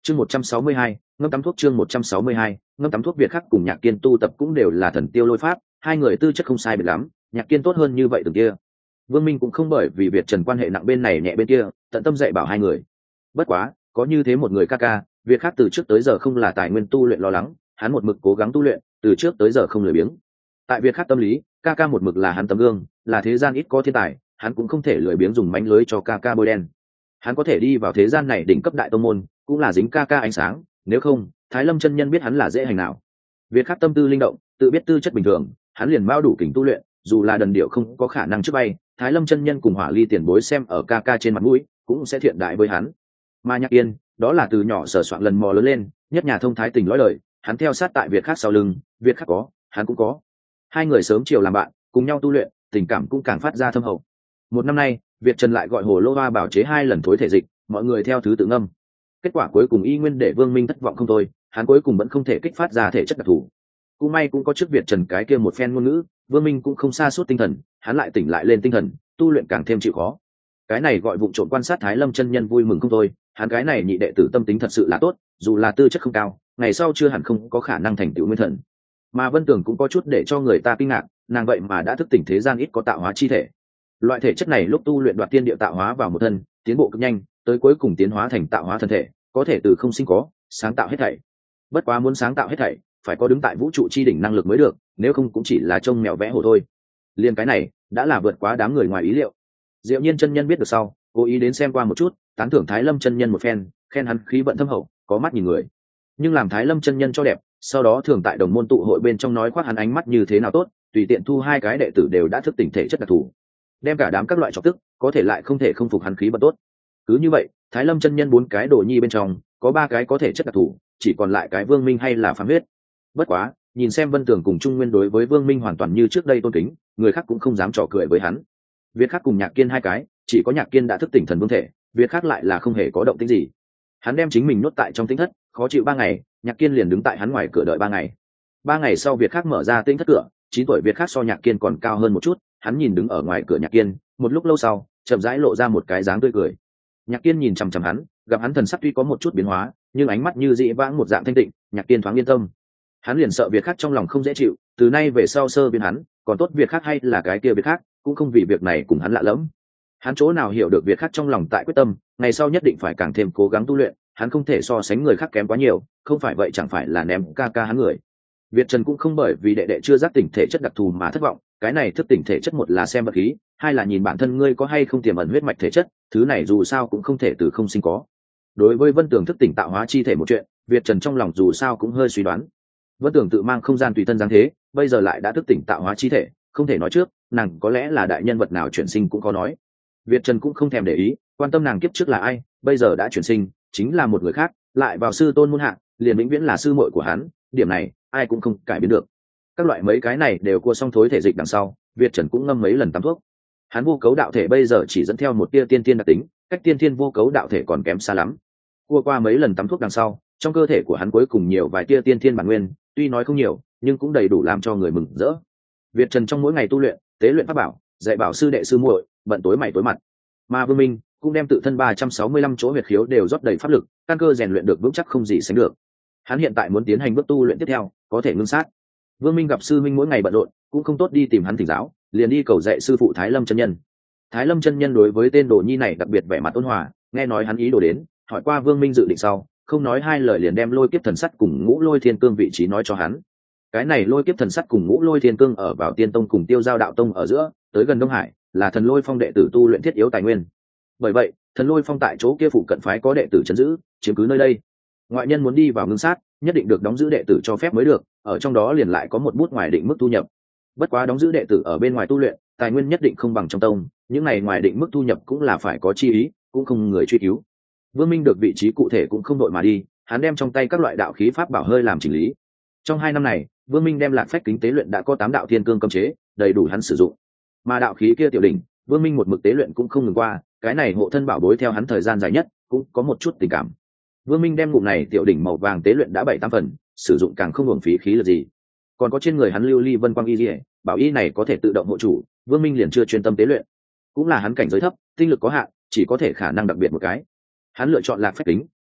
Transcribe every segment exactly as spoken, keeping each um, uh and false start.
chương một trăm sáu mươi hai ngâm tắm thuốc chương một trăm sáu mươi hai ngâm tắm thuốc. Việt khắc cùng Nhạc Kiên tu tập cũng đều là thần tiêu lôi pháp, hai người tư chất không sai biệt lắm, Nhạc Kiên tốt hơn như vậy từng kia. Vương Minh cũng không bởi vì Việt Trần quan hệ nặng bên này nhẹ bên kia, tận tâm dạy bảo hai người. Bất quá có như thế một người ca ca, Việt khắc từ trước tới giờ không là tài nguyên tu luyện lo lắng, hắn một mực cố gắng tu luyện, từ trước tới giờ không lười biếng. Tại Việt khắc tâm lý, ca ca một mực là hắn tấm gương, là thế gian ít có thiên tài, hắn cũng không thể lười biếng dùng mánh lưới cho ca ca bôi đen. Hắn có thể đi vào thế gian này đỉnh cấp đại tông môn, cũng là dính ca ca ánh sáng, nếu không Thái Lâm chân nhân biết hắn là dễ hành nào. Việt khắc tâm tư linh động, tự biết tư chất bình thường, hắn liền bao đủ kình tu luyện, dù là đần điệu không có khả năng trước bay, Thái Lâm chân nhân cùng Hỏa Ly tiền bối xem ở ca ca trên mặt mũi, cũng sẽ thiện đại với hắn. Mà Nhạc Yên, đó là từ nhỏ sở soạn lần mò lớn lên, nhất nhà thông thái tình lõi lời, hắn theo sát tại Việt khắc sau lưng, Việt khắc có, hắn cũng có. Hai người sớm chiều làm bạn, cùng nhau tu luyện, tình cảm cũng càng phát ra thâm hậu. Một năm nay, Việt Trần lại gọi Hồ Lô Hoa bảo chế hai lần thối thể dịch, mọi người theo thứ tự ngâm. Kết quả cuối cùng y nguyên để Vương Minh thất vọng không thôi, hắn cuối cùng vẫn không thể kích phát ra thể chất đặc thù. Cũng may cũng có trước Việt Trần cái kia một phen ngôn ngữ, Vương Minh cũng không sa sút tinh thần, hắn lại tỉnh lại lên tinh thần, tu luyện càng thêm chịu khó. Cái này gọi vụng trộm quan sát Thái Lâm chân nhân vui mừng không thôi, hắn cái này nhị đệ tử tâm tính thật sự là tốt, dù là tư chất không cao, ngày sau chưa hẳn không có khả năng thành tựu nguyên thần. Mà Vân Tường cũng có chút để cho người ta kinh ngạc, nàng vậy mà đã thức tỉnh thế gian ít có tạo hóa chi thể. Loại thể chất này lúc tu luyện đoạt tiên địa tạo hóa vào một thân, tiến bộ cực nhanh, tới cuối cùng tiến hóa thành tạo hóa thân thể, có thể từ không sinh có, sáng tạo hết thảy. Bất quá muốn sáng tạo hết thảy, phải có đứng tại vũ trụ chi đỉnh năng lực mới được, nếu không cũng chỉ là trông mèo vẽ hồ thôi. Liên cái này đã là vượt quá đám người ngoài ý liệu. Diệu Nhiên chân nhân biết được sau, cố ý đến xem qua một chút, tán thưởng Thái Lâm chân nhân một phen, khen hắn khí vận thâm hậu, có mắt nhìn người. Nhưng làm Thái Lâm chân nhân cho đẹp, sau đó thường tại đồng môn tụ hội bên trong nói khoác hắn ánh mắt như thế nào tốt, tùy tiện thu hai cái đệ tử đều đã thức tỉnh thể chất đặc thù, đem cả đám các loại chọc tức, có thể lại không thể không phục hắn khí vận tốt. Cứ như vậy, Thái Lâm chân nhân bốn cái đồ nhi bên trong, có ba cái có thể chất đặc thù, chỉ còn lại cái Vương Minh hay là phàm huyết. Bất quá, nhìn xem Vân Tường cùng Trung Nguyên đối với Vương Minh hoàn toàn như trước đây tôn kính, người khác cũng không dám trò cười với hắn. Việt Khắc cùng Nhạc Kiên hai cái, chỉ có Nhạc Kiên đã thức tỉnh thần vương thể, Việt Khắc lại là không hề có động tĩnh gì. Hắn đem chính mình nuốt tại trong tĩnh thất, khó chịu ba ngày, Nhạc Kiên liền đứng tại hắn ngoài cửa đợi ba ngày. Ba ngày sau Việt Khắc mở ra tĩnh thất cửa, chín tuổi Việt Khắc so Nhạc Kiên còn cao hơn một chút, hắn nhìn đứng ở ngoài cửa Nhạc Kiên, một lúc lâu sau, chậm rãi lộ ra một cái dáng tươi cười. Nhạc Kiên nhìn chằm chằm hắn, gặp hắn thần sắc tuy có một chút biến hóa, nhưng ánh mắt như dị vãng một dạng thanh tịnh, Nhạc Kiên thoáng yên tâm. Hắn liền sợ Việt Khắc trong lòng không dễ chịu, từ nay về sau sơ biến hắn, còn tốt Việt Khắc hay là cái kia Việt Khắc, cũng không vì việc này cùng hắn lạ lẫm. Hắn chỗ nào hiểu được Việt Khắc trong lòng tại quyết tâm, ngày sau nhất định phải càng thêm cố gắng tu luyện, hắn không thể so sánh người khác kém quá nhiều, không phải vậy chẳng phải là ném ca ca hắn người. Việt Trần cũng không bởi vì đệ đệ chưa giác tỉnh thể chất đặc thù mà thất vọng, cái này thức tỉnh thể chất một là xem vật khí, hai là nhìn bản thân ngươi có hay không tiềm ẩn huyết mạch thể chất, thứ này dù sao cũng không thể từ không sinh có. Đối với Vân Tường thức tỉnh tạo hóa chi thể một chuyện, Việt Trần trong lòng dù sao cũng hơi suy đoán. Vân Tường tự mang không gian tùy thân giáng thế, bây giờ lại đã thức tỉnh tạo hóa chi thể, không thể nói trước, nàng có lẽ là đại nhân vật nào chuyển sinh cũng có nói. Việt Trần cũng không thèm để ý, quan tâm nàng kiếp trước là ai, bây giờ đã chuyển sinh, chính là một người khác, lại vào sư tôn môn hạ, liền vĩnh viễn là sư muội của hắn, điểm này ai cũng không cải biến được. Các loại mấy cái này đều cua xong thối thể dịch đằng sau, Việt Trần cũng ngâm mấy lần tắm thuốc. Hắn vô cấu đạo thể bây giờ chỉ dẫn theo một tia tiên tiên đặc tính, cách tiên tiên vô cấu đạo thể còn kém xa lắm. Cua qua mấy lần tắm thuốc đằng sau, trong cơ thể của hắn cuối cùng nhiều vài tia tiên tiên bản nguyên, tuy nói không nhiều, nhưng cũng đầy đủ làm cho người mừng rỡ. Việt Trần trong mỗi ngày tu luyện, tế luyện pháp bảo, dạy bảo sư đệ sư muội, bận tối mày tối mặt. Mà Vương Minh cũng đem tự thân ba trăm sáu mươi lăm chỗ huyệt khiếu đều rót đầy pháp lực, căn cơ rèn luyện được vững chắc không gì sánh được. Hắn hiện tại muốn tiến hành bước tu luyện tiếp theo, có thể ngưng sát. Vương Minh gặp sư minh mỗi ngày bận rộn, cũng không tốt đi tìm hắn thỉnh giáo, liền đi cầu dạy sư phụ Thái Lâm chân nhân. Thái Lâm chân nhân đối với tên đồ nhi này đặc biệt vẻ mặt ôn hòa, nghe nói hắn ý đồ đến, hỏi qua Vương Minh dự định sau, không nói hai lời liền đem lôi kiếp thần sắt cùng ngũ lôi thiên cương vị trí nói cho hắn. Cái này lôi kiếp thần sắt cùng ngũ lôi thiên cương ở vào tiên tông cùng tiêu giao đạo tông ở giữa, tới gần Đông Hải, là thần lôi phong đệ tử tu luyện thiết yếu tài nguyên. Bởi vậy, thần lôi phong tại chỗ kia phụ cận phái có đệ tử trấn giữ, chiếm cứ nơi đây. Ngoại nhân muốn đi vào ngưng sát, nhất định được đóng giữ đệ tử cho phép mới được, ở trong đó liền lại có một bút ngoài định mức thu nhập. Bất quá đóng giữ đệ tử ở bên ngoài tu luyện, tài nguyên nhất định không bằng trong tông, những này ngoài định mức thu nhập cũng là phải có chi ý, cũng không người truy cứu. Vương Minh được vị trí cụ thể cũng không đội mà đi, hắn đem trong tay các loại đạo khí pháp bảo hơi làm chỉnh lý. Trong hai năm này, Vương Minh đem Lạc Phách kính tế luyện đã có tám đạo thiên cương cấm chế, đầy đủ hắn sử dụng. Mà đạo khí kia tiểu đỉnh, Vương Minh một mực tế luyện cũng không ngừng qua, cái này hộ thân bảo bối theo hắn thời gian dài nhất, cũng có một chút tình cảm. Vương Minh đem ngụm này tiểu đỉnh màu vàng tế luyện đã bảy tám phần, sử dụng càng không hưởng phí khí lực gì. Còn có trên người hắn lưu ly vân quang y liễu, bảo y này có thể tự động hộ chủ, Vương Minh liền chưa chuyên tâm tế luyện. Cũng là hắn cảnh giới thấp, tinh lực có hạn, chỉ có thể khả năng đặc biệt một cái. Hắn lựa chọn Lạc Phách kính,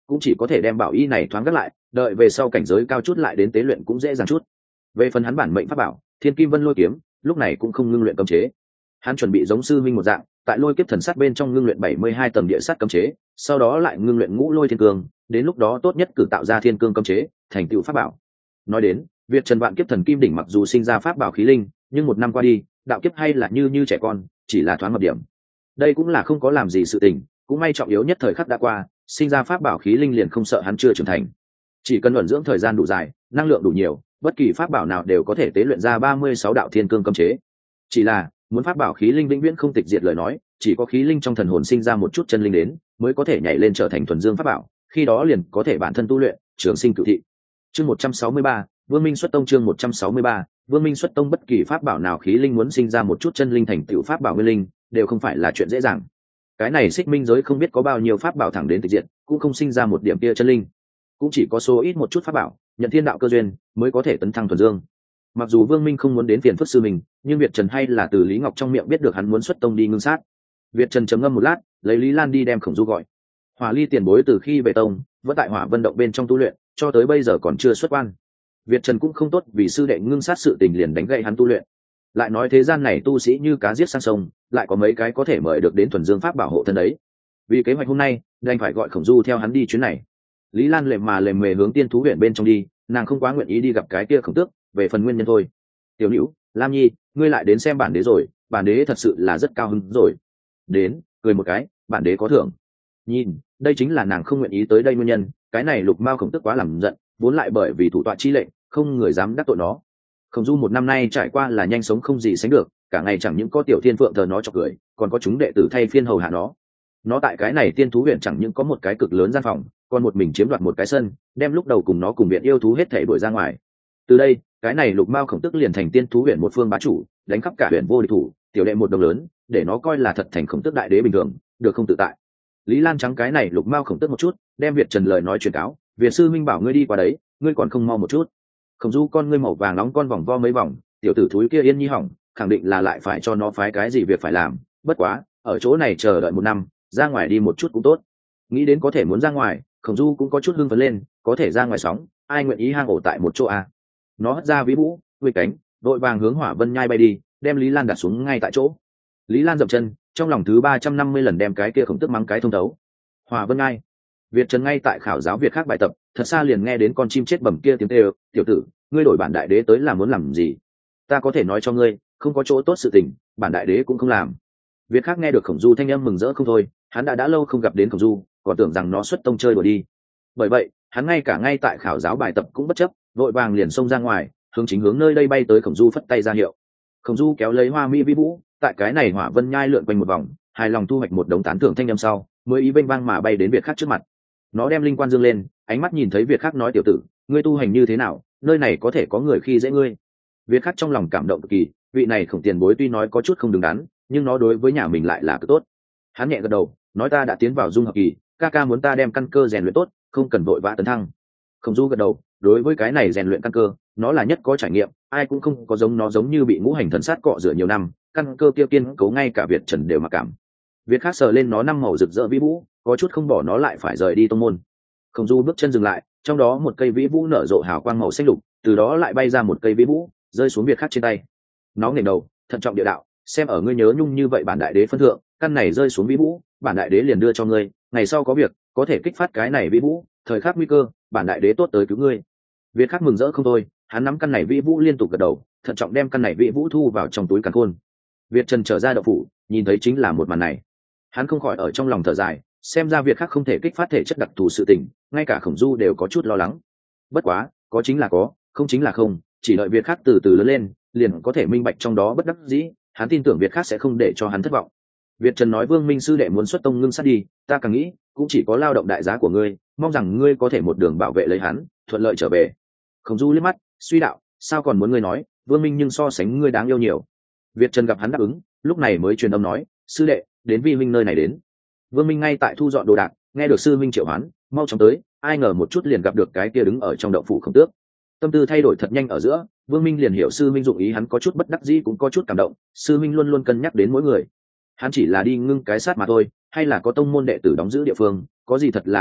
cũng chỉ có thể đem bảo y này thoáng gác lại, đợi về sau cảnh giới cao chút lại đến tế luyện cũng dễ dàng chút. Về phần hắn bản mệnh pháp bảo thiên kim vân lôi kiếm, lúc này cũng không ngưng luyện cấm chế. Hắn chuẩn bị giống sư minh một dạng, tại lôi kiếp thần sát bên trong ngưng luyện bảy mươi hai tầng địa sát cấm chế, sau đó lại ngưng luyện ngũ lôi thiên cương, đến lúc đó tốt nhất cử tạo ra thiên cương cấm chế, thành tựu pháp bảo. Nói đến, Việt Trần vạn kiếp thần kim đỉnh mặc dù sinh ra pháp bảo khí linh, nhưng một năm qua đi, đạo kiếp hay là như như trẻ con, chỉ là thoáng một điểm. Đây cũng là không có làm gì sự tình, cũng may trọng yếu nhất thời khắc đã qua, sinh ra pháp bảo khí linh liền không sợ hắn chưa trưởng thành. Chỉ cần luận dưỡng thời gian đủ dài, năng lượng đủ nhiều, bất kỳ pháp bảo nào đều có thể tế luyện ra ba mươi sáu đạo thiên cương cấm chế. Chỉ là, muốn pháp bảo khí linh vĩnh viễn không tịch diệt lời nói, chỉ có khí linh trong thần hồn sinh ra một chút chân linh đến, mới có thể nhảy lên trở thành thuần dương pháp bảo, khi đó liền có thể bản thân tu luyện, trường sinh cửu thị. Chương một trăm sáu mươi ba, Vương Minh xuất tông. Chương một trăm sáu mươi ba, Vương Minh xuất tông. Bất kỳ pháp bảo nào khí linh muốn sinh ra một chút chân linh thành tựu pháp bảo nguyên linh, đều không phải là chuyện dễ dàng. Cái này Xích Minh giới không biết có bao nhiêu pháp bảo thẳng đến tịch diệt, cũng không sinh ra một điểm kia chân linh. Cũng chỉ có số ít một chút pháp bảo, nhận thiên đạo cơ duyên, mới có thể tấn thăng thuần dương. Mặc dù Vương Minh không muốn đến phiền phức sư mình, nhưng Việt Trần hay là từ Lý Ngọc trong miệng biết được hắn muốn xuất tông đi ngưng sát. Việt Trần trầm ngâm một lát, lấy Lý Lan đi đem Khổng Du gọi. Hỏa Ly tiền bối từ khi về tông, vẫn tại Hỏa Vân động bên trong tu luyện, cho tới bây giờ còn chưa xuất quan. Việt Trần cũng không tốt vì sư đệ ngưng sát sự tình liền đánh gậy hắn tu luyện. Lại nói thế gian này tu sĩ như cá giết sang sông, lại có mấy cái có thể mời được đến thuần dương pháp bảo hộ thân đấy. Vì kế hoạch hôm nay, đành phải gọi Khổng Du theo hắn đi chuyến này. Lý Lan lềm mà lềm mề hướng Tiên Thú huyện bên trong đi, nàng không quá nguyện ý đi gặp cái kia Khổng Tước, về phần nguyên nhân thôi. Tiểu Nữu, Lam Nhi, ngươi lại đến xem bản đế rồi, bản đế thật sự là rất cao hứng rồi. Đến, cười một cái, bản đế có thưởng. Nhìn, đây chính là nàng không nguyện ý tới đây nguyên nhân, cái này Lục Mao Khổng Tước quá làm giận, vốn lại bởi vì thủ tọa chi lệnh, không người dám đắc tội nó. Khổng Du một năm nay trải qua là nhanh sống không gì sánh được, cả ngày chẳng những có tiểu thiên phượng thờ nó chọc cười, còn có chúng đệ tử thay phiên hầu hạ nó. Nó tại cái này Tiên Thú huyện chẳng những có một cái cực lớn gian phòng, còn một mình chiếm đoạt một cái sân, đem lúc đầu cùng nó cùng viện yêu thú hết thảy đuổi ra ngoài. Từ đây, cái này Lục Mao Khổng Tước liền thành Tiên Thú huyện một phương bá chủ, đánh khắp cả huyện vô địch thủ, tiểu đệ một đồng lớn, để nó coi là thật thành Khổng Tước đại đế bình thường, được không tự tại. Lý Lan trắng cái này Lục Mao Khổng Tước một chút, đem Việt Trần lời nói truyền cáo, Việt sư minh bảo ngươi đi qua đấy, ngươi còn không mau một chút. Khổng Du con ngươi màu vàng nóng con vòng vo mấy vòng, tiểu tử thúi kia yên nhi hỏng, khẳng định là lại phải cho nó phái cái gì việc phải làm, bất quá, ở chỗ này chờ đợi một năm, ra ngoài đi một chút cũng tốt. Nghĩ đến có thể muốn ra ngoài, Khổng Du cũng có chút hưng phấn lên, có thể ra ngoài sóng, ai nguyện ý hang ổ tại một chỗ à? Nó hất ra ví vũ, vươn cánh, đội vàng hướng Hỏa Vân Nhai bay đi, đem Lý Lan đặt xuống ngay tại chỗ. Lý Lan dậm chân, trong lòng thứ ba trăm năm mươi lần đem cái kia Khổng Tước mắng cái thông thấu. Hỏa Vân Nhai. Việt Trần ngay tại khảo giáo Việt khác bài tập, thật xa liền nghe đến con chim chết bẩm kia tiếng kêu, "Tiểu tử, ngươi đổi bản đại đế tới là muốn làm gì? Ta có thể nói cho ngươi, không có chỗ tốt sự tình, bản đại đế cũng không làm." Việt khác nghe được Khổng Du thanh âm mừng rỡ không thôi, hắn đã đã lâu không gặp đến Khổng Du, còn tưởng rằng nó xuất tông chơi đùa đi. Bởi vậy, hắn ngay cả ngay tại khảo giáo bài tập cũng bất chấp, vội vàng liền xông ra ngoài, hướng chính hướng nơi đây bay tới Khổng Du phất tay ra hiệu. Khổng Du kéo lấy Hoa Mỹ Vi Vũ, tại cái này Hỏa Vân Nhai lượn quanh một vòng, hài lòng thu hoạch một đống tán thưởng thanh âm sau, mới ý vênh vang mà bay đến Việt khác trước mặt. Nó đem linh quan dương lên, ánh mắt nhìn thấy Việt khác nói, "Tiểu tử, ngươi tu hành như thế nào, nơi này có thể có người khi dễ ngươi?" Việt khác trong lòng cảm động cực kỳ, vị này Khổng tiền bối tuy nói có chút không đứng đắn, nhưng nó đối với nhà mình lại là cực tốt. Hắn nhẹ gật đầu, nói, "Ta đã tiến vào dung hợp kỳ, ca ca muốn ta đem căn cơ rèn luyện tốt, không cần vội vã tấn thăng." Khổng Du gật đầu, đối với cái này rèn luyện căn cơ, nó là nhất có trải nghiệm, ai cũng không có giống nó giống như bị ngũ hành thần sát cọ rửa nhiều năm, căn cơ kia kiên cố ngay cả Việt Trần đều mặc cảm. Việt khác sờ lên nó năm màu rực rỡ vĩ vũ, có chút không bỏ nó lại phải rời đi tông môn. Khổng Du bước chân dừng lại, trong đó một cây vĩ vũ nở rộ hào quang màu xanh lục, từ đó lại bay ra một cây vĩ vũ, rơi xuống Việt khác trên tay. Nó ngẩng đầu, thận trọng địa đạo, "Xem ở ngươi nhớ nhung như vậy bản đại đế phân thượng, căn này rơi xuống vĩ vũ, bản đại đế liền đưa cho ngươi, ngày sau có việc có thể kích phát cái này vĩ vũ, thời khắc nguy cơ, bản đại đế tốt tới cứu ngươi." Việt khác mừng rỡ không thôi, hắn nắm căn này vĩ vũ liên tục gật đầu, thận trọng đem căn này vĩ vũ thu vào trong túi càn khôn. Việt Trần trở ra động phủ, nhìn thấy chính là một màn này, hắn không khỏi ở trong lòng thở dài, xem ra Việt khác không thể kích phát thể chất đặc thù sự tình, ngay cả Khổng Du đều có chút lo lắng. Bất quá, có chính là có, không chính là không, chỉ đợi Việt khác từ từ lớn lên, liền có thể minh bạch trong đó bất đắc dĩ, hắn tin tưởng Việt khác sẽ không để cho hắn thất vọng. Việt Trần nói, "Vương Minh sư đệ muốn xuất tông ngưng sát đi, ta càng nghĩ, cũng chỉ có lao động đại giá của ngươi, mong rằng ngươi có thể một đường bảo vệ lấy hắn, thuận lợi trở về." Khổng Du liếc mắt, suy đạo, "Sao còn muốn ngươi nói, Vương Minh nhưng so sánh ngươi đáng yêu nhiều." Việt Trần gặp hắn đáp ứng, lúc này mới truyền âm nói, "Sư đệ, đến vi huynh nơi này đến." Vương Minh ngay tại thu dọn đồ đạc, nghe được sư minh triệu hoán, mau chóng tới, ai ngờ một chút liền gặp được cái kia đứng ở trong động phủ Khổng Tước. Tâm tư thay đổi thật nhanh ở giữa, Vương Minh liền hiểu sư minh dụng ý, hắn có chút bất đắc dĩ cũng có chút cảm động, sư minh luôn luôn cân nhắc đến mỗi người. Hắn chỉ là đi ngưng cái sát mà thôi, hay là có tông môn đệ tử đóng giữ địa phương, có gì thật là đáng sợ,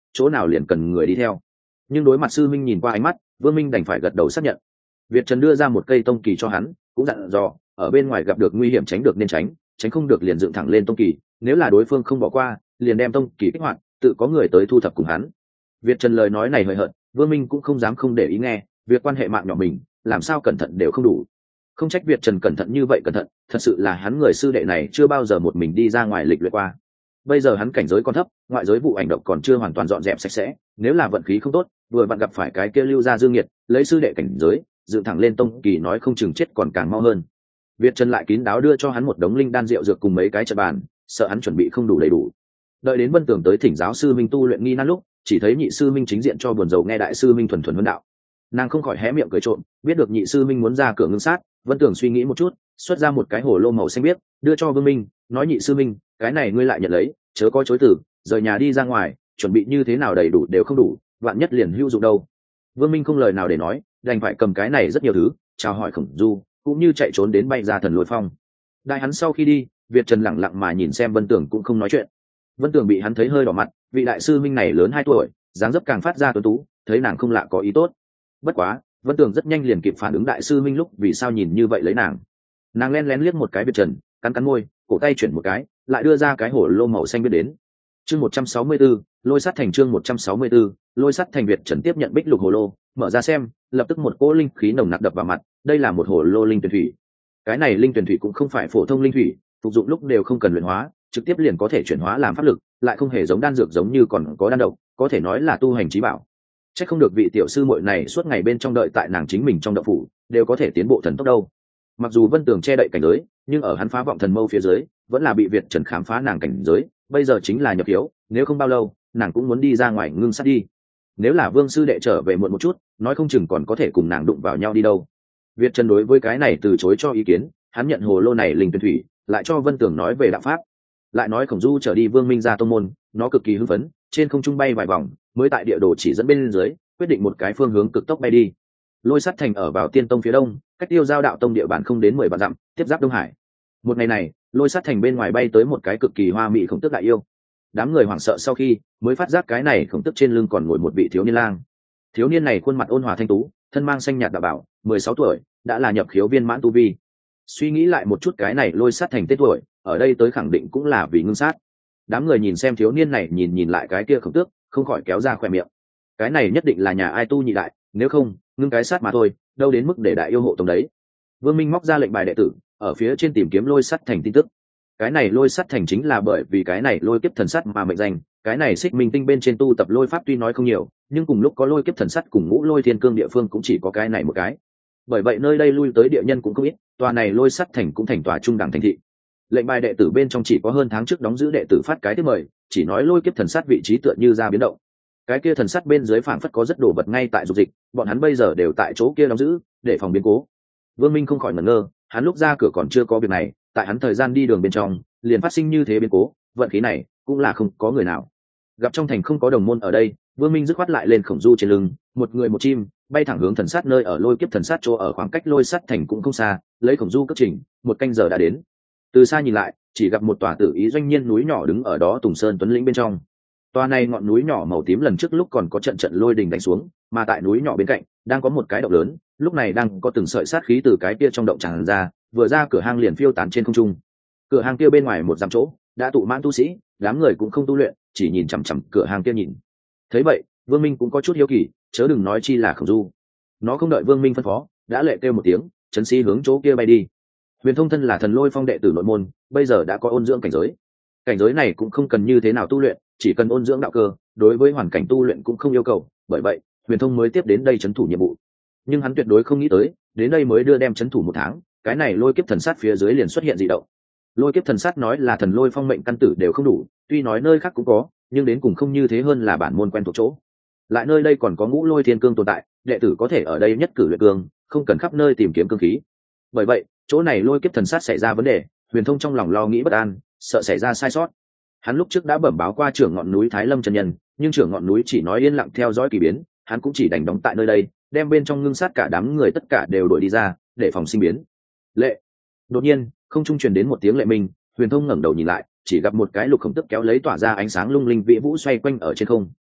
chỗ nào liền cần người đi theo. Nhưng đối mặt sư minh nhìn qua ánh mắt, Vương Minh đành phải gật đầu xác nhận. Việt Trần đưa ra một cây tông kỳ cho hắn, cũng dặn dò ở bên ngoài gặp được nguy hiểm tránh được nên tránh, tránh không được liền dựng thẳng lên tông kỳ, nếu là đối phương không bỏ qua liền đem tông kỳ kích hoạt, tự có người tới thu thập cùng hắn. Việt Trần lời nói này hời hợt, Vương Minh cũng không dám không để ý nghe, việc quan hệ mạng nhỏ mình làm sao cẩn thận đều không đủ. Không trách Việt Trần cẩn thận như vậy cẩn thận, thật sự là hắn người sư đệ này chưa bao giờ một mình đi ra ngoài lịch luyện qua. Bây giờ hắn cảnh giới còn thấp, ngoại giới vụ ảnh động còn chưa hoàn toàn dọn dẹp sạch sẽ, nếu là vận khí không tốt vừa vặn gặp phải cái kia lưu ra dương nhiệt lấy sư đệ cảnh giới dựng thẳng lên tông kỳ, nói không chừng chết còn càng mau hơn. Việt Trần lại kín đáo đưa cho hắn một đống linh đan rượu dược cùng mấy cái trận bàn, sợ hắn chuẩn bị không đủ đầy đủ. Đợi đến Vân Tường tới thỉnh giáo sư minh tu luyện nghi nan lúc, chỉ thấy nhị sư minh chính diện cho buồn rầu nghe đại sư minh thuần thuần huấn đạo. Nàng không khỏi hé miệng cười trộm, biết được nhị sư minh muốn ra cửa ngưng sát. Vân Tường suy nghĩ một chút, xuất ra một cái hồ lô màu xanh biếc đưa cho Vương Minh, nói nhị sư minh, cái này ngươi lại nhận lấy, chớ có chối từ, rời nhà đi ra ngoài chuẩn bị như thế nào đầy đủ đều không đủ, vạn nhất liền hữu dụng đâu. Vương Minh không lời nào để nói, đành phải cầm cái này rất nhiều thứ chào hỏi Khổng Du, cũng như chạy trốn đến bay ra thần lôi phong. Đại hắn sau khi đi, Việt Trần lặng lặng mà nhìn xem Vân Tường cũng không nói chuyện. Vân Tường bị hắn thấy hơi đỏ mặt, vị đại sư minh này lớn hai tuổi, dáng dấp càng phát ra tuấn tú, thấy nàng không lạ có ý tốt. Bất quá Vân Tường rất nhanh liền kịp phản ứng đại sư minh lúc vì sao nhìn như vậy lấy nàng. Nàng len lén liếc một cái Việt Trần, cắn cắn môi, cổ tay chuyển một cái, lại đưa ra cái hổ lô màu xanh biết đến. Chương một trăm sáu mươi 164, lôi sắt thành chương một trăm sáu mươi 164, lôi sắt thành. Việt Trần tiếp nhận bích lục hồ lô, mở ra xem, lập tức một cỗ linh khí nồng nặc đập vào mặt, đây là một hồ lô linh tuyển thủy. Cái này linh tuyển thủy cũng không phải phổ thông linh thủy, phục dụng lúc đều không cần luyện hóa, trực tiếp liền có thể chuyển hóa làm pháp lực, lại không hề giống đan dược giống như còn có đan độc, có thể nói là tu hành chí bảo. Chắc không được vị tiểu sư muội này suốt ngày bên trong đợi tại nàng chính mình trong động phủ, đều có thể tiến bộ thần tốc đâu. Mặc dù Vân Tường che đậy cảnh giới, nhưng ở hắn phá vọng thần mâu phía dưới, vẫn là bị Việt Trần khám phá nàng cảnh giới, bây giờ chính là nhập hiếu, nếu không bao lâu, nàng cũng muốn đi ra ngoài ngưng sát đi. Nếu là Vương sư đệ trở về muộn một chút, nói không chừng còn có thể cùng nàng đụng vào nhau đi đâu. Việt Trần đối với cái này từ chối cho ý kiến, hắn nhận hồ lô này linh tuyển thủy, lại cho Vân Tường nói về đạo pháp, lại nói Khổng Du trở đi Vương Minh ra tông môn, nó cực kỳ hưng phấn, trên không trung bay vài vòng, mới tại địa đồ chỉ dẫn bên dưới, quyết định một cái phương hướng cực tốc bay đi. Lôi sắt thành ở vào Tiên Tông phía đông, cách Tiêu Giao đạo tông địa bàn không đến mười vạn dặm, tiếp giáp Đông Hải. Một ngày này, lôi sắt thành bên ngoài bay tới một cái cực kỳ hoa mỹ khổng tước đại yêu. Đám người hoảng sợ sau khi mới phát giác cái này khổng tước trên lưng còn ngồi một vị thiếu niên lang. Thiếu niên này khuôn mặt ôn hòa thanh tú, thân mang xanh nhạt đạo bảo, mười sáu tuổi, đã là nhập khiếu viên mãn tu vi. Suy nghĩ lại một chút, cái này lôi sắt thành tên tuổi, ở đây tới khẳng định cũng là vì ngưng sát. Đám người nhìn xem thiếu niên này nhìn nhìn lại cái kia khổng tước, không khỏi kéo ra khỏe miệng. Cái này nhất định là nhà ai tu nhị đại, nếu không ngưng cái sát mà thôi, đâu đến mức để đại yêu hộ tông đấy. Vương Minh móc ra lệnh bài đệ tử, ở phía trên tìm kiếm lôi sắt thành tin tức. Cái này lôi sắt thành chính là bởi vì cái này lôi kiếp thần sắt mà mệnh danh. Cái này xích minh tinh bên trên tu tập lôi pháp tuy nói không nhiều, nhưng cùng lúc có lôi kiếp thần sắt cùng ngũ lôi thiên cương địa phương cũng chỉ có cái này một cái. Bởi vậy nơi đây lui tới địa nhân cũng không ít, tòa này lôi sắt thành cũng thành tòa trung đẳng thành thị. Lệnh bài đệ tử bên trong chỉ có hơn tháng trước đóng giữ đệ tử phát cái tiếp mời, chỉ nói lôi kiếp thần sắt vị trí tựa như ra biến động. Cái kia thần sắt bên dưới phảng phất có rất đồ vật ngay tại dục dịch, bọn hắn bây giờ đều tại chỗ kia đóng giữ, để phòng biến cố. Vương Minh không khỏi ngẩn ngơ, hắn lúc ra cửa còn chưa có việc này, tại hắn thời gian đi đường bên trong, liền phát sinh như thế biến cố, vận khí này cũng là không có người nào. Gặp trong thành không có đồng môn ở đây, Vương Minh dứt khoát lại lên Khổng Du trên lưng, một người một chim, bay thẳng hướng thần sát nơi ở lôi kiếp thần sát chỗ ở khoảng cách lôi sắt thành cũng không xa, lấy Khổng Du cấp trình, một canh giờ đã đến. Từ xa nhìn lại, chỉ gặp một tòa tự ý doanh nhiên núi nhỏ đứng ở đó Tùng Sơn Tuấn Lĩnh bên trong. Tòa này ngọn núi nhỏ màu tím lần trước lúc còn có trận trận lôi đình đánh xuống, mà tại núi nhỏ bên cạnh đang có một cái động lớn, lúc này đang có từng sợi sát khí từ cái kia trong động tràn ra, vừa ra cửa hang liền phiêu tán trên không trung. Cửa hang kia bên ngoài một dặm chỗ đã tụ mãn tu sĩ, đám người cũng không tu luyện, chỉ nhìn chằm chằm cửa hang kia nhìn. Thấy vậy, Vương Minh cũng có chút hiếu kỳ, chớ đừng nói chi là Khổng Du. Nó không đợi Vương Minh phân phó, đã lệ kêu một tiếng, chấn sĩ hướng chỗ kia bay đi. Huyền Thông thân là thần lôi phong đệ tử nội môn, bây giờ đã có ôn dưỡng cảnh giới. Cảnh giới này cũng không cần như thế nào tu luyện, chỉ cần ôn dưỡng đạo cơ, đối với hoàn cảnh tu luyện cũng không yêu cầu, bởi vậy Huyền Thông mới tiếp đến đây trấn thủ nhiệm vụ. Nhưng hắn tuyệt đối không nghĩ tới, đến đây mới đưa đem trấn thủ một tháng, cái này lôi kiếp thần sát phía dưới liền xuất hiện dị động. Lôi kiếp thần sát nói là thần lôi phong mệnh căn tử đều không đủ, tuy nói nơi khác cũng có, nhưng đến cùng không như thế hơn là bản môn quen thuộc chỗ. Lại nơi đây còn có ngũ lôi thiên cương tồn tại, đệ tử có thể ở đây nhất cử luyện cương, không cần khắp nơi tìm kiếm cương khí. Bởi vậy, chỗ này lôi kiếp thần sát xảy ra vấn đề, Huyền Thông trong lòng lo nghĩ bất an, sợ xảy ra sai sót. Hắn lúc trước đã bẩm báo qua trưởng ngọn núi Thái Lâm chân nhân, nhưng trưởng ngọn núi chỉ nói yên lặng theo dõi kỳ biến, hắn cũng chỉ đành đóng tại nơi đây, đem bên trong ngưng sát cả đám người tất cả đều đuổi đi ra, để phòng sinh biến. Lệ. Đột nhiên, không trung truyền đến một tiếng lệ minh, Huyền Thông ngẩng đầu nhìn lại, chỉ gặp một cái lục khổng tức kéo lấy tỏa ra ánh sáng lung linh vĩ vũ xoay quanh ở trên không.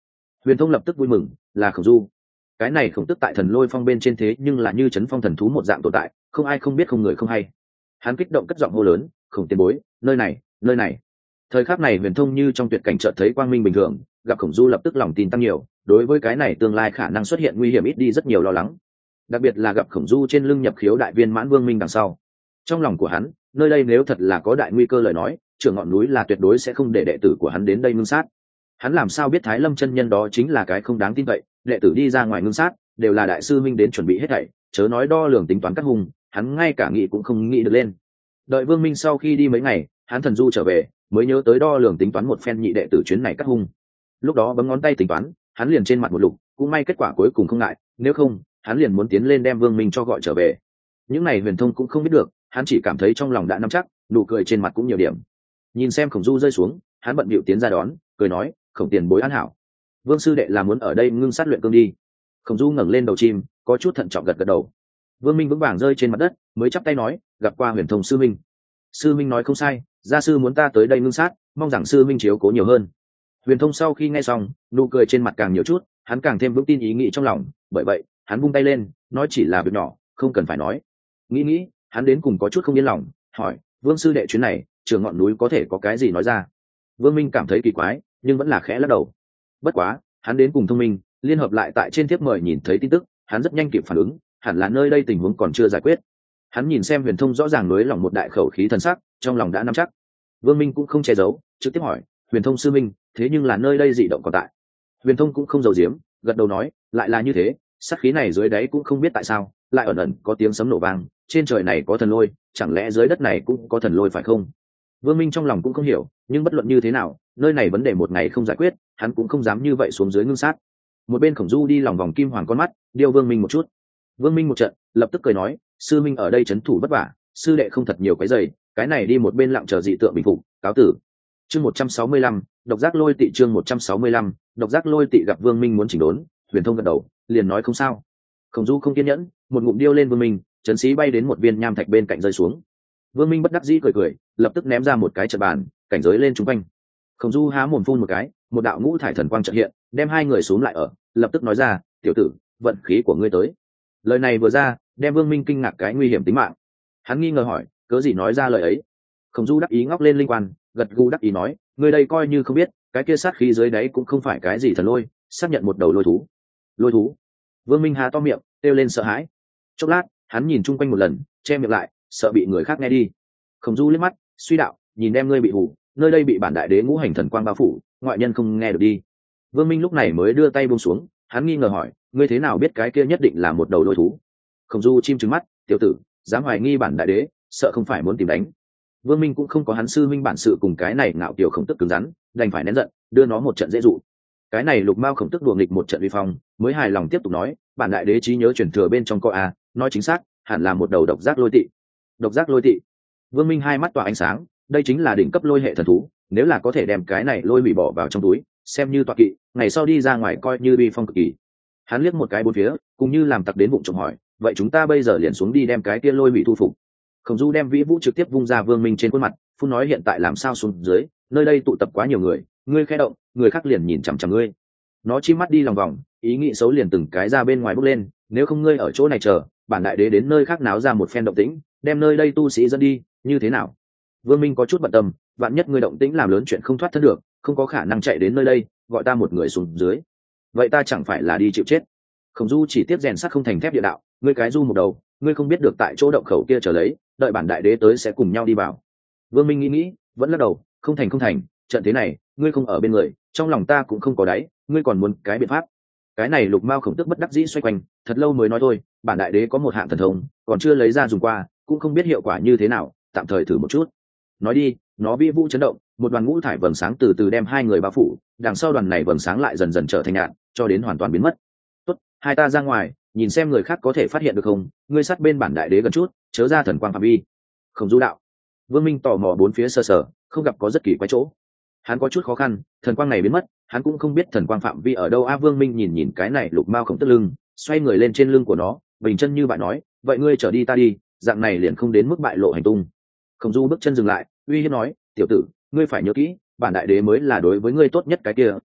Huyền Thông lập tức vui mừng, là Khổng Du. Cái này Khổng Tức tại Thần Lôi Phong bên trên thế nhưng là như chấn phong thần thú một dạng tồn tại, không ai không biết không người không hay. Hắn kích động cất giọng hô lớn, Khổng tiền bối, nơi này, nơi này. Thời khắc này Huyền Thông như trong tuyệt cảnh chợt thấy quang minh bình thường, gặp Khổng Du lập tức lòng tin tăng nhiều, đối với cái này tương lai khả năng xuất hiện nguy hiểm ít đi rất nhiều lo lắng. Đặc biệt là gặp Khổng Du trên lưng nhập khiếu đại viên mãn vương minh đằng sau. Trong lòng của hắn, nơi đây nếu thật là có đại nguy cơ lời nói, trưởng ngọn núi là tuyệt đối sẽ không để đệ tử của hắn đến đây ngưng sát. Hắn làm sao biết Thái Lâm chân nhân đó chính là cái không đáng tin cậy, đệ tử đi ra ngoài ngưng sát, đều là đại sư minh đến chuẩn bị hết thảy, chớ nói đo lường tính toán các hùng, hắn ngay cả nghĩ cũng không nghĩ được lên. Đợi Vương Minh sau khi đi mấy ngày, hắn thần du trở về, mới nhớ tới đo lường tính toán một phen nhị đệ tử chuyến này cắt hung. Lúc đó bấm ngón tay tính toán, hắn liền trên mặt một lục, cũng may kết quả cuối cùng không ngại, nếu không, hắn liền muốn tiến lên đem Vương Minh cho gọi trở về. Những này Huyền Thông cũng không biết được, hắn chỉ cảm thấy trong lòng đã nắm chắc, nụ cười trên mặt cũng nhiều điểm. Nhìn xem Khổng Du rơi xuống, hắn bận bịu tiến ra đón, cười nói, Khổng tiền bối an hảo. Vương sư đệ là muốn ở đây ngưng sát luyện cương đi. Khổng Du ngẩng lên đầu chim, có chút thận trọng gật gật đầu. Vương Minh vững vàng rơi trên mặt đất, mới chắp tay nói, gặp qua Huyền Thông sư minh. Sư minh nói không sai, gia sư muốn ta tới đây ngưng sát, mong rằng sư minh chiếu cố nhiều hơn. Huyền Thông sau khi nghe xong, nụ cười trên mặt càng nhiều chút, hắn càng thêm vững tin ý nghĩ trong lòng, bởi vậy, hắn vung tay lên, nói chỉ là việc nhỏ, không cần phải nói. Nghĩ nghĩ, hắn đến cùng có chút không yên lòng, hỏi, Vương sư đệ chuyến này, trường ngọn núi có thể có cái gì nói ra? Vương Minh cảm thấy kỳ quái, nhưng vẫn là khẽ lắc đầu. Bất quá, hắn đến cùng thông minh, liên hợp lại tại trên thiếp mời nhìn thấy tin tức, hắn rất nhanh kịp phản ứng, hẳn là nơi đây tình huống còn chưa giải quyết. Hắn nhìn xem Huyền Thông rõ ràng nới lỏng một đại khẩu khí thần sắc, trong lòng đã nắm chắc. Vương Minh cũng không che giấu, trực tiếp hỏi, Huyền Thông sư minh, thế nhưng là nơi đây dị động còn tại. Huyền Thông cũng không giấu giếm, gật đầu nói, lại là như thế, sát khí này dưới đáy cũng không biết tại sao, lại ẩn ẩn có tiếng sấm nổ vang, trên trời này có thần lôi, chẳng lẽ dưới đất này cũng có thần lôi phải không? Vương Minh trong lòng cũng không hiểu, nhưng bất luận như thế nào, nơi này vấn đề một ngày không giải quyết, hắn cũng không dám như vậy xuống dưới ngưng sát. Một bên Khổng Du đi lòng vòng kim hoàng con mắt, điêu Vương Minh một chút. Vương Minh một trận, lập tức cười nói, sư minh ở đây trấn thủ vất vả, sư đệ không thật nhiều cái giày, cái này đi một bên lặng chờ dị tượng bình phục, cáo tử. Chương một trăm sáu mươi lăm, độc giác lôi tị chương một trăm sáu mươi lăm, độc giác lôi tị gặp Vương Minh muốn chỉnh đốn, Huyền Thông gật đầu, liền nói không sao. Khổng Du không kiên nhẫn, một ngụm điêu lên Vương Minh, chấn sĩ bay đến một viên nham thạch bên cạnh rơi xuống. Vương Minh bất đắc dĩ cười cười, lập tức ném ra một cái trận bàn, cảnh giới lên chúng quanh. Khổng Du há mồm phun một cái, một đạo ngũ thải thần quang chợt hiện, đem hai người xuống lại ở, lập tức nói ra, tiểu tử, vận khí của ngươi tới. Lời này vừa ra, đem Vương Minh kinh ngạc cái nguy hiểm tính mạng. Hắn nghi ngờ hỏi, cớ gì nói ra lời ấy? Khổng Du đắc ý ngóc lên linh quan, gật gù đắc ý nói, ngươi đây coi như không biết, cái kia sát khí dưới đáy cũng không phải cái gì thần lôi, xác nhận một đầu lôi thú. Lôi thú? Vương Minh há to miệng, kêu lên sợ hãi. Chốc lát, hắn nhìn chung quanh một lần, che miệng lại, sợ bị người khác nghe đi. Khổng Du liếc mắt, suy đạo, nhìn em ngươi bị hù, nơi đây bị bản đại đế ngũ hành thần quang bao phủ, ngoại nhân không nghe được đi. Vương Minh lúc này mới đưa tay buông xuống, hắn nghi ngờ hỏi, ngươi thế nào biết cái kia nhất định là một đầu lôi thú? Khổng Du chim trừng mắt, tiểu tử, dám hoài nghi bản đại đế, sợ không phải muốn tìm đánh. Vương Minh cũng không có hắn sư minh bản sự cùng cái này ngạo kiều Khổng Tức cứng rắn, đành phải nén giận, đưa nó một trận dễ dụ. Cái này Lục Mao Khổng Tức đùa nghịch một trận uy phong, mới hài lòng tiếp tục nói, bản đại đế trí nhớ truyền thừa bên trong co a, nói chính xác, hẳn là một đầu độc giác lôi tị. Độc giác lôi tị? Vương Minh hai mắt tỏa ánh sáng, đây chính là đỉnh cấp lôi hệ thần thú, nếu là có thể đem cái này lôi hủy bỏ vào trong túi, xem như tọa kỵ, ngày sau đi ra ngoài coi như uy phong cực kỳ. Hắn liếc một cái bốn phía, cũng như làm tặc đến bụng trộm hỏi, vậy chúng ta bây giờ liền xuống đi đem cái kia lôi hủy thu phục. Khổng Du đem vĩ vũ trực tiếp vung ra Vương Minh trên khuôn mặt, phun nói hiện tại làm sao xuống dưới, nơi đây tụ tập quá nhiều người, ngươi khẽ động, người khác liền nhìn chằm chằm ngươi. Nó chim mắt đi lòng vòng, ý nghĩ xấu liền từng cái ra bên ngoài bốc lên, nếu không ngươi ở chỗ này chờ, bản đại đế đến nơi khác náo ra một phen động tĩnh, đem nơi đây tu sĩ dẫn đi, như thế nào? Vương Minh có chút bận tâm, vạn nhất ngươi động tĩnh làm lớn chuyện không thoát thân được, không có khả năng chạy đến nơi đây, gọi ta một người xuống dưới. Vậy ta chẳng phải là đi chịu chết? Khổng Du chỉ tiếp rèn sắt không thành thép địa đạo, ngươi cái du một đầu, ngươi không biết được tại chỗ động khẩu kia chờ lấy, đợi bản đại đế tới sẽ cùng nhau đi vào. Vương Minh nghĩ nghĩ, vẫn lắc đầu, không thành không thành, trận thế này, ngươi không ở bên người, trong lòng ta cũng không có đáy, ngươi còn muốn cái biện pháp. Cái này Lục Mao Khổng Tức bất đắc dĩ xoay quanh, thật lâu mới nói thôi, bản đại đế có một hạng thần thông, còn chưa lấy ra dùng qua, cũng không biết hiệu quả như thế nào, tạm thời thử một chút. Nói đi, nó vĩ vũ chấn động, một đoàn ngũ thải vầng sáng từ từ đem hai người bao phủ, đằng sau đoàn này vầng sáng lại dần dần trở thành nhạt, cho đến hoàn toàn biến mất. Tốt, hai ta ra ngoài, nhìn xem người khác có thể phát hiện được không, ngươi sát bên bản đại đế gần chút, chớ ra thần quang phạm vi. Không Du đạo. Vương Minh tò mò bốn phía sơ sở, không gặp có rất kỳ quái chỗ. Hắn có chút khó khăn, thần quang này biến mất, hắn cũng không biết thần quang phạm vi ở đâu. A Vương Minh nhìn nhìn cái này Lục Mao Khổng Tức lưng, xoay người lên trên lưng của nó, bình chân như bạn nói, vậy ngươi trở đi ta đi, dạng này liền không đến mức bại lộ hành tung. Khổng Du bước chân dừng lại, uy hiếp nói, tiểu tử, ngươi phải nhớ kỹ, bản đại đế mới là đối với ngươi tốt nhất cái kia,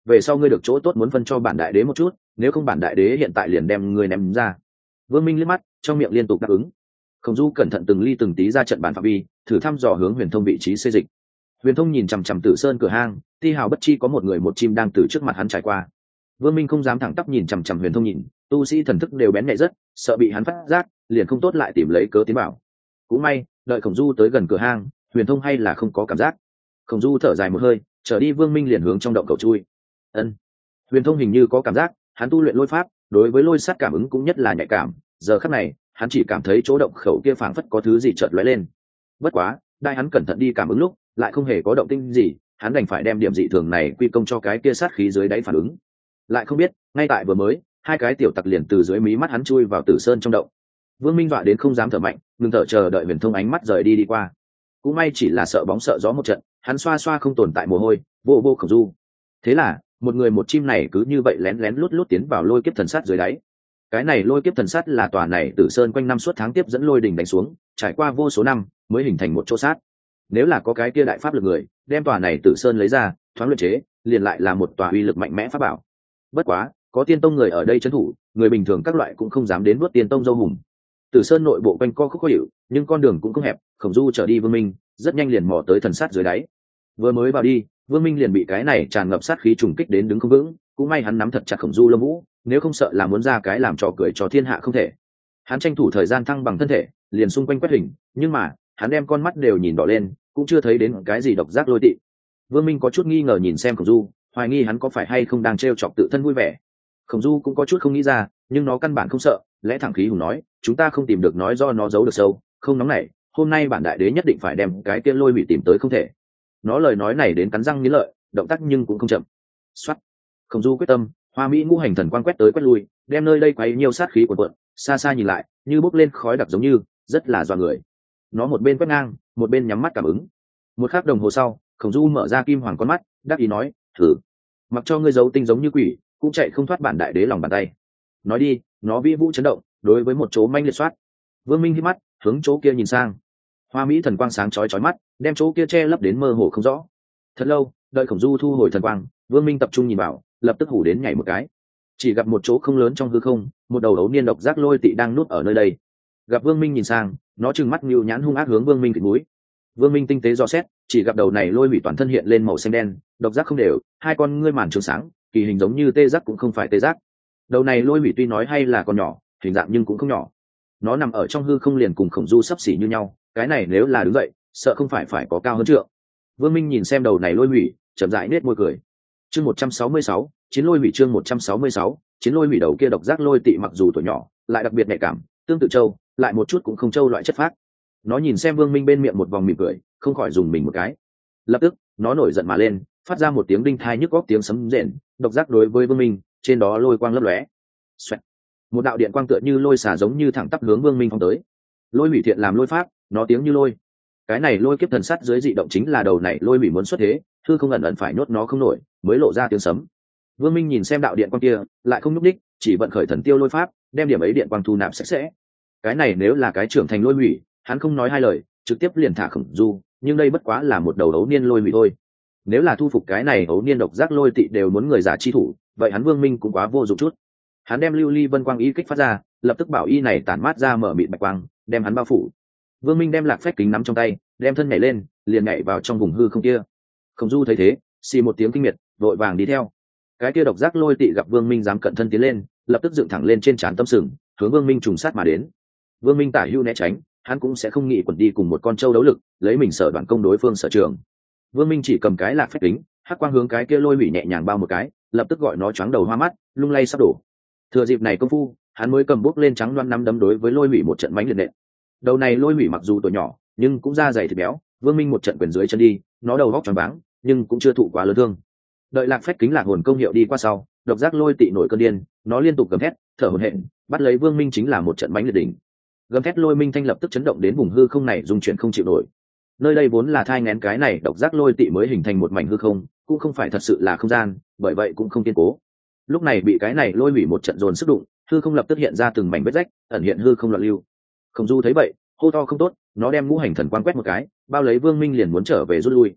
về sau ngươi được chỗ tốt muốn phân cho bản đại đế một chút, nếu không bản đại đế hiện tại liền đem ngươi ném ra. Vương Minh liếc mắt, trong miệng liên tục đáp ứng. Khổng Du cẩn thận từng ly từng tí ra trận bàn phạm vi, thử thăm dò hướng Huyền Thông vị trí xê dịch. Huyền Thông nhìn chằm chằm Tử Sơn cửa hang, ti hào bất chi có một người một chim đang từ trước mặt hắn trải qua. Vương Minh không dám thẳng tắp nhìn chằm chằm Huyền Thông nhìn, tu sĩ thần thức đều bén nhạy rất, sợ bị hắn phát giác, liền không tốt lại tìm lấy cớ tiến bảo. Cũng may, đợi Khổng Du tới gần cửa hang, Huyền Thông hay là không có cảm giác. Khổng Du thở dài một hơi, trở đi Vương Minh liền hướng trong động cầu chui. Ân. Huyền Thông hình như có cảm giác, hắn tu luyện lôi pháp, đối với lôi sát cảm ứng cũng nhất là nhạy cảm, giờ khắc này, hắn chỉ cảm thấy chỗ động khẩu kia phảng phất có thứ gì chợt lóe lên. Bất quá, đại hắn cẩn thận đi cảm ứng lúc, lại không hề có động tĩnh gì, hắn đành phải đem điểm dị thường này quy công cho cái kia sát khí dưới đáy phản ứng. Lại không biết, ngay tại vừa mới, hai cái tiểu tặc liền từ dưới mí mắt hắn chui vào Tử Sơn trong động. Vương Minh dọa đến không dám thở mạnh, ngừng thở chờ đợi Huyền Thông ánh mắt rời đi đi qua. Cũng may chỉ là sợ bóng sợ gió một trận, hắn xoa xoa không tồn tại mồ hôi, vô vô Khổng Du. Thế là, một người một chim này cứ như vậy lén lén lút lút tiến vào lôi kiếp thần sát dưới đáy. Cái này lôi kiếp thần sát là tòa này Tử Sơn quanh năm suốt tháng tiếp dẫn lôi đỉnh đánh xuống, trải qua vô số năm mới hình thành một chỗ sát. Nếu là có cái kia đại pháp lực người, đem tòa này Tử Sơn lấy ra, thoáng luyện chế, liền lại là một tòa uy lực mạnh mẽ pháp bảo. Bất quá, có tiên tông người ở đây trấn thủ, người bình thường các loại cũng không dám đến nuốt tiên tông dâu hùng. Tử Sơn nội bộ quanh co khúc khó hiểu, nhưng con đường cũng không hẹp, Khổng Du trở đi Vương Minh, rất nhanh liền mò tới thần sát dưới đáy. Vừa mới vào đi, Vương Minh liền bị cái này tràn ngập sát khí trùng kích đến đứng không vững, cũng may hắn nắm thật chặt Khổng Du lông vũ, nếu không sợ là muốn ra cái làm trò cười cho thiên hạ không thể. Hắn tranh thủ thời gian thăng bằng thân thể, liền xung quanh quét hình, nhưng mà, hắn đem con mắt đều nhìn đỏ lên, cũng chưa thấy đến cái gì độc giác lôi tị. Vương Minh có chút nghi ngờ nhìn xem Khổng Du, hoài nghi hắn có phải hay không đang trêu chọc tự thân vui vẻ. Khổng Du cũng có chút không nghĩ ra, nhưng nó căn bản không sợ, lẽ thẳng khí hùng nói, chúng ta không tìm được nói do nó giấu được sâu, không nóng nảy, hôm nay bản đại đế nhất định phải đem cái kia lôi hủy tìm tới không thể. Nó lời nói này đến cắn răng nghiến lợi, động tác nhưng cũng không chậm. Soát. Khổng Du quyết tâm, Hoa Mỹ ngũ hành thần quang quét tới quét lui, đem nơi đây quấy nhiều sát khí cuồn cuộn, xa xa nhìn lại, như bốc lên khói đặc giống như, rất là dọa người. Nó một bên quét ngang, một bên nhắm mắt cảm ứng. Một khắc đồng hồ sau, Khổng Du mở ra kim hoàng con mắt, đáp ý nói, thử, mặc cho ngươi giấu tinh giống như quỷ, cũng chạy không thoát bản đại đế lòng bàn tay. Nói đi, nó vĩ vũ chấn động, đối với một chỗ manh liệt soát. Vương Minh hít mắt, hướng chỗ kia nhìn sang. Hoa Mỹ thần quang sáng chói chói mắt, đem chỗ kia che lấp đến mơ hồ không rõ. Thật lâu, đợi Khổng Du thu hồi thần quang, Vương Minh tập trung nhìn vào, lập tức hủ đến nhảy một cái. Chỉ gặp một chỗ không lớn trong hư không, một đầu ấu niên độc giác lôi tị đang nuốt ở nơi đây. Gặp Vương Minh nhìn sang, nó trừng mắt nhíu nhãn hung ác hướng Vương Minh kịch mũi. Vương Minh tinh tế dò xét, chỉ gặp đầu này lôi hủy toàn thân hiện lên màu xanh đen, độc giác không đều, hai con ngươi màn trường sáng, kỳ hình giống như tê giác cũng không phải tê giác. Đầu này lôi hủy tuy nói hay là còn nhỏ, hình dạng nhưng cũng không nhỏ. Nó nằm ở trong hư không liền cùng Khổng Du sấp xỉ như nhau, cái này nếu là đứng dậy, sợ không phải phải có cao hơn trượng. Vương Minh nhìn xem đầu này lôi hủy, chậm rãi nết môi cười. Chương một trăm sáu mươi sáu, chiến lôi hủy chương một trăm sáu mươi sáu, chiến lôi hủy đầu kia độc giác lôi tị mặc dù tuổi nhỏ, lại đặc biệt nhạy cảm, tương tự châu, lại một chút cũng không châu loại chất phác. Nó nhìn xem Vương Minh bên miệng một vòng mỉm cười, không khỏi dùng mình một cái. Lập tức, nó nổi giận mà lên, phát ra một tiếng đinh thai nhức góc tiếng sấm rền, độc giác đối với Vương Minh, trên đó lôi quang lấp lóe. Xoẹt. Một đạo điện quang tựa như lôi xả giống như thẳng tắp hướng Vương Minh phóng tới. Lôi hủy thiện làm lôi pháp, nó tiếng như lôi. Cái này lôi kiếp thần sắt dưới dị động chính là đầu này lôi hủy muốn xuất thế, thư không ẩn ẩn phải nhốt nó không nổi, mới lộ ra tiếng sấm. Vương Minh nhìn xem đạo điện quang kia, lại không nhúc đích, chỉ vận khởi thần tiêu lôi pháp, đem điểm ấy điện quang thu nạp sạch sẽ. Cái này nếu là cái trưởng thành lôi hủy, hắn không nói hai lời, trực tiếp liền thả Khổng Du, nhưng đây bất quá là một đầu ấu niên lôi hủy thôi. Nếu là thu phục cái này ấu niên độc giác lôi tị đều muốn người giả chi thủ, vậy hắn Vương Minh cũng quá vô dụng chút. Hắn đem lưu ly vân quang y kích phát ra, lập tức bảo y này tản mát ra mở mịt bạch quang, đem hắn bao phủ. Vương Minh đem lạc phách kính nắm trong tay, đem thân nhảy lên, liền nhảy vào trong vùng hư không kia. Khổng Du thấy thế, xì một tiếng kinh miệt, vội vàng đi theo. Cái kia độc giác lôi tị gặp Vương Minh dám cận thân tiến lên, lập tức dựng thẳng lên trên trán tâm sừng, hướng Vương Minh trùng sát mà đến. Vương Minh tả hữu né tránh, hắn cũng sẽ không nghĩ quẩn đi cùng một con trâu đấu lực, lấy mình sở đoạn công đối phương sở trường. Vương Minh chỉ cầm cái lạc phách kính, hắc quang hướng cái kia lôi hủy nhẹ nhàng bao một cái, lập tức gọi nó choáng đầu hoa mắt, lung lay sắp đổ. Thừa dịp này công phu, hắn mới cầm bước lên trắng loan nắm đấm đối với lôi hủy một trận mánh liệt nện. Đầu này lôi hủy mặc dù tuổi nhỏ, nhưng cũng da dày thịt béo, Vương Minh một trận quyền dưới chân đi, nó đầu góc tròn váng, nhưng cũng chưa thụ quá lớn thương. Đợi lạc phách kính lạc hồn công hiệu đi qua sau, độc giác lôi tị nổi cơn điên, nó liên tục gầm thét, thở hổn hển, bắt lấy Vương Minh chính là một trận mánh liệt đỉnh. Gầm thét lôi minh thanh lập tức chấn động đến vùng hư không này dung chuyển không chịu nổi. Nơi đây vốn là thai nghén cái này độc giác lôi tị mới hình thành một mảnh hư không, cũng không phải thật sự là không gian, bởi vậy cũng không kiên cố. Lúc này bị cái này lôi hủy một trận dồn sức đụng, hư không lập tức hiện ra từng mảnh vết rách, ẩn hiện hư không loạn lưu. Khổng Du thấy vậy, hô to không tốt, nó đem ngũ hành thần quang quét một cái, bao lấy Vương Minh liền muốn trở về rút lui.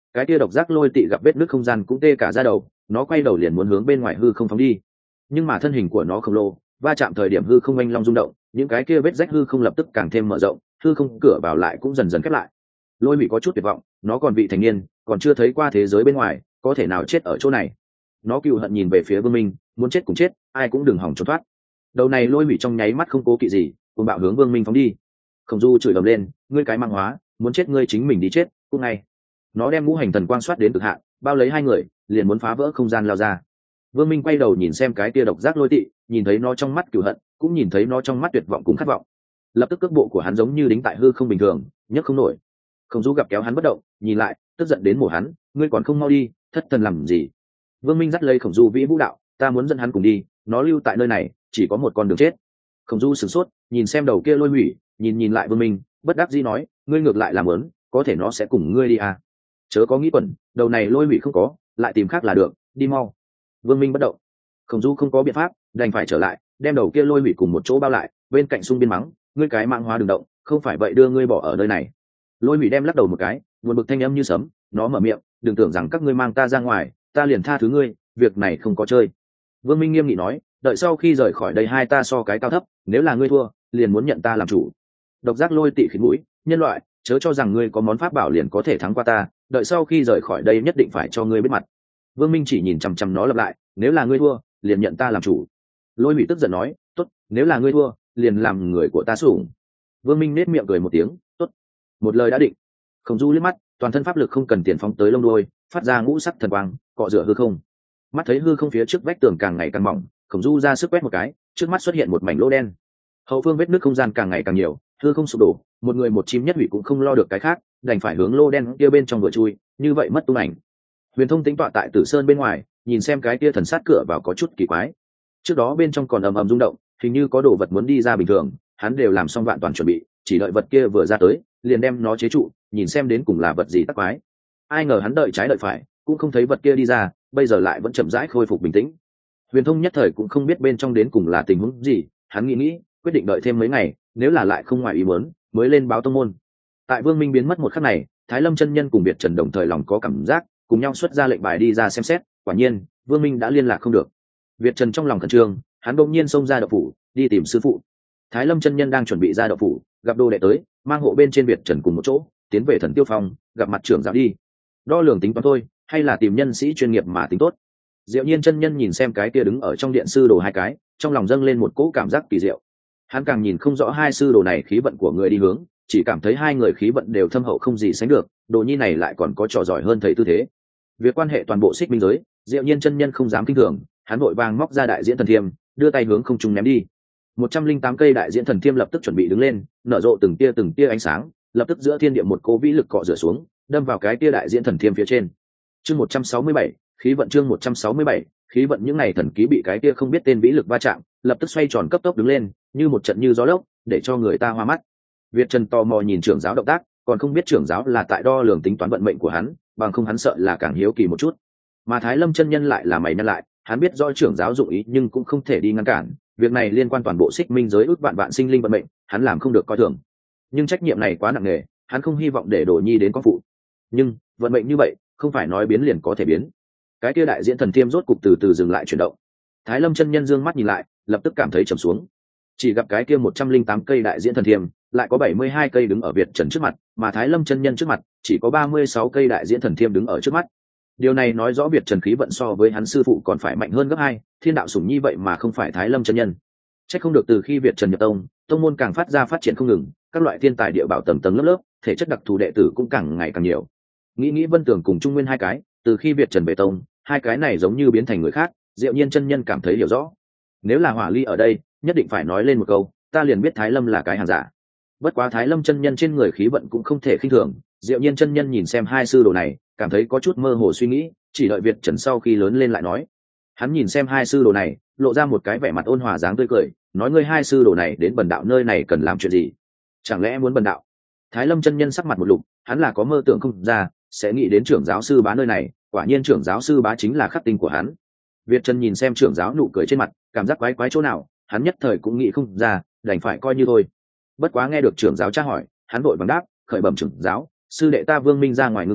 Cái kia độc giác lôi tị gặp vết nước không gian cũng tê cả ra đầu, nó quay đầu liền muốn hướng bên ngoài hư không phóng đi, nhưng mà thân hình của nó khổng lồ, va chạm thời điểm hư không oanh long rung động, những cái kia vết rách hư không lập tức càng thêm mở rộng, hư không cửa vào lại cũng dần dần khép lại. Lôi bị có chút tuyệt vọng, nó còn vị thành niên, còn chưa thấy qua thế giới bên ngoài, có thể nào chết ở chỗ này. Nó cừu hận nhìn về phía Vương Minh, muốn chết cũng chết, ai cũng đừng hòng trốn thoát. Đầu này lôi bị trong nháy mắt không cố kỵ gì, cùng bạo hướng Vương Minh phóng đi. Khổng Du chửi ầm lên, ngươi cái mang hóa, muốn chết ngươi chính mình đi chết, cũng ngay. Nó đem ngũ hành thần quang xoát đến cực hạn, bao lấy hai người, liền muốn phá vỡ không gian lao ra. Vương Minh quay đầu nhìn xem cái tia độc giác lôi tị, nhìn thấy nó trong mắt cừu hận, cũng nhìn thấy nó trong mắt tuyệt vọng cùng khát vọng. Lập tức cước bộ của hắn giống như đính tại hư không bình thường, nhấc không nổi. Khổng Du gặp kéo hắn bất động, nhìn lại, tức giận đến mổ hắn, ngươi còn không mau đi, thất thần làm gì? Vương Minh dắt lấy Khổng Du vĩ vũ đạo, ta muốn dẫn hắn cùng đi, nó lưu tại nơi này, chỉ có một con đường chết. Khổng Du sửng sốt, nhìn xem đầu kia lôi hủy, nhìn nhìn lại Vương Minh, bất đắc dĩ nói, ngươi ngược lại làm lớn, có thể nó sẽ cùng ngươi đi à? Chớ có nghĩ quẩn, đầu này lôi hủy không có, lại tìm khác là được, đi mau. Vương Minh bất động. Khổng Du không có biện pháp, đành phải trở lại, đem đầu kia lôi hủy cùng một chỗ bao lại, bên cạnh Sung Biên mắng, ngươi cái mạng hóa đừng động, không phải vậy đưa ngươi bỏ ở nơi này. Lôi hủy đem lắc đầu một cái, buồn bực thanh âm như sấm, nó mở miệng, đừng tưởng rằng các ngươi mang ta ra ngoài, ta liền tha thứ ngươi, việc này không có chơi. Vương Minh nghiêm nghị nói, đợi sau khi rời khỏi đây hai ta so cái cao thấp, nếu là ngươi thua, liền muốn nhận ta làm chủ. Độc giác lôi tị khịt mũi, nhân loại, chớ cho rằng ngươi có món pháp bảo liền có thể thắng qua ta, đợi sau khi rời khỏi đây nhất định phải cho ngươi biết mặt. Vương Minh chỉ nhìn chằm chằm nó lặp lại, nếu là ngươi thua, liền nhận ta làm chủ. Lôi hủy tức giận nói, tốt, nếu là ngươi thua, liền làm người của ta sủng. Vương Minh nết miệng cười một tiếng, tốt, một lời đã định. Khổng Du liếc mắt, toàn thân pháp lực không cần tiền phóng tới lông đuôi, phát ra ngũ sắc thần quang, cọ rửa hư không. Mắt thấy hư không phía trước vách tường càng ngày càng mỏng, Khổng Du ra sức quét một cái, trước mắt xuất hiện một mảnh lỗ đen. Hậu phương vết nứt không gian càng ngày càng nhiều, hư không sụp đổ, một người một chim nhất hủy cũng không lo được cái khác, đành phải hướng lô đen kia bên trong vừa chui, như vậy mất tung ảnh. Huyền Thông tính tọa tại Tử Sơn bên ngoài, nhìn xem cái kia thần sát cửa vào có chút kỳ quái. Trước đó bên trong còn ầm ầm rung động, hình như có đồ vật muốn đi ra bình thường, hắn đều làm xong vạn toàn chuẩn bị, chỉ đợi vật kia vừa ra tới, liền đem nó chế trụ, nhìn xem đến cùng là vật gì tắc quái. Ai ngờ hắn đợi trái đợi phải, cũng không thấy vật kia đi ra, bây giờ lại vẫn chậm rãi khôi phục bình tĩnh. Huyền Thông nhất thời cũng không biết bên trong đến cùng là tình huống gì, hắn nghĩ nghĩ, quyết định đợi thêm mấy ngày, nếu là lại không ngoài ý muốn, mới lên báo tông môn. Tại Vương Minh biến mất một khắc này, Thái Lâm chân nhân cùng Biệt Trần đồng thời lòng có cảm giác, cùng nhau xuất ra lệnh bài đi ra xem xét, quả nhiên, Vương Minh đã liên lạc không được. Biệt Trần trong lòng khẩn trương, hắn đột nhiên xông ra động phủ, đi tìm sư phụ. Thái Lâm chân nhân đang chuẩn bị ra động phủ, gặp đồ đệ tới, mang hộ bên trên Biệt Trần cùng một chỗ, tiến về Thần Tiêu Phong, gặp mặt trưởng giáo đi. Đo lường tính toán thôi, hay là tìm nhân sĩ chuyên nghiệp mà tính tốt. Diệu Nhiên chân nhân nhìn xem cái kia đứng ở trong điện sư đồ hai cái, trong lòng dâng lên một cỗ cảm giác kỳ diệu. Hắn càng nhìn không rõ hai sư đồ này khí vận của người đi hướng, chỉ cảm thấy hai người khí vận đều thâm hậu không gì sánh được, đồ nhi này lại còn có trò giỏi hơn thầy tư thế. Việc quan hệ toàn bộ Xích Minh giới, Diệu Nhiên chân nhân không dám kinh thường, hắn vội vàng móc ra đại diễn thần thiêm, đưa tay hướng không trung ném đi. Một trăm linh tám cây đại diễn thần thiêm lập tức chuẩn bị đứng lên, nở rộ từng tia từng tia ánh sáng, lập tức giữa thiên địa một cỗ vĩ lực cọ rửa xuống, đâm vào cái tia đại diễn thần thiêm phía trên. Chương một trăm sáu mươi bảy, khí vận chương một trăm sáu mươi bảy, khí vận những này thần ký bị cái tia không biết tên vĩ lực va chạm, lập tức xoay tròn cấp tốc đứng lên, như một trận như gió lốc, để cho người ta hoa mắt. Việt Trần tò mò nhìn trưởng giáo động tác, còn không biết trưởng giáo là tại đo lường tính toán vận mệnh của hắn, bằng không hắn sợ là càng hiếu kỳ một chút. Mà Thái Lâm chân nhân lại là mày nhăn lại, hắn biết do trưởng giáo dụng ý nhưng cũng không thể đi ngăn cản, việc này liên quan toàn bộ Xích Minh giới ước vạn vạn sinh linh vận mệnh, hắn làm không được coi thường. Nhưng trách nhiệm này quá nặng nề, hắn không hy vọng để Đồ Nhi đến có phụ. Nhưng vận mệnh như vậy, không phải nói biến liền có thể biến. Cái kia đại diễn thần thiêm rốt cục từ từ dừng lại chuyển động. Thái Lâm chân nhân dương mắt nhìn lại, lập tức cảm thấy trầm xuống. Chỉ gặp cái kia một trăm linh tám cây đại diễn thần thiêm, lại có bảy mươi hai cây đứng ở Việt Trần trước mặt, mà Thái Lâm chân nhân trước mặt, chỉ có ba mươi sáu cây đại diễn thần thiêm đứng ở trước mắt. Điều này nói rõ Việt Trần khí vận so với hắn sư phụ còn phải mạnh hơn gấp hai, thiên đạo sủng nhi vậy mà không phải Thái Lâm chân nhân. Chắc không được từ khi Việt Trần nhập tông, tông môn càng phát ra phát triển không ngừng, các loại thiên tài địa bảo tầng tầng lớp lớp, thể chất đặc thù đệ tử cũng càng ngày càng nhiều. Nghĩ nghĩ Vân Tường cùng Trung Nguyên hai cái, từ khi Việt Trần về tông, hai cái này giống như biến thành người khác, Diệu Nhiên chân nhân cảm thấy hiểu rõ. Nếu là Hỏa Ly ở đây, nhất định phải nói lên một câu, ta liền biết Thái Lâm là cái hàng giả. Bất quá Thái Lâm chân nhân trên người khí vận cũng không thể khinh thường, Diệu Nhiên chân nhân nhìn xem hai sư đồ này, cảm thấy có chút mơ hồ suy nghĩ, chỉ đợi Việt Trần sau khi lớn lên lại nói. Hắn nhìn xem hai sư đồ này, lộ ra một cái vẻ mặt ôn hòa dáng tươi cười, nói ngươi hai sư đồ này đến bần đạo nơi này cần làm chuyện gì? Chẳng lẽ muốn bần đạo? Thái Lâm chân nhân sắc mặt một lục, hắn là có mơ tưởng không ra, sẽ nghĩ đến trưởng giáo sư bá nơi này, quả nhiên trưởng giáo sư bá chính là khắc tinh của hắn. Việt Trần nhìn xem trưởng giáo nụ cười trên mặt, cảm giác quái quái chỗ nào, hắn nhất thời cũng nghĩ không ra, đành phải coi như thôi. Bất quá nghe được trưởng giáo tra hỏi, hắn vội vàng đáp, khởi bẩm trưởng giáo, sư đệ ta Vương Minh ra ngoài ngưng sát,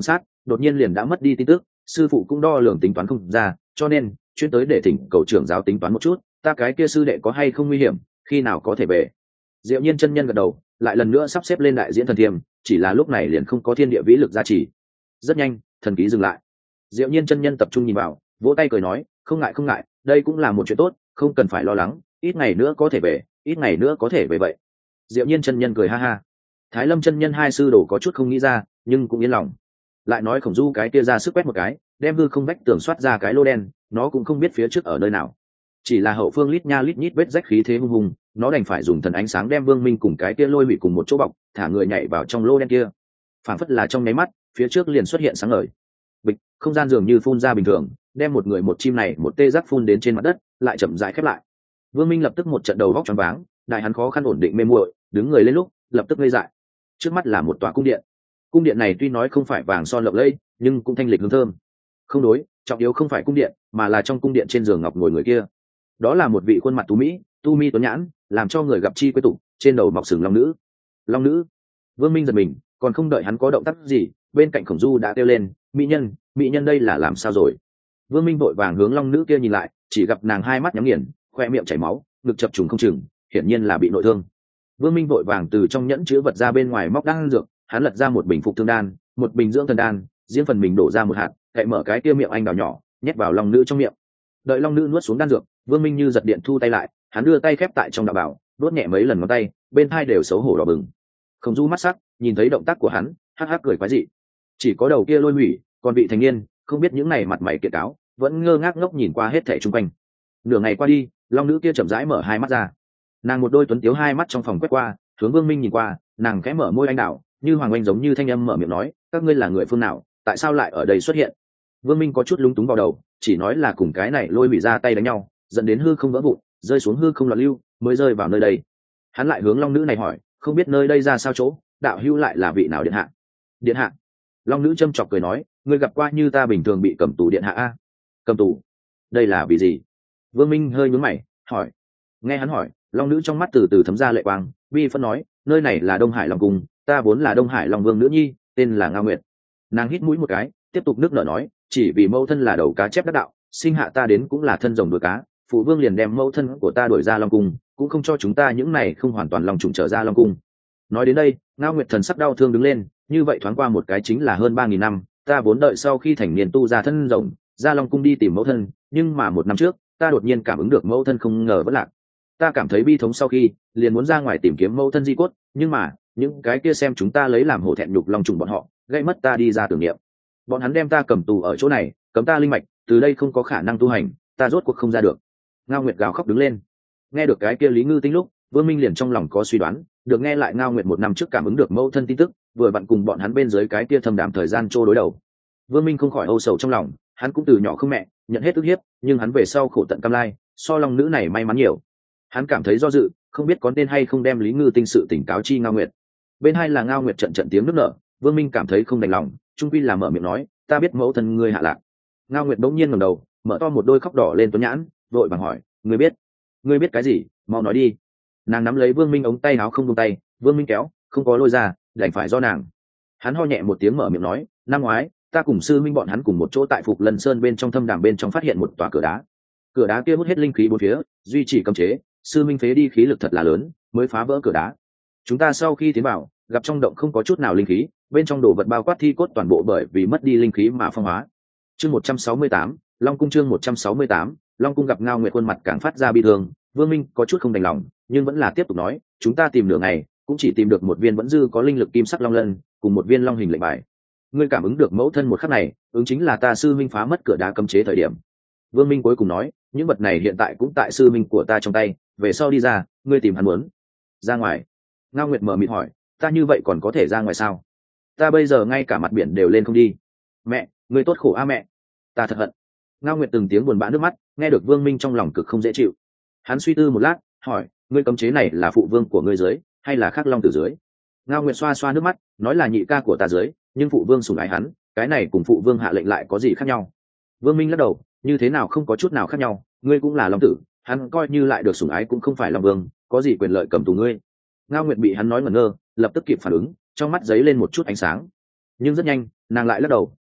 đột nhiên liền đã mất đi tin tức, sư phụ cũng đo lường tính toán không ra, cho nên chuyên tới để thỉnh cầu trưởng giáo tính toán một chút, ta cái kia sư đệ có hay không nguy hiểm, khi nào có thể về. Diệu Nhiên chân nhân gật đầu, lại lần nữa sắp xếp lên đại diễn thần thiềm, chỉ là lúc này liền không có thiên địa vĩ lực gia trì. Rất nhanh, thần ký dừng lại. Diệu Nhiên chân nhân tập trung nhìn vào, vỗ tay cười nói, không ngại không ngại, đây cũng là một chuyện tốt, không cần phải lo lắng, ít ngày nữa có thể về, ít ngày nữa có thể về vậy. Diệu Nhiên chân nhân cười ha ha. Thái Lâm chân nhân hai sư đồ có chút không nghĩ ra, nhưng cũng yên lòng. Lại nói Khổng Du cái kia ra sức quét một cái, đem hư không vách tường xoát ra cái lô đen, nó cũng không biết phía trước ở nơi nào. Chỉ là hậu phương lít nha lít nhít vết rách khí thế hung hùng, nó đành phải dùng thần ánh sáng đem Vương Minh cùng cái kia lôi hủy cùng một chỗ bọc, thả người nhảy vào trong lô đen kia. Phản phất là trong nháy mắt, phía trước liền xuất hiện sáng ngời. Bịch, không gian dường như phun ra bình thường, đem một người một chim này một tê giác phun đến trên mặt đất, lại chậm rãi khép lại. Vương Minh lập tức một trận đầu vóc choáng váng, đại hắn khó khăn ổn định mê muội, đứng người lên lúc, lập tức ngây dại. Trước mắt là một tòa cung điện. Cung điện này tuy nói không phải vàng son lộng lẫy, nhưng cũng thanh lịch hương thơm. Không đối, trọng yếu không phải cung điện, mà là trong cung điện trên giường ngọc ngồi người kia. Đó là một vị khuôn mặt tú mỹ, tu mi tuấn nhãn, làm cho người gặp chi quê tụ, trên đầu mọc sừng long nữ. Long nữ. Vương Minh giật mình, còn không đợi hắn có động tác gì, bên cạnh Khổng Du đã kêu lên, mỹ nhân, mỹ nhân đây là làm sao rồi. Vương Minh vội vàng hướng long nữ kia nhìn lại, chỉ gặp nàng hai mắt nhắm nghiền, khoe miệng chảy máu, ngực chập trùng không chừng, hiển nhiên là bị nội thương. Vương Minh vội vàng từ trong nhẫn chứa vật ra bên ngoài móc đan dược, hắn lật ra một bình phục thương đan, một bình dưỡng thần đan, riêng phần mình đổ ra một hạt, cậy mở cái kia miệng anh đào nhỏ, nhét vào long nữ trong miệng. Đợi long nữ nuốt xuống đan dược, Vương Minh như giật điện thu tay lại, hắn đưa tay khép tại trong đạo bảo, đốt nhẹ mấy lần ngón tay, bên hai đều xấu hổ đỏ bừng. Khổng Du mắt sắc, nhìn thấy động tác của hắn, hắc hắc cười quái dị. Chỉ có đầu kia lôi hủy, còn vị thành niên, không biết những này mặt mày kiệt cáo, vẫn ngơ ngác ngốc nhìn qua hết thảy xung quanh. Nửa ngày qua đi, long nữ kia chậm rãi mở hai mắt ra. Nàng một đôi tuấn tiếu hai mắt trong phòng quét qua, hướng Vương Minh nhìn qua, nàng khẽ mở môi anh đào, như hoàng oanh giống như thanh âm mở miệng nói, các ngươi là người phương nào, tại sao lại ở đây xuất hiện. Vương Minh có chút lúng túng vào đầu, chỉ nói là cùng cái này lôi hủy ra tay đánh nhau, dẫn đến hư không vỡ vụn, rơi xuống hư không loạn lưu, mới rơi vào nơi đây. Hắn lại hướng long nữ này hỏi, không biết nơi đây ra sao chỗ, đạo hữu lại là vị nào điện hạ. Điện hạ. Long nữ châm chọc cười nói, ngươi gặp qua như ta bình thường bị cầm tù điện hạ a. Cầm tù? Đây là vì gì? Vương Minh hơi nhướng mày, hỏi. Nghe hắn hỏi, long nữ trong mắt từ từ thấm ra lệ quang, bi phân nói, nơi này là Đông Hải Long cung, ta vốn là Đông Hải Long Vương nữ nhi, tên là Ngao Nguyệt. Nàng hít mũi một cái, tiếp tục nước nở nói, chỉ vì mẫu thân là đầu cá chép đắc đạo, sinh hạ ta đến cũng là thân rồng đuôi cá, phụ vương liền đem mẫu thân của ta đuổi ra Long cung, cũng không cho chúng ta những này không hoàn toàn lòng trùng trở ra Long cung. Nói đến đây, Ngao Nguyệt thần sắc đau thương đứng lên, như vậy thoáng qua một cái chính là hơn ba nghìn năm, ta vốn đợi sau khi thành niên tu ra thân rồng, ra Long cung đi tìm mẫu thân, nhưng mà một năm trước, ta đột nhiên cảm ứng được mẫu thân không ngờ vẫn lạc. Ta cảm thấy bi thống sau khi, liền muốn ra ngoài tìm kiếm mẫu thân di cốt, nhưng mà, những cái kia xem chúng ta lấy làm hổ thẹn nhục Long trùng bọn họ, gây mất ta đi ra tưởng niệm. Bọn hắn đem ta cầm tù ở chỗ này, cấm ta linh mạch, từ đây không có khả năng tu hành, ta rốt cuộc không ra được. Ngao Nguyệt gào khóc đứng lên. Nghe được cái kia Lý Ngư Tinh lúc, Vương Minh liền trong lòng có suy đoán, được nghe lại Ngao Nguyệt một năm trước cảm ứng được mẫu thân tin tức, vừa vặn cùng bọn hắn bên dưới cái kia thâm đạm thời gian trô đối đầu. Vương Minh không khỏi âu sầu trong lòng, hắn cũng từ nhỏ không mẹ, nhận hết ức hiếp, nhưng hắn về sau khổ tận cam lai, so long nữ này may mắn nhiều. Hắn cảm thấy do dự, không biết có nên hay không đem Lý Ngư Tinh sự tỉnh cáo chi Ngao Nguyệt. Bên hai là Ngao Nguyệt trận trận tiếng nức nở, Vương Minh cảm thấy không đành lòng, trung quy là mở miệng nói, ta biết mẫu thân ngươi hạ lạc. Ngao Nguyệt bỗng nhiên ngẩng đầu, mở to một đôi khóc đỏ lên tuấn nhãn, vội vàng hỏi, ngươi biết? Ngươi biết cái gì? Mau nói đi. Nàng nắm lấy Vương Minh ống tay áo không buông tay, Vương Minh kéo, không có lôi ra, đành phải do nàng. Hắn ho nhẹ một tiếng mở miệng nói, năm ngoái, ta cùng sư minh bọn hắn cùng một chỗ tại Phục Lân Sơn bên trong thâm đàm bên trong phát hiện một tòa cửa đá. Cửa đá kia hút hết linh khí bốn phía, duy trì cấm chế, sư minh phế đi khí lực thật là lớn, mới phá vỡ cửa đá. Chúng ta sau khi tiến vào, gặp trong động không có chút nào linh khí, bên trong đồ vật bao quát thi cốt toàn bộ bởi vì mất đi linh khí mà phong hóa. Chương một trăm sáu mươi tám, Long cung chương một trăm sáu mươi tám, Long cung gặp Ngao Nguyệt khuôn mặt càng phát ra bi thương, Vương Minh có chút không đành lòng, nhưng vẫn là tiếp tục nói, chúng ta tìm nửa ngày, cũng chỉ tìm được một viên vẫn dư có linh lực kim sắc long lân, cùng một viên long hình lệnh bài. Ngươi cảm ứng được mẫu thân một khắc này, ứng chính là ta sư minh phá mất cửa đá cấm chế thời điểm. Vương Minh cuối cùng nói, những vật này hiện tại cũng tại sư minh của ta trong tay, về sau đi ra, ngươi tìm hắn muốn. Ra ngoài? Ngao Nguyệt mở mịt hỏi, ta như vậy còn có thể ra ngoài sao? Ta bây giờ ngay cả mặt biển đều lên không đi. Mẹ, ngươi tốt khổ a mẹ, ta thật hận. Ngao Nguyệt từng tiếng buồn bã nước mắt, nghe được Vương Minh trong lòng cực không dễ chịu. Hắn suy tư một lát, hỏi, ngươi cấm chế này là phụ vương của ngươi dưới, hay là khắc long tử dưới? Ngao Nguyệt xoa xoa nước mắt, nói là nhị ca của ta dưới, nhưng phụ vương sủng ái hắn, cái này cùng phụ vương hạ lệnh lại có gì khác nhau? Vương Minh lắc đầu, như thế nào không có chút nào khác nhau, ngươi cũng là long tử, hắn coi như lại được sủng ái cũng không phải long vương, có gì quyền lợi cầm tù ngươi? Ngao Nguyệt bị hắn nói ngẩn ngơ, lập tức kịp phản ứng, trong mắt giấy lên một chút ánh sáng, nhưng rất nhanh, nàng lại lắc đầu,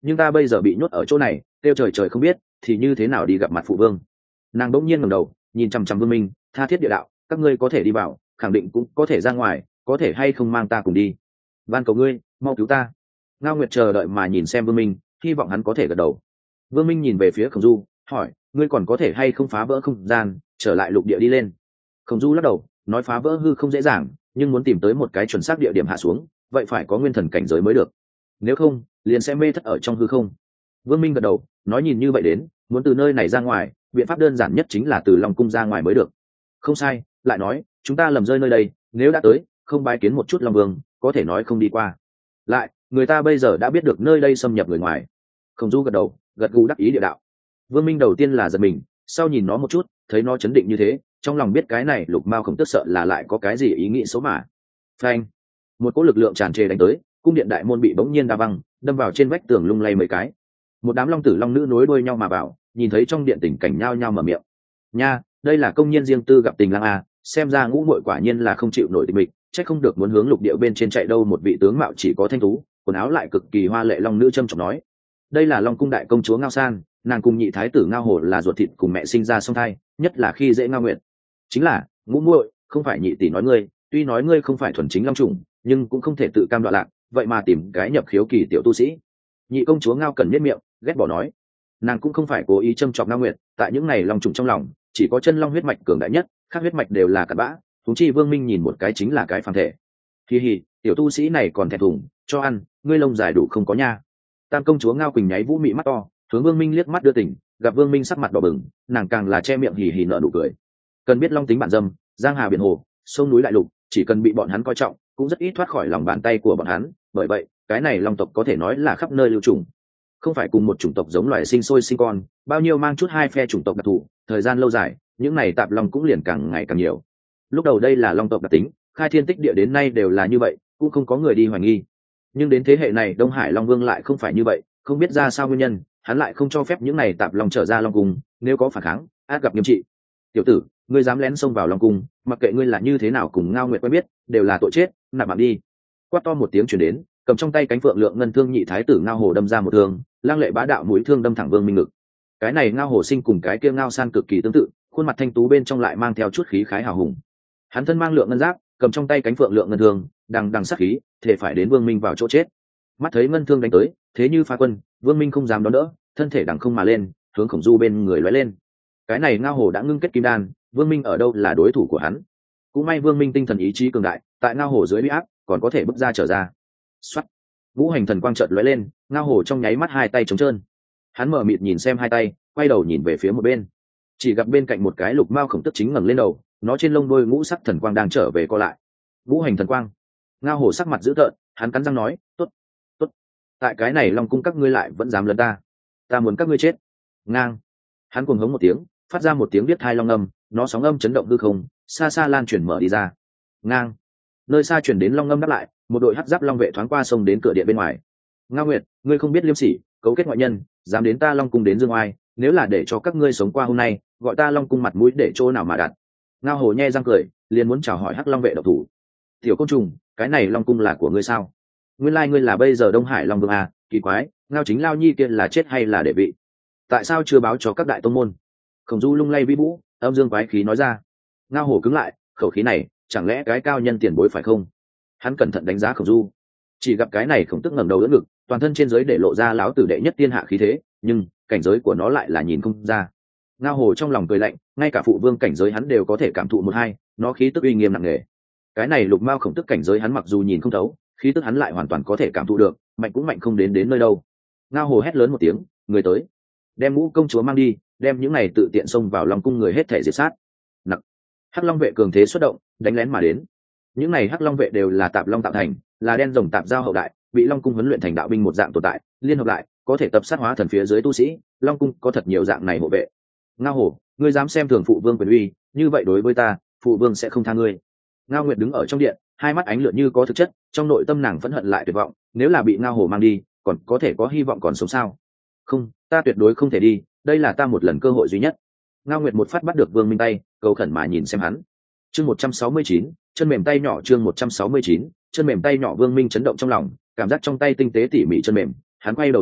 nhưng ta bây giờ bị nhốt ở chỗ này kêu trời trời không biết thì như thế nào đi gặp mặt phụ vương. Nàng đỗng nhiên ngẩng đầu nhìn chằm chằm Vương Minh, tha thiết địa đạo, các ngươi có thể đi vào, khẳng định cũng có thể ra ngoài, có thể hay không mang ta cùng đi, van cầu ngươi mau cứu ta. Ngao Nguyệt chờ đợi mà nhìn xem Vương Minh, hy vọng hắn có thể gật đầu. Vương Minh nhìn về phía Khổng Du, hỏi, ngươi còn có thể hay không phá vỡ không gian trở lại lục địa đi lên? Khổng Du lắc đầu, nói phá vỡ hư không dễ dàng, nhưng muốn tìm tới một cái chuẩn xác địa điểm hạ xuống, vậy phải có nguyên thần cảnh giới mới được, nếu không liền sẽ mê thất ở trong hư không. Vương Minh gật đầu, nói nhìn như vậy đến, muốn từ nơi này ra ngoài, biện pháp đơn giản nhất chính là từ Long cung ra ngoài mới được. Không sai, lại nói, chúng ta lầm rơi nơi đây, nếu đã tới, không bái kiến một chút Long Vương, có thể nói không đi qua. Lại, người ta bây giờ đã biết được nơi đây xâm nhập người ngoài. Khổng Du gật đầu, gật gù đắc ý địa đạo. Vương Minh đầu tiên là giật mình, sau nhìn nó một chút, thấy nó chấn định như thế, trong lòng biết cái này Lục Mao Khổng Tước sợ là lại có cái gì ý nghĩ xấu mà. Phanh! Một cỗ lực lượng tràn trề đánh tới, cung điện đại môn bị bỗng nhiên đa văng, đâm vào trên vách tường lung lay mấy cái. Một đám long tử long nữ nối đuôi nhau mà vào, nhìn thấy trong điện tình cảnh nhao nhao mở miệng. Nha, đây là công nhân riêng tư gặp tình lang a, xem ra ngũ muội quả nhiên là không chịu nổi tình mình, chắc không được muốn hướng lục địa bên trên chạy đâu. Một vị tướng mạo chỉ có thanh tú, quần áo lại cực kỳ hoa lệ long nữ trâm trọng nói, đây là Long cung đại công chúa Ngao San, nàng cùng nhị thái tử Ngao Hổ là ruột thịt cùng mẹ sinh ra song thai, nhất là khi dễ Ngao Nguyệt. Chính là, ngũ muội, không phải nhị tỷ nói ngươi, tuy nói ngươi không phải thuần chính long chủng, nhưng cũng không thể tự cam đoạn lạc, vậy mà tìm cái nhập khiếu kỳ tiểu tu sĩ. Nhị công chúa Ngao Cẩn nhếch miệng, ghét bỏ nói, nàng cũng không phải cố ý châm chọc Ngao Nguyệt, tại những này long trùng trong lòng, chỉ có chân long huyết mạch cường đại nhất, khác huyết mạch đều là cặn bã. Chúng chi Vương Minh nhìn một cái chính là cái phàm thể. Hi hi, tiểu tu sĩ này còn thẹn thùng, cho ăn, ngươi lông dài đủ không có nha. Tam công chúa Ngao Quỳnh nháy vũ mị mắt to, hướng Vương Minh liếc mắt đưa tình, gặp Vương Minh sắc mặt đỏ bừng, nàng càng là che miệng hì hì nở nụ cười. Cần biết long tính bản dâm, giang hà biển hồ, sông núi đại lục, chỉ cần bị bọn hắn coi trọng, cũng rất ít thoát khỏi lòng bàn tay của bọn hắn. Bởi vậy, cái này long tộc có thể nói là khắp nơi lưu trùng, không phải cùng một chủng tộc giống loài sinh sôi sinh con, bao nhiêu mang chút hai phe chủng tộc đặc thù, thời gian lâu dài, những này tạp long cũng liền càng ngày càng nhiều. Lúc đầu đây là long tộc đặc tính, khai thiên tích địa đến nay đều là như vậy, cũng không có người đi hoài nghi. Nhưng đến thế hệ này Đông Hải Long Vương lại không phải như vậy, không biết ra sao nguyên nhân, hắn lại không cho phép những này tạp long trở ra long cung, nếu có phản kháng, át gặp nghiêm trị. Tiểu tử, ngươi dám lén xông vào long cung, mặc kệ ngươi là như thế nào cùng Ngao Nguyệt quen biết, đều là tội chết, nạp mạng đi. Quát to một tiếng truyền đến, cầm trong tay cánh phượng lượng ngân thương nhị thái tử Ngao Hồ đâm ra một thương, lang lệ bá đạo mũi thương đâm thẳng Vương Minh ngực. Cái này Ngao Hồ sinh cùng cái kia Ngao San cực kỳ tương tự, khuôn mặt thanh tú bên trong lại mang theo chút khí khái hào hùng. Hắn thân mang lượng ngân giáp, cầm trong tay cánh phượng lượng ngân thương, đằng đằng sát khí, thể phải đến Vương Minh vào chỗ chết. Mắt thấy ngân thương đánh tới, thế như phá quân, Vương Minh không dám đón đỡ, thân thể đằng không mà lên, hướng Khổng Du bên người lóe lên. Cái này Ngao Hồ đã ngưng kết kim đan, Vương Minh ở đâu là đối thủ của hắn. Cũng may Vương Minh tinh thần ý chí cường đại, tại Ngao Hồ dưới uy áp, còn có thể bước ra trở ra. Soát, ngũ hành thần quang chợt lóe lên, Ngao Hồ trong nháy mắt hai tay trống trơn. Hắn mở mịt nhìn xem hai tay, quay đầu nhìn về phía một bên, chỉ gặp bên cạnh một cái Lục Mao Khổng Tức chính ngẩng lên đầu, nó trên lông đôi ngũ sắc thần quang đang trở về co lại. Ngũ hành thần quang. Ngao Hồ sắc mặt dữ tợn, hắn cắn răng nói, tốt, tốt, tại cái này Long cung các ngươi lại vẫn dám lấn ta, ta muốn các ngươi chết. Ngang. Hắn cuồng hống một tiếng, phát ra một tiếng biết thai long âm, nó sóng âm chấn động hư không, xa xa lan truyền mở đi ra. Ngang. Nơi xa truyền đến long âm đáp lại, một đội hắc giáp long vệ thoáng qua sông đến cửa điện bên ngoài. Ngao Nguyệt, ngươi không biết liêm sỉ, cấu kết ngoại nhân, dám đến ta Long cung đến dương oai, nếu là để cho các ngươi sống qua hôm nay, gọi ta Long cung mặt mũi để chỗ nào mà đặt. Ngao Hồ nhe răng cười, liền muốn chào hỏi hắc long vệ độc thủ. Tiểu côn trùng, cái này Long cung là của ngươi sao? Nguyên lai like ngươi là bây giờ Đông Hải Long Vương à? Kỳ quái, Ngao chính Lao Nhi kia là chết hay là để vị? Tại sao chưa báo cho các đại tông môn? Khổng Du lung lay vĩ vũ, âm dương quái khí nói ra. Ngao Hồ cứng lại, khẩu khí này, chẳng lẽ cái cao nhân tiền bối phải không? Hắn cẩn thận đánh giá Khổng Du, chỉ gặp cái này Khổng Tức ngẩng đầu đỡ ngực, toàn thân trên dưới để lộ ra láo tử đệ nhất tiên hạ khí thế, nhưng cảnh giới của nó lại là nhìn không ra. Ngao Hồ trong lòng cười lạnh, ngay cả phụ vương cảnh giới hắn đều có thể cảm thụ một hai, nó khí tức uy nghiêm nặng nề. Cái này Lục Mao Khổng Tức cảnh giới hắn mặc dù nhìn không thấu, khí tức hắn lại hoàn toàn có thể cảm thụ được, mạnh cũng mạnh không đến đến nơi đâu. Ngao Hồ hét lớn một tiếng, người tới, đem Ngũ công chúa mang đi, đem những này tự tiện xông vào Long cung người hết thể diệt sát. Nặc. Hắc Long vệ cường thế xuất động, đánh lén mà đến. Những này Hắc Long vệ đều là tạp long tạo thành, là đen rồng tạp giao hậu đại, bị Long cung huấn luyện thành đạo binh một dạng tồn tại, liên hợp lại có thể tập sát hóa thần phía dưới tu sĩ. Long cung có thật nhiều dạng này hộ vệ. Ngao Hổ, ngươi dám xem thường phụ vương quyền uy, như vậy đối với ta, phụ vương sẽ không tha ngươi. Ngao Nguyệt đứng ở trong điện, hai mắt ánh lửa như có thực chất, trong nội tâm nàng phẫn hận lại tuyệt vọng, nếu là bị Ngao Hổ mang đi, còn có thể có hy vọng còn sống sao? Không, ta tuyệt đối không thể đi, đây là ta một lần cơ hội duy nhất. Ngao Nguyệt một phát bắt được Vương Minh tay, cầu khẩn mà nhìn xem hắn. Chương một trăm sáu mươi chín, chân mềm tay nhỏ. Chương một trăm sáu mươi chín, chân mềm tay nhỏ. Vương Minh chấn động trong lòng, cảm giác trong tay tinh tế tỉ mỉ chân mềm, hắn quay đầu nhìn lại,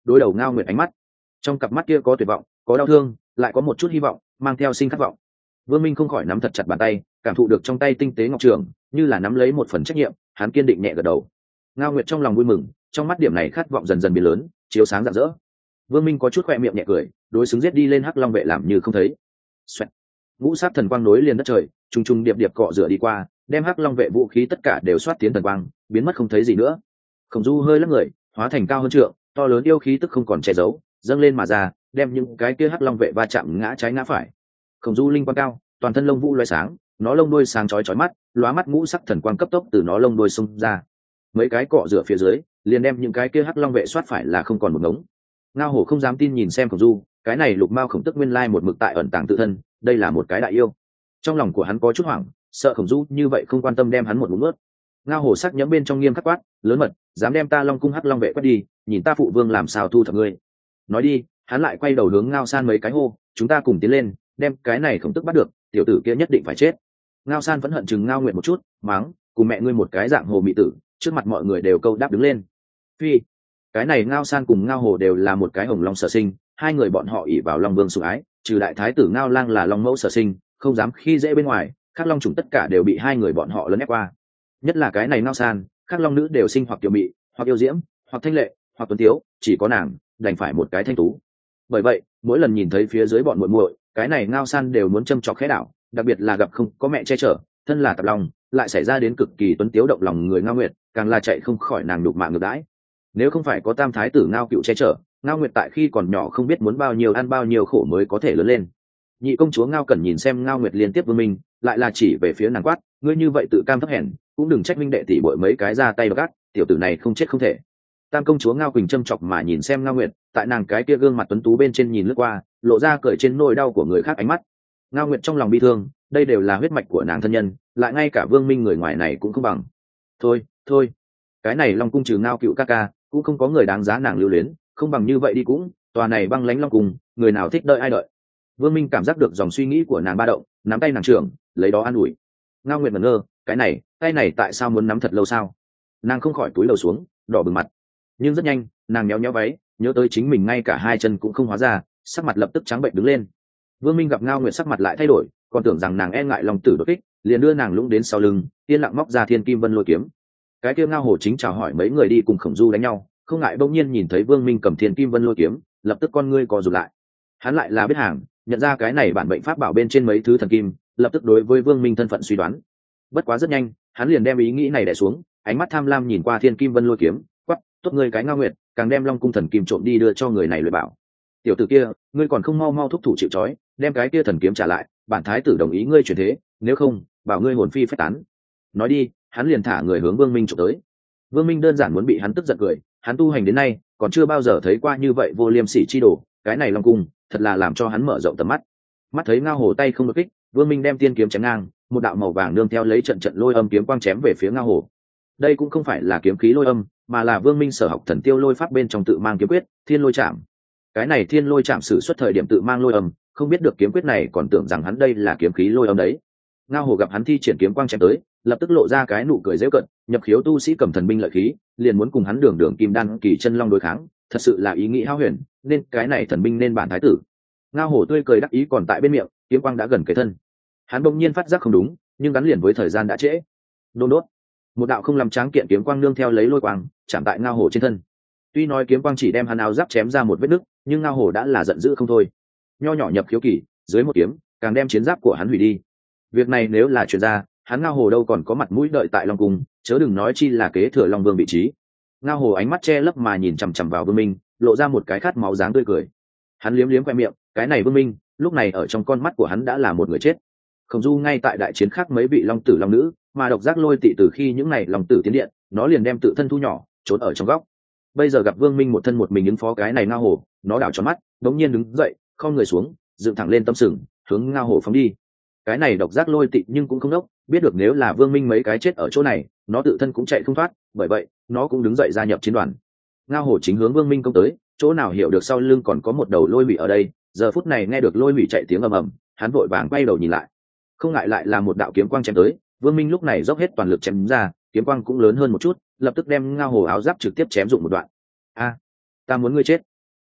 đối đầu Ngao Nguyệt ánh mắt. Trong cặp mắt kia có tuyệt vọng, có đau thương, lại có một chút hy vọng, mang theo sinh khát vọng. Vương Minh không khỏi nắm thật chặt bàn tay, cảm thụ được trong tay tinh tế ngọc trường, như là nắm lấy một phần trách nhiệm, hắn kiên định nhẹ gật đầu. Ngao Nguyệt trong lòng vui mừng, trong mắt điểm này khát vọng dần dần biến lớn, chiếu sáng rạng rỡ. Vương Minh có chút khoe miệng nhẹ cười, đối xứng giết đi lên Hắc Long vệ làm như không thấy. Xoẹt. Ngũ sát thần quang nối liền đất trời, trùng trùng điệp điệp cọ rửa đi qua, đem Hắc Long vệ vũ khí tất cả đều xoát tiến thần quang, biến mất không thấy gì nữa. Khổng Du hơi lắc người, hóa thành cao hơn trượng, to lớn yêu khí tức không còn che giấu, dâng lên mà ra, đem những cái kia Hắc Long vệ va chạm ngã trái ngã phải. Khổng Du linh quang cao, toàn thân lông vũ loé sáng, nó lông đuôi sáng chói chói mắt, lóa mắt ngũ sắc thần quang cấp tốc từ nó lông đuôi xung ra. Mấy cái cọ rửa phía dưới, liền đem những cái kia Hắc Long vệ xoát phải là không còn một ngống. Ngao Hổ không dám tin nhìn xem Khổng Du, cái này Lục Mao Khổng Tức nguyên lai một mực tại ẩn tàng tự thân, đây là một cái đại yêu. Trong lòng của hắn có chút hoảng, sợ Khổng Du như vậy không quan tâm đem hắn một ngụm nuốt. Ngao Hổ sắc nhẫm bên trong nghiêm khắc quát, lớn mật, dám đem ta Long cung Hắc Long vệ quét đi, nhìn ta phụ vương làm sao thu thập ngươi. Nói đi, hắn lại quay đầu hướng Ngao San mấy cái hô, chúng ta cùng tiến lên, đem cái này Khổng Tức bắt được, tiểu tử kia nhất định phải chết. Ngao San vẫn hận chừng Ngao Nguyệt một chút, mắng, cùng mẹ ngươi một cái dạng hồ mị tử, trước mặt mọi người đều câu đáp đứng lên. Phi, cái này Ngao San cùng Ngao Hồ đều là một cái hồng long sở sinh, hai người bọn họ ỷ vào Long Vương sủng ái, trừ đại thái tử Ngao Lang là Long mẫu sở sinh, không dám khi dễ bên ngoài, khác long trùng tất cả đều bị hai người bọn họ lấn ép qua. Nhất là cái này Ngao San, khác long nữ đều sinh hoặc tiểu mị, hoặc yêu diễm, hoặc thanh lệ, hoặc tuấn tiếu, chỉ có nàng đành phải một cái thanh tú. Bởi vậy, mỗi lần nhìn thấy phía dưới bọn muội muội, cái này Ngao San đều muốn châm chọc khẽ đảo, đặc biệt là gặp không có mẹ che chở, thân là tạp long, lại xảy ra đến cực kỳ tuấn tiếu động lòng người Ngao Nguyệt, càng là chạy không khỏi nàng đục mạng ngược đãi. Nếu không phải có tam thái tử Ngao Cựu che chở, Ngao Nguyệt tại khi còn nhỏ không biết muốn bao nhiêu ăn bao nhiêu khổ mới có thể lớn lên. Nhị công chúa Ngao Cẩn nhìn xem Ngao Nguyệt liên tiếp Vương Minh, lại là chỉ về phía nàng quát, ngươi như vậy tự cam thấp hèn, cũng đừng trách minh đệ tỷ bội mấy cái ra tay gắt, tiểu tử này không chết không thể. Tam công chúa Ngao Quỳnh châm chọc mà nhìn xem Ngao Nguyệt, tại nàng cái kia gương mặt tuấn tú bên trên nhìn lướt qua, lộ ra cười trên nỗi đau của người khác ánh mắt. Ngao Nguyệt trong lòng bi thương, đây đều là huyết mạch của nàng thân nhân, lại ngay cả Vương Minh người ngoài này cũng không bằng. Thôi, thôi, cái này Long cung trừ Ngao Cựu ca ca, cũng không có người đáng giá nàng lưu luyến, không bằng như vậy đi cũng, tòa này băng lãnh Long cung, người nào thích đợi ai đợi. Vương Minh cảm giác được dòng suy nghĩ của nàng ba động, nắm tay nàng trưởng, lấy đó an ủi. Ngao Nguyệt ngẩn ngơ, cái này, tay này tại sao muốn nắm thật lâu sao? Nàng không khỏi túi lầu xuống, đỏ bừng mặt. Nhưng rất nhanh, nàng nhéo nhéo váy, nhớ tới chính mình ngay cả hai chân cũng không hóa ra, sắc mặt lập tức trắng bệnh đứng lên. Vương Minh gặp Ngao Nguyệt sắc mặt lại thay đổi, còn tưởng rằng nàng e ngại Long tử đột kích, liền đưa nàng lũng đến sau lưng, yên lặng móc ra Thiên Kim Vân Lôi kiếm. Cái kia Ngao Hổ chính chào hỏi mấy người đi cùng Khổng Du đánh nhau, không ngại bỗng nhiên nhìn thấy Vương Minh cầm Thiên Kim Vân Lôi kiếm, lập tức con ngươi co rụt lại. Hắn lại là biết hàng, nhận ra cái này bản mệnh pháp bảo bên trên mấy thứ thần kim, lập tức đối với Vương Minh thân phận suy đoán. Bất quá rất nhanh, hắn liền đem ý nghĩ này đè xuống, ánh mắt tham lam nhìn qua Thiên Kim Vân Lôi kiếm, quắc, tốt ngươi cái Ngao Nguyệt, càng đem Long cung thần kim trộm đi đưa cho người này luyện bảo. Tiểu tử kia, ngươi còn không mau mau thúc thủ chịu trói, đem cái kia thần kiếm trả lại, bản thái tử đồng ý ngươi chuyển thế, nếu không, bảo ngươi hồn phi phách tán. Nói đi, hắn liền thả người hướng Vương Minh chụp tới. Vương Minh đơn giản muốn bị hắn tức giận cười, hắn tu hành đến nay, còn chưa bao giờ thấy qua như vậy vô liêm sỉ chi đồ, cái này Long cung, thật là làm cho hắn mở rộng tầm mắt. Mắt thấy Ngao Hổ tay không được kích, Vương Minh đem tiên kiếm chém ngang, một đạo màu vàng nương theo lấy trận trận lôi âm kiếm quang chém về phía Ngao Hổ. Đây cũng không phải là kiếm khí lôi âm, mà là Vương Minh sở học thần tiêu lôi pháp bên trong tự mang kiếm quyết, Thiên Lôi Trảm. Cái này Thiên Lôi Trảm sử xuất thời điểm tự mang lôi âm, không biết được kiếm quyết này còn tưởng rằng hắn đây là kiếm khí lôi âm đấy. Ngao Hổ gặp hắn thi triển kiếm quang chém tới, lập tức lộ ra cái nụ cười giễu cợt, nhập khiếu tu sĩ cầm thần binh lợi khí, liền muốn cùng hắn đường đường kim đan kỳ chân long đối kháng, thật sự là ý nghĩ hão huyền, nên cái này thần binh nên bản thái tử. Ngao Hổ tươi cười đắc ý còn tại bên miệng, kiếm quang đã gần kề thân. Hắn bỗng nhiên phát giác không đúng, nhưng gắn liền với thời gian đã trễ. Đôn đốt, một đạo không làm tráng kiện kiếm quang nương theo lấy lôi quang, chạm tại Ngao Hổ trên thân. Tuy nói kiếm quang chỉ đem hắn áo giáp chém ra một vết nứt, nhưng Ngao Hổ đã là giận dữ không thôi. Nho nhỏ nhập khiếu kỳ, dưới một kiếm, càng đem chiến giáp của hắn hủy đi. Việc này nếu là truyền ra, hắn Ngao Hổ đâu còn có mặt mũi đợi tại Long cung, chớ đừng nói chi là kế thừa Long Vương vị trí. Ngao Hổ ánh mắt che lấp mà nhìn chằm chằm vào Vương Minh, lộ ra một cái khát máu dáng tươi cười. Hắn liếm liếm khoe miệng, cái này Vương Minh, lúc này ở trong con mắt của hắn đã là một người chết. Khổng Du ngay tại đại chiến khác mấy vị long tử long nữ, mà độc giác lôi tị từ khi những này long tử tiến điện, nó liền đem tự thân thu nhỏ, trốn ở trong góc. Bây giờ gặp Vương Minh một thân một mình ứng phó cái này Ngao Hổ, nó đảo tròn mắt, đống nhiên đứng dậy, khom người xuống, dựng thẳng lên tâm sừng, hướng Ngao Hổ phóng đi. Cái này độc giác lôi tị nhưng cũng không đốc, biết được nếu là Vương Minh mấy cái chết ở chỗ này, nó tự thân cũng chạy không thoát, bởi vậy nó cũng đứng dậy gia nhập chiến đoàn. Ngao Hổ chính hướng Vương Minh công tới, chỗ nào hiểu được sau lưng còn có một đầu lôi hủy ở đây, giờ phút này nghe được lôi hủy chạy tiếng ầm ầm, hắn vội vàng quay đầu nhìn lại, không ngại lại là một đạo kiếm quang chém tới. Vương Minh lúc này dốc hết toàn lực chém ra, kiếm quang cũng lớn hơn một chút, lập tức đem Ngao Hổ áo giáp trực tiếp chém dụng một đoạn. A, ta muốn ngươi chết!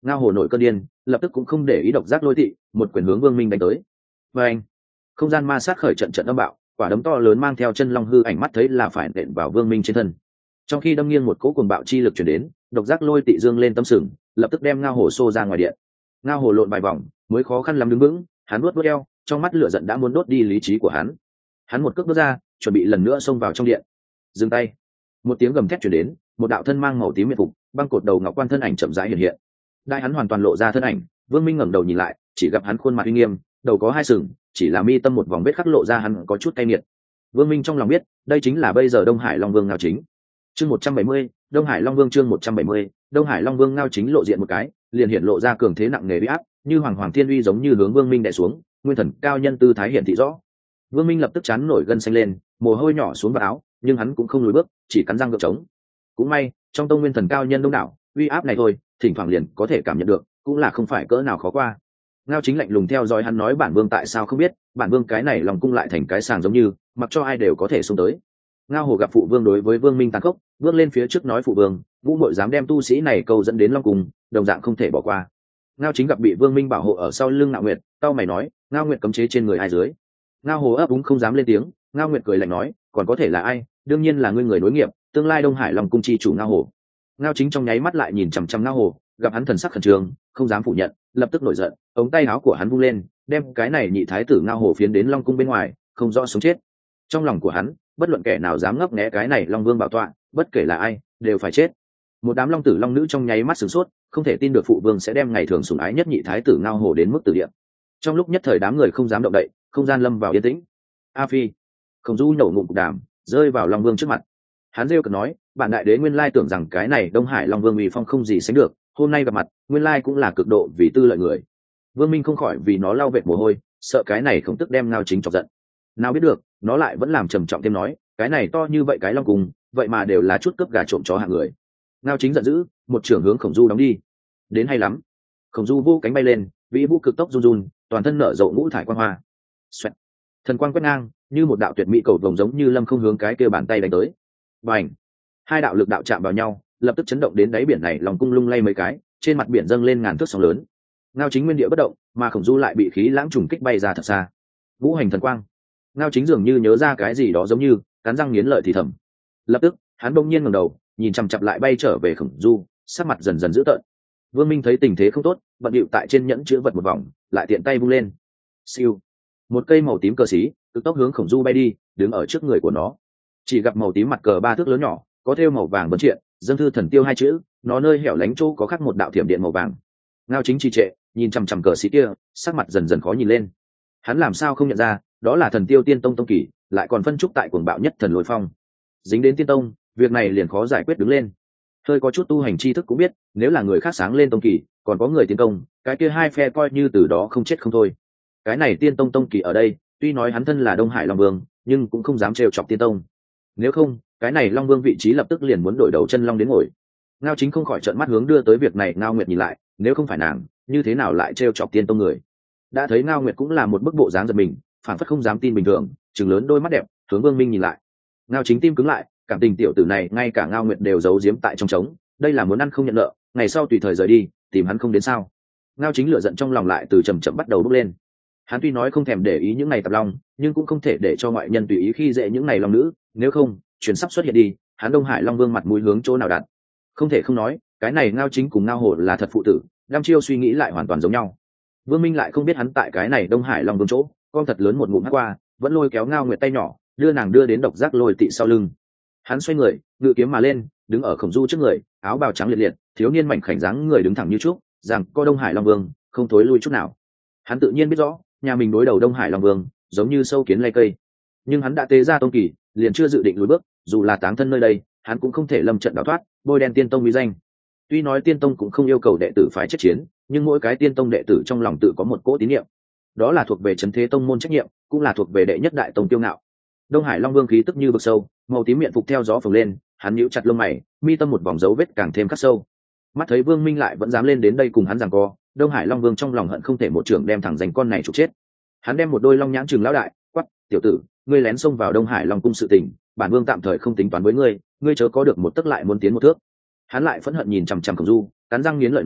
Ngao hồ nổi cơn điên, lập tức cũng không để ý độc giác lôi tị, một quyền hướng Vương Minh đánh tới. Và anh, không gian ma sát khởi trận trận âm bạo, quả đấm to lớn mang theo chân long hư ảnh mắt thấy là phải nện vào Vương Minh trên thân. Trong khi đâm nghiêng một cỗ cuồng bạo chi lực chuyển đến, độc giác lôi tị dương lên tâm sừng, lập tức đem Ngao hồ xô ra ngoài điện. Ngao hồ lộn vài vòng, mới khó khăn lắm đứng vững, hắn nuốt nuốt eo, trong mắt lửa giận đã muốn đốt đi lý trí của hắn. Hắn một cước bước ra, chuẩn bị lần nữa xông vào trong điện. Dừng tay. Một tiếng gầm thét truyền đến, một đạo thân mang màu tím miệt phục, băng cột đầu ngọc quan thân ảnh chậm rãi hiện hiện. Đại hắn hoàn toàn lộ ra thân ảnh, Vương Minh ngẩng đầu nhìn lại, chỉ gặp hắn khuôn mặt uy nghiêm, đầu có hai sừng, chỉ là mi tâm một vòng vết khắc lộ ra hắn có chút cay nghiệt. Vương Minh trong lòng biết, đây chính là bây giờ Đông Hải Long Vương Ngao Chính. Chương một trăm bảy mươi, Đông Hải Long Vương chương một trăm bảy mươi, Đông Hải Long Vương Ngao Chính lộ diện một cái, liền hiện lộ ra cường thế nặng nề uy áp, như hoàng hoàng thiên uy giống như hướng Vương Minh đè xuống, nguyên thần cao nhân tư thái hiện thị rõ. Vương Minh lập tức chán nổi gân xanh lên, mồ hôi nhỏ xuống vào áo, nhưng hắn cũng không lùi bước, chỉ cắn răng gượng chống. Cũng may, trong tông nguyên thần cao nhân đông đảo, uy áp này thôi, thỉnh thoảng liền có thể cảm nhận được, cũng là không phải cỡ nào khó qua. Ngao Chính lạnh lùng theo dõi hắn nói bản vương tại sao không biết, bản vương cái này lòng cung lại thành cái sàng giống như, mặc cho ai đều có thể xông tới. Ngao hồ gặp phụ vương đối với Vương Minh tàn khốc, bước lên phía trước nói phụ vương, Vũ Mội dám đem tu sĩ này câu dẫn đến Long Cung, đồng dạng không thể bỏ qua. Ngao Chính gặp bị Vương Minh bảo hộ ở sau lưng Ngạo Nguyệt, tao mày nói, Ngao Nguyệt cấm chế trên người ai dưới. Ngao hồ ấp úng không dám lên tiếng, Ngao Nguyệt cười lạnh nói, còn có thể là ai, đương nhiên là ngươi người nối nghiệp, tương lai Đông Hải Long Cung chi chủ Ngao hồ. Ngao Chính trong nháy mắt lại nhìn chằm chằm Ngao hồ, gặp hắn thần sắc khẩn trương, không dám phủ nhận, lập tức nổi giận, ống tay áo của hắn vung lên, đem cái này nhị thái tử Ngao hồ phiến đến Long Cung bên ngoài, không rõ sống chết. Trong lòng của hắn, bất luận kẻ nào dám ngấp nghé cái này Long Vương bảo tọa, bất kể là ai, đều phải chết. Một đám long tử long nữ trong nháy mắt sửng sốt, không thể tin được phụ vương sẽ đem ngày thường sủng ái nhất nhị thái tử Ngao hồ đến mức tử địa. Trong lúc nhất thời đám người không dám động đậy, không gian lâm vào yên tĩnh. A Phi, Khổng Du nổ ngụm cục đàm, rơi vào Long Vương trước mặt. Hắn rêu cực nói, bản đại đế nguyên lai tưởng rằng cái này Đông Hải Long Vương uy phong không gì sánh được, hôm nay gặp mặt, nguyên lai cũng là cực độ vì tư lợi người. Vương Minh không khỏi vì nó lau vệt mồ hôi, sợ cái này không tức đem Ngao Chính chọc giận. Nào biết được, nó lại vẫn làm trầm trọng thêm nói, cái này to như vậy cái Long Cung, vậy mà đều là chút cướp gà trộm chó hạng người. Ngao Chính giận dữ, một trưởng hướng Khổng Du đóng đi. Đến hay lắm. Khổng Du vô cánh bay lên, vĩ vũ cực tốc run run, toàn thân nở rộ ngũ thải quang hoa. Xoẹt. Thần quang quét ngang, như một đạo tuyệt mỹ cầu vồng giống như lâm không hướng cái kia bàn tay đánh tới. Bành. Hai đạo lực đạo chạm vào nhau, lập tức chấn động đến đáy biển này, Long Cung lung lay mấy cái, trên mặt biển dâng lên ngàn thước sóng lớn. Ngao Chính nguyên địa bất động, mà Khổng Du lại bị khí lãng trùng kích bay ra thật xa. Vũ hành thần quang. Ngao Chính dường như nhớ ra cái gì đó giống như cắn răng nghiến lợi thì thầm. Lập tức, hắn bỗng nhiên ngẩng đầu, nhìn chằm chặp lại bay trở về Khổng Du, sắc mặt dần dần dữ tợn. Vương Minh thấy tình thế không tốt, bận điệu tại trên nhẫn chứa vật một vòng, lại tiện tay vung lên. Siêu, một cây màu tím cờ xí, cực tốc hướng Khổng Du bay đi, đứng ở trước người của nó. Chỉ gặp màu tím mặt cờ ba thước lớn nhỏ, có thêu màu vàng vấn triện, dâng thư thần tiêu hai chữ, nó nơi hẻo lánh chỗ có khắc một đạo thiểm điện màu vàng. Ngao Chính trì trệ, nhìn chằm chằm cờ xí kia, sắc mặt dần dần khó nhìn lên. Hắn làm sao không nhận ra, đó là thần tiêu tiên tông tông kỳ, lại còn phân trúc tại cuồng bạo nhất thần lôi phong. Dính đến tiên tông, việc này liền khó giải quyết đứng lên. Hơi có chút tu hành tri thức cũng biết, nếu là người khác sáng lên tông kỳ, còn có người tiến công, cái kia hai phe coi như từ đó không chết không thôi. Cái này tiên tông tông kỳ ở đây, tuy nói hắn thân là Đông Hải Long Vương, nhưng cũng không dám trêu chọc tiên tông. Nếu không, cái này Long Vương vị trí lập tức liền muốn đổi đầu chân long đến ngồi. Ngao Chính không khỏi trợn mắt hướng đưa tới việc này, Ngao Nguyệt nhìn lại, nếu không phải nàng, như thế nào lại trêu chọc tiên tông người? Đã thấy Ngao Nguyệt cũng là một bức bộ dáng giật mình, phản phất không dám tin bình thường, trừng lớn đôi mắt đẹp, hướng Vương Minh nhìn lại. Ngao Chính tim cứng lại, cảm tình tiểu tử này ngay cả Ngao Nguyệt đều giấu giếm tại trong trống, đây là muốn ăn không nhận nợ, ngày sau tùy thời rời đi, tìm hắn không đến sao? Ngao Chính lửa giận trong lòng lại từ chậm chậm bắt đầu bốc lên. Hắn tuy nói không thèm để ý những này tạp long, nhưng cũng không thể để cho ngoại nhân tùy ý khi dễ những này long nữ, nếu không, chuyển sắp xuất hiện đi, hắn Đông Hải Long Vương mặt mũi hướng chỗ nào đặt? Không thể không nói, cái này Ngao Chính cùng Ngao Hổ là thật phụ tử, đăm chiêu suy nghĩ lại hoàn toàn giống nhau. Vương Minh lại không biết hắn tại cái này Đông Hải Long Vương chỗ, con thật lớn một ngụm hất qua, vẫn lôi kéo Ngao Nguyệt tay nhỏ, đưa nàng đưa đến độc giác lôi tị sau lưng. Hắn xoay người, ngự kiếm mà lên, đứng ở Khổng Du trước người, áo bào trắng liệt liệt, thiếu niên mảnh khảnh dáng người đứng thẳng như trúc, rằng có Đông Hải Long Vương, không thối lui chút nào. Hắn tự nhiên biết rõ, nhà mình đối đầu Đông Hải Long Vương, giống như sâu kiến lay cây. Nhưng hắn đã tế ra tông kỳ, liền chưa dự định lùi bước, dù là táng thân nơi đây, hắn cũng không thể lâm trận đào thoát, bôi đen tiên tông uy danh. Tuy nói tiên tông cũng không yêu cầu đệ tử phải chết chiến, nhưng mỗi cái tiên tông đệ tử trong lòng tự có một cỗ tín niệm. Đó là thuộc về trấn thế tông môn trách nhiệm, cũng là thuộc về đệ nhất đại tông tiêu ngạo. Đông Hải Long Vương khí tức như vực sâu, màu tím miệng phục theo gió phồng lên, hắn nhíu chặt lông mày, mi tâm một vòng dấu vết càng thêm khắc sâu. Mắt thấy Vương Minh lại vẫn dám lên đến đây cùng hắn giằng co, Đông Hải Long Vương trong lòng hận không thể một trường đem thẳng dành con này trục chết. Hắn đem một đôi long nhãn trừng lão đại, quát: "Tiểu tử, ngươi lén xông vào Đông Hải Long cung sự tình, bản vương tạm thời không tính toán với ngươi, ngươi chớ có được một tức lại muốn tiến một thước." Hắn lại phẫn hận nhìn chằm chằm Khổng Du, cắn răng nghiến lợi nói: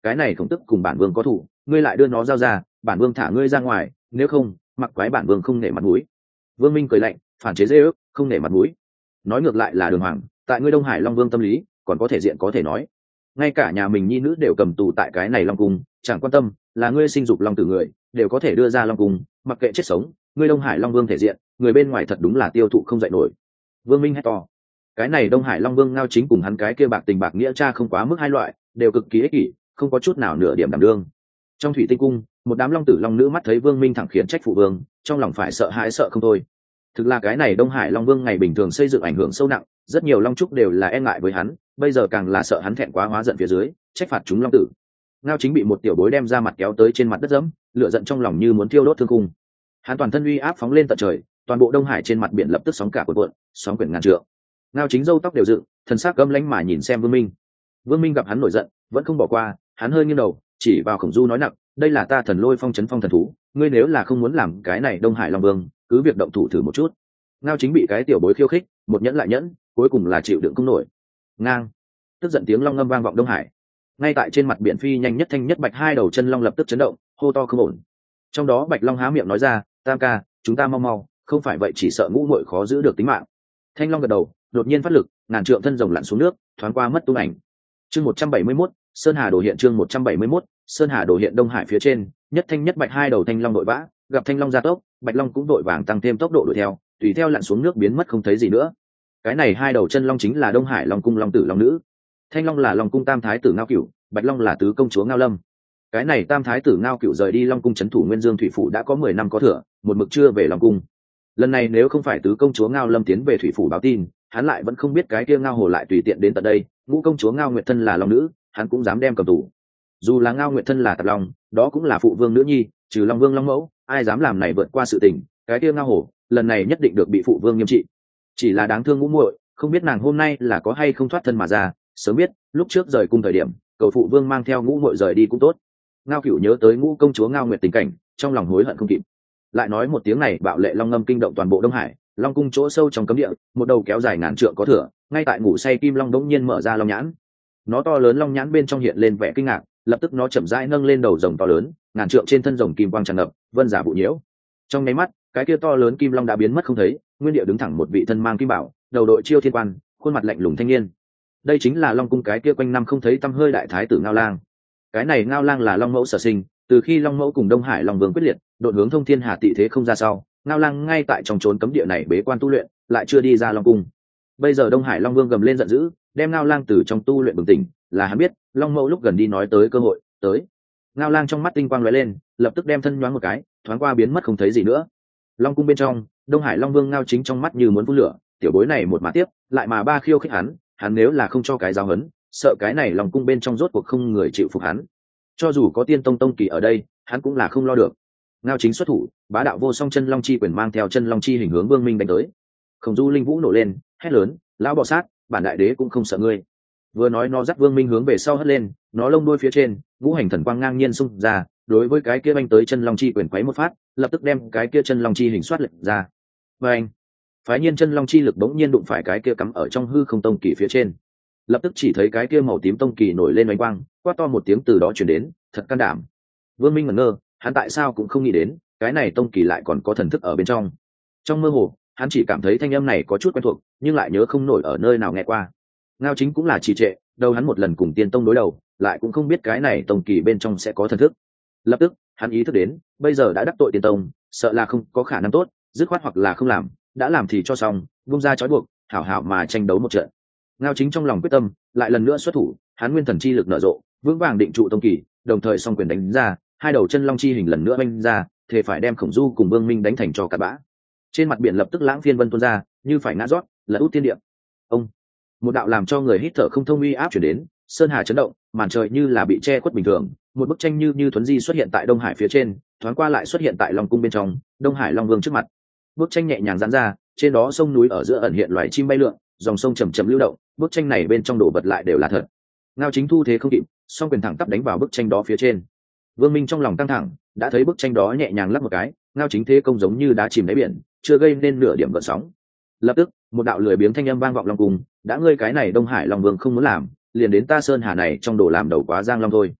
cái này khổng tức cùng bản vương có thủ, ngươi lại đưa nó giao ra, bản vương thả ngươi ra ngoài, nếu không mặc quái bản vương không nể mặt mũi. Vương Minh cười lạnh, phản chế dễ ước, không nể mặt mũi. Nói ngược lại là Đường Hoàng, tại ngươi Đông Hải Long Vương tâm lý còn có thể diện có thể nói, ngay cả nhà mình nhi nữ đều cầm tù tại cái này Long Cung, chẳng quan tâm là ngươi sinh dục long tử người đều có thể đưa ra Long Cung, mặc kệ chết sống, ngươi Đông Hải Long Vương thể diện, người bên ngoài thật đúng là tiêu thụ không dậy nổi. Vương Minh hét to, cái này Đông Hải Long Vương Ngao Chính cùng hắn cái kia bạc tình bạc nghĩa cha không quá mức hai loại, đều cực kỳ ích kỷ, không có chút nào nửa điểm đảm đương. Trong thủy tinh cung, một đám long tử long nữ mắt thấy Vương Minh thẳng khiến trách phụ vương, trong lòng phải sợ hãi sợ không thôi. Thực là cái này Đông Hải Long Vương ngày bình thường xây dựng ảnh hưởng sâu nặng, rất nhiều long trúc đều là e ngại với hắn, bây giờ càng là sợ hắn thẹn quá hóa giận phía dưới trách phạt chúng long tử. Ngao Chính bị một tiểu bối đem ra mặt kéo tới trên mặt đất dẫm, lửa giận trong lòng như muốn thiêu đốt thương cung. Hắn toàn thân uy áp phóng lên tận trời, toàn bộ Đông Hải trên mặt biển lập tức sóng cả cuộn cuộn, sóng quyển ngàn trượng. Ngao Chính râu tóc đều dựng, thần sắc gấm lánh mà nhìn xem Vương Minh. Vương Minh gặp hắn nổi giận, vẫn không bỏ qua, hắn hơi nghiêng đầu, chỉ vào Khổng Du nói nặng, đây là ta Thần Lôi Phong trấn phong thần thú, ngươi nếu là không muốn làm cái này Đông Hải Long Vương, cứ việc động thủ thử một chút. Ngao Chính bị cái tiểu bối khiêu khích, một nhẫn lại nhẫn, cuối cùng là chịu đựng không nổi. Ngang, tức giận tiếng long ngâm vang vọng Đông Hải. Ngay tại trên mặt biển phi nhanh nhất thanh nhất bạch hai đầu chân long lập tức chấn động, hô to không ổn. Trong đó Bạch Long há miệng nói ra, Tam ca, chúng ta mau mau, không phải vậy chỉ sợ ngũ muội khó giữ được tính mạng. Thanh long gật đầu, đột nhiên phát lực, ngàn trượng thân rồng lặn xuống nước, thoáng qua mất tung ảnh. Chương một trăm bảy mươi mốt, Sơn Hà Đồ hiện chương một trăm bảy mươi mốt, Sơn Hà Đồ hiện Đông Hải phía trên, nhất thanh nhất bạch hai đầu thanh long đội vã, gặp thanh long gia tốc, Bạch Long cũng đội vàng tăng thêm tốc độ đuổi theo, tùy theo lặn xuống nước biến mất không thấy gì nữa. Cái này hai đầu chân long chính là Đông Hải Long cung long tử long nữ. Thanh long là Long cung tam thái tử Ngao Cửu, Bạch Long là tứ công chúa Ngao Lâm. Cái này tam thái tử Ngao Cửu rời đi Long cung trấn thủ Nguyên Dương thủy phủ đã có mười năm có thừa, một mực chưa về Long cung. Lần này nếu không phải tứ công chúa Ngao Lâm tiến về thủy phủ báo tin, hắn lại vẫn không biết cái kia Ngao Hồ lại tùy tiện đến tận đây. Ngũ công chúa Ngao Nguyệt thân là long nữ, hắn cũng dám đem cầm tù. Dù là Ngao Nguyệt thân là Tạp Long, đó cũng là phụ vương nữ nhi, trừ Long Vương Long Mẫu, ai dám làm này vượt qua sự tình, cái kia Ngao Hồ, lần này nhất định được bị phụ vương nghiêm trị. Chỉ là đáng thương ngũ muội, không biết nàng hôm nay là có hay không thoát thân mà ra, sớm biết, lúc trước rời cung thời điểm, cầu phụ vương mang theo ngũ muội rời đi cũng tốt. Ngao Cửu nhớ tới ngũ công chúa Ngao Nguyệt tình cảnh, trong lòng hối hận không kịp. Lại nói một tiếng này bạo lệ long ngâm kinh động toàn bộ Đông Hải, Long cung chỗ sâu trong cấm địa, một đầu kéo dài ngàn trượng có thừa, ngay tại ngủ say kim long đống nhiên mở ra long nhãn. Nó to lớn long nhãn bên trong hiện lên vẻ kinh ngạc, lập tức nó chậm rãi nâng lên đầu rồng to lớn, ngàn trượng trên thân rồng kim quang tràn ngập, vân giả vụ nhiễu. Trong nháy mắt, cái kia to lớn kim long đã biến mất không thấy, nguyên địa đứng thẳng một vị thân mang kim bảo, đầu đội chiêu thiên quan, khuôn mặt lạnh lùng thanh niên. Đây chính là Long cung cái kia quanh năm không thấy tăm hơi đại thái tử Ngao Lang. Cái này Ngao Lang là Long mẫu sở sinh, từ khi Long mẫu cùng Đông Hải Long Vương quyết liệt, đột hướng thông thiên hà tị thế không ra sau, Ngao Lang ngay tại trong trốn cấm địa này bế quan tu luyện, lại chưa đi ra Long cung. Bây giờ Đông Hải Long Vương gầm lên giận dữ, đem Ngao Lang từ trong tu luyện bừng tỉnh, là hắn biết, Long mẫu lúc gần đi nói tới cơ hội, tới. Ngao Lang trong mắt tinh quang lóe lên, lập tức đem thân nhoáng một cái, thoáng qua biến mất không thấy gì nữa. Long cung bên trong, Đông Hải Long Vương Ngao Chính trong mắt như muốn phun lửa, tiểu bối này một mà tiếp, lại mà ba khiêu khích hắn, hắn nếu là không cho cái giáo huấn, sợ cái này Long cung bên trong rốt cuộc không người chịu phục hắn. Cho dù có Tiên Tông tông kỳ ở đây, hắn cũng là không lo được. Ngao Chính xuất thủ, bá đạo vô song chân long chi quyền mang theo chân long chi hình hướng Vương Minh đánh tới. Khổng Du linh vũ nổ lên, hét lớn, lão bò sát, bản đại đế cũng không sợ ngươi. Vừa nói nó dắt Vương Minh hướng về sau hất lên, nó lông đuôi phía trên, ngũ hành thần quang ngang nhiên xung ra, đối với cái kia banh tới chân long chi quyền quấy một phát, lập tức đem cái kia chân long chi hình xoát lệch ra. Và anh, phái nhiên chân long chi lực bỗng nhiên đụng phải cái kia cắm ở trong hư không tông kỳ phía trên, lập tức chỉ thấy cái kia màu tím tông kỳ nổi lên oanh quang, quát to một tiếng từ đó truyền đến, thật can đảm. Vương Minh ngẩn ngơ, hắn tại sao cũng không nghĩ đến, cái này tông kỳ lại còn có thần thức ở bên trong. Trong mơ hồ, hắn chỉ cảm thấy thanh âm này có chút quen thuộc, nhưng lại nhớ không nổi ở nơi nào nghe qua. Ngao Chính cũng là trì trệ, đâu hắn một lần cùng Tiên Tông đối đầu, lại cũng không biết cái này tông kỳ bên trong sẽ có thần thức. Lập tức, hắn ý thức đến, bây giờ đã đắc tội Tiên Tông, sợ là không có khả năng tốt, dứt khoát hoặc là không làm, đã làm thì cho xong, vung ra trói buộc, hảo hảo mà tranh đấu một trận. Ngao Chính trong lòng quyết tâm, lại lần nữa xuất thủ, hắn nguyên thần chi lực nở rộ, vững vàng định trụ tông kỳ, đồng thời song quyền đánh ra, hai đầu chân long chi hình lần nữa vung ra, thể phải đem Khổng Du cùng Vương Minh đánh thành cho cát bã. Trên mặt biển lập tức lãng phiên vân tuôn ra, như phải ngã rót, lật út thiên địa. Ông, một đạo làm cho người hít thở không thông uy áp chuyển đến, sơn hà chấn động, màn trời như là bị che khuất bình thường, một bức tranh như như thuấn di xuất hiện tại Đông Hải phía trên, thoáng qua lại xuất hiện tại Long cung bên trong, Đông Hải Long Vương trước mặt. Bức tranh nhẹ nhàng giãn ra, trên đó sông núi ở giữa ẩn hiện loài chim bay lượn, dòng sông chậm chậm lưu động, bức tranh này bên trong đồ vật lại đều là thật. Ngao Chính thu thế không kịp, song quyền thẳng tắp đánh vào bức tranh đó phía trên. Vương Minh trong lòng căng thẳng, đã thấy bức tranh đó nhẹ nhàng lắc một cái, Ngao Chính thế công giống như đá chìm đáy biển, chưa gây nên nửa điểm gợn sóng. Lập tức, một đạo lười biếng thanh âm vang vọng Long cung, đã ngươi cái này Đông Hải Long Vương không muốn làm, liền đến ta sơn hà này trong đồ làm đầu quá giang long thôi.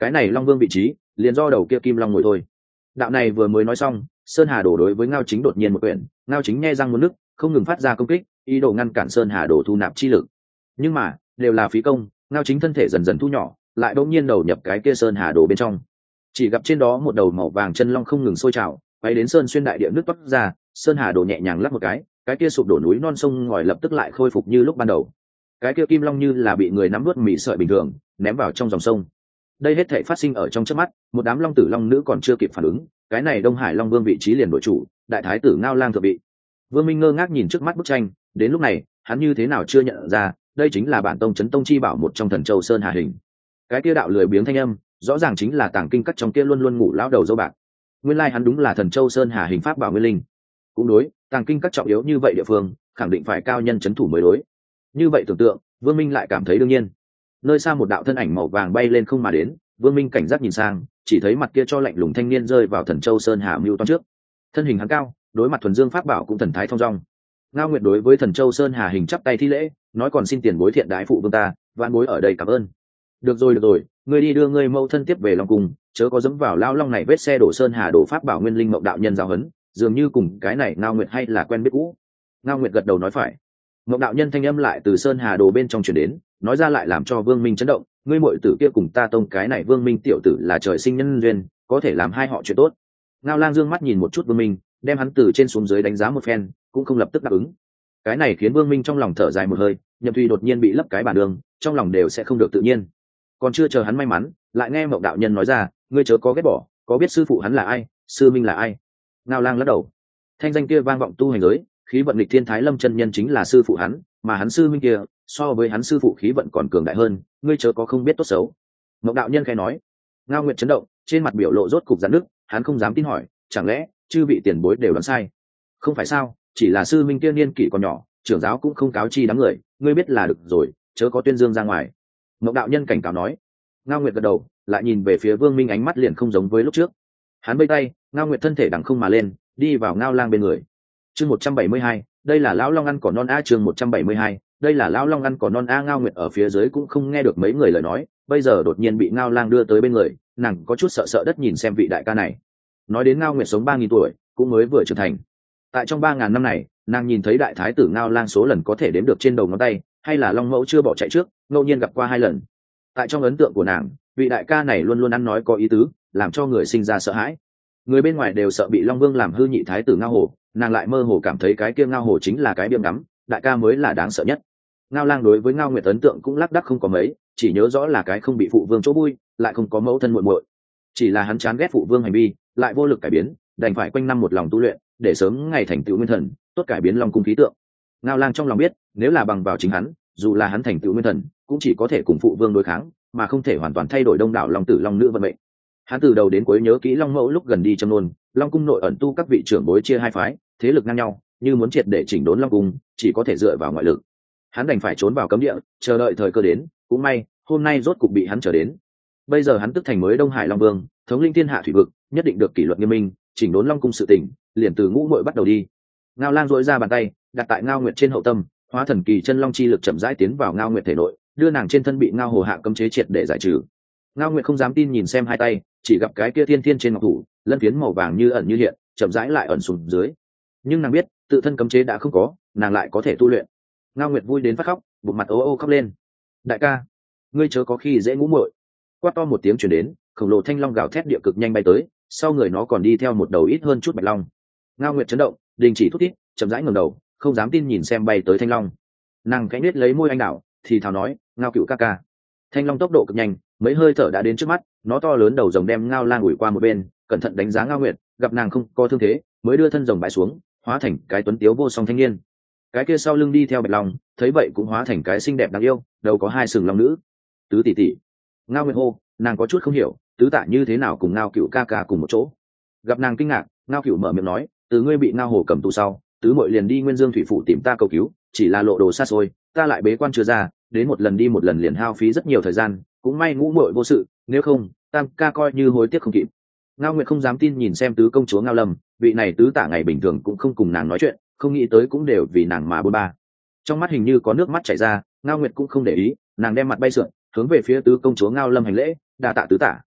cái này long vương vị trí liền do đầu kia kim long ngồi thôi. Đạo này vừa mới nói xong, sơn hà đồ đối với ngao chính đột nhiên một quyển, ngao chính nghe răng muốn nứt, không ngừng phát ra công kích, ý đồ ngăn cản sơn hà đồ thu nạp chi lực. Nhưng mà đều là phí công, ngao chính thân thể dần dần thu nhỏ, lại bỗng nhiên đầu nhập cái kia sơn hà đồ bên trong. Chỉ gặp trên đó một đầu màu vàng chân long không ngừng sôi trào, bay đến sơn xuyên đại địa nước toát ra, sơn hà đồ nhẹ nhàng lắc một cái, cái kia sụp đổ núi non sông ngòi lập tức lại khôi phục như lúc ban đầu. Cái kia kim long như là bị người nắm nuốt mì sợi bình thường, ném vào trong dòng sông. Đây hết thảy phát sinh ở trong chớp mắt, một đám long tử long nữ còn chưa kịp phản ứng, cái này Đông Hải Long Vương vị trí liền đổi chủ, đại thái tử Ngao Lang thượng vị. Vương Minh ngơ ngác nhìn trước mắt bức tranh, đến lúc này, hắn như thế nào chưa nhận ra, đây chính là bản tông chấn tông chi bảo một trong Thần Châu Sơn Hà hình. Cái kia đạo lười biếng thanh âm, rõ ràng chính là tàng kinh cắt trong kia luôn luôn ngủ lão đầu dâu bạc. Nguyên lai hắn đúng là Thần Châu Sơn Hà hình pháp bảo nguyên linh. Cũng đối, tàng kinh cắt trọng yếu như vậy địa phương, khẳng định phải cao nhân chấn thủ mới đối. Như vậy tưởng tượng, Vương Minh lại cảm thấy đương nhiên. Nơi xa một đạo thân ảnh màu vàng bay lên không mà đến, Vương Minh cảnh giác nhìn sang, chỉ thấy mặt kia cho lạnh lùng thanh niên rơi vào Thần Châu Sơn Hà mưu toan trước. Thân hình hắn cao, đối mặt thuần dương pháp bảo cũng thần thái thong dong. Ngao Nguyệt đối với Thần Châu Sơn Hà hình chắp tay thi lễ, nói còn xin tiền bối thiện đái phụ vương ta, vạn bối ở đây cảm ơn. Được rồi được rồi, ngươi đi đưa ngươi mẫu thân tiếp về Long Cung, chớ có dẫm vào lao long này vết xe đổ Sơn Hà đổ pháp bảo nguyên linh mộng đạo nhân giáo huấn, dường như cùng cái này Ngao Nguyệt hay là quen biết cũ. Ngao Nguyệt gật đầu nói phải. Mộng đạo nhân thanh âm lại từ Sơn Hà đồ bên trong truyền đến, nói ra lại làm cho Vương Minh chấn động, ngươi muội tử kia cùng ta tông cái này Vương Minh tiểu tử là trời sinh nhân duyên, có thể làm hai họ chuyện tốt. Ngao Lang dương mắt nhìn một chút Vương Minh, đem hắn từ trên xuống dưới đánh giá một phen, cũng không lập tức đáp ứng. Cái này khiến Vương Minh trong lòng thở dài một hơi, Nhậm Thùy đột nhiên bị lấp cái bản đường, trong lòng đều sẽ không được tự nhiên. Còn chưa chờ hắn may mắn, lại nghe Mộng đạo nhân nói ra, ngươi chớ có ghét bỏ, có biết sư phụ hắn là ai, sư minh là ai? Ngao Lang lắc đầu. Thanh danh kia vang vọng tu hành giới, khí vận lịch thiên thái lâm chân nhân chính là sư phụ hắn, mà hắn sư minh kia so với hắn sư phụ khí vận còn cường đại hơn, ngươi chớ có không biết tốt xấu. Mộng đạo nhân khẽ nói. Ngao Nguyệt chấn động, trên mặt biểu lộ rốt cục giãn nước, hắn không dám tin hỏi, chẳng lẽ chư vị tiền bối đều đoán sai? Không phải sao, chỉ là sư minh kia niên kỷ còn nhỏ, trưởng giáo cũng không cáo chi đám người, ngươi biết là được rồi, chớ có tuyên dương ra ngoài. Mộng đạo nhân cảnh cáo nói. Ngao Nguyệt gật đầu, lại nhìn về phía Vương Minh, ánh mắt liền không giống với lúc trước. Hắn vây tay, Ngao Nguyệt thân thể đằng không mà lên, đi vào Ngao Lang bên người. Chương một trăm bảy mươi hai, đây là lão long ăn cỏ non a. Chương một trăm bảy mươi hai, đây là lão long ăn cỏ non a. Ngao Nguyệt ở phía dưới cũng không nghe được mấy người lời nói, bây giờ đột nhiên bị Ngao Lang đưa tới bên người, nàng có chút sợ sợ đất nhìn xem vị đại ca này. Nói đến Ngao Nguyệt sống ba nghìn tuổi, cũng mới vừa trưởng thành. Tại trong ba ngàn năm này, nàng nhìn thấy đại thái tử Ngao Lang số lần có thể đếm được trên đầu ngón tay, hay là long mẫu chưa bỏ chạy trước, ngẫu nhiên gặp qua hai lần. Tại trong ấn tượng của nàng, vị đại ca này luôn luôn ăn nói có ý tứ, làm cho người sinh ra sợ hãi. Người bên ngoài đều sợ bị Long Vương làm hư nhị thái tử Ngao Hổ, nàng lại mơ hồ cảm thấy cái kia Ngao Hổ chính là cái biếm ngắm, đại ca mới là đáng sợ nhất. Ngao Lang đối với Ngao Nguyệt ấn tượng cũng lác đác không có mấy, chỉ nhớ rõ là cái không bị phụ vương chỗ vui, lại không có mẫu thân muội muội. Chỉ là hắn chán ghét phụ vương hành vi, lại vô lực cải biến, đành phải quanh năm một lòng tu luyện, để sớm ngày thành tựu nguyên thần, tốt cải biến Long cung khí tượng. Ngao Lang trong lòng biết, nếu là bằng vào chính hắn, dù là hắn thành tựu nguyên thần, cũng chỉ có thể cùng phụ vương đối kháng, mà không thể hoàn toàn thay đổi đông đảo long tử long nữ vận mệnh. Hắn từ đầu đến cuối nhớ kỹ Long Mẫu lúc gần đi châm nôn, Long cung nội ẩn tu các vị trưởng bối chia hai phái, thế lực ngang nhau, như muốn triệt để chỉnh đốn Long cung, chỉ có thể dựa vào ngoại lực. Hắn đành phải trốn vào cấm địa, chờ đợi thời cơ đến, cũng may, hôm nay rốt cục bị hắn chờ đến. Bây giờ hắn tức thành mới Đông Hải Long Vương, thống linh thiên hạ thủy vực, nhất định được kỷ luật nghiêm minh, chỉnh đốn Long cung sự tình, liền từ ngũ muội bắt đầu đi. Ngao Lang duỗi ra bàn tay, đặt tại Ngao Nguyệt trên hậu tâm, hóa thần kỳ chân long chi lực chậm rãi tiến vào Ngao Nguyệt thể nội, đưa nàng trên thân bị Ngao Hồ hạ cấm chế triệt để giải trừ. Ngao Nguyệt không dám tin nhìn xem hai tay, chỉ gặp cái kia thiên thiên trên ngọc thủ, lân phiến màu vàng như ẩn như hiện, chậm rãi lại ẩn xuống dưới. Nhưng nàng biết, tự thân cấm chế đã không có, nàng lại có thể tu luyện. Ngao Nguyệt vui đến phát khóc, bụng mặt ô ô khóc lên. Đại ca, ngươi chớ có khi dễ ngũ muội. Quát to một tiếng truyền đến, khổng lồ thanh long gào thét địa cực nhanh bay tới, sau người nó còn đi theo một đầu ít hơn chút bạch long. Ngao Nguyệt chấn động, đình chỉ thút thít, chậm rãi ngẩng đầu, không dám tin nhìn xem bay tới thanh long. Nàng khẽ nhếch lấy môi anh đảo, thì thào nói, Ngao cựu ca ca. Thanh long tốc độ cực nhanh, mấy hơi thở đã đến trước mắt, nó to lớn đầu rồng đem Ngao Lang ủi qua một bên, cẩn thận đánh giá Ngao Nguyệt, gặp nàng không có thương thế, mới đưa thân rồng bãi xuống, hóa thành cái tuấn tiếu vô song thanh niên. Cái kia sau lưng đi theo bạch long, thấy vậy cũng hóa thành cái xinh đẹp đáng yêu, đầu có hai sừng long nữ. Tứ tỷ tỷ. Ngao Nguyệt hô, nàng có chút không hiểu, tứ tạ như thế nào cùng Ngao cựu ca ca cùng một chỗ. Gặp nàng kinh ngạc, Ngao cựu mở miệng nói, từ ngươi bị Ngao Hồ cầm tù sau, tứ muội liền đi Nguyên Dương thủy phủ tìm ta cầu cứu, chỉ là lộ đồ xa xôi, ta lại bế quan chưa ra, đến một lần đi một lần liền hao phí rất nhiều thời gian, cũng may ngũ muội vô sự, nếu không tam ca coi như hối tiếc không kịp. Ngao Nguyệt không dám tin nhìn xem tứ công chúa Ngao Lâm, vị này tứ tả ngày bình thường cũng không cùng nàng nói chuyện, không nghĩ tới cũng đều vì nàng mà bôn ba. Trong mắt hình như có nước mắt chảy ra, Ngao Nguyệt cũng không để ý, nàng đem mặt bay sượn, hướng về phía tứ công chúa Ngao Lâm hành lễ, đa tạ tứ tả.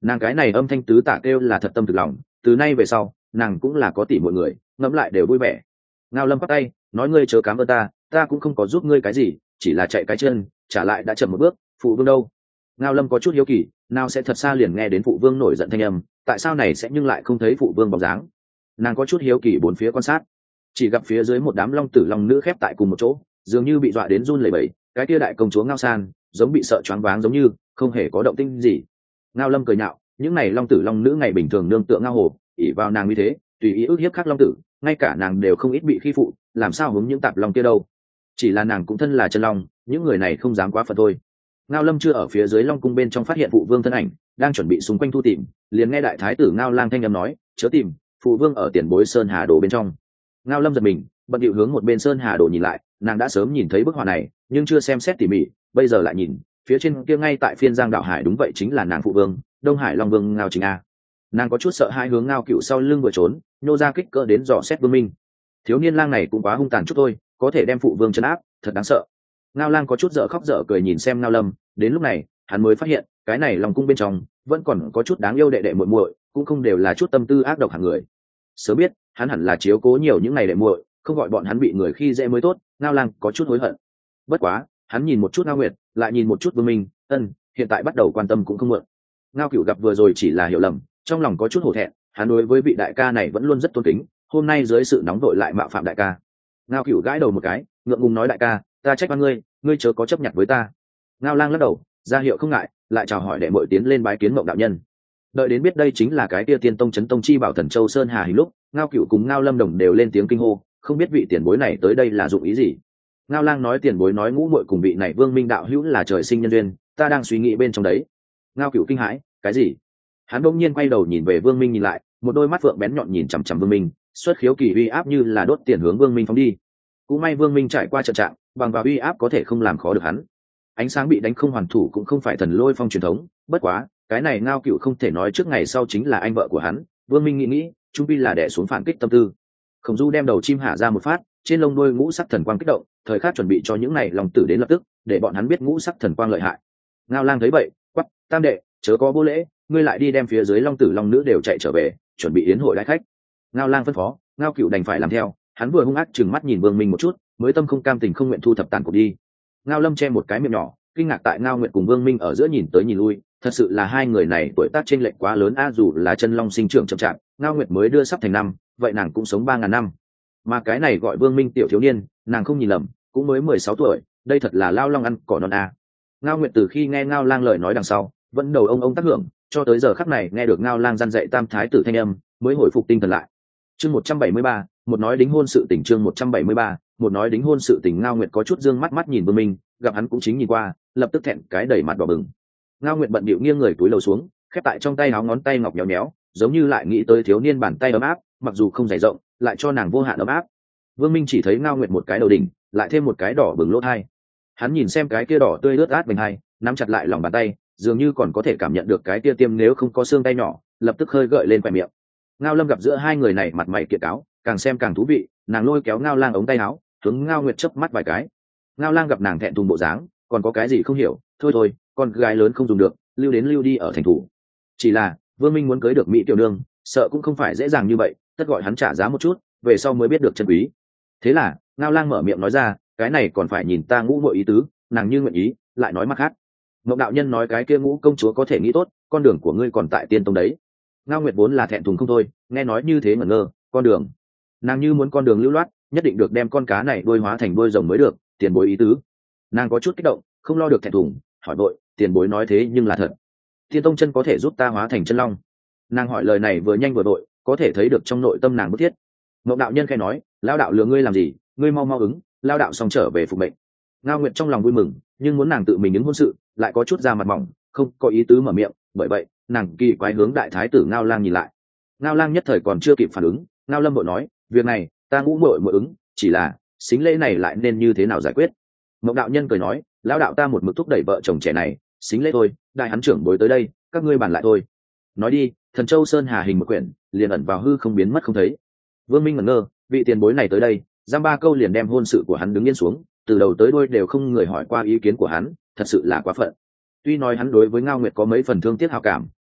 Nàng cái này âm thanh tứ tả kêu là thật tâm thực lòng, từ nay về sau nàng cũng là có tỷ mọi người, ngẫm lại đều vui vẻ. Ngao Lâm bắt tay nói, ngươi chớ cám ơn ta, ta cũng không có giúp ngươi cái gì, chỉ là chạy cái chân trả lại đã chậm một bước. Phụ vương đâu? Ngao Lâm có chút hiếu kỳ, nào sẽ thật xa liền nghe đến phụ vương nổi giận thanh âm, tại sao này sẽ nhưng lại không thấy phụ vương bóng dáng. Nàng có chút hiếu kỳ bốn phía quan sát, chỉ gặp phía dưới một đám long tử long nữ khép tại cùng một chỗ, dường như bị dọa đến run lẩy bẩy. Cái kia đại công chúa Ngao San giống bị sợ choáng váng giống như không hề có động tĩnh gì. Ngao Lâm cười nhạo, những này long tử long nữ ngày bình thường nương tựa Ngao Hồ, ỷ vào nàng như thế tùy ý ức hiếp khác long tử, ngay cả nàng đều không ít bị khi phụ, làm sao hướng những tạp long kia đâu. Chỉ là nàng cũng thân là chân long, những người này không dám quá phận thôi. Ngao Lâm chưa ở phía dưới long cung bên trong phát hiện phụ vương thân ảnh, đang chuẩn bị xung quanh thu tìm, liền nghe đại thái tử Ngao Lang thanh âm nói, chớ tìm, phụ vương ở tiền bối sơn hà đồ bên trong. Ngao Lâm giật mình, bận điệu hướng một bên sơn hà đồ nhìn lại, nàng đã sớm nhìn thấy bức họa này nhưng chưa xem xét tỉ mỉ, bây giờ lại nhìn phía trên kia ngay tại phiên giang đạo hải, đúng vậy chính là nàng phụ vương Đông Hải Long Vương Ngao Chính A. Nàng có chút sợ hai, hướng Ngao Cựu sau lưng vừa trốn, nhô ra kích cỡ đến dò xét Vương Minh. Thiếu niên lang này cũng quá hung tàn chút thôi, có thể đem phụ vương trấn áp, thật đáng sợ. Ngao Lang có chút dở khóc dở cười nhìn xem Ngao Lâm, đến lúc này hắn mới phát hiện cái này Long cung bên trong vẫn còn có chút đáng yêu đệ đệ muội muội, cũng không đều là chút tâm tư ác độc hạng người. Sớm biết hắn hẳn là chiếu cố nhiều những ngày đệ muội, không gọi bọn hắn bị người khi dễ mới tốt. Ngao Lang có chút hối hận. Bất quá hắn nhìn một chút Ngao Nguyệt, lại nhìn một chút Vương Minh, ân hiện tại bắt đầu quan tâm cũng không muộn. Ngao Cửu gặp vừa rồi chỉ là hiểu lầm, trong lòng có chút hổ thẹn, hắn đối với vị đại ca này vẫn luôn rất tôn kính, hôm nay dưới sự nóng vội lại mạo phạm đại ca. Ngao Cửu gãi đầu một cái, ngượng ngùng nói, đại ca, ta trách oan ngươi, ngươi chớ có chấp nhận với ta. Ngao Lang lắc đầu, ra hiệu không ngại, lại chào hỏi đệ muội tiến lên bái kiến Mộng đạo nhân. Đợi đến biết đây chính là cái tia tiên tông chấn tông chi bảo Thần Châu Sơn Hà hình lúc, Ngao Cửu cùng Ngao Lâm đồng đều lên tiếng kinh hô, không biết vị tiền bối này tới đây là dụng ý gì. Ngao Lang nói, tiền bối nói ngũ muội cùng vị này Vương Minh đạo hữu là trời sinh nhân duyên, ta đang suy nghĩ bên trong đấy. Ngao Cửu kinh hãi, cái gì? Hắn bỗng nhiên quay đầu nhìn về Vương Minh nhìn lại, một đôi mắt phượng bén nhọn nhìn chằm chằm Vương Minh, xuất khiếu kỳ uy áp như là đốt tiền hướng Vương Minh phóng đi. Cũng may Vương Minh trải qua trận trạng, bằng vào uy áp có thể không làm khó được hắn. Ánh sáng bị đánh không hoàn thủ cũng không phải thần lôi phong truyền thống, bất quá cái này Ngao Cửu không thể nói trước ngày sau chính là anh vợ của hắn. Vương Minh nghĩ nghĩ, trung pi là đè xuống phản kích tâm tư. Khổng Du đem đầu chim hạ ra một phát, trên lông đuôi ngũ sắc thần quang kích động, thời khắc chuẩn bị cho những này lòng tử đến lập tức, để bọn hắn biết ngũ sắc thần quang lợi hại. Ngao Lang thấy vậy, quắc, tam đệ, chớ có vô lễ, ngươi lại đi đem phía dưới long tử long nữ đều chạy trở về, chuẩn bị yến hội đãi khách. Ngao Lang phân phó, Ngao Cửu đành phải làm theo, hắn vừa hung ác chừng mắt nhìn Vương Minh một chút, mới tâm không cam tình không nguyện thu thập tàn cuộc đi. Ngao Lâm che một cái miệng nhỏ, kinh ngạc tại Ngao Nguyệt cùng Vương Minh ở giữa nhìn tới nhìn lui, thật sự là hai người này tuổi tác chênh lệch quá lớn a, dù là chân long sinh trưởng chậm chạp, Ngao Nguyệt mới đưa sắp thành năm, vậy nàng cũng sống ba ngàn năm. Mà cái này gọi Vương Minh tiểu thiếu niên, nàng không nhìn lầm, cũng mới mười sáu tuổi, đây thật là lao long ăn cỏ non a. Ngao Nguyệt từ khi nghe Ngao Lang lời nói đằng sau, vẫn đầu ông ông tác hưởng, cho tới giờ khắc này nghe được Ngao Lang răn dạy tam thái tử thanh âm, mới hồi phục tinh thần lại. Chương một trăm bảy mươi ba, một nói đính hôn sự tình. Chương một trăm bảy mươi ba, một nói đính hôn sự tình. Ngao Nguyệt có chút dương mắt mắt nhìn Vương Minh, gặp hắn cũng chính nhìn qua, lập tức thẹn cái đầy mặt đỏ bừng. Ngao Nguyệt bận bịu nghiêng người túi lầu xuống, khép tại trong tay áo ngón tay ngọc nhéo nhéo, giống như lại nghĩ tới thiếu niên bàn tay ấm áp, mặc dù không dày rộng, lại cho nàng vô hạn ấm áp. Vương Minh chỉ thấy Ngao Nguyệt một cái đầu đỉnh, lại thêm một cái đỏ bừng lỗ hai. Hắn nhìn xem cái kia đỏ tươi ướt át bình hai, nắm chặt lại lòng bàn tay, dường như còn có thể cảm nhận được cái kia tiêm nếu không có xương tay nhỏ, lập tức hơi gợi lên khóe miệng. Ngao Lâm gặp giữa hai người này mặt mày kiệt cáo, càng xem càng thú vị, nàng lôi kéo Ngao Lang ống tay áo, hướng Ngao Nguyệt chớp mắt vài cái. Ngao Lang gặp nàng thẹn thùng bộ dáng, còn có cái gì không hiểu, thôi thôi, con gái lớn không dùng được, lưu đến lưu đi ở thành thủ. Chỉ là Vương Minh muốn cưới được mỹ tiểu nương, sợ cũng không phải dễ dàng như vậy, tất gọi hắn trả giá một chút, về sau mới biết được chân quý. Thế là Ngao Lang mở miệng nói ra, cái này còn phải nhìn ta ngũ muội ý tứ, nàng như nguyện ý, lại nói mặt khác. Mộng đạo nhân nói cái kia ngũ công chúa có thể nghĩ tốt, con đường của ngươi còn tại tiên tông đấy. Ngao Nguyệt vốn là thẹn thùng không thôi, nghe nói như thế ngẩn ngơ, con đường, nàng như muốn con đường lưu loát, nhất định được đem con cá này đuôi hóa thành đuôi rồng mới được, tiền bối ý tứ. Nàng có chút kích động, không lo được thẹn thùng, hỏi vội, tiền bối nói thế nhưng là thật, tiên tông chân có thể giúp ta hóa thành chân long? Nàng hỏi lời này vừa nhanh vừa đội, có thể thấy được trong nội tâm nàng bức thiết. Mộng đạo nhân khai nói, lao đạo lừa ngươi làm gì, ngươi mau mau ứng, lao đạo xong trở về phục mệnh. Ngao Nguyệt trong lòng vui mừng, nhưng muốn nàng tự mình ứng hôn sự, lại có chút ra mặt mỏng, không có ý tứ mở miệng, bởi vậy nàng kỳ quái hướng đại thái tử Ngao Lang nhìn lại. Ngao Lang nhất thời còn chưa kịp phản ứng, Ngao Lâm vội nói, việc này ta ngũ muội muội ứng, chỉ là xính lễ này lại nên như thế nào giải quyết? Mộng đạo nhân cười nói, lão đạo ta một mực thúc đẩy vợ chồng trẻ này, xính lễ thôi, đại hắn trưởng bối tới đây, các ngươi bàn lại thôi. Nói đi, Thần Châu Sơn Hà hình một quyển, liền ẩn vào hư không biến mất không thấy. Vương Minh ngẩn ngơ, vị tiền bối này tới đây, giam ba câu liền đem hôn sự của hắn đứng yên xuống, từ đầu tới đuôi đều không người hỏi qua ý kiến của hắn, thật sự là quá phận. Tuy nói hắn đối với Ngao Nguyệt có mấy phần thương tiếc hảo cảm,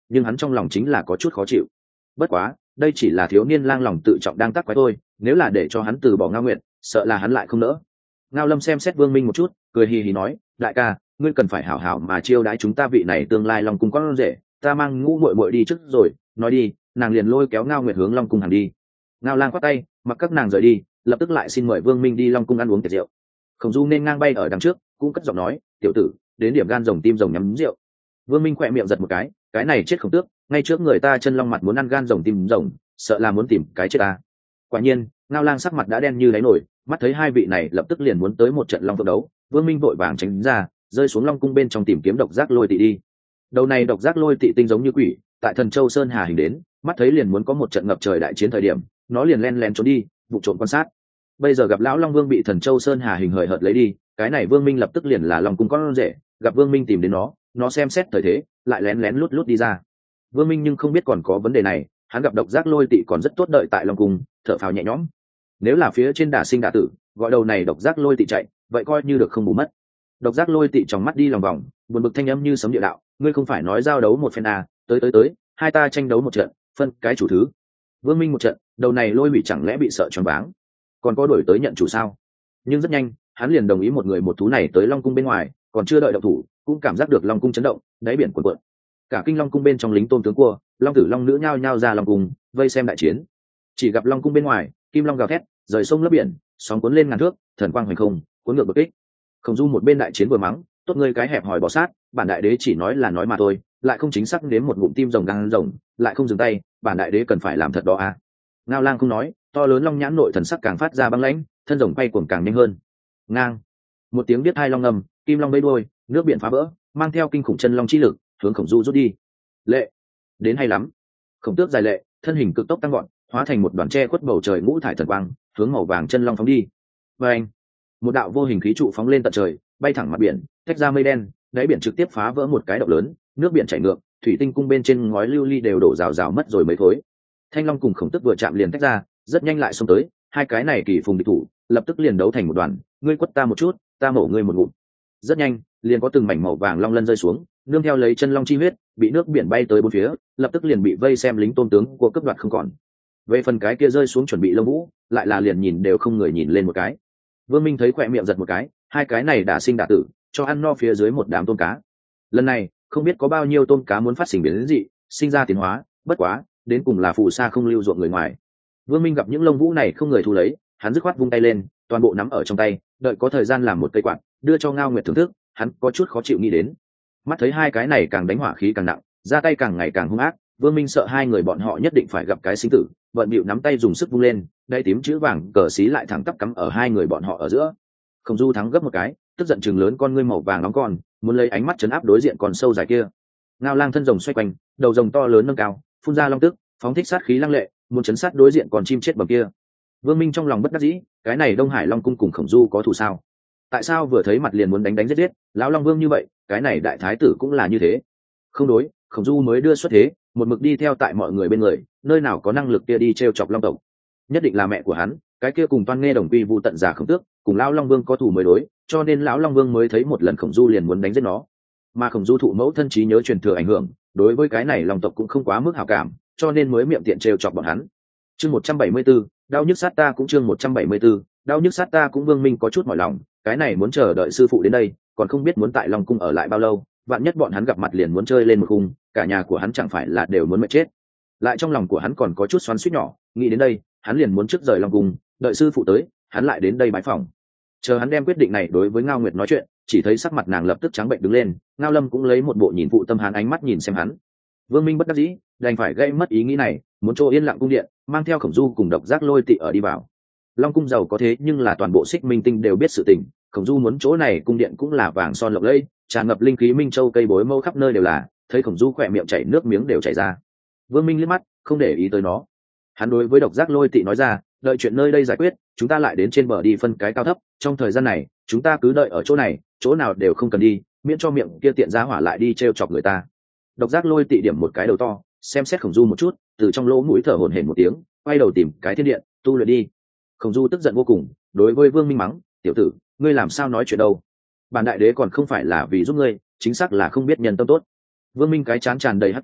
nhưng hắn trong lòng chính là có chút khó chịu. Bất quá đây chỉ là thiếu niên lang lòng tự trọng đang tắc quái thôi, nếu là để cho hắn từ bỏ Ngao Nguyệt, sợ là hắn lại không nỡ. Ngao Lâm xem xét Vương Minh một chút, cười hì hì nói, đại ca, ngươi cần phải hảo hảo mà chiêu đãi chúng ta vị này tương lai Long cung con rể, ta mang Ngũ muội muội đi trước rồi. Nói đi, nàng liền lôi kéo Ngao Nguyệt hướng Long cung hàng đi. Ngao Lang quát tay, mặc các nàng rời đi, lập tức lại xin mời Vương Minh đi Long cung ăn uống tiệc rượu. Khổng Du nên ngang bay ở đằng trước, cũng cất giọng nói, tiểu tử, đến điểm gan rồng tim rồng nhắm rượu. Vương Minh khỏe miệng giật một cái, cái này chết Khổng Tước, ngay trước người ta chân long mặt muốn ăn gan rồng tim rồng, sợ là muốn tìm cái chết ta. Quả nhiên, Ngao Lang sắc mặt đã đen như đáy nổi, mắt thấy hai vị này lập tức liền muốn tới một trận long phượng đấu, Vương Minh vội vàng tránh ra, rơi xuống Long cung bên trong tìm kiếm độc giác lôi tị đi. Đầu này độc giác lôi tị tinh giống như quỷ, tại Thần Châu Sơn Hà hình đến, mắt thấy liền muốn có một trận ngập trời đại chiến thời điểm, nó liền len lén trốn đi, vụ trộm quan sát. Bây giờ gặp lão Long Vương bị Thần Châu Sơn Hà hình hời hợt lấy đi, cái này Vương Minh lập tức liền là Long cung con rể, gặp Vương Minh tìm đến nó, nó xem xét thời thế, lại lén lén lút lút đi ra. Vương Minh nhưng không biết còn có vấn đề này, hắn gặp độc giác lôi tị còn rất tốt đợi tại Long cung, thở phào nhẹ nhõm. Nếu là phía trên đả sinh đả tử, gọi đầu này độc giác lôi tị chạy, vậy coi như được không bù mất. Độc giác lôi tị trong mắt đi lòng vòng, buồn bực thanh âm như sấm địa đạo, ngươi không phải nói giao đấu một phen à, tới tới tới, hai ta tranh đấu một trận, phân cái chủ thứ. Vương Minh một trận, đầu này lôi bị chẳng lẽ bị sợ choáng váng, còn có đổi tới nhận chủ sao? Nhưng rất nhanh, hắn liền đồng ý một người một thú này tới Long cung bên ngoài, còn chưa đợi động thủ, cũng cảm giác được Long cung chấn động, đáy biển cuộn cuộn. Cả kinh Long cung bên trong lính tôm tướng cua, long tử long nữ nhao nhao ra Long cung, vây xem đại chiến. Chỉ gặp Long cung bên ngoài, kim long gào thét, rời sông lấp biển, sóng cuốn lên ngàn thước, thần quang hoành không, cuốn ngược bực kích. Khổng Du một bên đại chiến vừa mắng, tốt ngươi cái hẹp hòi bò sát, bản đại đế chỉ nói là nói mà thôi, lại không chính xác đến một ngụm tim rồng gan rồng, lại không dừng tay, bản đại đế cần phải làm thật đó à. Ngao Lang không nói, to lớn long nhãn nội thần sắc càng phát ra băng lãnh, thân rồng quay cuồng càng nhanh hơn. Ngang, một tiếng biết hai long ngầm, kim long vây đuôi, nước biển phá vỡ, mang theo kinh khủng chân long chi lực, hướng Khổng Du rút đi. Lệ, đến hay lắm. Khổng Tước dài lệ, thân hình cực tốc tăng gọn, hóa thành một đoàn tre khuất bầu trời ngũ thải thần quang, hướng màu vàng chân long phóng đi. Và anh, một đạo vô hình khí trụ phóng lên tận trời, bay thẳng mặt biển, tách ra mây đen, đáy biển trực tiếp phá vỡ một cái động lớn, nước biển chảy ngược, thủy tinh cung bên trên ngói lưu ly đều đổ rào rào mất rồi mấy khối. Thanh long cùng Khổng Tước vừa chạm liền tách ra, rất nhanh lại xông tới, hai cái này kỳ phùng địch thủ, lập tức liền đấu thành một đoàn, ngươi quất ta một chút, ta mổ ngươi một ngụm. Rất nhanh, liền có từng mảnh màu vàng long lân rơi xuống, nương theo lấy chân long chi huyết, bị nước biển bay tới bốn phía, lập tức liền bị vây xem lính tôn tướng của cấp đoạt không còn. Về phần cái kia rơi xuống chuẩn bị lông vũ, lại là liền nhìn đều không người nhìn lên một cái. Vương Minh thấy khỏe miệng giật một cái, hai cái này đã sinh đã tử, cho ăn no phía dưới một đám tôm cá. Lần này, không biết có bao nhiêu tôm cá muốn phát sinh biến dị, sinh ra tiến hóa, bất quá, đến cùng là phù sa không lưu ruộng người ngoài. Vương Minh gặp những lông vũ này không người thu lấy, hắn dứt khoát vung tay lên, toàn bộ nắm ở trong tay, đợi có thời gian làm một cây quạt, đưa cho Ngao Nguyệt thưởng thức. Hắn có chút khó chịu nghĩ đến, mắt thấy hai cái này càng đánh hỏa khí càng nặng, ra tay càng ngày càng hung ác, Vương Minh sợ hai người bọn họ nhất định phải gặp cái sinh tử, bận bịu nắm tay dùng sức vung lên, đây tím chữ vàng cờ xí lại thẳng tắp cắm ở hai người bọn họ ở giữa. Khổng Du thắng gấp một cái, tức giận chừng lớn con ngươi màu vàng nóng con, muốn lấy ánh mắt chấn áp đối diện con sâu dài kia. Ngao Lang thân rồng xoay quanh, đầu rồng to lớn nâng cao, phun ra long tức, phóng thích sát khí lăng lệ, muốn chấn sát đối diện con chim chết bầm kia. Vương Minh trong lòng bất đắc dĩ, cái này Đông Hải Long cung cùng Khổng Du có thù sao? Tại sao vừa thấy mặt liền muốn đánh đánh giết giết, lão Long Vương như vậy, cái này đại thái tử cũng là như thế. Không đối, Khổng Du mới đưa xuất thế, một mực đi theo tại mọi người bên người, nơi nào có năng lực kia đi trêu chọc Long tộc. Nhất định là mẹ của hắn, cái kia cùng Toan Nghe đồng quy vu tận giả Khổng Tước, cùng lão Long Vương có thù mới đối, cho nên lão Long Vương mới thấy một lần Khổng Du liền muốn đánh giết nó. Mà Khổng Du thụ mẫu thân trí nhớ truyền thừa ảnh hưởng, đối với cái này Long tộc cũng không quá mức hảo cảm, cho nên mới miệng tiện trêu chọc bọn hắn. Chương một trăm bảy mươi tư, đau nhức sát ta cũng chương một trăm bảy mươi tư, đau nhức sát ta cũng. Vương Minh có chút mỏi lòng, cái này muốn chờ đợi sư phụ đến đây, còn không biết muốn tại Long cung ở lại bao lâu, vạn nhất bọn hắn gặp mặt liền muốn chơi lên một khung, cả nhà của hắn chẳng phải là đều muốn mệt chết. Lại trong lòng của hắn còn có chút xoắn xuýt nhỏ, nghĩ đến đây, hắn liền muốn trước rời Long cung, đợi sư phụ tới, hắn lại đến đây bái phỏng. Chờ hắn đem quyết định này đối với Ngao Nguyệt nói chuyện, chỉ thấy sắc mặt nàng lập tức trắng bệnh đứng lên, Ngao Lâm cũng lấy một bộ nhìn phụ tâm hắn ánh mắt nhìn xem hắn. Vương Minh bất đắc dĩ, đành phải gây mất ý nghĩ này, muốn chỗ yên lặng cung điện, mang theo Khổng Du cùng độc giác lôi tị ở đi vào. Long cung giàu có thế nhưng là toàn bộ Xích Minh tinh đều biết sự tình, Khổng Du muốn chỗ này cung điện cũng là vàng son lộng lẫy, tràn ngập linh khí minh châu cây bối mâu khắp nơi đều là, thấy Khổng Du khỏe miệng chảy nước miếng đều chảy ra. Vương Minh liếc mắt, không để ý tới nó. Hắn đối với độc giác lôi tị nói ra, đợi chuyện nơi đây giải quyết, chúng ta lại đến trên bờ đi phân cái cao thấp, trong thời gian này, chúng ta cứ đợi ở chỗ này, chỗ nào đều không cần đi, miễn cho miệng kia tiện giá hỏa lại đi trêu chọc người ta. Độc giác lôi tị điểm một cái đầu to, xem xét Khổng Du một chút, từ trong lỗ mũi thở hổn hển một tiếng, quay đầu tìm cái thiên điện, tu luyện đi. Khổng Du tức giận vô cùng, đối với Vương Minh mắng, tiểu tử, ngươi làm sao nói chuyện đâu? Bản đại đế còn không phải là vì giúp ngươi, chính xác là không biết nhân tâm tốt. Vương Minh cái chán tràn đầy hắc tuyến,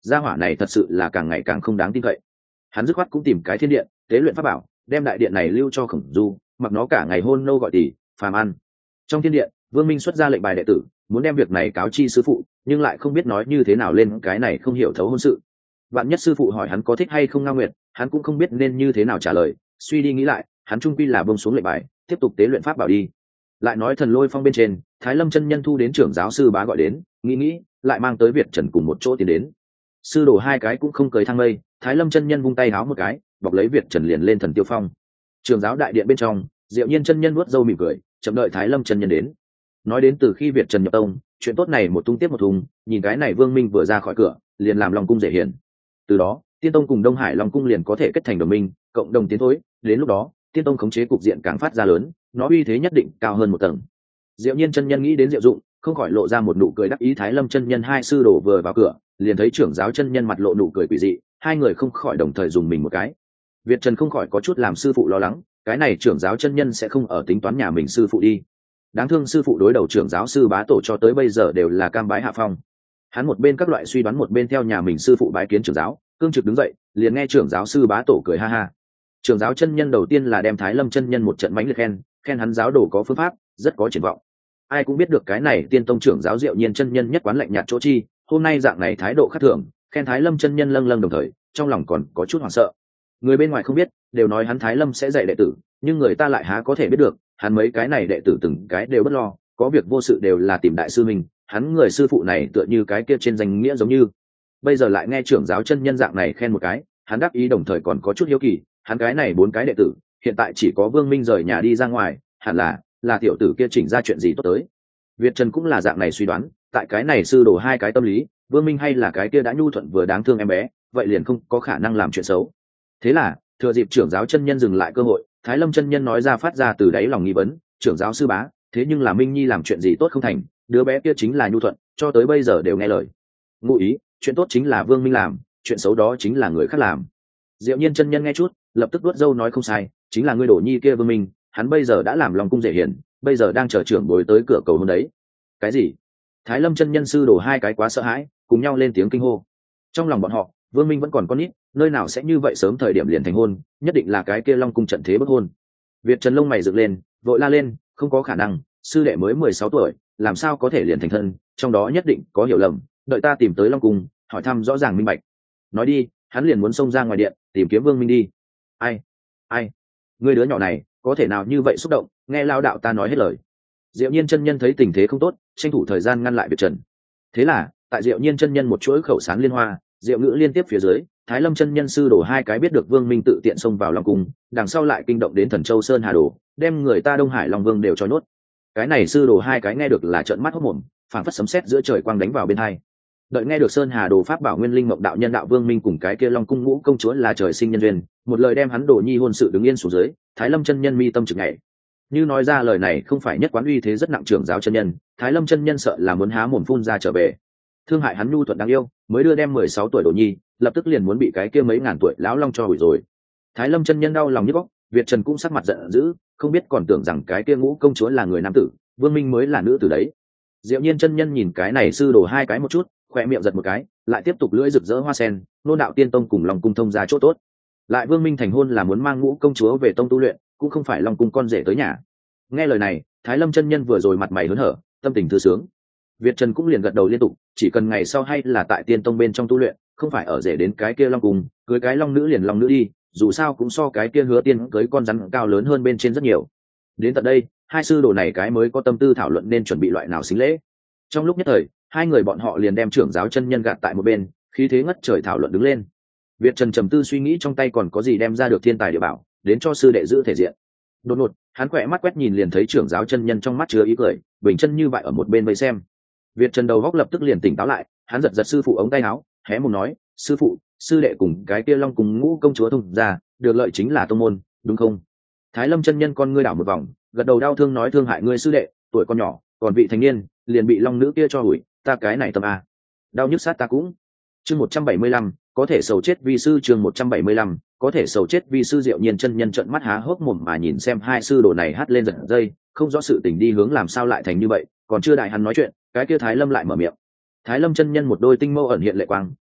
gia hỏa này thật sự là càng ngày càng không đáng tin cậy. Hắn dứt khoát cũng tìm cái thiên điện tế luyện pháp bảo, đem đại điện này lưu cho Khổng Du, mặc nó cả ngày hôn nô gọi tỷ phàm ăn. Trong thiên điện, Vương Minh xuất ra lệnh bài đệ tử, muốn đem việc này cáo chi sư phụ, nhưng lại không biết nói như thế nào lên cái này không hiểu thấu hôn sự. Vạn nhất sư phụ hỏi hắn có thích hay không Ngao Nguyệt, hắn cũng không biết nên như thế nào trả lời. Suy đi nghĩ lại, hắn trung quy là buông xuống lệnh bài, tiếp tục tế luyện pháp bảo đi. Lại nói Thần Lôi Phong bên trên, Thái Lâm chân nhân thu đến trưởng giáo sư Bá gọi đến, nghĩ nghĩ, lại mang tới Việt Trần cùng một chỗ tiến đến. Sư đồ hai cái cũng không cười thang mây, Thái Lâm chân nhân vung tay háo một cái, bọc lấy Việt Trần liền lên Thần Tiêu Phong. Trường giáo đại điện bên trong, Diệu Nhiên chân nhân vuốt râu mỉm cười, chậm đợi Thái Lâm chân nhân đến. Nói đến từ khi Việt Trần nhập tông, chuyện tốt này một tung tiếp một thùng, nhìn cái này Vương Minh vừa ra khỏi cửa, liền làm Long cung dễ hiển. Từ đó, Tiên Tông cùng Đông Hải Long cung liền có thể kết thành đồng minh, cộng đồng tiến thối, đến lúc đó, Tiên Tông khống chế cục diện càng phát ra lớn, nó uy thế nhất định cao hơn một tầng. Diệu Nhiên chân nhân nghĩ đến Diệu Dụng, không khỏi lộ ra một nụ cười đắc ý. Thái Lâm chân nhân hai sư đổ vừa vào cửa, liền thấy trưởng giáo chân nhân mặt lộ nụ cười quỷ dị, hai người không khỏi đồng thời dùng mình một cái. Việt Trần không khỏi có chút làm sư phụ lo lắng, cái này trưởng giáo chân nhân sẽ không ở tính toán nhà mình sư phụ đi. Đáng thương sư phụ đối đầu trưởng giáo sư Bá tổ cho tới bây giờ đều là cam bái hạ phong. Hắn một bên các loại suy đoán, một bên theo nhà mình sư phụ bái kiến trưởng giáo, cương trực đứng dậy, liền nghe trưởng giáo sư Bá tổ cười ha ha. Trưởng giáo chân nhân đầu tiên là đem Thái Lâm chân nhân một trận mãnh liệt khen, khen hắn giáo đồ có phương pháp, rất có triển vọng. Ai cũng biết được cái này Tiên Tông trưởng giáo Diệu Nhiên chân nhân nhất quán lạnh nhạt chỗ chi, hôm nay dạng này thái độ khác thường, khen Thái Lâm chân nhân lâng lâng đồng thời, trong lòng còn có chút hoảng sợ. Người bên ngoài không biết, đều nói hắn Thái Lâm sẽ dạy đệ tử, nhưng người ta lại há có thể biết được, hắn mấy cái này đệ tử từng cái đều bất lo, có việc vô sự đều là tìm đại sư mình, hắn người sư phụ này tựa như cái kia trên danh nghĩa giống như. Bây giờ lại nghe trưởng giáo chân nhân dạng này khen một cái, hắn đáp ý đồng thời còn có chút hiếu kỳ, hắn cái này bốn cái đệ tử, hiện tại chỉ có Vương Minh rời nhà đi ra ngoài, hẳn là là tiểu tử kia chỉnh ra chuyện gì tốt tới. Việt Trần cũng là dạng này suy đoán, tại cái này sư đổ hai cái tâm lý, Vương Minh hay là cái kia đã nhu thuận vừa đáng thương em bé, vậy liền không có khả năng làm chuyện xấu. Thế là, thừa dịp trưởng giáo chân nhân dừng lại cơ hội, Thái Lâm chân nhân nói ra phát ra từ đáy lòng nghi vấn, trưởng giáo sư Bá, thế nhưng là Minh Nhi làm chuyện gì tốt không thành, đứa bé kia chính là nhu thuận, cho tới bây giờ đều nghe lời. Ngụ ý, chuyện tốt chính là Vương Minh làm, chuyện xấu đó chính là người khác làm. Diệu Nhiên chân nhân nghe chút, lập tức đuốt râu nói không sai, chính là ngươi đổ nhi kia Vương Minh, hắn bây giờ đã làm lòng cung dễ hiển, bây giờ đang chờ trưởng bối tới cửa cầu hôn đấy. Cái gì? Thái Lâm chân nhân sư đổ hai cái quá sợ hãi, cùng nhau lên tiếng kinh hô. Trong lòng bọn họ, Vương Minh vẫn còn con nít, nơi nào sẽ như vậy sớm thời điểm liền thành hôn, nhất định là cái kia Long cung trận thế bức hôn. Việt Trần lông mày dựng lên, vội la lên, không có khả năng, sư đệ mới mười sáu tuổi, làm sao có thể liền thành thân, trong đó nhất định có hiểu lầm, đợi ta tìm tới Long cung, hỏi thăm rõ ràng minh bạch. Nói đi, hắn liền muốn xông ra ngoài điện, tìm kiếm Vương Minh đi. Ai? Ai? Ngươi đứa nhỏ này, có thể nào như vậy xúc động, nghe lao đạo ta nói hết lời. Diệu Nhiên chân nhân thấy tình thế không tốt, tranh thủ thời gian ngăn lại Việt Trần. Thế là, tại Diệu Nhiên chân nhân một chuỗi khẩu sán liên hoa, diệu ngữ liên tiếp phía dưới, Thái Lâm chân nhân sư đổ hai cái biết được Vương Minh tự tiện xông vào Long cung, đằng sau lại kinh động đến Thần Châu Sơn Hà Đồ, đem người ta Đông Hải Long Vương đều cho nhốt. Cái này sư đồ hai cái nghe được là trợn mắt hốt mồm, phảng phất sấm sét giữa trời quang đánh vào bên hai. Đợi nghe được Sơn Hà Đồ pháp bảo Nguyên Linh Mộng đạo nhân đạo Vương Minh cùng cái kia Long cung ngũ công chúa là trời sinh nhân duyên, một lời đem hắn đồ nhi hôn sự đứng yên xuống dưới, Thái Lâm chân nhân mi tâm trực nhảy. Như nói ra lời này không phải nhất quán uy thế rất nặng trưởng giáo chân nhân, Thái Lâm chân nhân sợ là muốn há mồm phun ra trở về. Thương hại hắn nhu thuận đáng yêu, mới đưa đem mười sáu tuổi đồ nhi, lập tức liền muốn bị cái kia mấy ngàn tuổi lão long cho hủy rồi. Thái Lâm chân nhân đau lòng nhức óc, Việt Trần cũng sắc mặt giận dữ, không biết còn tưởng rằng cái kia ngũ công chúa là người nam tử, Vương Minh mới là nữ tử đấy. Diệu Nhiên chân nhân nhìn cái này sư đồ hai cái một chút, khỏe miệng giật một cái, lại tiếp tục lưỡi rực rỡ hoa sen, nôn đạo tiên tông cùng Long cung thông ra chỗ tốt. Lại Vương Minh thành hôn là muốn mang ngũ công chúa về tông tu luyện, cũng không phải Long cung con rể tới nhà. Nghe lời này, Thái Lâm chân nhân vừa rồi mặt mày hớn hở, tâm tình thư sướng. Việt Trần cũng liền gật đầu liên tục, chỉ cần ngày sau hay là tại tiên tông bên trong tu luyện, không phải ở rể đến cái kia Long cung, cưới cái Long nữ liền Long nữ đi, dù sao cũng so cái kia Hứa Tiên cưới con rắn cao lớn hơn bên trên rất nhiều. Đến tận đây, hai sư đồ này cái mới có tâm tư thảo luận nên chuẩn bị loại nào xính lễ. Trong lúc nhất thời, hai người bọn họ liền đem trưởng giáo chân nhân gạt tại một bên, khí thế ngất trời thảo luận đứng lên. Việt Trần trầm tư suy nghĩ trong tay còn có gì đem ra được thiên tài địa bảo, đến cho sư đệ giữ thể diện. Đột ngột, hắn quẹ mắt quét nhìn liền thấy trưởng giáo chân nhân trong mắt chứa ý cười, bình chân như vậy ở một bên vây xem. Việt Trần đầu góc lập tức liền tỉnh táo lại, hắn giật giật sư phụ ống tay áo, hé mồm nói, sư phụ, sư đệ cùng cái kia Long cùng ngũ công chúa thông ra, được lợi chính là tông môn, đúng không? Thái Lâm chân nhân con ngươi đảo một vòng, gật đầu đau thương nói thương hại ngươi sư đệ, tuổi con nhỏ, còn vị thành niên, liền bị Long nữ kia cho hủy, ta cái này tâm a, đau nhức sát ta cũng. Chương một trăm bảy mươi lăm, có thể sầu chết vi sư. Chương một trăm bảy mươi lăm, có thể sầu chết vi sư. Diệu Nhiên chân nhân trợn mắt há hốc mồm mà nhìn xem hai sư đồ này hát lên giật dây, không rõ sự tình đi hướng làm sao lại thành như vậy, còn chưa đại hắn nói chuyện, cái kia Thái Lâm lại mở miệng. Thái Lâm chân nhân một đôi tinh mâu ẩn hiện lệ quang,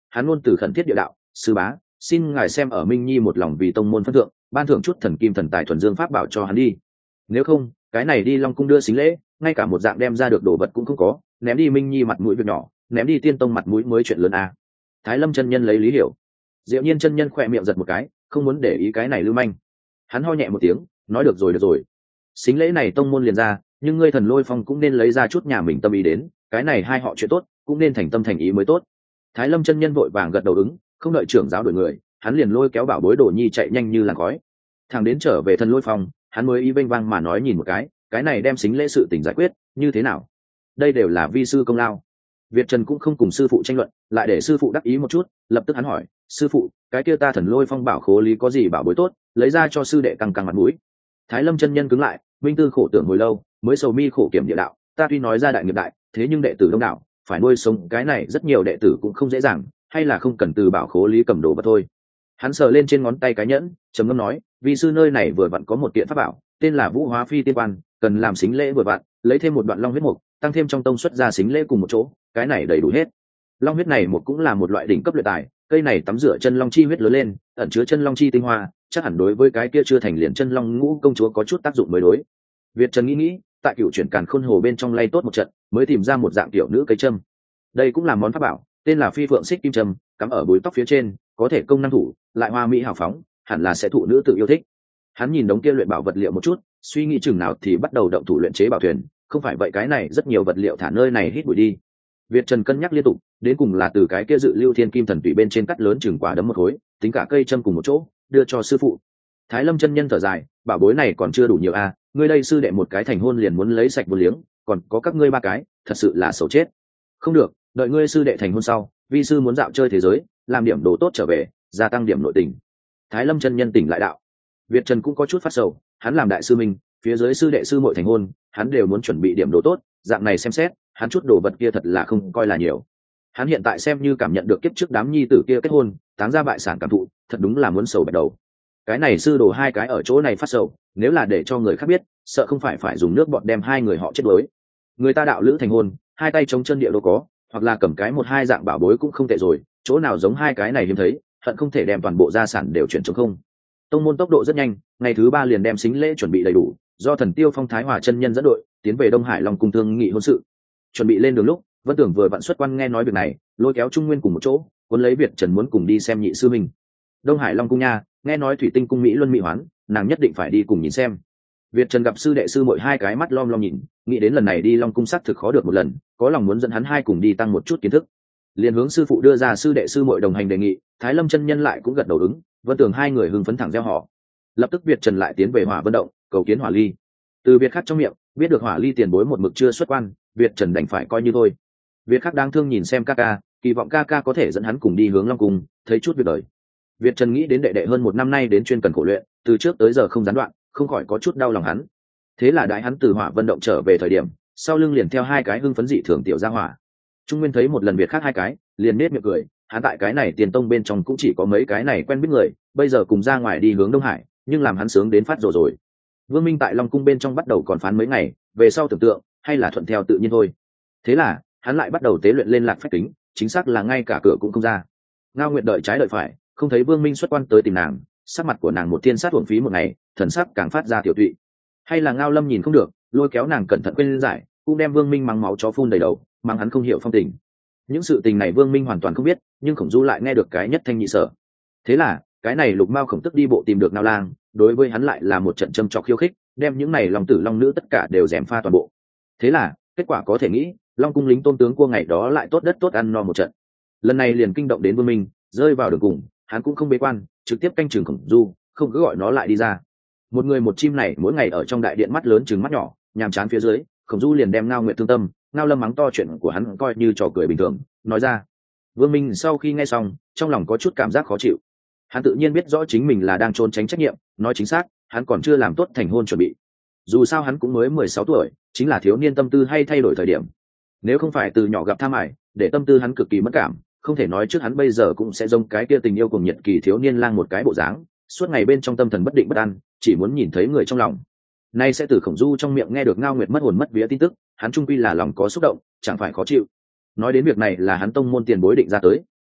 hắn ngôn từ khẩn thiết địa đạo: sư bá, xin ngài xem ở Minh Nhi một lòng vì tông môn phân thượng, ban thưởng chút thần kim thần tài thuần dương pháp bảo cho hắn đi. Nếu không, cái này đi Long cung đưa xính lễ, ngay cả một dạng đem ra được đồ vật cũng không có, ném đi Minh Nhi mặt mũi việc nhỏ, ném đi tiên tông mặt mũi mới chuyện lớn à. Thái Lâm chân nhân lấy lý hiểu. Diệu Nhiên chân nhân khỏe miệng giật một cái, không muốn để ý cái này lưu manh. Hắn ho nhẹ một tiếng, nói được rồi được rồi. Xính lễ này tông môn liền ra, nhưng ngươi Thần Lôi Phong cũng nên lấy ra chút nhà mình tâm ý đến, cái này hai họ chuyện tốt, cũng nên thành tâm thành ý mới tốt. Thái Lâm chân nhân vội vàng gật đầu ứng, không đợi trưởng giáo đuổi người, hắn liền lôi kéo Bảo Bối Đồ Nhi chạy nhanh như làn khói. Thằng đến trở về Thần Lôi Phong, hắn mới y vênh vang mà nói nhìn một cái, cái này đem xính lễ sự tình giải quyết, như thế nào? Đây đều là vi sư công lao. Việt Trần cũng không cùng sư phụ tranh luận, lại để sư phụ đắc ý một chút, lập tức hắn hỏi: sư phụ, cái kia ta Thần Lôi Phong bảo khố lý có gì bảo bối tốt, lấy ra cho sư đệ căng căng mặt mũi. Thái Lâm chân nhân cứng lại, minh tư khổ tưởng hồi lâu, mới sầu mi khổ kiểm địa đạo: ta tuy nói ra đại nghiệp đại, thế nhưng đệ tử đông đảo, phải nuôi sống cái này rất nhiều đệ tử cũng không dễ dàng, hay là không cần từ bảo khố lý cầm đồ vật thôi. Hắn sờ lên trên ngón tay cái nhẫn, trầm ngâm nói: vì sư nơi này vừa vặn có một kiện pháp bảo, tên là Vũ Hóa Phi Tiên Quan, cần làm xính lễ vừa vặn, lấy thêm một đoạn long huyết mục, tăng thêm trong tông xuất ra xính lễ cùng một chỗ, cái này đầy đủ hết. Long huyết này một cũng là một loại đỉnh cấp luyện tài, cây này tắm rửa chân long chi huyết lớn lên, ẩn chứa chân long chi tinh hoa, chắc hẳn đối với cái kia chưa thành liền chân long ngũ công chúa có chút tác dụng mới đối. Việt Trần nghĩ nghĩ, tại cựu chuyển càn khôn hồ bên trong lay tốt một trận, mới tìm ra một dạng tiểu nữ cây châm. Đây cũng là món pháp bảo, tên là Phi Phượng Xích Kim Châm, cắm ở búi tóc phía trên, có thể công năng thủ, lại hoa mỹ hào phóng, hẳn là sẽ thụ nữ tự yêu thích. Hắn nhìn đống kia luyện bảo vật liệu một chút, suy nghĩ chừng nào thì bắt đầu động thủ luyện chế bảo thuyền, không phải vậy cái này rất nhiều vật liệu thả nơi này hít bụi đi. Việt Trần cân nhắc liên tục, đến cùng là từ cái kia dự lưu thiên kim thần tụy bên trên cắt lớn chừng quả đấm một khối, tính cả cây châm cùng một chỗ, đưa cho sư phụ. Thái Lâm chân nhân thở dài, bảo bối này còn chưa đủ nhiều a, à, ngươi đây sư đệ một cái thành hôn liền muốn lấy sạch vô liếng, còn có các ngươi ba cái, thật sự là xấu chết. Không được, đợi ngươi sư đệ thành hôn sau, vi sư muốn dạo chơi thế giới, làm điểm đồ tốt trở về, gia tăng điểm nội tình. Thái Lâm chân nhân tỉnh lại đạo. Việt Trần cũng có chút phát sầu, hắn làm đại sư minh, phía dưới sư đệ sư muội thành hôn, hắn đều muốn chuẩn bị điểm đồ tốt, dạng này xem xét, hắn chút đồ vật kia thật là không coi là nhiều. Hắn hiện tại xem như cảm nhận được kiếp trước đám nhi tử kia kết hôn, táng ra bại sản cảm thụ, thật đúng là muốn sầu bạch đầu. Cái này sư đồ hai cái ở chỗ này phát sầu, nếu là để cho người khác biết, sợ không phải phải dùng nước bọt đem hai người họ chết đuối. Người ta đạo lữ thành hôn, hai tay chống chân địa đâu có, hoặc là cầm cái một hai dạng bảo bối cũng không tệ rồi, chỗ nào giống hai cái này hiếm thấy, hận không thể đem toàn bộ gia sản đều chuyển trống không. Tông môn tốc độ rất nhanh, ngày thứ ba liền đem xính lễ chuẩn bị đầy đủ, do Thần Tiêu Phong Thái Hòa chân nhân dẫn đội tiến về Đông Hải Long cung thương nghị hôn sự. Chuẩn bị lên đường lúc, Vân Tưởng vừa vặn xuất quan nghe nói việc này, lôi kéo Trung Nguyên cùng một chỗ, cuốn lấy Việt Trần muốn cùng đi xem nhị sư mình. Đông Hải Long cung nha, nghe nói thủy tinh cung Mỹ Luân Mỹ Hoán, nàng nhất định phải đi cùng nhìn xem. Việt Trần gặp sư đệ sư mỗi hai cái mắt lom lom nhìn, nghĩ đến lần này đi Long cung sắc thực khó được một lần, có lòng muốn dẫn hắn hai cùng đi tăng một chút kiến thức. Liền hướng sư phụ đưa ra sư đệ sư muội đồng hành đề nghị, Thái Lâm chân nhân lại cũng gật đầu ứng, Vân Tưởng hai người hưng phấn thẳng gieo họ. Lập tức Việt Trần lại tiến về Hỏa Vân động, cầu kiến Hỏa Ly. Từ Việt Khắc trong miệng biết được Hỏa Ly tiền bối một mực chưa xuất quan, Việt Trần đành phải coi như thôi. Việt Khắc đáng thương nhìn xem ca ca, kỳ vọng ca ca có thể dẫn hắn cùng đi hướng Long cung, thấy chút việc đời. Việt Trần nghĩ đến đệ đệ hơn một năm nay đến chuyên cần khổ luyện, từ trước tới giờ không gián đoạn, không khỏi có chút đau lòng hắn. Thế là đãi hắn từ Hỏa Vân động trở về thời điểm, sau lưng liền theo hai cái hưng phấn dị thường tiểu gia hỏa. Trung Nguyên thấy một lần Việt Khắc hai cái, liền nết miệng cười, hắn tại cái này tiền tông bên trong cũng chỉ có mấy cái này quen biết người, bây giờ cùng ra ngoài đi hướng Đông Hải, nhưng làm hắn sướng đến phát rồi rồi. Vương Minh tại Long cung bên trong bắt đầu còn phán mấy ngày, về sau tưởng tượng, hay là thuận theo tự nhiên thôi. Thế là, hắn lại bắt đầu tế luyện lên lạc phách kính, chính xác là ngay cả cửa cũng không ra. Ngao Nguyệt đợi trái đợi phải, không thấy Vương Minh xuất quan tới tìm nàng, sắc mặt của nàng một thiên sát uổng phí một ngày, thần sắc càng phát ra tiểu tụy. Hay là Ngao Lâm nhìn không được, lôi kéo nàng cẩn thận quên giải, cũng đem Vương Minh mắng máu chó phun đầy đầu, mắng hắn không hiểu phong tình. Những sự tình này Vương Minh hoàn toàn không biết, nhưng Khổng Du lại nghe được cái nhất thanh nhị sở. Thế là, cái này Lục Mao Khổng tức đi bộ tìm được Ngao Lang, đối với hắn lại là một trận châm trọc khiêu khích, đem những này long tử long nữ tất cả đều gièm pha toàn bộ. Thế là, kết quả có thể nghĩ, Long cung lính tôn tướng cua ngày đó lại tốt đất tốt ăn no một trận. Lần này liền kinh động đến Vương Minh, rơi vào đường cùng, hắn cũng không bế quan, trực tiếp canh chừng Khổng Du, không cứ gọi nó lại đi ra. Một người một chim này mỗi ngày ở trong đại điện mắt lớn chừng mắt nhỏ, nhàm chán phía dưới, Khổng Du liền đem Ngao Nguyệt thương tâm, Ngao Lâm mắng to chuyện của hắn coi như trò cười bình thường, nói ra. Vương Minh sau khi nghe xong, trong lòng có chút cảm giác khó chịu. Hắn tự nhiên biết rõ chính mình là đang trốn tránh trách nhiệm, nói chính xác, hắn còn chưa làm tốt thành hôn chuẩn bị. Dù sao hắn cũng mới mười sáu tuổi, chính là thiếu niên tâm tư hay thay đổi thời điểm. Nếu không phải từ nhỏ gặp tham ải, để tâm tư hắn cực kỳ mất cảm, không thể nói trước hắn bây giờ cũng sẽ giống cái kia tình yêu cùng nhiệt kỳ thiếu niên lang một cái bộ dáng, suốt ngày bên trong tâm thần bất định bất an, chỉ muốn nhìn thấy người trong lòng. Nay sẽ từ Khổng Du trong miệng nghe được Ngao Nguyệt mất hồn mất vía tin tức, hắn trung quy là lòng có xúc động, chẳng phải khó chịu. Nói đến việc này là hắn tông môn tiền bối định ra tới,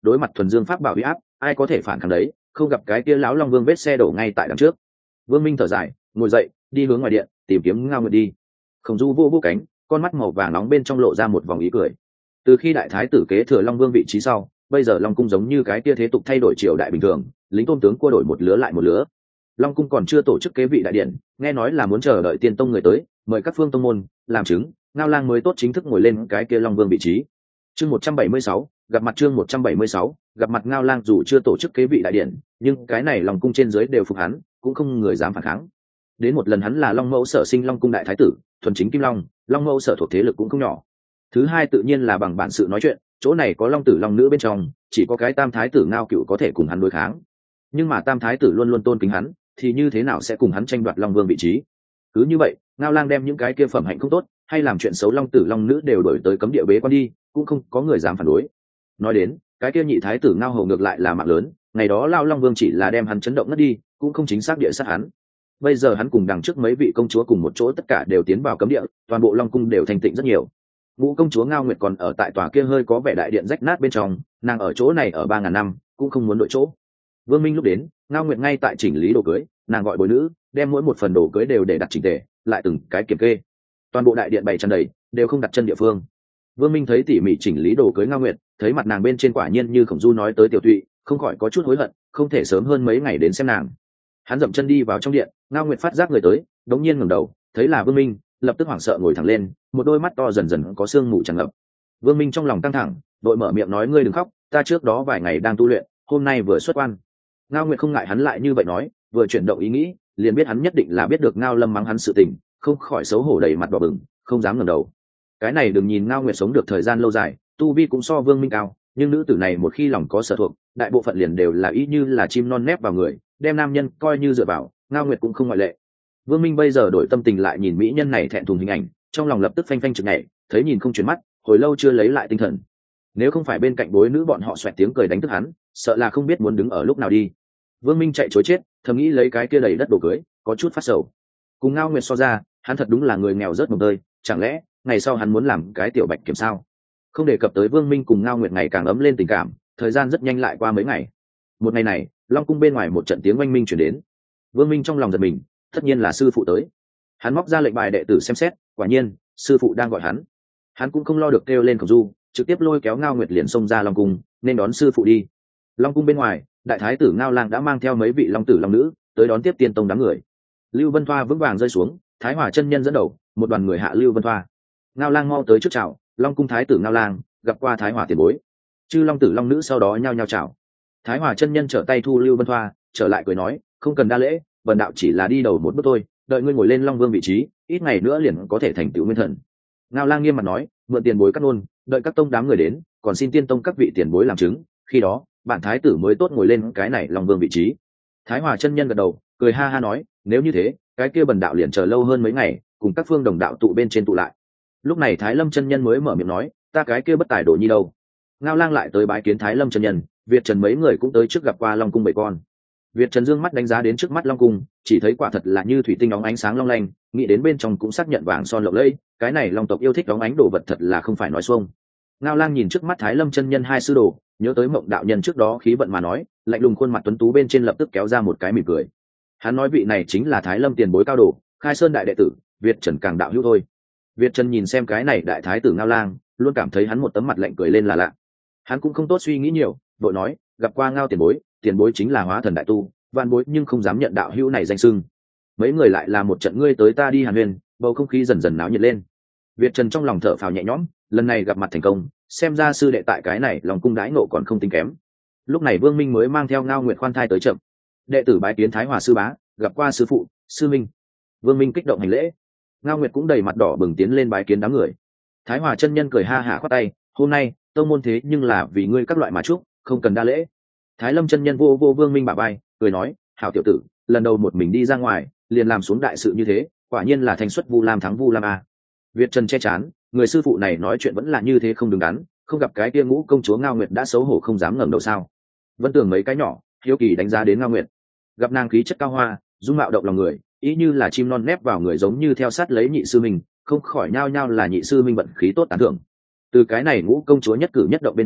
đối mặt thuần dương pháp bảo uy áp ai có thể phản kháng đấy, không gặp cái kia lão long vương vết xe đổ ngay tại đằng trước. Vương Minh thở dài ngồi dậy đi hướng ngoài điện tìm kiếm Ngao Nguyệt đi. Khổng Du vô vô cánh, con mắt màu vàng nóng bên trong lộ ra một vòng ý cười. Từ khi đại thái tử kế thừa long vương vị trí sau, bây giờ long cung giống như cái kia thế tục thay đổi triều đại bình thường, lính tôn tướng cua đổi một lứa lại một lứa. Long cung còn chưa tổ chức kế vị đại điện, nghe nói là muốn chờ đợi tiên tông người tới mời các phương tông môn làm chứng, Ngao Lang mới tốt chính thức ngồi lên cái kia long vương vị trí. Chương một trăm bảy mươi sáu, gặp mặt chương một trăm bảy mươi sáu, gặp mặt Ngao Lang dù chưa tổ chức kế vị đại điện, nhưng cái này long cung trên dưới đều phục hắn, cũng không người dám phản kháng. Đến một lần hắn là long mẫu sở sinh long cung đại thái tử, thuần chính kim long, long mẫu sở thuộc thế lực cũng không nhỏ. Thứ hai tự nhiên là bằng bản sự nói chuyện, chỗ này có long tử long nữ bên trong, chỉ có cái tam thái tử Ngao Cựu có thể cùng hắn đối kháng. Nhưng mà tam thái tử luôn luôn tôn kính hắn, thì như thế nào sẽ cùng hắn tranh đoạt long vương vị trí? Cứ như vậy, Ngao Lang đem những cái kia phẩm hạnh không tốt hay làm chuyện xấu long tử long nữ đều đổi tới cấm địa bế quan đi, cũng không có người dám phản đối. Nói đến cái kia nhị thái tử Ngao Hầu ngược lại là mạng lớn, ngày đó lao long vương chỉ là đem hắn chấn động ngất đi, cũng không chính xác địa sát hắn. Bây giờ hắn cùng đằng trước mấy vị công chúa cùng một chỗ, tất cả đều tiến vào cấm địa, toàn bộ long cung đều thành tịnh rất nhiều. Ngũ công chúa Ngao Nguyệt còn ở tại tòa kia hơi có vẻ đại điện rách nát bên trong, nàng ở chỗ này ở ba ngàn năm cũng không muốn đổi chỗ. Vương Minh lúc đến, Ngao Nguyệt ngay tại chỉnh lý đồ cưới, nàng gọi bồi nữ đem mỗi một phần đồ cưới đều để đặt chỉnh tề, lại từng cái kiểm kê. Toàn bộ đại điện bày tràn đầy, đều không đặt chân địa phương. Vương Minh thấy tỉ mỉ chỉnh lý đồ cưới Ngao Nguyệt, thấy mặt nàng bên trên quả nhiên như Khổng Du nói tới tiểu tụy, không khỏi có chút hối hận, không thể sớm hơn mấy ngày đến xem nàng. Hắn dậm chân đi vào trong điện, Ngao Nguyệt phát giác người tới, đống nhiên ngẩng đầu, thấy là Vương Minh, lập tức hoảng sợ ngồi thẳng lên, một đôi mắt to dần dần có sương mù tràn ngập. Vương Minh trong lòng căng thẳng, đội mở miệng nói: ngươi đừng khóc, ta trước đó vài ngày đang tu luyện, hôm nay vừa xuất quan. Ngao Nguyệt không ngại hắn lại như vậy nói, vừa chuyển động ý nghĩ, liền biết hắn nhất định là biết được Ngao Lâm mắng hắn sự tình, không khỏi xấu hổ đầy mặt đỏ bừng, không dám ngẩng đầu. Cái này đừng nhìn Ngao Nguyệt sống được thời gian lâu dài, tu vi cũng so Vương Minh cao, nhưng nữ tử này một khi lòng có sở thuộc, đại bộ phận liền đều là ý như là chim non nép vào người, đem nam nhân coi như dựa vào, Ngao Nguyệt cũng không ngoại lệ. Vương Minh bây giờ đổi tâm tình lại nhìn mỹ nhân này thẹn thùng hình ảnh, trong lòng lập tức phanh phanh chực nhảy, thấy nhìn không chuyển mắt, hồi lâu chưa lấy lại tinh thần. Nếu không phải bên cạnh bối nữ bọn họ xoẹt tiếng cười đánh thức hắn, sợ là không biết muốn đứng ở lúc nào đi. Vương Minh chạy chối chết, thầm nghĩ lấy cái kia đầy đất đồ cưới, có chút phát sầu. Cùng Ngao Nguyệt so ra, hắn thật đúng là người nghèo rớt mồng tơi, chẳng lẽ ngày sau hắn muốn làm cái tiểu bạch kiểm sao? Không đề cập tới Vương Minh cùng Ngao Nguyệt ngày càng ấm lên tình cảm, thời gian rất nhanh lại qua mấy ngày. Một ngày này, Long cung bên ngoài một trận tiếng oanh minh truyền đến. Vương Minh trong lòng giật mình, tất nhiên là sư phụ tới. Hắn móc ra lệnh bài đệ tử xem xét, quả nhiên sư phụ đang gọi hắn. Hắn cũng không lo được kêu lên Khổng Du, trực tiếp lôi kéo Ngao Nguyệt liền xông ra Long cung, nên đón sư phụ đi. Long cung bên ngoài, đại thái tử Ngao Lang đã mang theo mấy vị long tử long nữ tới đón tiếp tiên tông đám người. Lưu Vân Thoa vững vàng rơi xuống, Thái Hòa chân nhân dẫn đầu, một đoàn người hạ Lưu Vân Thoa. Ngao Lang mau tới trước chào, Long cung thái tử Ngao Lang gặp qua Thái Hòa tiền bối. Chư long tử long nữ sau đó nhao nhao chào. Thái Hòa chân nhân trở tay thu Lưu Vân Thoa, trở lại cười nói: không cần đa lễ, bần đạo chỉ là đi đầu một bước thôi, đợi ngươi ngồi lên long vương vị trí, ít ngày nữa liền có thể thành tựu nguyên thần. Ngao Lang nghiêm mặt nói: mượn tiền bối cắt nôn, đợi các tông đám người đến, còn xin tiên tông các vị tiền bối làm chứng, khi đó bản thái tử mới tốt ngồi lên cái này long vương vị trí. Thái Hòa chân nhân gật đầu, cười ha ha nói: nếu như thế, cái kia bần đạo liền chờ lâu hơn mấy ngày, cùng các phương đồng đạo tụ bên trên tụ lại. Lúc này Thái Lâm chân nhân mới mở miệng nói: ta cái kia bất tài đồ nhi đâu? Ngao Lang lại tới bái kiến Thái Lâm chân nhân, Việt Trần mấy người cũng tới trước gặp qua Long cung bảy con. Việt Trần dương mắt đánh giá đến trước mắt Long cung, chỉ thấy quả thật là như thủy tinh óng ánh sáng long lanh, nghĩ đến bên trong cũng xác nhận vàng son lộng lẫy, cái này Long tộc yêu thích óng ánh đồ vật thật là không phải nói xuông. Ngao Lang nhìn trước mắt Thái Lâm chân nhân hai sư đồ, nhớ tới Mộng đạo nhân trước đó khí vận mà nói, lạnh lùng khuôn mặt tuấn tú bên trên lập tức kéo ra một cái mỉm cười. Hắn nói vị này chính là Thái Lâm tiền bối cao đồ, Khai Sơn đại đệ tử, Việt Trần càng đạo hữu thôi. Việt Trần nhìn xem cái này đại thái tử Ngao Lang, luôn cảm thấy hắn một tấm mặt lạnh cười lên là lạ. Hắn cũng không tốt suy nghĩ nhiều, vội nói: gặp qua Ngao tiền bối, tiền bối chính là hóa thần đại tu, vạn bối nhưng không dám nhận đạo hữu này danh xưng. Mấy người lại là một trận ngươi tới ta đi hàn huyền, bầu không khí dần dần náo nhiệt lên. Việt Trần trong lòng thở phào nhẹ nhõm, lần này gặp mặt thành công, xem ra sư đệ tại cái này lòng cung đãi nộ còn không tính kém. Lúc này Vương Minh mới mang theo Ngao Nguyệt khoan thai tới chậm. Đệ tử bái kiến Thái Hòa sư bá, gặp qua sư phụ, sư minh. Vương Minh kích động hành lễ. Ngao Nguyệt cũng đầy mặt đỏ bừng tiến lên bái kiến đám người. Thái Hòa chân nhân cười ha hả khoát tay: hôm nay tông môn thế nhưng là vì ngươi các loại mà chúc, không cần đa lễ. Thái Lâm chân nhân vô vô Vương Minh bả vai, cười nói: hảo tiểu tử, lần đầu một mình đi ra ngoài, liền làm xuống đại sự như thế, quả nhiên là thanh xuất Vu Lam thắng Vu Lam a. Việt Trần che chán, người sư phụ này nói chuyện vẫn là như thế không đứng đắn, không gặp cái kia Ngũ công chúa Ngao Nguyệt đã xấu hổ không dám ngẩng đầu sao? Vân Tường mấy cái nhỏ, hiếu kỳ đánh giá đến Ngao Nguyệt. Gặp nàng khí chất cao hoa, dung mạo động lòng người, ý như là chim non nép vào người giống như theo sát lấy nhị sư mình, không khỏi nhao nhao là nhị sư minh vận khí tốt tán thưởng. Từ cái này Ngũ công chúa nhất cử nhất động bên trong,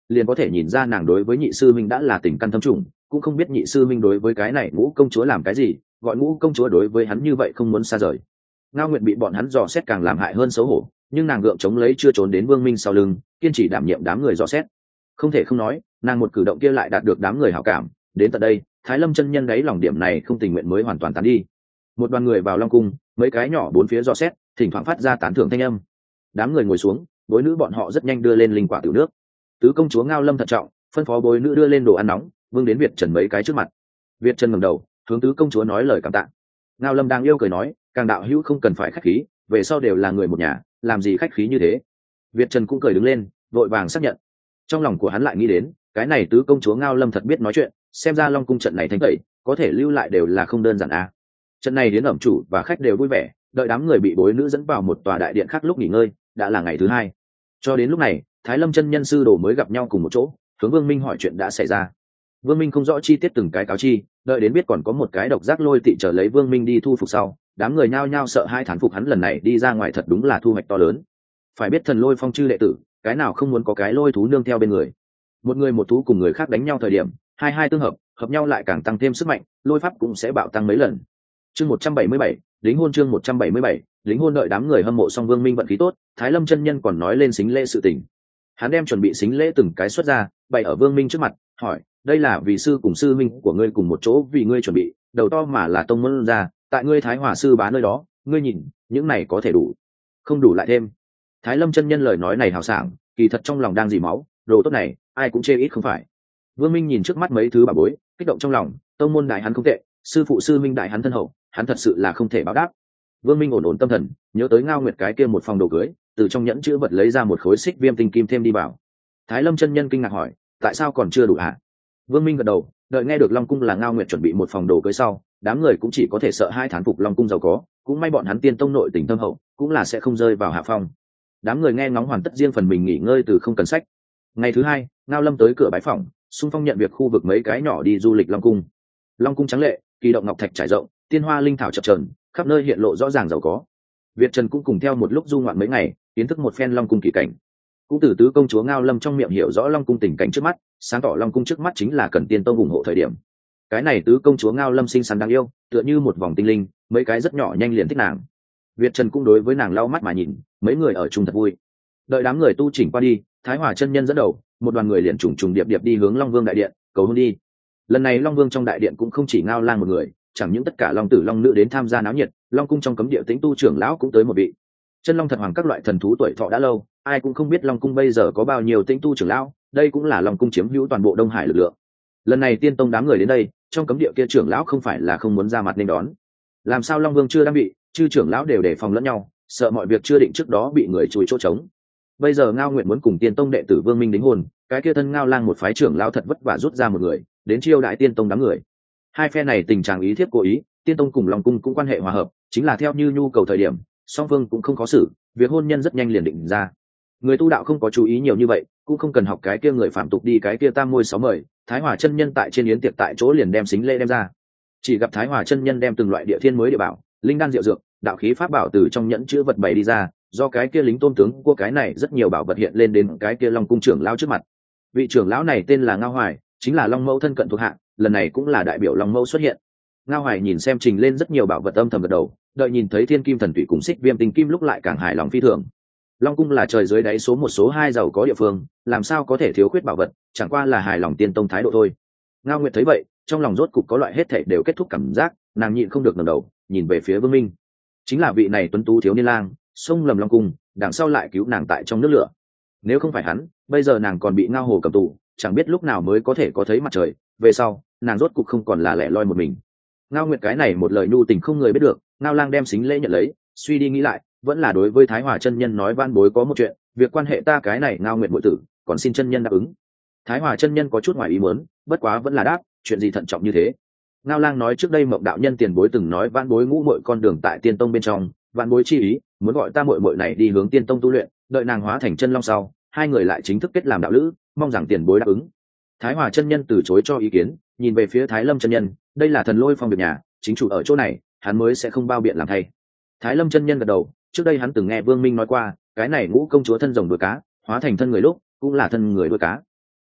liền có thể nhìn ra nàng đối với nhị sư minh đã là tình căn thâm trùng, cũng không biết nhị sư minh đối với cái này ngũ công chúa làm cái gì, gọi ngũ công chúa đối với hắn như vậy không muốn xa rời. Ngao Nguyệt bị bọn hắn dò xét càng làm hại hơn xấu hổ, nhưng nàng gượng chống lấy chưa trốn đến Vương Minh sau lưng, kiên trì đảm nhiệm đám người dò xét. Không thể không nói, nàng một cử động kia lại đạt được đám người hảo cảm, đến tận đây, Thái Lâm chân nhân đáy lòng điểm này không tình nguyện mới hoàn toàn tán đi. Một đoàn người vào Long cung, mấy cái nhỏ bốn phía dò xét, thỉnh thoảng phát ra tán thưởng thanh âm. Đám người ngồi xuống, bối nữ bọn họ rất nhanh đưa lên linh quả tiểu nước. Tứ công chúa Ngao Lâm thận trọng, phân phó bối nữ đưa lên đồ ăn nóng, vương đến Việt Trần mấy cái trước mặt. Việt Trần ngẩng đầu, hướng tứ công chúa nói lời cảm tạ. Ngao Lâm đang yêu cười nói, càng đạo hữu không cần phải khách khí, về sau đều là người một nhà, làm gì khách khí như thế. Việt Trần cũng cười đứng lên, vội vàng xác nhận. Trong lòng của hắn lại nghĩ đến, cái này tứ công chúa Ngao Lâm thật biết nói chuyện, xem ra Long cung trận này thanh tẩy, có thể lưu lại đều là không đơn giản a. À. Trận này đến ẩm chủ và khách đều vui vẻ, đợi đám người bị bối nữ dẫn vào một tòa đại điện khác lúc nghỉ ngơi, đã là ngày thứ hai. Cho đến lúc này, Thái Lâm chân nhân sư đồ mới gặp nhau cùng một chỗ, hướng Vương Minh hỏi chuyện đã xảy ra. Vương Minh không rõ chi tiết từng cái cáo chi, đợi đến biết còn có một cái độc giác lôi tị trở lấy Vương Minh đi thu phục sau, đám người nhao nhao sợ hai thán phục hắn lần này đi ra ngoài thật đúng là thu hoạch to lớn. Phải biết thần lôi phong chư đệ tử, cái nào không muốn có cái lôi thú nương theo bên người. Một người một thú cùng người khác đánh nhau thời điểm, hai hai tương hợp, hợp nhau lại càng tăng thêm sức mạnh, lôi pháp cũng sẽ bạo tăng mấy lần. Chương một trăm bảy mươi bảy, lính hôn chương một trăm bảy mươi bảy, lính hôn đợi đám người hâm mộ xong Vương Minh vận khí tốt, Thái Lâm chân nhân còn nói lên xính lễ sự tình. Hắn đem chuẩn bị xính lễ từng cái xuất ra, bày ở Vương Minh trước mặt, hỏi, đây là vì sư cùng sư minh của ngươi cùng một chỗ vì ngươi chuẩn bị, đầu to mà là tông môn ra, tại ngươi Thái Hòa sư bá nơi đó, ngươi nhìn, những này có thể đủ, không đủ lại thêm. Thái Lâm chân nhân lời nói này hào sảng, kỳ thật trong lòng đang dì máu, đồ tốt này, ai cũng chê ít không phải. Vương Minh nhìn trước mắt mấy thứ bà bối, kích động trong lòng, tông môn đại hắn không tệ, sư phụ sư minh đại hắn thân hậu, hắn thật sự là không thể báo đáp. Vương Minh ổn ổn tâm thần, nhớ tới Ngao Nguyệt cái kia một phòng đồ cưới, từ trong nhẫn chữ vật lấy ra một khối xích viêm tinh kim thêm đi vào. Thái Lâm chân nhân kinh ngạc hỏi, tại sao còn chưa đủ hả? Vương Minh gật đầu, đợi nghe được Long cung là Ngao Nguyệt chuẩn bị một phòng đồ cưới sau, đám người cũng chỉ có thể sợ hai thán phục Long cung giàu có, cũng may bọn hắn tiên tông nội tình thâm hậu, cũng là sẽ không rơi vào hạ phong. Đám người nghe ngóng hoàn tất riêng phần mình nghỉ ngơi từ không cần sách. Ngày thứ hai, Ngao Lâm tới cửa bái phòng, xung phong nhận việc khu vực mấy cái nhỏ đi du lịch Long cung. Long cung trắng lệ, kỳ động ngọc thạch trải rộng, tiên hoa linh thảo chập chờn, khắp nơi hiện lộ rõ ràng giàu có. Việt Trần cũng cùng theo một lúc du ngoạn mấy ngày, kiến thức một phen Long cung kỳ cảnh. Cũng từ tứ công chúa Ngao Lâm trong miệng hiểu rõ Long cung tình cảnh trước mắt, sáng tỏ Long cung trước mắt chính là cần tiên tông ủng hộ thời điểm. Cái này tứ công chúa Ngao Lâm xinh xắn đáng yêu, tựa như một vòng tinh linh, mấy cái rất nhỏ nhanh liền thích nàng. Việt Trần cũng đối với nàng lau mắt mà nhìn, mấy người ở chung thật vui. Đợi đám người tu chỉnh qua đi, Thái Hòa chân nhân dẫn đầu, một đoàn người liền trùng trùng điệp điệp đi hướng Long Vương đại điện, cầu hôn đi. Lần này Long Vương trong đại điện cũng không chỉ Ngao Lang một người, chẳng những tất cả long tử long nữ đến tham gia náo nhiệt, Long cung trong cấm địa Tĩnh tu trưởng lão cũng tới một vị. Chân long thật hoàng các loại thần thú tuổi thọ đã lâu, ai cũng không biết Long cung bây giờ có bao nhiêu Tĩnh tu trưởng lão, đây cũng là Long cung chiếm hữu toàn bộ Đông Hải lực lượng. Lần này tiên tông đám người đến đây, trong cấm địa kia trưởng lão không phải là không muốn ra mặt nên đón. Làm sao Long Vương chưa đang bị, chư trưởng lão đều đề phòng lẫn nhau, sợ mọi việc chưa định trước đó bị người chùi chỗ trống. Bây giờ Ngao Nguyệt muốn cùng tiên tông đệ tử Vương Minh đính hôn, cái kia thân Ngao Lang một phái trưởng lão thật vất vả rút ra một người, đến chiêu đại tiên tông đám người. Hai phe này tình trạng ý thiết cố ý, tiên tông cùng Long cung cũng quan hệ hòa hợp, chính là theo như nhu cầu thời điểm, song phương cũng không có xử, việc hôn nhân rất nhanh liền định ra. Người tu đạo không có chú ý nhiều như vậy, cũng không cần học cái kia người phạm tục đi cái kia tam môi sáu mời. Thái Hòa chân nhân tại trên yến tiệc tại chỗ liền đem xính lễ đem ra. Chỉ gặp Thái Hòa chân nhân đem từng loại địa thiên mới địa bảo, linh đan diệu dược, đạo khí pháp bảo từ trong nhẫn chứa vật bày đi ra, do cái kia lính tôn tướng của cái này rất nhiều bảo vật hiện lên đến cái kia Long cung trưởng lão trước mặt. Vị trưởng lão này tên là Ngao Hoài, chính là Long mẫu thân cận thuộc hạ, lần này cũng là đại biểu Long mẫu xuất hiện. Ngao Hoài nhìn xem trình lên rất nhiều bảo vật âm thầm gật đầu, đợi nhìn thấy thiên kim thần thủy cùng xích viêm tinh kim lúc lại càng hài lòng phi thường. Long cung là trời dưới đáy số một số hai giàu có địa phương, làm sao có thể thiếu khuyết bảo vật, chẳng qua là hài lòng tiên tông thái độ thôi. Ngao Nguyệt thấy vậy, trong lòng rốt cục có loại hết thảy đều kết thúc cảm giác, nàng nhịn không được ngẩng đầu, nhìn về phía Vương Minh. Chính là vị này tuấn tú thiếu niên lang, xông lầm Long cung, đằng sau lại cứu nàng tại trong nước lửa. Nếu không phải hắn, bây giờ nàng còn bị Ngao Hồ cầm tù, chẳng biết lúc nào mới có thể có thấy mặt trời, về sau, nàng rốt cục không còn là lẻ loi một mình. Ngao Nguyệt cái này một lời nhu tình không người biết được, Ngao Lang đem xính lễ nhận lấy, suy đi nghĩ lại, vẫn là đối với Thái Hòa chân nhân nói van bối có một chuyện, việc quan hệ ta cái này Ngao Nguyệt muội tử, còn xin chân nhân đáp ứng. Thái Hòa chân nhân có chút ngoài ý muốn, bất quá vẫn là đáp, chuyện gì thận trọng như thế. Ngao Lang nói trước đây Mộng đạo nhân tiền bối từng nói van bối ngũ muội con đường tại tiên tông bên trong, van bối chi ý, muốn gọi ta muội muội này đi hướng tiên tông tu luyện, đợi nàng hóa thành chân long sau, hai người lại chính thức kết làm đạo lữ, mong rằng tiền bối đáp ứng. Thái Hòa chân nhân từ chối cho ý kiến, nhìn về phía Thái Lâm chân nhân, đây là thần lôi phong việc nhà, chính chủ ở chỗ này, hắn mới sẽ không bao biện làm thay. Thái Lâm chân nhân gật đầu, trước đây hắn từng nghe Vương Minh nói qua, cái này ngũ công chúa thân rồng đuôi cá, hóa thành thân người lúc, cũng là thân người đuôi cá.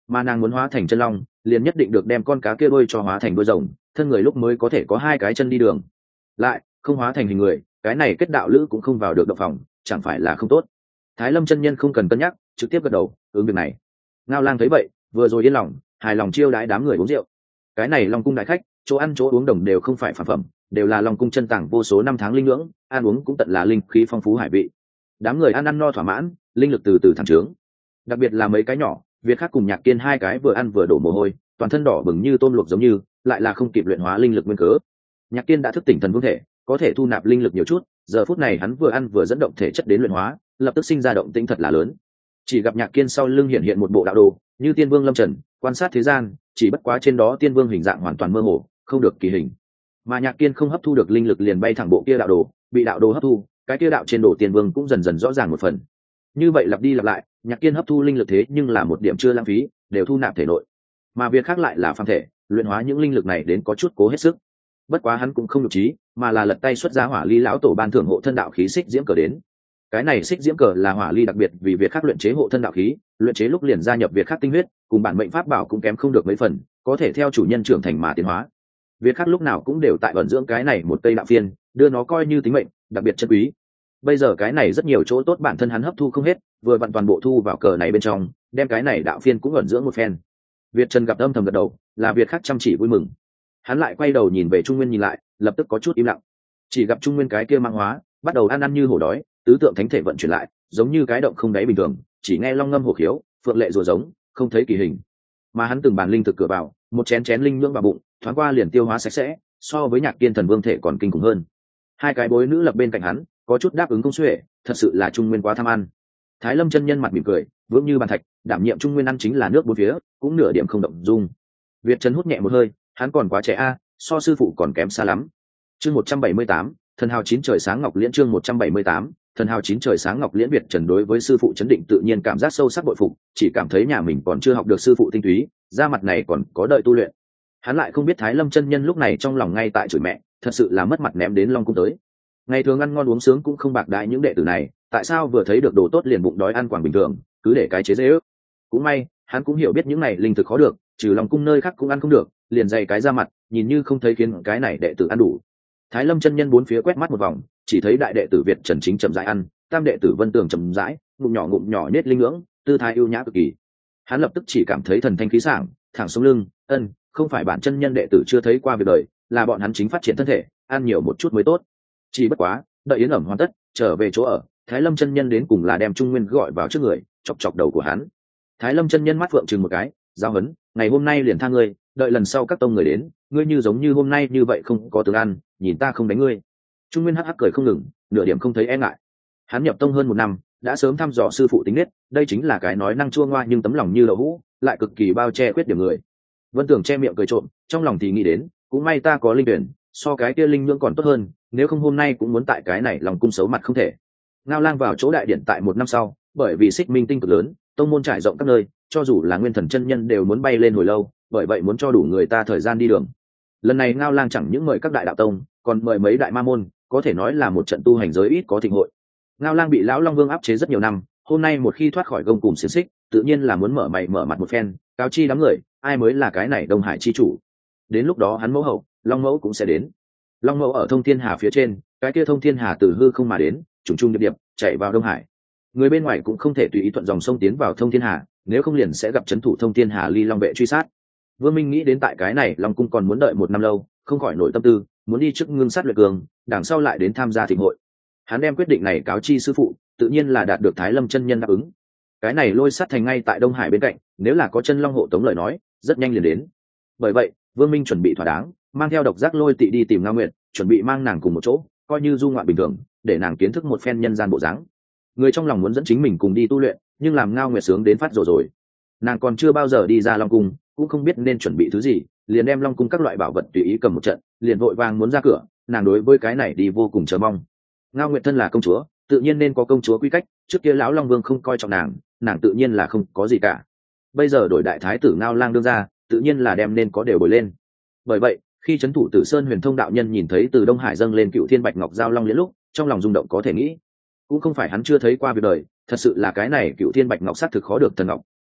mà nàng muốn hóa thành chân long liền nhất định được đem con cá kia đôi cho hóa thành đôi rồng, thân người lúc mới có thể có hai cái chân đi đường. Lại không hóa thành hình người, cái này kết đạo lữ cũng không vào được động phòng, chẳng phải là không tốt. Thái Lâm chân nhân không cần cân nhắc, trực tiếp gật đầu ứng việc này. Ngao Lang thấy vậy vừa rồi yên lòng, hài lòng chiêu đãi đám người uống rượu. Cái này Long cung đại khách, chỗ ăn chỗ uống đồng đều không phải phản phẩm, đều là Long cung chân tàng vô số năm tháng linh ngưỡng, ăn uống cũng tận là linh khí phong phú hải vị. Đám người ăn ăn no thỏa mãn, linh lực từ từ thăng trướng. Đặc biệt là mấy cái nhỏ, Việt Khắc cùng Nhạc Kiên hai cái vừa ăn vừa đổ mồ hôi, toàn thân đỏ bừng như tôm luộc giống như, lại là không kịp luyện hóa linh lực nguyên cớ. Nhạc Kiên đã thức tỉnh thần vương thể, có thể thu nạp linh lực nhiều chút, giờ phút này hắn vừa ăn vừa dẫn động thể chất đến luyện hóa, lập tức sinh ra động tĩnh thật là lớn. Chỉ gặp Nhạc Kiên sau lưng hiện hiện một bộ đạo đồ, như tiên vương lâm trần, quan sát thế gian, chỉ bất quá trên đó tiên vương hình dạng hoàn toàn mơ hồ, không được kỳ hình. Mà Nhạc Kiên không hấp thu được linh lực liền bay thẳng bộ kia đạo đồ, bị đạo đồ hấp thu, cái kia đạo trên đồ tiên vương cũng dần dần rõ ràng một phần. Như vậy lặp đi lặp lại, Nhạc Kiên hấp thu linh lực thế nhưng là một điểm chưa lãng phí, đều thu nạp thể nội. Mà việc khác lại là phàm thể, luyện hóa những linh lực này đến có chút cố hết sức. Bất quá hắn cũng không nhục trí, mà là lật tay xuất ra hỏa ly lão tổ ban thưởng hộ thân đạo khí xích diễm cờ đến. Cái này xích diễm cờ là hỏa ly đặc biệt vì việc khác luyện chế hộ thân đạo khí, luyện chế lúc liền gia nhập việc khác tinh huyết, cùng bản mệnh pháp bảo cũng kém không được mấy phần, có thể theo chủ nhân trưởng thành mà tiến hóa. Việc khác lúc nào cũng đều tại vận dưỡng cái này một cây đạo phiên, đưa nó coi như tính mệnh, đặc biệt chân quý. Bây giờ cái này rất nhiều chỗ tốt bản thân hắn hấp thu không hết, vừa vặn toàn bộ thu vào cờ này bên trong, đem cái này đạo phiên cũng ẩn dưỡng một phen. Việt Trần gặp âm thầm gật đầu, là Việt khác chăm chỉ vui mừng. Hắn lại quay đầu nhìn về Trung Nguyên nhìn lại, lập tức có chút im lặng. Chỉ gặp Trung Nguyên cái kia mang hóa, bắt đầu ăn ăn như hổ đói, tứ tượng thánh thể vận chuyển lại, giống như cái động không đáy bình thường, chỉ nghe long ngâm hổ khiếu, phượng lệ rùa giống, không thấy kỳ hình. Mà hắn từng bàn linh thực cửa vào, một chén chén linh nhưỡng vào bụng, thoáng qua liền tiêu hóa sạch sẽ, so với Nhạc Kiên thần vương thể còn kinh khủng hơn. Hai cái bối nữ lập bên cạnh hắn, có chút đáp ứng công xuể, thật sự là Trung Nguyên quá tham ăn. Thái Lâm chân nhân mặt mỉm cười, vững như bàn thạch, đảm nhiệm Trung Nguyên ăn chính là nước bốn phía, cũng nửa điểm không động dung. Việt Trần hút nhẹ một hơi, hắn còn quá trẻ a, so sư phụ còn kém xa lắm. Chương một trăm bảy mươi tám, thần hào chín trời sáng ngọc liễn chương một trăm bảy mươi tám, thần hào chín trời sáng ngọc liễn. Việt Trần đối với sư phụ chấn định tự nhiên cảm giác sâu sắc bội phục, chỉ cảm thấy nhà mình còn chưa học được sư phụ tinh túy, da mặt này còn có đợi tu luyện. Hắn lại không biết Thái Lâm chân nhân lúc này trong lòng ngay tại chửi mẹ, thật sự là mất mặt ném đến Long cung tới. Ngày thường ăn ngon uống sướng cũng không bạc đãi những đệ tử này, tại sao vừa thấy được đồ tốt liền bụng đói ăn quảng bình thường, cứ để cái chế dễ ước. Cũng may hắn cũng hiểu biết những này linh thực khó được, trừ Long cung nơi khác cũng ăn không được, liền dày cái ra mặt, nhìn như không thấy khiến cái này đệ tử ăn đủ. Thái Lâm chân nhân bốn phía quét mắt một vòng, chỉ thấy đại đệ tử Việt Trần chính chậm rãi ăn, tam đệ tử Vân Tường chậm rãi, ngụm nhỏ ngụm nhỏ nết linh ngưỡng, tư thái ưu nhã cực kỳ. Hắn lập tức chỉ cảm thấy thần thanh khí sảng, thẳng sống lưng, ân, không phải bản chân nhân đệ tử chưa thấy qua việc đời, là bọn hắn chính phát triển thân thể, ăn nhiều một chút mới tốt. Chỉ bất quá, đợi yến ẩm hoàn tất, trở về chỗ ở, Thái Lâm chân nhân đến cùng là đem Trung Nguyên gọi vào trước người, chọc chọc đầu của hắn. Thái Lâm chân nhân mắt phượng chừng một cái, giao hấn, ngày hôm nay liền tha ngươi, đợi lần sau các tông người đến, ngươi như giống như hôm nay như vậy không có tướng ăn, nhìn ta không đánh ngươi. Trung Nguyên hắc hắc cười không ngừng, nửa điểm không thấy e ngại. Hắn nhập tông hơn một năm, đã sớm thăm dò sư phụ tính nết, đây chính là cái nói năng chua ngoa nhưng tấm lòng như đậu hũ, lại cực kỳ bao che khuyết điểm người. Vân Tưởng che miệng cười trộm, trong lòng thì nghĩ đến, cũng may ta có linh tuyển, so cái kia linh nhưỡng còn tốt hơn, nếu không hôm nay cũng muốn tại cái này lòng cung xấu mặt không thể. Ngao Lang vào chỗ đại điện tại một năm sau, bởi vì xích minh tinh cực lớn, tông môn trải rộng các nơi, cho dù là nguyên thần chân nhân đều muốn bay lên hồi lâu, bởi vậy muốn cho đủ người ta thời gian đi đường. Lần này Ngao Lang chẳng những mời các đại đạo tông, còn mời mấy đại ma môn, có thể nói là một trận tu hành giới ít có thịnh hội. Ngao Lang bị lão Long Vương áp chế rất nhiều năm, hôm nay một khi thoát khỏi gông cùm xiềng xích, tự nhiên là muốn mở mày mở mặt một phen, cáo chi đám người, ai mới là cái này Đông Hải chi chủ. Đến lúc đó hắn mẫu hậu, Long mẫu cũng sẽ đến. Long mẫu ở Thông Thiên Hà phía trên, cái kia Thông Thiên Hà từ hư không mà đến, trùng trùng điệp điệp chạy vào Đông Hải. Người bên ngoài cũng không thể tùy ý thuận dòng sông tiến vào Thông Thiên Hà, nếu không liền sẽ gặp trấn thủ Thông Thiên Hà Ly Long vệ truy sát. Vương Minh nghĩ đến tại cái này Long cung còn muốn đợi một năm lâu, không khỏi nổi tâm tư, muốn đi trước ngưng sát luyện cường, đằng sau lại đến tham gia thịnh hội. Hắn đem quyết định này cáo chi sư phụ, tự nhiên là đạt được Thái Lâm chân nhân đáp ứng. Cái này Lôi Sát thành ngay tại Đông Hải bên cạnh, nếu là có chân long hộ tống lời nói, rất nhanh liền đến. Bởi vậy, Vương Minh chuẩn bị thỏa đáng, mang theo Độc Giác Lôi Tị đi tìm Ngao Nguyệt, chuẩn bị mang nàng cùng một chỗ, coi như du ngoạn bình thường, để nàng kiến thức một phen nhân gian bộ dáng. Người trong lòng muốn dẫn chính mình cùng đi tu luyện, nhưng làm Ngao Nguyệt sướng đến phát rồi rồi. Nàng còn chưa bao giờ đi ra Long cung, cũng không biết nên chuẩn bị thứ gì, liền đem Long cung các loại bảo vật tùy ý cầm một trận, liền vội vàng muốn ra cửa. Nàng đối với cái này đi vô cùng chờ mong. Ngao Nguyệt thân là công chúa, tự nhiên nên có công chúa quy cách, trước kia lão Long Vương không coi trọng nàng, nàng tự nhiên là không có gì cả. Bây giờ đổi đại thái tử Ngao Lang đương ra, tự nhiên là đem nên có đều bồi lên. Bởi vậy, khi trấn thủ Tử Sơn Huyền Thông đạo nhân nhìn thấy từ Đông Hải dâng lên Cựu Thiên Bạch Ngọc Giao Long Liễn lúc, trong lòng rung động có thể nghĩ. Cũng không phải hắn chưa thấy qua việc đời, thật sự là cái này Cựu Thiên Bạch Ngọc sắc thực khó được thần ngọc,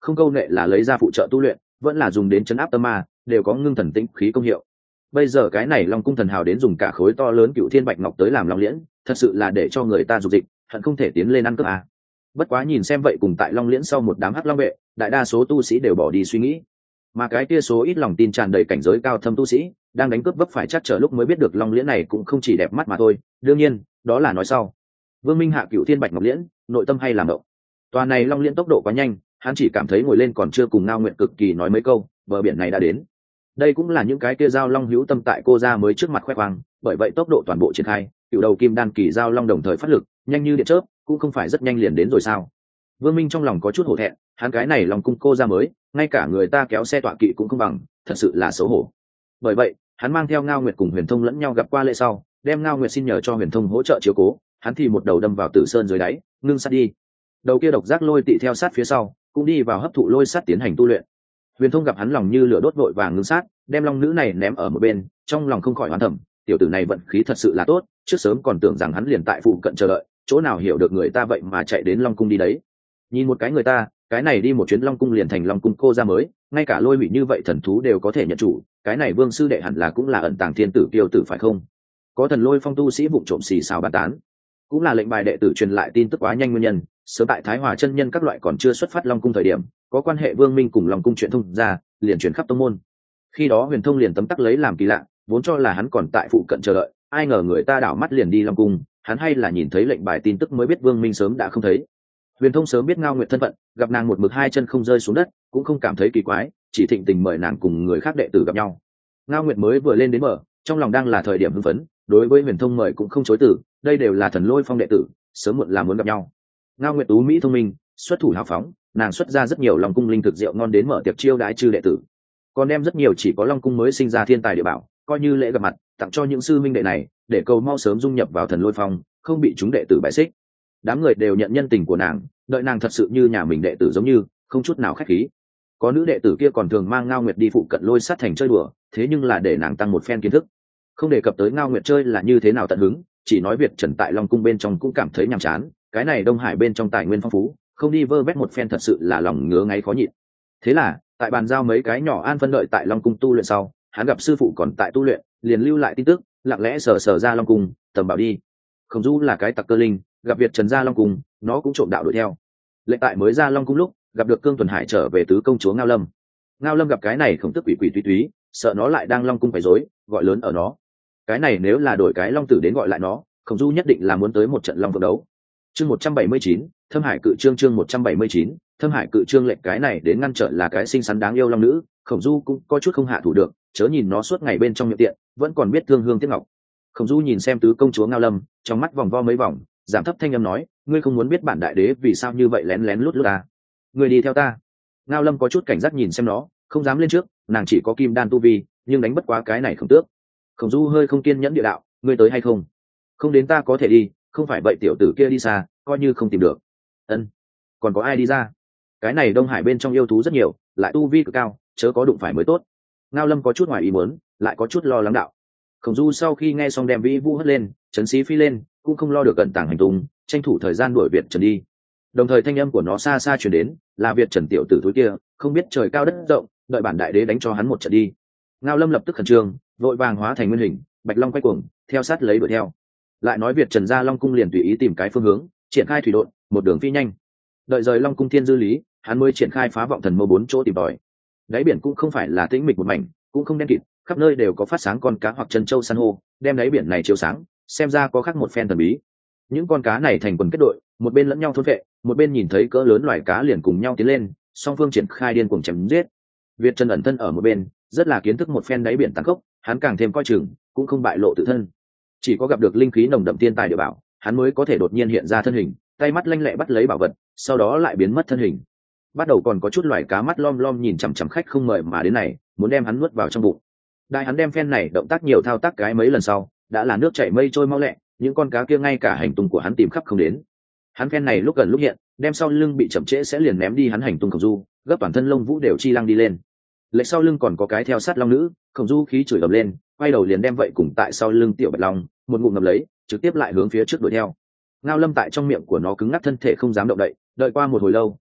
không câu nệ là lấy ra phụ trợ tu luyện vẫn là dùng đến chấn áp tâm ma, đều có ngưng thần tĩnh khí công hiệu. Bây giờ cái này long cung thần hào đến dùng cả khối to lớn cựu thiên bạch ngọc tới làm long liễn, thật sự là để cho người ta dục dịch hận không thể tiến lên ăn cướp à. Bất quá nhìn xem vậy cùng tại long liễn sau một đám hắc long vệ, đại đa số tu sĩ đều bỏ đi suy nghĩ, mà cái kia số ít lòng tin tràn đầy cảnh giới cao thâm tu sĩ đang đánh cướp vấp phải chắc trở lúc mới biết được long liễn này cũng không chỉ đẹp mắt mà thôi. Đương nhiên đó là nói sau. Vương Minh hạ cựu thiên bạch ngọc liễn, nội tâm hay làm động. Toàn này long liễn tốc độ quá nhanh, hắn chỉ cảm thấy ngồi lên còn chưa cùng Ngao Nguyệt cực kỳ nói mấy câu, bờ biển này đã đến. Đây cũng là những cái kia giao long hữu tâm tại cô ra mới trước mặt khoe khoang, bởi vậy tốc độ toàn bộ triển khai, cựu đầu kim đan kỳ giao long đồng thời phát lực, nhanh như điện chớp, cũng không phải rất nhanh liền đến rồi sao? Vương Minh trong lòng có chút hổ thẹn, hắn cái này long cung cô ra mới, ngay cả người ta kéo xe tọa kỵ cũng không bằng, thật sự là xấu hổ. Bởi vậy, hắn mang theo Ngao Nguyệt cùng Huyền Thông lẫn nhau gặp qua lễ sau, đem Ngao Nguyệt xin nhờ cho Huyền Thông hỗ trợ chiếu cố, hắn thì một đầu đâm vào Tử Sơn dưới đáy, ngưng sát đi. Đầu kia độc giác lôi tị theo sát phía sau, cũng đi vào hấp thụ lôi sát tiến hành tu luyện. Huyền Thông gặp hắn lòng như lửa đốt vội vàng ngưng sát, đem long nữ này ném ở một bên, trong lòng không khỏi oán thầm, tiểu tử này vận khí thật sự là tốt, trước sớm còn tưởng rằng hắn liền tại phụ cận chờ đợi, chỗ nào hiểu được người ta vậy mà chạy đến long cung đi đấy. Nhìn một cái người ta, cái này đi một chuyến long cung liền thành long cung cô ra mới, ngay cả lôi hủy như vậy thần thú đều có thể nhận chủ, cái này Vương sư đệ hẳn là cũng là ẩn tàng thiên tử kiêu tử phải không? Có thần lôi phong tu sĩ vụng trộm xì xào bàn tán, cũng là lệnh bài đệ tử truyền lại tin tức quá nhanh nguyên nhân. Sớm tại Thái Hòa chân nhân các loại còn chưa xuất phát long cung thời điểm, có quan hệ Vương Minh cùng long cung chuyện thông ra, liền truyền khắp tông môn. Khi đó Huyền Thông liền tấm tắc lấy làm kỳ lạ, vốn cho là hắn còn tại phụ cận chờ đợi, ai ngờ người ta đảo mắt liền đi long cung, hắn hay là nhìn thấy lệnh bài tin tức mới biết Vương Minh sớm đã không thấy. Huyền Thông sớm biết Ngao Nguyệt thân phận, gặp nàng một mực hai chân không rơi xuống đất, cũng không cảm thấy kỳ quái, chỉ thịnh tình mời nàng cùng người khác đệ tử gặp nhau. Ngao Nguyệt mới vừa lên đến bờ, trong lòng đang là thời điểm hưng phấn, đối với Huyền Thông mời cũng không chối từ, đây đều là thần lôi phong đệ tử, sớm muộn là muốn gặp nhau. Ngao Nguyệt tú mỹ thông minh, xuất thủ hào phóng, nàng xuất ra rất nhiều long cung linh thực rượu ngon đến mở tiệc chiêu đãi chư đệ tử, còn đem rất nhiều chỉ có long cung mới sinh ra thiên tài địa bảo, coi như lễ gặp mặt, tặng cho những sư minh đệ này, để cầu mau sớm dung nhập vào thần lôi phong, không bị chúng đệ tử bại xích. Đám người đều nhận nhân tình của nàng, đợi nàng thật sự như nhà mình đệ tử giống như, không chút nào khách khí. Có nữ đệ tử kia còn thường mang Ngao Nguyệt đi phụ cận lôi sát thành chơi đùa, thế nhưng là để nàng tăng một phen kiến thức. Không đề cập tới Ngao Nguyệt chơi là như thế nào tận hứng, chỉ nói Việt Trần tại Long cung bên trong cũng cảm thấy nhàm chán, cái này Đông Hải bên trong tài nguyên phong phú, không đi vơ vét một phen thật sự là lòng ngứa ngáy khó nhịn. Thế là, tại bàn giao mấy cái nhỏ an phân đợi tại Long cung tu luyện sau, hắn gặp sư phụ còn tại tu luyện, liền lưu lại tin tức, lặng lẽ sờ sờ ra Long cung, tầm bảo đi. Không du là cái tặc cơ linh, gặp Việt Trần ra Long cung, nó cũng trộm đạo đuổi theo. Lệ tại mới ra Long cung lúc, gặp được Cương Tuần Hải trở về tứ công chúa Ngao Lâm. Ngao Lâm gặp cái này không tức quỷ quỷ túy túy, sợ nó lại đang Long cung phải rối, gọi lớn ở nó. Cái này nếu là đổi cái Long tử đến gọi lại nó, Khổng Du nhất định là muốn tới một trận long phượng đấu. Chương một trăm bảy mươi chín, Thâm Hải cự chương chương một trăm bảy mươi chín, Thâm Hải cự chương lệnh cái này đến ngăn trở là cái xinh xắn đáng yêu long nữ, Khổng Du cũng có chút không hạ thủ được, chớ nhìn nó suốt ngày bên trong miệng tiện, vẫn còn biết thương hương tiếc ngọc. Khổng Du nhìn xem tứ công chúa Ngao Lâm, trong mắt vòng vo mấy vòng, giảm thấp thanh âm nói, ngươi không muốn biết bản đại đế vì sao như vậy lén lén lút lút ta? Ngươi đi theo ta. Ngao Lâm có chút cảnh giác nhìn xem nó, không dám lên trước, nàng chỉ có kim đan tu vi, nhưng đánh bất quá cái này không tước. Khổng Du hơi không kiên nhẫn địa đạo, ngươi tới hay không? Không đến ta có thể đi, không phải vậy tiểu tử kia đi xa, coi như không tìm được. Ân, còn có ai đi ra? Cái này Đông Hải bên trong yêu thú rất nhiều, lại tu vi cực cao, chớ có đụng phải mới tốt. Ngao Lâm có chút ngoài ý muốn, lại có chút lo lắng đạo. Khổng Du sau khi nghe xong đem vĩ vũ hất lên, chấn xí phi lên, cũng không lo được cẩn tàng hành tung, tranh thủ thời gian đuổi Việt Trần đi. Đồng thời thanh âm của nó xa xa truyền đến, là Việt Trần tiểu tử thối kia, không biết trời cao đất rộng, đợi bản đại đế đánh cho hắn một trận đi. Ngao Lâm lập tức khẩn trương, vội vàng hóa thành nguyên hình, bạch long quay cuồng, theo sát lấy đuổi theo. Lại nói Việt Trần ra Long cung liền tùy ý tìm cái phương hướng, triển khai thủy độn, một đường phi nhanh. Đợi rời Long cung thiên dư lý, hắn mới triển khai phá vọng thần mâu bốn chỗ tìm tòi. Đáy biển cũng không phải là tĩnh mịch một mảnh, cũng không đen kịt, khắp nơi đều có phát sáng con cá hoặc chân châu san hô, đem đáy biển này chiếu sáng, xem ra có khác một phen thần bí. Những con cá này thành quần kết đội, một bên lẫn nhau thôn vệ, một bên nhìn thấy cỡ lớn loài cá liền cùng nhau tiến lên, song phương triển khai điên cuồng chém giết. Việt Trần ẩn thân ở một bên, rất là kiến thức một phen đáy biển tàn khốc, hắn càng thêm coi chừng, cũng không bại lộ tự thân. Chỉ có gặp được linh khí nồng đậm thiên tài địa bảo, hắn mới có thể đột nhiên hiện ra thân hình, tay mắt lanh lẹ bắt lấy bảo vật, sau đó lại biến mất thân hình. Bắt đầu còn có chút loài cá mắt lom lom nhìn chằm chằm khách không mời mà đến này, muốn đem hắn nuốt vào trong bụng. Đại hắn đem phen này động tác nhiều thao tác cái mấy lần sau, đã là nước chảy mây trôi mau lẹ, những con cá kia ngay cả hành tung của hắn tìm khắp không đến. Hắn phen này lúc gần lúc hiện, đem sau lưng bị chậm trễ sẽ liền ném đi hắn hành tung Khổng Du, gấp toàn thân lông vũ đều chi lăng đi lên. Lệch sau lưng còn có cái theo sát long nữ, Khổng Du khí chửi ầm lên, quay đầu liền đem vậy cùng tại sau lưng tiểu bạch long, một ngụm ngậm lấy, trực tiếp lại hướng phía trước đuổi theo. Ngao Lâm tại trong miệng của nó cứng ngắc thân thể không dám động đậy, đợi qua một hồi lâu,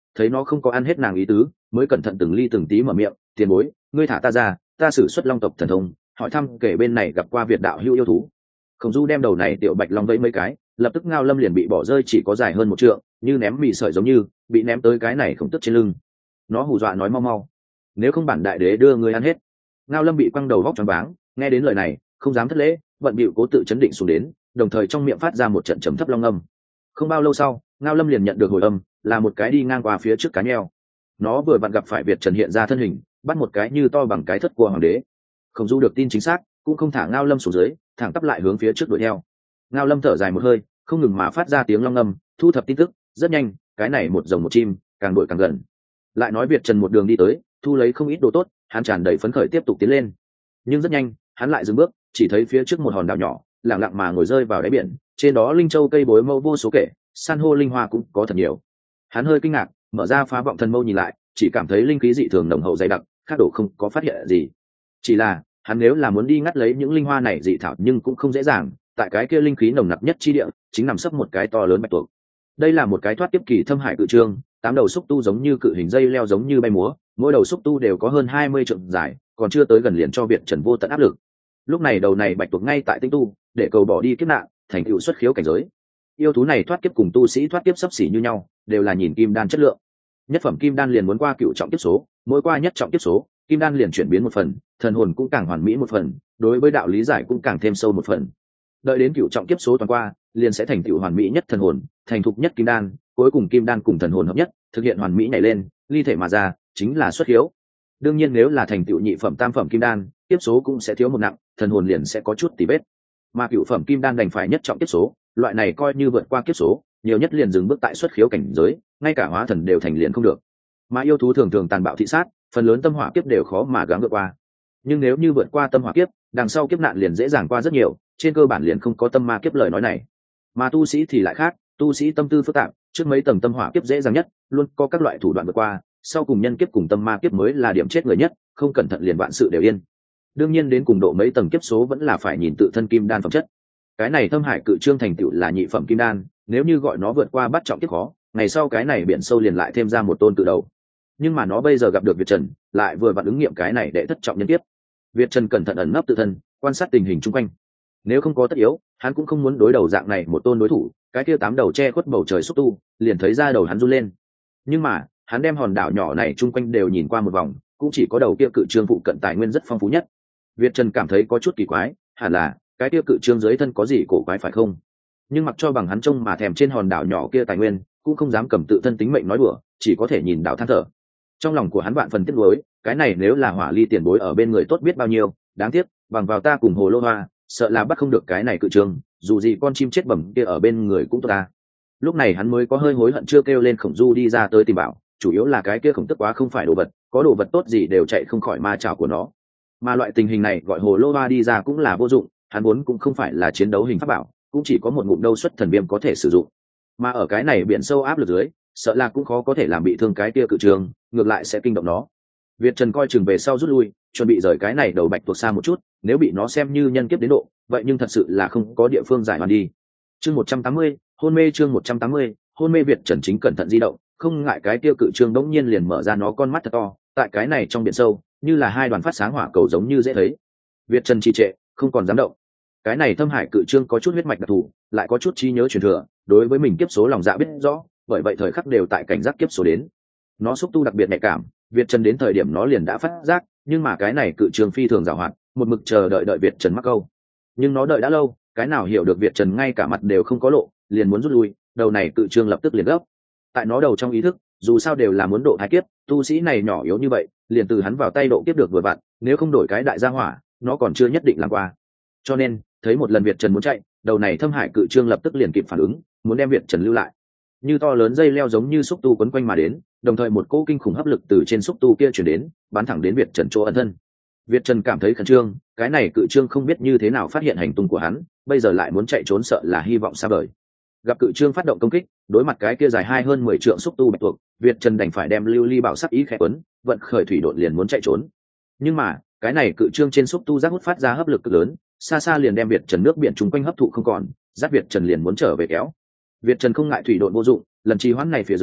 thấy nó không có ăn hết nàng ý tứ, mới cẩn thận từng ly từng tí mở miệng, tiền bối, ngươi thả ta ra, ta sử xuất long tộc thần thông, hỏi thăm kể bên này gặp qua Việt đạo hữu yêu thú. Khổng Du đem đầu này tiểu bạch long vẫy mấy cái, lập tức Ngao Lâm liền bị bỏ rơi chỉ có dài hơn một trượng, như ném mì sợi giống như bị ném tới cái này khổng tức trên lưng. Nó hù dọa nói mau mau, nếu không bản đại đế đưa ngươi ăn hết. Ngao Lâm bị quăng đầu vóc choáng váng, nghe đến lời này không dám thất lễ, vận bịu cố tự chấn định xuống đến, đồng thời trong miệng phát ra một trận trầm thấp long âm. Không bao lâu sau, Ngao Lâm liền nhận được hồi âm, là một cái đi ngang qua phía trước cá nheo. Nó vừa vặn gặp phải Việt Trần hiện ra thân hình, bắt một cái như to bằng cái thất của hoàng đế. Khổng Du được tin chính xác, cũng không thả Ngao Lâm xuống dưới, thẳng tắp lại hướng phía trước đuổi theo. Ngao Lâm thở dài một hơi, không ngừng mà phát ra tiếng long ngâm, thu thập tin tức. Rất nhanh, cái này một rồng một chim, càng đuổi càng gần. Lại nói Việt Trần một đường đi tới, thu lấy không ít đồ tốt, hắn tràn đầy phấn khởi tiếp tục tiến lên. Nhưng rất nhanh, hắn lại dừng bước, chỉ thấy phía trước một hòn đảo nhỏ, lặng lặng mà ngồi rơi vào đáy biển, trên đó linh châu cây bối mâu vô số kể, san hô linh hoa cũng có thật nhiều. Hắn hơi kinh ngạc, mở ra phá vọng thần mâu nhìn lại, chỉ cảm thấy linh khí dị thường nồng hậu dày đặc, khác độ không có phát hiện gì. Chỉ là hắn nếu là muốn đi ngắt lấy những linh hoa này dị thảo nhưng cũng không dễ dàng, tại cái kia linh khí nồng nặc nhất chi địa chính nằm sấp một cái to lớn bạch tuộc. Đây là một cái thoát tiếp kỳ thâm hải cự trương, tám đầu xúc tu giống như cự hình dây leo giống như bay múa, mỗi đầu xúc tu đều có hơn hai mươi trượng dài, còn chưa tới gần liền cho Việt Trần vô tận áp lực. Lúc này đầu này bạch tuộc ngay tại tinh tu, để cầu bỏ đi kiếp nạn, thành tựu xuất khiếu cảnh giới. Yêu thú này thoát kiếp cùng tu sĩ thoát kiếp sấp xỉ như nhau, đều là nhìn kim đan chất lượng. Nhất phẩm kim đan liền muốn qua cựu trọng kiếp số, mỗi qua nhất trọng kiếp số, kim đan liền chuyển biến một phần, thần hồn cũng càng hoàn mỹ một phần, đối với đạo lý giải cũng càng thêm sâu một phần. Đợi đến cựu trọng kiếp số toàn qua, liền sẽ thành tựu hoàn mỹ nhất thần hồn, thành thục nhất kim đan, cuối cùng kim đan cùng thần hồn hợp nhất, thực hiện hoàn mỹ nhảy lên, ly thể mà ra, chính là xuất khiếu. Đương nhiên nếu là thành tựu nhị phẩm tam phẩm kim đan, kiếp số cũng sẽ thiếu một nặng, thần hồn liền sẽ có chút tì vết. Mà cựu phẩm kim đan đành phải nhất trọng kiếp số, loại này coi như vượt qua kiếp số, nhiều nhất liền dừng bước tại xuất khiếu cảnh giới, ngay cả hóa thần đều thành liền không được. Mà yêu thú thường thường tàn bạo thị sát, phần lớn tâm hỏa kiếp đều khó mà gắng vượt qua. Nhưng nếu như vượt qua tâm hỏa kiếp, đằng sau kiếp nạn liền dễ dàng qua rất nhiều, trên cơ bản liền không có tâm ma kiếp lời nói này. Mà tu sĩ thì lại khác, tu sĩ tâm tư phức tạp, trước mấy tầng tâm hỏa kiếp dễ dàng nhất, luôn có các loại thủ đoạn vượt qua, sau cùng nhân kiếp cùng tâm ma kiếp mới là điểm chết người nhất, không cẩn thận liền vạn sự đều yên. Đương nhiên đến cùng độ mấy tầng kiếp số vẫn là phải nhìn tự thân kim đan phẩm chất. Cái này thâm hải cự trương thành tựu là nhị phẩm kim đan, nếu như gọi nó vượt qua bắt trọng kiếp khó, ngày sau cái này biển sâu liền lại thêm ra một tôn cự đầu. Nhưng mà nó bây giờ gặp được Việt Trần, lại vừa vặn ứng nghiệm cái này để thất trọng nhân kiếp. Việt Trần cẩn thận ẩn nấp tự thân, quan sát tình hình chung quanh. Nếu không có tất yếu, hắn cũng không muốn đối đầu dạng này một tôn đối thủ, cái kia tám đầu che khuất bầu trời xúc tu, liền thấy ra đầu hắn run lên. Nhưng mà, hắn đem hòn đảo nhỏ này chung quanh đều nhìn qua một vòng, cũng chỉ có đầu kia cự trương phụ cận tài nguyên rất phong phú nhất. Việt Trần cảm thấy có chút kỳ quái, hẳn là cái kia cự trương dưới thân có gì cổ quái phải không? Nhưng mặc cho bằng hắn trông mà thèm trên hòn đảo nhỏ kia tài nguyên, cũng không dám cầm tự thân tính mệnh nói đùa, chỉ có thể nhìn đảo than thở. Trong lòng của hắn vạn phần tiếc nuối, cái này nếu là Hỏa Ly tiền bối ở bên người tốt biết bao nhiêu, đáng tiếc, bằng vào ta cùng Hồ Lô Hoa, sợ là bắt không được cái này cự trương, dù gì con chim chết bẩm kia ở bên người cũng tốt ta. Lúc này hắn mới có hơi hối hận chưa kêu lên Khổng Du đi ra tới tìm bảo, chủ yếu là cái kia Khổng Tức quá không phải đồ vật, có đồ vật tốt gì đều chạy không khỏi ma chảo của nó. Mà loại tình hình này gọi Hồ Lô Hoa đi ra cũng là vô dụng, hắn vốn cũng không phải là chiến đấu hình pháp bảo, cũng chỉ có một ngụm đâu xuất thần viêm có thể sử dụng. Mà ở cái này biển sâu áp lực dưới, sợ là cũng khó có thể làm bị thương cái kia cự trường, ngược lại sẽ kinh động nó. Việt Trần coi chừng về sau rút lui, chuẩn bị rời cái này đầu bạch tuộc xa một chút, nếu bị nó xem như nhân kiếp đến độ, vậy nhưng thật sự là không có địa phương giải hoàn đi. Chương một trăm tám mươi, hôn mê chương một trăm tám mươi, hôn mê Việt Trần chính cẩn thận di động, không ngại cái kia cự trường đống nhiên liền mở ra nó con mắt thật to, tại cái này trong biển sâu, như là hai đoàn phát sáng hỏa cầu giống như dễ thấy. Việt Trần trì trệ, không còn dám động. Cái này thâm hải cự trương có chút huyết mạch đặc thù, lại có chút trí nhớ truyền thừa, đối với mình kiếp số lòng dạ biết rõ, bởi vậy thời khắc đều tại cảnh giác kiếp số đến. Nó xúc tu đặc biệt nhạy cảm, Việt Trần đến thời điểm nó liền đã phát giác, nhưng mà cái này cự trương phi thường giàu hoạt, một mực chờ đợi đợi Việt Trần mắc câu. Nhưng nó đợi đã lâu, cái nào hiểu được Việt Trần ngay cả mặt đều không có lộ, liền muốn rút lui, đầu này cự trương lập tức liền gấp. Tại nó đầu trong ý thức, dù sao đều là muốn độ thái kiếp, tu sĩ này nhỏ yếu như vậy, liền từ hắn vào tay độ kiếp được vừa vặn, nếu không đổi cái đại gia hỏa, nó còn chưa nhất định làm qua. Cho nên, thấy một lần Việt Trần muốn chạy, đầu này thâm hải cự trương lập tức liền kịp phản ứng, muốn đem Việt Trần lưu lại. Như to lớn dây leo giống như xúc tu quấn quanh mà đến, đồng thời một cỗ kinh khủng hấp lực từ trên xúc tu kia chuyển đến, bắn thẳng đến Việt Trần chỗ ẩn thân. Việt Trần cảm thấy khẩn trương, cái này cự trương không biết như thế nào phát hiện hành tung của hắn, bây giờ lại muốn chạy trốn sợ là hy vọng xa vời. Gặp cự trương phát động công kích, đối mặt cái kia dài hai hơn mười trượng xúc tu bạch tuộc, Việt Trần đành phải đem lưu ly bảo sắc ý khẽ quấn, vận khởi thủy độn liền muốn chạy trốn. Nhưng mà, cái này cự trương trên xúc tu giác hút phát ra hấp lực cực lớn, xa xa liền đem Việt Trần nước biển chung quanh hấp thụ không còn, dắt Việt Trần liền muốn trở về kéo. Việt Trần không ngại thủy độn vô dụng, lần trì hoãn này phía dưới,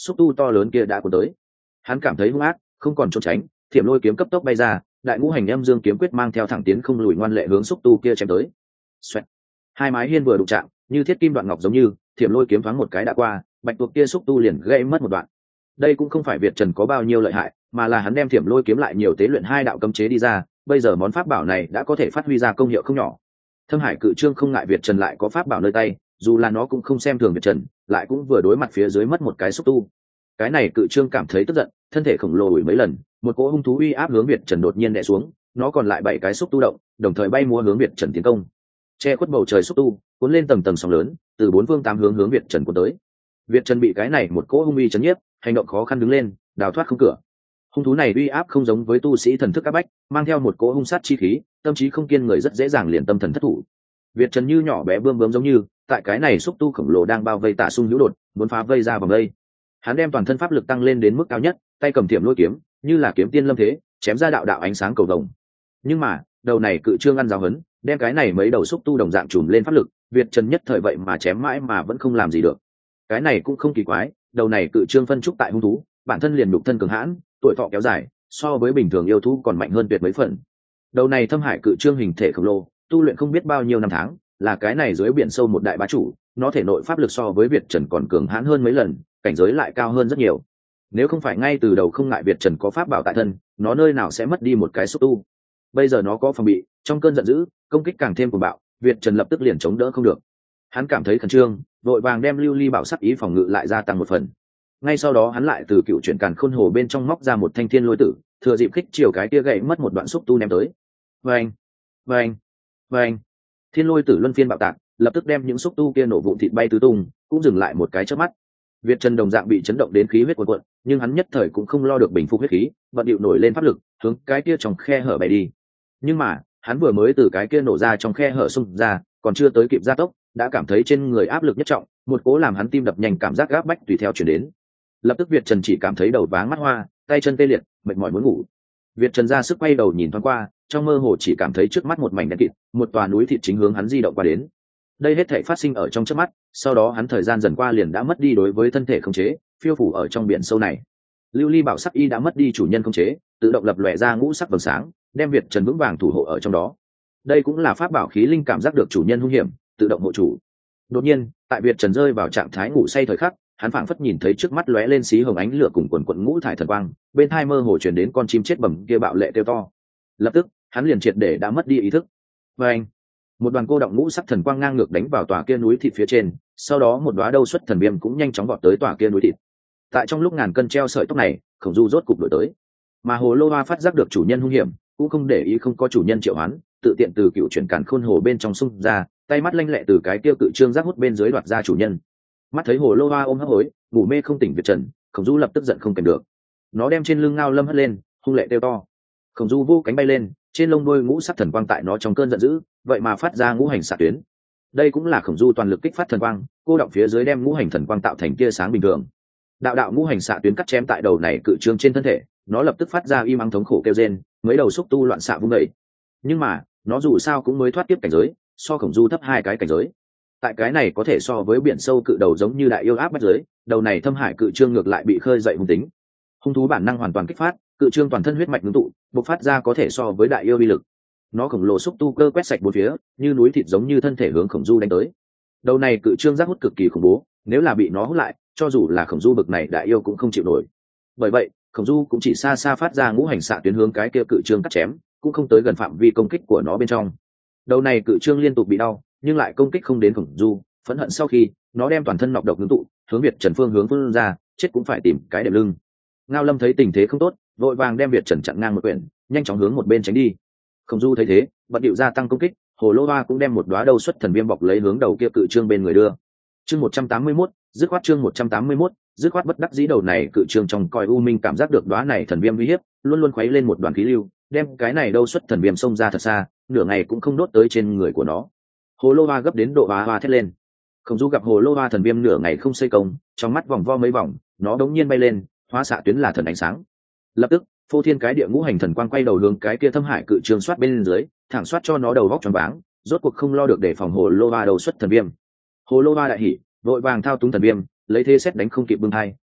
xúc tu to lớn kia đã cuốn tới. Hắn cảm thấy hung ác, không còn trốn tránh, thiểm lôi kiếm cấp tốc bay ra, đại ngũ hành âm dương kiếm quyết mang theo thẳng tiến không lùi ngoan lệ hướng xúc tu kia chém tới. Xoẹt. Hai mái hiên vừa đụng chạm, như thiết kim đoạn ngọc giống như, thiểm lôi kiếm thoáng một cái đã qua, bạch tuộc kia xúc tu liền gãy mất một đoạn. Đây cũng không phải Việt Trần có bao nhiêu lợi hại, mà là hắn đem thiểm lôi kiếm lại nhiều tế luyện hai đạo cấm chế đi ra, bây giờ món pháp bảo này đã có thể phát huy ra công hiệu không nhỏ. Thâm Hải Cự Trương không ngại Việt Trần lại có pháp bảo nơi tay, dù là nó cũng không xem thường Việt Trần, lại cũng vừa đối mặt phía dưới mất một cái xúc tu. Cái này Cự Trương cảm thấy tức giận, thân thể khổng lồ ủi mấy lần, một cỗ hung thú uy áp hướng Việt Trần đột nhiên đè xuống, nó còn lại bảy cái xúc tu động, đồng thời bay múa hướng Việt Trần tiến công. Che khuất bầu trời xúc tu, cuốn lên tầng tầng sóng lớn, từ bốn phương tám hướng hướng Việt Trần cuốn tới. Việt Trần bị cái này một cỗ hung uy chấn nhiếp, hành động khó khăn đứng lên, đào thoát không cửa. Hung thú này uy áp không giống với tu sĩ thần thức áp bách, mang theo một cỗ hung sát chi khí, tâm trí không kiên người rất dễ dàng liền tâm thần thất thủ. Việt Trần như nhỏ bé bươm bướm giống như, tại cái này xúc tu khổng lồ đang bao vây Tạ Sung hữu đột, muốn phá vây ra vòng đây. Hắn đem toàn thân pháp lực tăng lên đến mức cao nhất, tay cầm thiểm lôi kiếm, như là kiếm tiên lâm thế, chém ra đạo đạo ánh sáng cầu vồng. Nhưng mà, đầu này Cự Trương ăn giáo hấn, đem cái này mấy đầu xúc tu đồng dạng trùm lên pháp lực, Việt Trần nhất thời vậy mà chém mãi mà vẫn không làm gì được. Cái này cũng không kỳ quái, đầu này Cự Trương phân trúc tại hung thú, bản thân liền nhục thân cường hãn, tuổi thọ kéo dài, so với bình thường yêu thú còn mạnh hơn tuyệt mấy phần. Đầu này Thâm Hải Cự Trương hình thể khổng lồ, tu luyện không biết bao nhiêu năm tháng, là cái này dưới biển sâu một đại bá chủ, nó thể nội pháp lực so với Việt Trần còn cường hãn hơn mấy lần, cảnh giới lại cao hơn rất nhiều. Nếu không phải ngay từ đầu không ngại Việt Trần có pháp bảo tại thân, nó nơi nào sẽ mất đi một cái xúc tu. Bây giờ nó có phòng bị, trong cơn giận dữ, công kích càng thêm cuồng bạo, Việt Trần lập tức liền chống đỡ không được. Hắn cảm thấy khẩn trương, vội vàng đem lưu ly bảo sắc ý phòng ngự lại gia tăng một phần. Ngay sau đó hắn lại từ cựu chuyển càn khôn hồ bên trong móc ra một thanh thiên lôi tử, thừa dịp khích chiều cái kia gãy mất một đoạn xúc tu ném tới. Vâng, vâng, vâng. Thiên lôi tử luân phiên bạo tạc, lập tức đem những xúc tu kia nổ vụn thịt bay tứ tung, cũng dừng lại một cái chớp mắt. Việt Trần đồng dạng bị chấn động đến khí huyết cuồn cuộn, nhưng hắn nhất thời cũng không lo được bình phục huyết khí, vận điệu nổi lên pháp lực, hướng cái kia trong khe hở bay đi. Nhưng mà, hắn vừa mới từ cái kia nổ ra trong khe hở xung ra, còn chưa tới kịp gia tốc, đã cảm thấy trên người áp lực nhất trọng, một cố làm hắn tim đập nhanh cảm giác gáp bách tùy theo chuyển đến. Lập tức Việt Trần chỉ cảm thấy đầu váng mắt hoa, tay chân tê liệt, mệt mỏi muốn ngủ. Việt Trần ra sức quay đầu nhìn thoáng qua, trong mơ hồ chỉ cảm thấy trước mắt một mảnh đen kịt, một tòa núi thịt chính hướng hắn di động qua đến. Đây hết thảy phát sinh ở trong chớp mắt, sau đó hắn thời gian dần qua liền đã mất đi đối với thân thể khống chế, phiêu phủ ở trong biển sâu này. Lưu ly bảo sắc y đã mất đi chủ nhân khống chế, tự động lập lòe ra ngũ sắc vầng sáng, đem Việt Trần vững vàng thủ hộ ở trong đó. Đây cũng là pháp bảo khí linh cảm giác được chủ nhân hung hiểm, tự động hộ chủ. Đột nhiên, tại Việt Trần rơi vào trạng thái ngủ say thời khắc, hắn phảng phất nhìn thấy trước mắt lóe lên xí hồng ánh lửa cùng quần quần ngũ thải thần quang, bên hai mơ hồ truyền đến con chim chết bẩm kia bạo lệ kêu to. Lập tức, hắn liền triệt để đã mất đi ý thức. Và anh, một đoàn cô động ngũ sắc thần quang ngang ngược đánh vào tòa kia núi thịt phía trên, sau đó một đóa đâu xuất thần viêm cũng nhanh chóng vọt tới tòa kia núi thịt. Tại trong lúc ngàn cân treo sợi tóc này, Khổng Du rốt cục đổi tới. Mà Hồ Lô Hoa phát giác được chủ nhân hung hiểm, cũng không để ý không có chủ nhân triệu hoán, tự tiện từ cựu chuyển càn khôn hồ bên trong xung ra, tay mắt lanh lẹ từ cái tiêu cự trương giác hút bên dưới đoạt ra chủ nhân. Mắt thấy Hồ Lô Hoa ôm hấp hối, ngủ mê không tỉnh Việt Trần, Khổng Du lập tức giận không kèm được. Nó đem trên lưng Ngao Lâm hất lên, hung lệ kêu to. Khổng Du vô cánh bay lên, trên lông đuôi ngũ sắc thần quang tại nó trong cơn giận dữ, vậy mà phát ra ngũ hành xạ tuyến. Đây cũng là Khổng Du toàn lực kích phát thần quang, cô động phía dưới đem ngũ hành thần quang tạo thành tia sáng bình thường. Đạo đạo ngũ hành xạ tuyến cắt chém tại đầu này cự trương trên thân thể, nó lập tức phát ra im ắng thống khổ kêu rên, mấy đầu xúc tu loạn xạ vung dậy. Nhưng mà, nó dù sao cũng mới thoát tiếp cảnh giới, so Khổng Du thấp hai cái cảnh giới. Tại cái này có thể so với biển sâu cự đầu giống như đại yêu áp bách giới, đầu này Thâm Hải Cự Trương ngược lại bị khơi dậy hung tính. Hung thú bản năng hoàn toàn kích phát, cự trương toàn thân huyết mạch ngưng tụ, bộc phát ra có thể so với đại yêu uy lực. Nó khổng lồ xúc tu cơ quét sạch bốn phía, như núi thịt giống như thân thể hướng Khổng Du đánh tới. Đầu này cự trương giác hút cực kỳ khủng bố, nếu là bị nó hút lại, cho dù là Khổng Du bực này đại yêu cũng không chịu nổi. Bởi vậy, Khổng Du cũng chỉ xa xa phát ra ngũ hành xạ tuyến hướng cái kia cự trương cắt chém, cũng không tới gần phạm vi công kích của nó bên trong. Đầu này cự trương liên tục bị đau, nhưng lại công kích không đến Khổng Du, phẫn hận sau khi, nó đem toàn thân nọc độc ngưng tụ, hướng Việt Trần phương hướng phương ra, chết cũng phải tìm cái đệm lưng. Ngao Lâm thấy tình thế không tốt, vội vàng đem Việt Trần chặn ngang một quyển, nhanh chóng hướng một bên tránh đi. Khổng Du thấy thế, bận điệu gia tăng công kích, Hồ Lô Hoa cũng đem một đóa đầu xuất thần viêm bọc lấy hướng đầu kia cự trương bên người đưa. Chương một trăm tám mươi mốt, dứt khoát chương một trăm tám mươi mốt, dứt khoát bất đắc dĩ đầu này cự trương trong còi u minh cảm giác được đóa này thần viêm uy hiếp, luôn luôn khuấy lên một đoàn khí lưu, đem cái này đâu xuất thần viêm xông ra thật xa, nửa ngày cũng không đốt tới trên người của nó. Hồ Lô Hoa gấp đến độ hoa hoa thét lên. Khổng Du gặp Hồ Lô Hoa thần viêm nửa ngày không xây công, trong mắt vòng vo mấy vòng, nó đống nhiên bay lên, hóa xạ tuyến là thần ánh sáng. Lập tức, phô thiên cái địa ngũ hành thần quang quay đầu hướng cái kia Thâm Hải Cự Trương xoát bên dưới, thẳng xoát cho nó đầu vóc choáng váng, rốt cuộc không lo được để phòng Hồ Lô Hoa đầu xuất thần viêm. Hồ Lô Hoa đại hỉ, vội vàng thao túng thần viêm, lấy thế xét đánh không kịp bưng hai,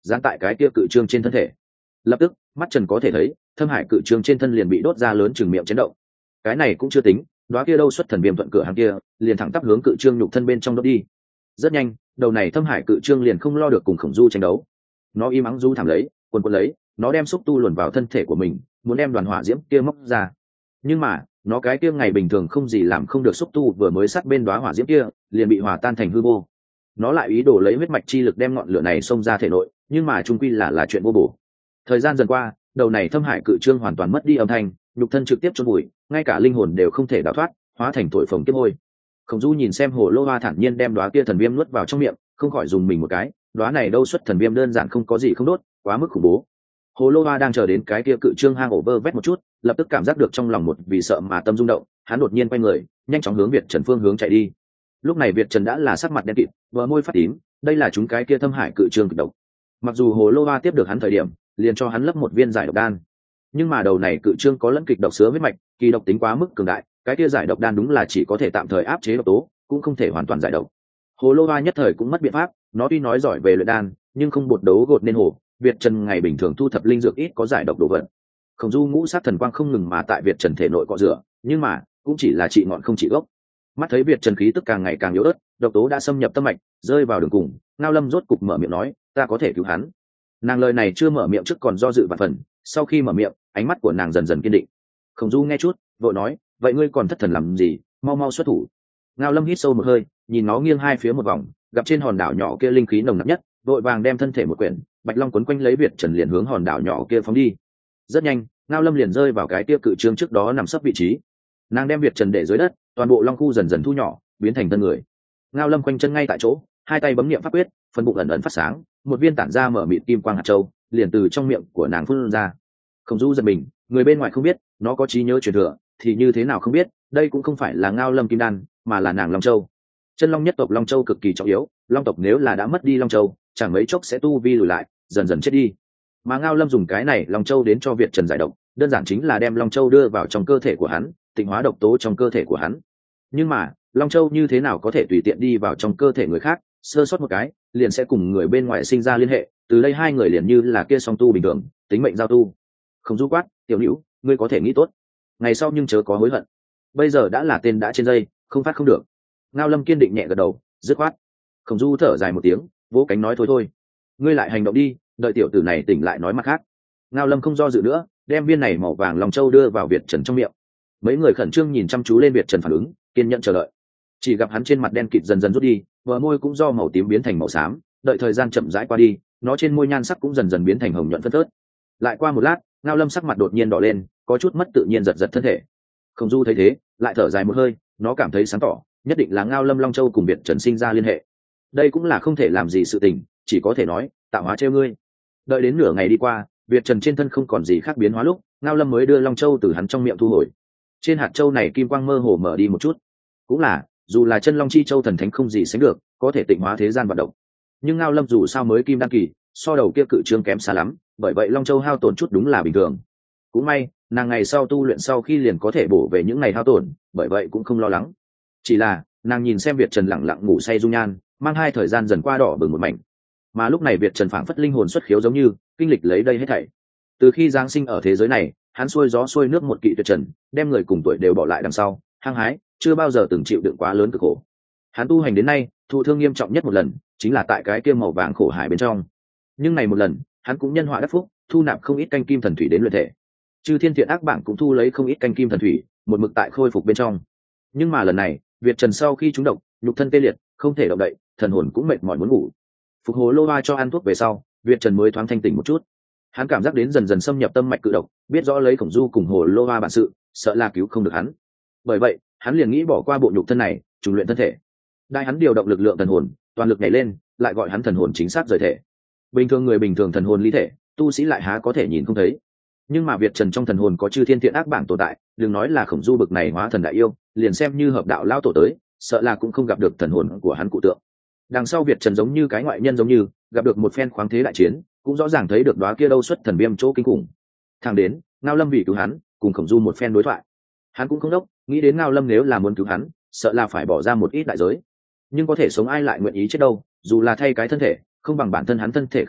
dán tại cái kia cự trương trên thân thể. Lập tức mắt trần có thể thấy thâm hải cự trương trên thân liền bị đốt ra lớn chừng miệng chấn động. Cái này cũng chưa tính, đóa kia đâu xuất thần viêm thuận cửa hàng kia liền thẳng tắp hướng cự trương nhục thân bên trong đốt đi. Rất nhanh đầu này thâm hải cự trương liền không lo được cùng khổng du tranh đấu, nó im ắng du thảm lấy quần quần lấy, nó đem xúc tu luồn vào thân thể của mình, muốn đem đoàn hỏa diễm kia móc ra. Nhưng mà nó cái kia ngày bình thường không gì làm không được xúc tu vừa mới sát bên đóa hỏa diễm kia liền bị hòa tan thành hư vô. Nó lại ý đồ lấy huyết mạch chi lực đem ngọn lửa này xông ra thể nội, nhưng mà chung quy là là chuyện vô bổ. Thời gian dần qua, đầu này thâm hải cự trương hoàn toàn mất đi âm thanh, nhục thân trực tiếp chôn bụi, ngay cả linh hồn đều không thể đào thoát, hóa thành tội phồng kiếp hôi. Khổng Du nhìn xem hồ lô hoa thản nhiên đem đóa kia thần viêm nuốt vào trong miệng, không khỏi dùng mình một cái, đóa này đâu xuất thần viêm đơn giản không có gì không đốt, quá mức khủng bố. Hồ lô hoa đang chờ đến cái kia cự trương hang ổ vơ vét một chút, lập tức cảm giác được trong lòng một vì sợ mà tâm rung động, hắn đột nhiên quay người, nhanh chóng hướng Việt Trần phương hướng chạy đi. Lúc này Việt Trần đã là sắc mặt đen kịt, bờ môi phát tím, đây là chúng cái kia thâm hải cự trương kịch độc. Mặc dù hồ lô hoa tiếp được hắn thời điểm, liền cho hắn lấp một viên giải độc đan, nhưng mà đầu này cự trương có lẫn kịch độc sứa huyết mạch, kỳ độc tính quá mức cường đại, cái kia giải độc đan đúng là chỉ có thể tạm thời áp chế độc tố, cũng không thể hoàn toàn giải độc. Hồ lô hoa nhất thời cũng mất biện pháp, nó tuy nói giỏi về luyện đan, nhưng không bột đấu gột nên hồ. Việt Trần ngày bình thường thu thập linh dược ít có giải độc đồ vật. Khổng Du ngũ sát thần quang không ngừng mà tại Việt Trần thể nội cọ rửa, nhưng mà cũng chỉ là trị ngọn không trị gốc. Mắt thấy Việt Trần khí tức càng ngày càng yếu ớt, độc tố đã xâm nhập tâm mạch, rơi vào đường cùng, Ngao Lâm rốt cục mở miệng nói, ta có thể cứu hắn. Nàng lời này chưa mở miệng trước còn do dự vạn phần, sau khi mở miệng, ánh mắt của nàng dần dần kiên định. Khổng Du nghe chút, vội nói, vậy ngươi còn thất thần làm gì, mau mau xuất thủ. Ngao Lâm hít sâu một hơi, nhìn nó nghiêng hai phía một vòng, gặp trên hòn đảo nhỏ kia linh khí nồng nặc nhất, vội vàng đem thân thể một quyển, bạch long quấn quanh lấy Việt Trần liền hướng hòn đảo nhỏ kia phóng đi. Rất nhanh, Ngao Lâm liền rơi vào cái kia cự trương trước đó nằm sấp vị trí. Nàng đem Việt Trần để dưới đất, toàn bộ long khu dần dần thu nhỏ, biến thành thân người. Ngao Lâm quanh chân ngay tại chỗ, hai tay bấm niệm pháp quyết, phần bụng ẩn ẩn phát sáng, một viên tản ra mở mịt kim quang hạt châu, liền từ trong miệng của nàng phun ra. Khổng Du giật mình, người bên ngoài không biết, nó có trí nhớ truyền thừa, thì như thế nào không biết, đây cũng không phải là Ngao Lâm kim đan, mà là nàng Long Châu. Chân long nhất tộc Long Châu cực kỳ trọng yếu, Long tộc nếu là đã mất đi Long Châu, chẳng mấy chốc sẽ tu vi lùi lại, dần dần chết đi. Mà Ngao Lâm dùng cái này Long Châu đến cho Việt Trần giải độc, đơn giản chính là đem Long Châu đưa vào trong cơ thể của hắn, tịnh hóa độc tố trong cơ thể của hắn. Nhưng mà Long Châu như thế nào có thể tùy tiện đi vào trong cơ thể người khác, sơ sót một cái liền sẽ cùng người bên ngoài sinh ra liên hệ, từ đây hai người liền như là kia song tu bình thường, tính mệnh giao tu. Không Du quát, tiểu nữ, ngươi có thể nghĩ tốt, ngày sau nhưng chớ có hối hận, bây giờ đã là tên đã trên dây, không phát không được. Ngao Lâm kiên định nhẹ gật đầu, dứt khoát. Khổng Du thở dài một tiếng, vỗ cánh nói thôi thôi, ngươi lại hành động đi, đợi tiểu tử này tỉnh lại nói mặt khác. Ngao Lâm không do dự nữa, đem viên này màu vàng Long Châu đưa vào Việt Trần trong miệng. Mấy người khẩn trương nhìn chăm chú lên Việt Trần phản ứng, kiên nhẫn chờ đợi. Chỉ gặp hắn trên mặt đen kịt dần dần rút đi, bờ môi cũng do màu tím biến thành màu xám, đợi thời gian chậm rãi qua đi, nó trên môi nhan sắc cũng dần dần biến thành hồng nhuận phân phớt. Lại qua một lát, Ngao Lâm sắc mặt đột nhiên đỏ lên, có chút mất tự nhiên giật giật thân thể. Khổng Du thấy thế, lại thở dài một hơi, nó cảm thấy sáng tỏ, nhất định là Ngao Lâm Long Châu cùng Việt Trần sinh ra liên hệ. Đây cũng là không thể làm gì sự tình, chỉ có thể nói tạo hóa trêu ngươi. Đợi đến nửa ngày đi qua, Việt Trần trên thân không còn gì khác biến hóa lúc, Ngao Lâm mới đưa Long Châu từ hắn trong miệng thu hồi. Trên hạt châu này kim quang mơ hồ mở đi một chút, cũng là dù là chân Long Chi Châu thần thánh không gì sánh được, có thể tịnh hóa thế gian vận động, nhưng Ngao Lâm dù sao mới kim đăng kỳ, so đầu kia cự trương kém xa lắm, bởi vậy Long Châu hao tổn chút đúng là bình thường. Cũng may nàng ngày sau tu luyện sau khi liền có thể bổ về những ngày hao tổn, bởi vậy cũng không lo lắng. Chỉ là nàng nhìn xem Việt Trần lặng lặng ngủ say dung nhan, mang hai thời gian dần qua đỏ bừng một mảnh, mà lúc này Việt Trần phảng phất linh hồn xuất khiếu giống như kinh lịch lấy đây hết thảy. Từ khi giáng sinh ở thế giới này, hắn xuôi gió xuôi nước một kỵ tuyệt trần, đem người cùng tuổi đều bỏ lại đằng sau, hăng hái chưa bao giờ từng chịu đựng quá lớn cực khổ. Hắn tu hành đến nay, thụ thương nghiêm trọng nhất một lần chính là tại cái kia màu vàng khổ hải bên trong, nhưng này một lần hắn cũng nhân họa đắc phúc, thu nạp không ít canh kim thần thủy đến luyện thể. Chư thiên thiện ác bảng cũng thu lấy không ít canh kim thần thủy, một mực tại khôi phục bên trong. Nhưng mà lần này Việt Trần sau khi trúng độc, nhục thân tê liệt, không thể động đậy, thần hồn cũng mệt mỏi muốn ngủ. Phục hồ lô hoa cho ăn thuốc về sau, Việt Trần mới thoáng thanh tỉnh một chút. Hắn cảm giác đến dần dần xâm nhập tâm mạch cự độc, biết rõ lấy Khổng Du cùng hồ lô hoa bản sự, sợ là cứu không được hắn. Bởi vậy hắn liền nghĩ bỏ qua bộ nhục thân này, trùng luyện thân thể. Đại hắn điều động lực lượng thần hồn, toàn lực nhảy lên, lại gọi hắn thần hồn chính xác rời thể. Bình thường người bình thường thần hồn ly thể, tu sĩ lại há có thể nhìn không thấy. Nhưng mà Việt Trần trong thần hồn có chư thiên thiện ác bảng tồn tại, đừng nói là Khổng Du bực này hóa thần đại yêu, liền xem như hợp đạo lao tổ tới, sợ là cũng không gặp được thần hồn của hắn cụ tượng. Đằng sau Việt Trần giống như cái ngoại nhân giống như gặp được một phen khoáng thế đại chiến, cũng rõ ràng thấy được đóa kia đâu xuất thần viêm chỗ kinh khủng. Thẳng đến Ngao Lâm vì cứu hắn, cùng Khổng Du một phen đối thoại, hắn cũng không đốc, nghĩ đến Ngao Lâm nếu là muốn cứu hắn, sợ là phải bỏ ra một ít đại giới. Nhưng có thể sống ai lại nguyện ý chết đâu, dù là thay cái thân thể, không bằng bản thân hắn thân thể không nói,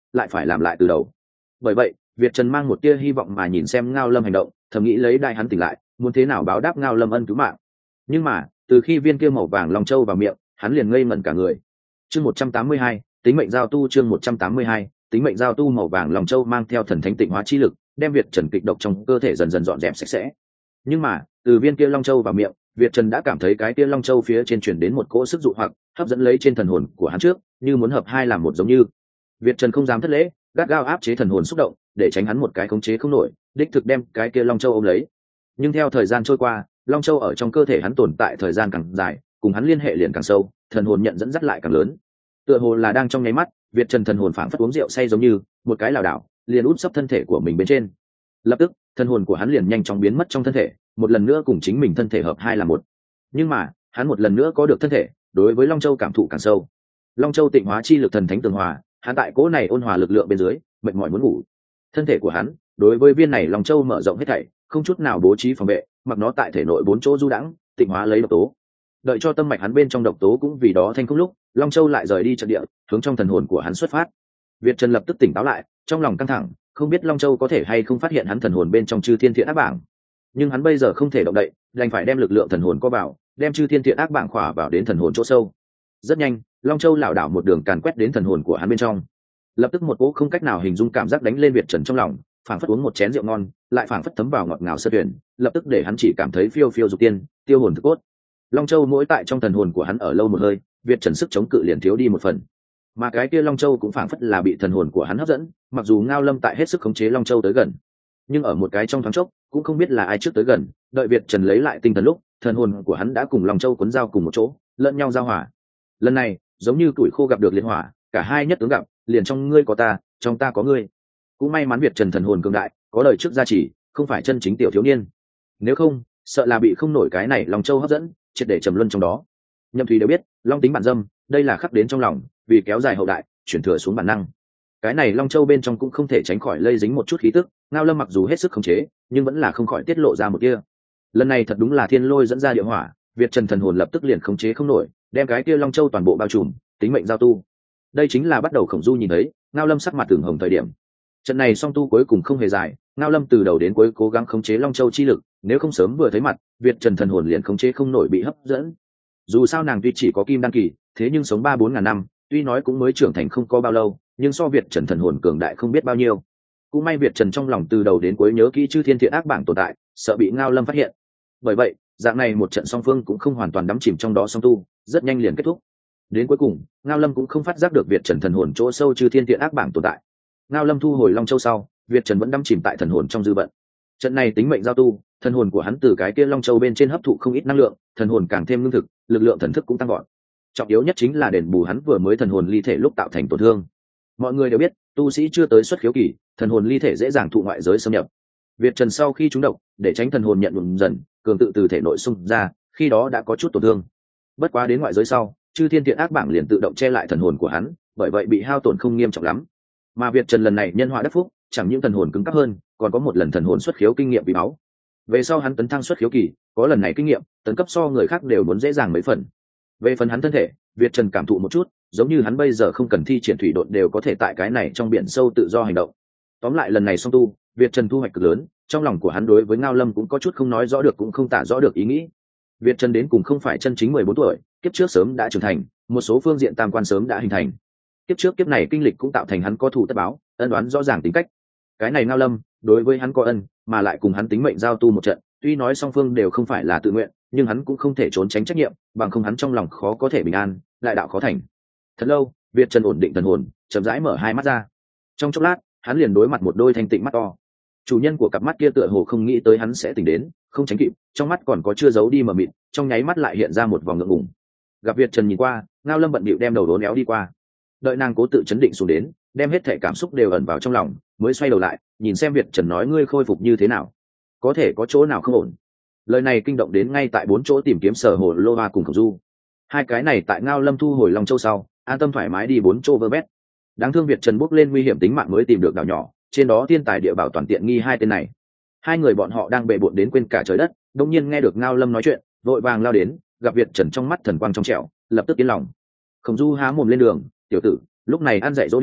lại phải làm lại từ đầu. Bởi vậy Việt Trần mang một tia hy vọng mà nhìn xem Ngao Lâm hành động, thầm nghĩ lấy đại hắn tỉnh lại muốn thế nào báo đáp Ngao Lâm ân cứu mạng. Nhưng mà từ khi viên kia màu vàng long châu vào miệng, hắn liền ngây ngẩn cả người. Chương một trăm tám mươi hai, tính mệnh giao tu. Chương một trăm tám mươi hai, tính mệnh giao tu. Màu vàng long châu mang theo thần thánh tịnh hóa chi lực, đem Việt Trần kịch độc trong cơ thể dần dần dọn dẹp sạch sẽ. Nhưng mà từ viên kia long châu vào miệng, Việt Trần đã cảm thấy cái kia long châu phía trên chuyển đến một cỗ sức dụ hoặc hấp dẫn lấy trên thần hồn của hắn trước, như muốn hợp hai làm một giống như. Việt Trần không dám thất lễ, gắt gao áp chế thần hồn xúc động, để tránh hắn một cái khống chế không nổi, đích thực đem cái kia long châu ôm lấy. Nhưng theo thời gian trôi qua, long châu ở trong cơ thể hắn tồn tại thời gian càng dài, cùng hắn liên hệ liền càng sâu, thần hồn nhận dẫn dắt lại càng lớn. Tựa hồ là đang trong nháy mắt, Việt Trần thần hồn phảng phất uống rượu say giống như, một cái lảo đảo, liền út sấp thân thể của mình bên trên. Lập tức, thần hồn của hắn liền nhanh chóng biến mất trong thân thể, một lần nữa cùng chính mình thân thể hợp hai là một. Nhưng mà, hắn một lần nữa có được thân thể, đối với long châu cảm thụ càng sâu. Long châu tịnh hóa chi lực thần thánh tường hòa, hắn tại cỗ này ôn hòa lực lượng bên dưới, mệt mỏi muốn ngủ. Thân thể của hắn, đối với viên này long châu mở rộng hết thảy, không chút nào bố trí phòng vệ, mặc nó tại thể nội bốn chỗ du đãng, tịnh hóa lấy độc tố. Đợi cho tâm mạch hắn bên trong độc tố cũng vì đó thanh không lúc, long châu lại rời đi trận địa, hướng trong thần hồn của hắn xuất phát. Việt Trần lập tức tỉnh táo lại, trong lòng căng thẳng, không biết long châu có thể hay không phát hiện hắn thần hồn bên trong chư thiên thiện ác bảng. Nhưng hắn bây giờ không thể động đậy, đành phải đem lực lượng thần hồn co vào, đem chư thiên thiện ác bảng khỏa vào đến thần hồn chỗ sâu. Rất nhanh, long châu lảo đảo một đường càn quét đến thần hồn của hắn bên trong. Lập tức một cỗ không cách nào hình dung cảm giác đánh lên Việt Trần trong lòng, phảng phất uống một chén rượu ngon, lại phảng phất thấm vào ngọt ngào sơ tuyển, lập tức để hắn chỉ cảm thấy phiêu phiêu dục tiên, tiêu hồn thức cốt. Long châu mỗi tại trong thần hồn của hắn ở lâu một hơi, Việt Trần sức chống cự liền thiếu đi một phần. Mà cái kia long châu cũng phảng phất là bị thần hồn của hắn hấp dẫn, mặc dù Ngao Lâm tại hết sức khống chế long châu tới gần, nhưng ở một cái trong thoáng chốc, cũng không biết là ai trước tới gần, đợi Việt Trần lấy lại tinh thần lúc, thần hồn của hắn đã cùng long châu cuốn giao cùng một chỗ, lẫn nhau giao hòa. Lần này, giống như tuổi khô gặp được liệt hỏa, cả hai nhất tướng gặp, liền trong ngươi có ta, trong ta có ngươi. Cũng may mắn Việt Trần thần hồn cường đại, có đời trước gia trì, không phải chân chính tiểu thiếu niên. Nếu không, sợ là bị không nổi cái này long châu hấp dẫn, triệt để trầm luân trong đó. Nhậm Thùy đều biết, long tính bản dâm, đây là khắc đến trong lòng, vì kéo dài hậu đại, chuyển thừa xuống bản năng. Cái này long châu bên trong cũng không thể tránh khỏi lây dính một chút khí tức, Ngao Lâm mặc dù hết sức khống chế, nhưng vẫn là không khỏi tiết lộ ra một kia. Lần này thật đúng là thiên lôi dẫn ra địa hỏa, Việt Trần thần hồn lập tức liền khống chế không nổi, đem cái kia long châu toàn bộ bao trùm, tính mệnh giao tu. Đây chính là bắt đầu Khổng Du nhìn thấy, Ngao Lâm sắc mặt từng hồng thời điểm. Trận này song tu cuối cùng không hề dài, Ngao Lâm từ đầu đến cuối cố gắng khống chế long châu chi lực, nếu không sớm vừa thấy mặt, Việt Trần thần hồn liền khống chế không nổi bị hấp dẫn. Dù sao nàng tuy chỉ có kim đăng kỳ, thế nhưng sống ba bốn ngàn năm, tuy nói cũng mới trưởng thành không có bao lâu, nhưng so Việt Trần thần hồn cường đại không biết bao nhiêu. Cũng may Việt Trần trong lòng từ đầu đến cuối nhớ kỹ chư thiên thiện ác bảng tồn tại, sợ bị Ngao Lâm phát hiện. Bởi vậy, dạng này một trận song phương cũng không hoàn toàn đắm chìm trong đó song tu, rất nhanh liền kết thúc. Đến cuối cùng, Ngao Lâm cũng không phát giác được Việt Trần thần hồn chỗ sâu chư thiên thiện ác bảng tồn tại. Ngao Lâm thu hồi long châu sau, Việt Trần vẫn đắm chìm tại thần hồn trong dư vận. Trận này tính mệnh giao tu, thần hồn của hắn từ cái kia long châu bên trên hấp thụ không ít năng lượng, thần hồn càng thêm lương thực, lực lượng thần thức cũng tăng gọn. Trọng yếu nhất chính là đền bù hắn vừa mới thần hồn ly thể lúc tạo thành tổn thương. Mọi người đều biết, tu sĩ chưa tới xuất khiếu kỳ, thần hồn ly thể dễ dàng thụ ngoại giới xâm nhập. Việt Trần sau khi trúng độc, để tránh thần hồn nhận đụng dần, cường tự từ thể nội xung ra, khi đó đã có chút tổn thương. Bất quá đến ngoại giới sau, chư thiên thiện ác bảng liền tự động che lại thần hồn của hắn, bởi vậy bị hao tổn không nghiêm trọng lắm. Mà Việt Trần lần này nhân họa đắc phúc, chẳng những thần hồn cứng cáp hơn, còn có một lần thần hồn xuất khiếu kinh nghiệm bị máu. Về sau hắn tấn thăng xuất khiếu kỳ, có lần này kinh nghiệm, tấn cấp so người khác đều muốn dễ dàng mấy phần. Về phần hắn thân thể, Việt Trần cảm thụ một chút, giống như hắn bây giờ không cần thi triển thủy độn đều có thể tại cái này trong biển sâu tự do hành động. Tóm lại lần này song tu, Việt Trần thu hoạch cực lớn, trong lòng của hắn đối với Ngao Lâm cũng có chút không nói rõ được cũng không tả rõ được ý nghĩ. Việt Trần đến cùng không phải chân chính mười bốn tuổi, kiếp trước sớm đã trưởng thành, một số phương diện tam quan sớm đã hình thành. Kiếp trước kiếp này kinh lịch cũng tạo thành hắn có thù tất báo, ân đoán rõ ràng tính cách. Cái này Ngao Lâm, đối với hắn có ân, mà lại cùng hắn tính mệnh giao tu một trận, tuy nói song phương đều không phải là tự nguyện, nhưng hắn cũng không thể trốn tránh trách nhiệm, bằng không hắn trong lòng khó có thể bình an, lại đạo khó thành. Thật lâu, Việt Trần ổn định thần hồn, chậm rãi mở hai mắt ra. Trong chốc lát, hắn liền đối mặt một đôi thanh tịnh mắt to. Chủ nhân của cặp mắt kia tựa hồ không nghĩ tới hắn sẽ tỉnh đến, không tránh kịp, trong mắt còn có chưa giấu đi mờ mịt, trong nháy mắt lại hiện ra một vòng ngượng ngùng. Gặp Việt Trần nhìn qua, Ngao Lâm bận bịu đem đầu đốn éo đi qua. Đợi nàng cố tự chấn định xuống đến, đem hết thể cảm xúc đều ẩn vào trong lòng, mới xoay đầu lại, nhìn xem Việt Trần nói ngươi khôi phục như thế nào, có thể có chỗ nào không ổn. Lời này kinh động đến ngay tại bốn chỗ tìm kiếm Sở Hồ Lô Hoa cùng Khổng Du. Hai cái này tại Ngao Lâm thu hồi Long Châu sau, an tâm thoải mái đi bốn chỗ vơ vét. Đáng thương Việt Trần bước lên nguy hiểm tính mạng mới tìm được đảo nhỏ, trên đó thiên tài địa bảo toàn tiện nghi hai tên này. Hai người bọn họ đang bệ bội đến quên cả trời đất, đột nhiên nghe được Ngao Lâm nói chuyện, vội vàng lao đến, gặp Việt Trần trong mắt thần quang trong trẻo, lập tức yên lòng. Khổng Du há mồm lên đường, tiểu tử, lúc này ăn dạy dỗ đi,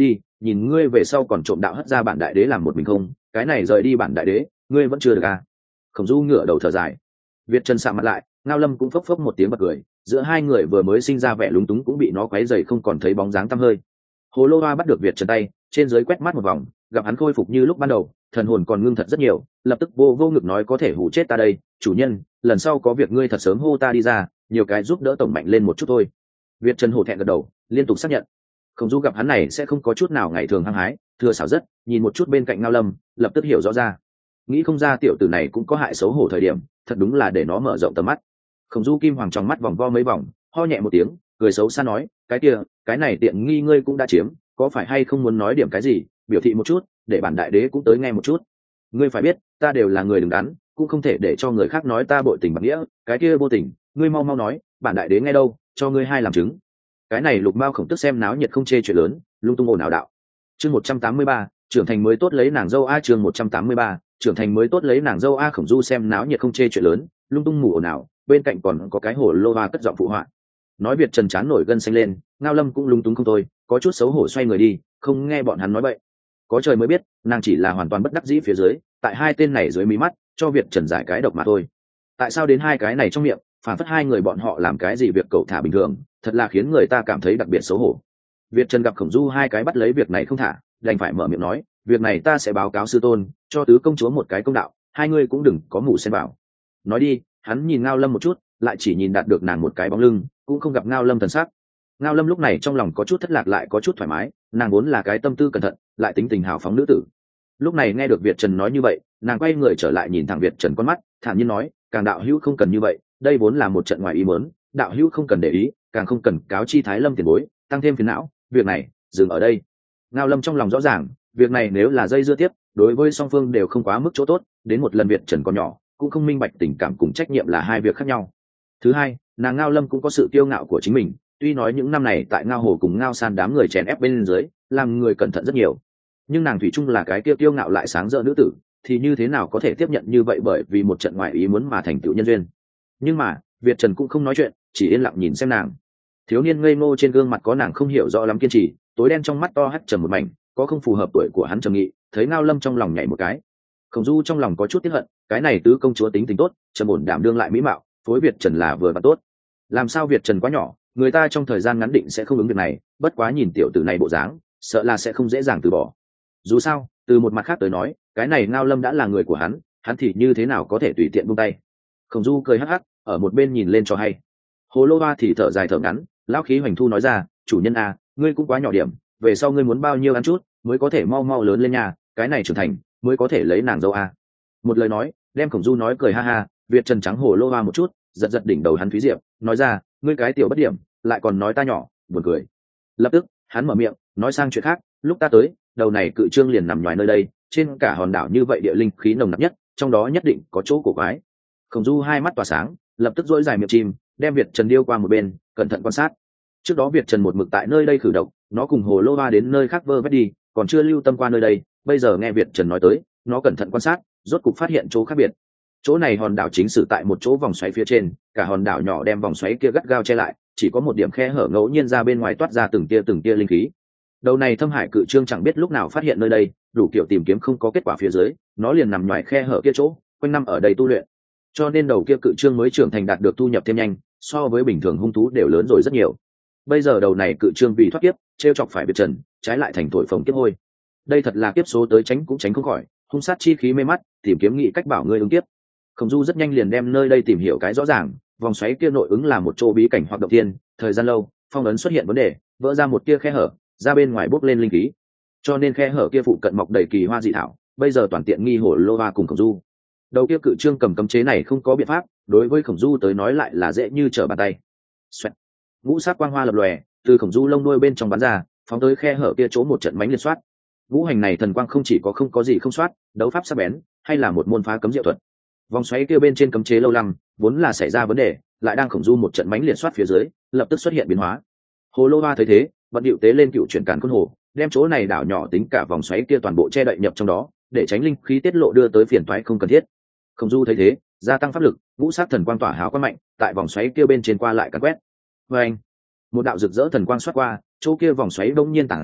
nhìn ngươi về sau còn trộm đạo hất ra bản đại đế làm một mình không, cái này rời đi bản đại đế ngươi vẫn chưa được à. Khổng Du ngửa đầu thở dài. Việt Trần sạm mặt lại, Ngao Lâm cũng phốc phốc một tiếng bật cười, giữa hai người vừa mới sinh ra vẻ lúng túng cũng bị nó quấy dày không còn thấy bóng dáng tăm hơi. Hồ Lô Hoa bắt được Việt Trần tay, trên dưới quét mắt một vòng, gặp hắn khôi phục như lúc ban đầu, thần hồn còn ngưng thật rất nhiều, lập tức vô vô ngực nói có thể hù chết ta đây, chủ nhân, lần sau có việc ngươi thật sớm hô ta đi ra, nhiều cái giúp đỡ tổng mạnh lên một chút thôi. Việt Trần hổ thẹn gật đầu, liên tục xác nhận. Khổng Du gặp hắn này sẽ không có chút nào ngày thường hăng hái, thừa xảo rất, nhìn một chút bên cạnh Ngao Lâm, lập tức hiểu rõ ra. Nghĩ không ra tiểu tử này cũng có hại xấu hổ thời điểm, thật đúng là để nó mở rộng tầm mắt. Khổng Du kim hoàng trong mắt vòng vo mấy vòng, ho nhẹ một tiếng, cười xấu xa nói, cái kia, cái này tiện nghi ngươi cũng đã chiếm, có phải hay không muốn nói điểm cái gì, biểu thị một chút, để bản đại đế cũng tới nghe một chút. Ngươi phải biết, ta đều là người đứng đắn, cũng không thể để cho người khác nói ta bội tình bạc nghĩa, cái kia vô tình, ngươi mau mau nói, bản đại đế nghe đâu, cho ngươi hai làm chứng. Cái này Lục Mao Khổng Tức xem náo nhiệt không chê chuyện lớn, lung tung ồn ào đạo. Chương một trăm tám mươi ba, trưởng thành mới tốt lấy nàng dâu a chương một trăm tám mươi ba, trưởng thành mới tốt lấy nàng dâu a. Khổng Du xem náo nhiệt không chê chuyện lớn, lung tung mù ồn ào, bên cạnh còn có cái Hồ Lô Hoa cất giọng phụ họa. Nói Việt Trần chán nổi gân xanh lên, Ngao Lâm cũng lung túng không thôi, có chút xấu hổ xoay người đi, không nghe bọn hắn nói bậy. Có trời mới biết, nàng chỉ là hoàn toàn bất đắc dĩ phía dưới, tại hai tên này dưới mí mắt, cho Việt Trần giải cái độc mà thôi. Tại sao đến hai cái này trong miệng, phản phất hai người bọn họ làm cái gì việc cậu thả bình thường, thật là khiến người ta cảm thấy đặc biệt xấu hổ. Việt Trần gặp Khổng Du hai cái bắt lấy việc này không thả, đành phải mở miệng nói, việc này ta sẽ báo cáo sư tôn, cho tứ công chúa một cái công đạo, hai ngươi cũng đừng có mù xen vào. Nói đi, hắn nhìn Ngao Lâm một chút, lại chỉ nhìn đạt được nàng một cái bóng lưng, cũng không gặp Ngao Lâm thần sắc. Ngao Lâm lúc này trong lòng có chút thất lạc lại có chút thoải mái, nàng vốn là cái tâm tư cẩn thận, lại tính tình hào phóng nữ tử. Lúc này nghe được Việt Trần nói như vậy, nàng quay người trở lại nhìn thẳng Việt Trần con mắt, thản nhiên nói, càng đạo hữu không cần như vậy, đây vốn là một trận ngoài ý muốn, đạo hữu không cần để ý, càng không cần cáo chi Thái Lâm tiền bối, tăng thêm phiền não, việc này dừng ở đây. Ngao Lâm trong lòng rõ ràng, việc này nếu là dây dưa tiếp, đối với song phương đều không quá mức chỗ tốt, đến một lần Việt Trần còn nhỏ, cũng không minh bạch tình cảm cùng trách nhiệm là hai việc khác nhau. Thứ hai, nàng Ngao Lâm cũng có sự kiêu ngạo của chính mình, tuy nói những năm này tại Ngao Hồ cùng Ngao San đám người chèn ép bên dưới, làm người cẩn thận rất nhiều, nhưng nàng thủy chung là cái kiêu kiêu ngạo lại sáng rỡ nữ tử, thì như thế nào có thể tiếp nhận như vậy bởi vì một trận ngoại ý muốn mà thành tựu nhân duyên. Nhưng mà Việt Trần cũng không nói chuyện, chỉ yên lặng nhìn xem nàng. Thiếu niên ngây ngô trên gương mặt có nàng không hiểu rõ lắm kiên trì, tối đen trong mắt to hắt trầm một mảnh, có không phù hợp tuổi của hắn trầm nghị. Thấy Ngao Lâm trong lòng nhảy một cái, Khổng Du trong lòng có chút tiếc hận, cái này tứ công chúa tính tình tốt, trầm ổn đảm đương lại mỹ mạo, phối Việt Trần là vừa và tốt. Làm sao Việt Trần quá nhỏ, người ta trong thời gian ngắn định sẽ không ứng việc này, bất quá nhìn tiểu tử này bộ dáng, sợ là sẽ không dễ dàng từ bỏ. Dù sao, từ một mặt khác tới nói, cái này Ngao Lâm đã là người của hắn, hắn thì như thế nào có thể tùy tiện buông tay. Khổng Du cười hắc hắc, ở một bên nhìn lên cho hay. Hồ Lô Hoa thì thở dài thở ngắn, lão khí hoành thu nói ra, chủ nhân à, ngươi cũng quá nhỏ điểm, về sau ngươi muốn bao nhiêu ăn chút mới có thể mau mau lớn lên nhà, cái này trưởng thành mới có thể lấy nàng dâu à. Một lời nói đem Khổng Du nói cười ha ha. Việt Trần trắng Hồ Lô Hoa một chút, giật giật đỉnh đầu hắn Thúy Diệp, nói ra, ngươi cái tiểu bất điểm, lại còn nói ta nhỏ, buồn cười. Lập tức hắn mở miệng nói sang chuyện khác, lúc ta tới, đầu này cự trương liền nằm ngoài nơi đây, trên cả hòn đảo như vậy địa linh khí nồng nặc nhất, trong đó nhất định có chỗ cổ quái. Khổng Du hai mắt tỏa sáng, lập tức dỗi dài miệng chim, đem Việt Trần điêu qua một bên, cẩn thận quan sát. Trước đó Việt Trần một mực tại nơi đây khử độc, nó cùng Hồ Lô Hoa đến nơi khác vơ vét đi, còn chưa lưu tâm qua nơi đây, bây giờ nghe Việt Trần nói tới, nó cẩn thận quan sát, rốt cục phát hiện chỗ khác biệt. Chỗ này hòn đảo chính sử tại một chỗ vòng xoáy phía trên, cả hòn đảo nhỏ đem vòng xoáy kia gắt gao che lại, chỉ có một điểm khe hở ngẫu nhiên ra bên ngoài toát ra từng tia từng tia linh khí. Đầu này Thâm Hải cự trương chẳng biết lúc nào phát hiện nơi đây, đủ kiểu tìm kiếm không có kết quả phía dưới, nó liền nằm ngoài khe hở kia chỗ, quanh năm ở đây tu luyện. Cho nên đầu kia cự trương mới trưởng thành đạt được thu nhập thêm nhanh, so với bình thường hung thú đều lớn rồi rất nhiều. Bây giờ đầu này cự trương vì thoát kiếp, trêu chọc phải Việt Trần, trái lại thành thổi phồng kiếp hôi. Đây thật là kiếp số tới tránh cũng tránh không khỏi, hung sát chi khí mê mắt, tìm kiếm nghị cách bảo ngươi ứng kiếp. Khổng Du rất nhanh liền đem nơi đây tìm hiểu cái rõ ràng, vòng xoáy kia nội ứng là một chỗ bí cảnh hoặc động thiên, thời gian lâu, phong ấn xuất hiện vấn đề, vỡ ra một tia khe hở, ra bên ngoài bốc lên linh khí. Cho nên khe hở kia phụ cận mọc đầy kỳ hoa dị thảo, bây giờ toàn tiện nghi Hồ Lô Hoa cùng Khổng Du. Đầu kia cự trương cầm cấm chế này không có biện pháp, đối với Khổng Du tới nói lại là dễ như trở bàn tay. Xoẹt. Ngũ sắc quang hoa lập lòe, từ Khổng Du lông đuôi bên trong bắn ra, phóng tới khe hở kia chỗ một trận mãnh liệt xoát. Ngũ hành này thần quang không chỉ có không có gì không soát, đấu pháp sắc bén, hay là một môn phá cấm diệu thuật. Vòng xoáy kia bên trên cấm chế lâu năm, vốn là xảy ra vấn đề, lại đang Khổng Du một trận mãnh liệt soát phía dưới, lập tức xuất hiện biến hóa. Hồ Lô Hoa thấy thế, vận điệu tế lên cựu chuyển càn khôn hồ, đem chỗ này đảo nhỏ tính cả vòng xoáy kia toàn bộ che đậy nhập trong đó, để tránh linh khí tiết lộ đưa tới phiền toái không cần thiết. Khổng Du thấy thế, gia tăng pháp lực, ngũ sắc thần quang tỏa hào quang mạnh, tại vòng xoáy kia bên trên qua lại càn quét. Và anh, một đạo rực rỡ thần quang xoát qua, chỗ kia vòng xoáy bỗng nhiên tản ra,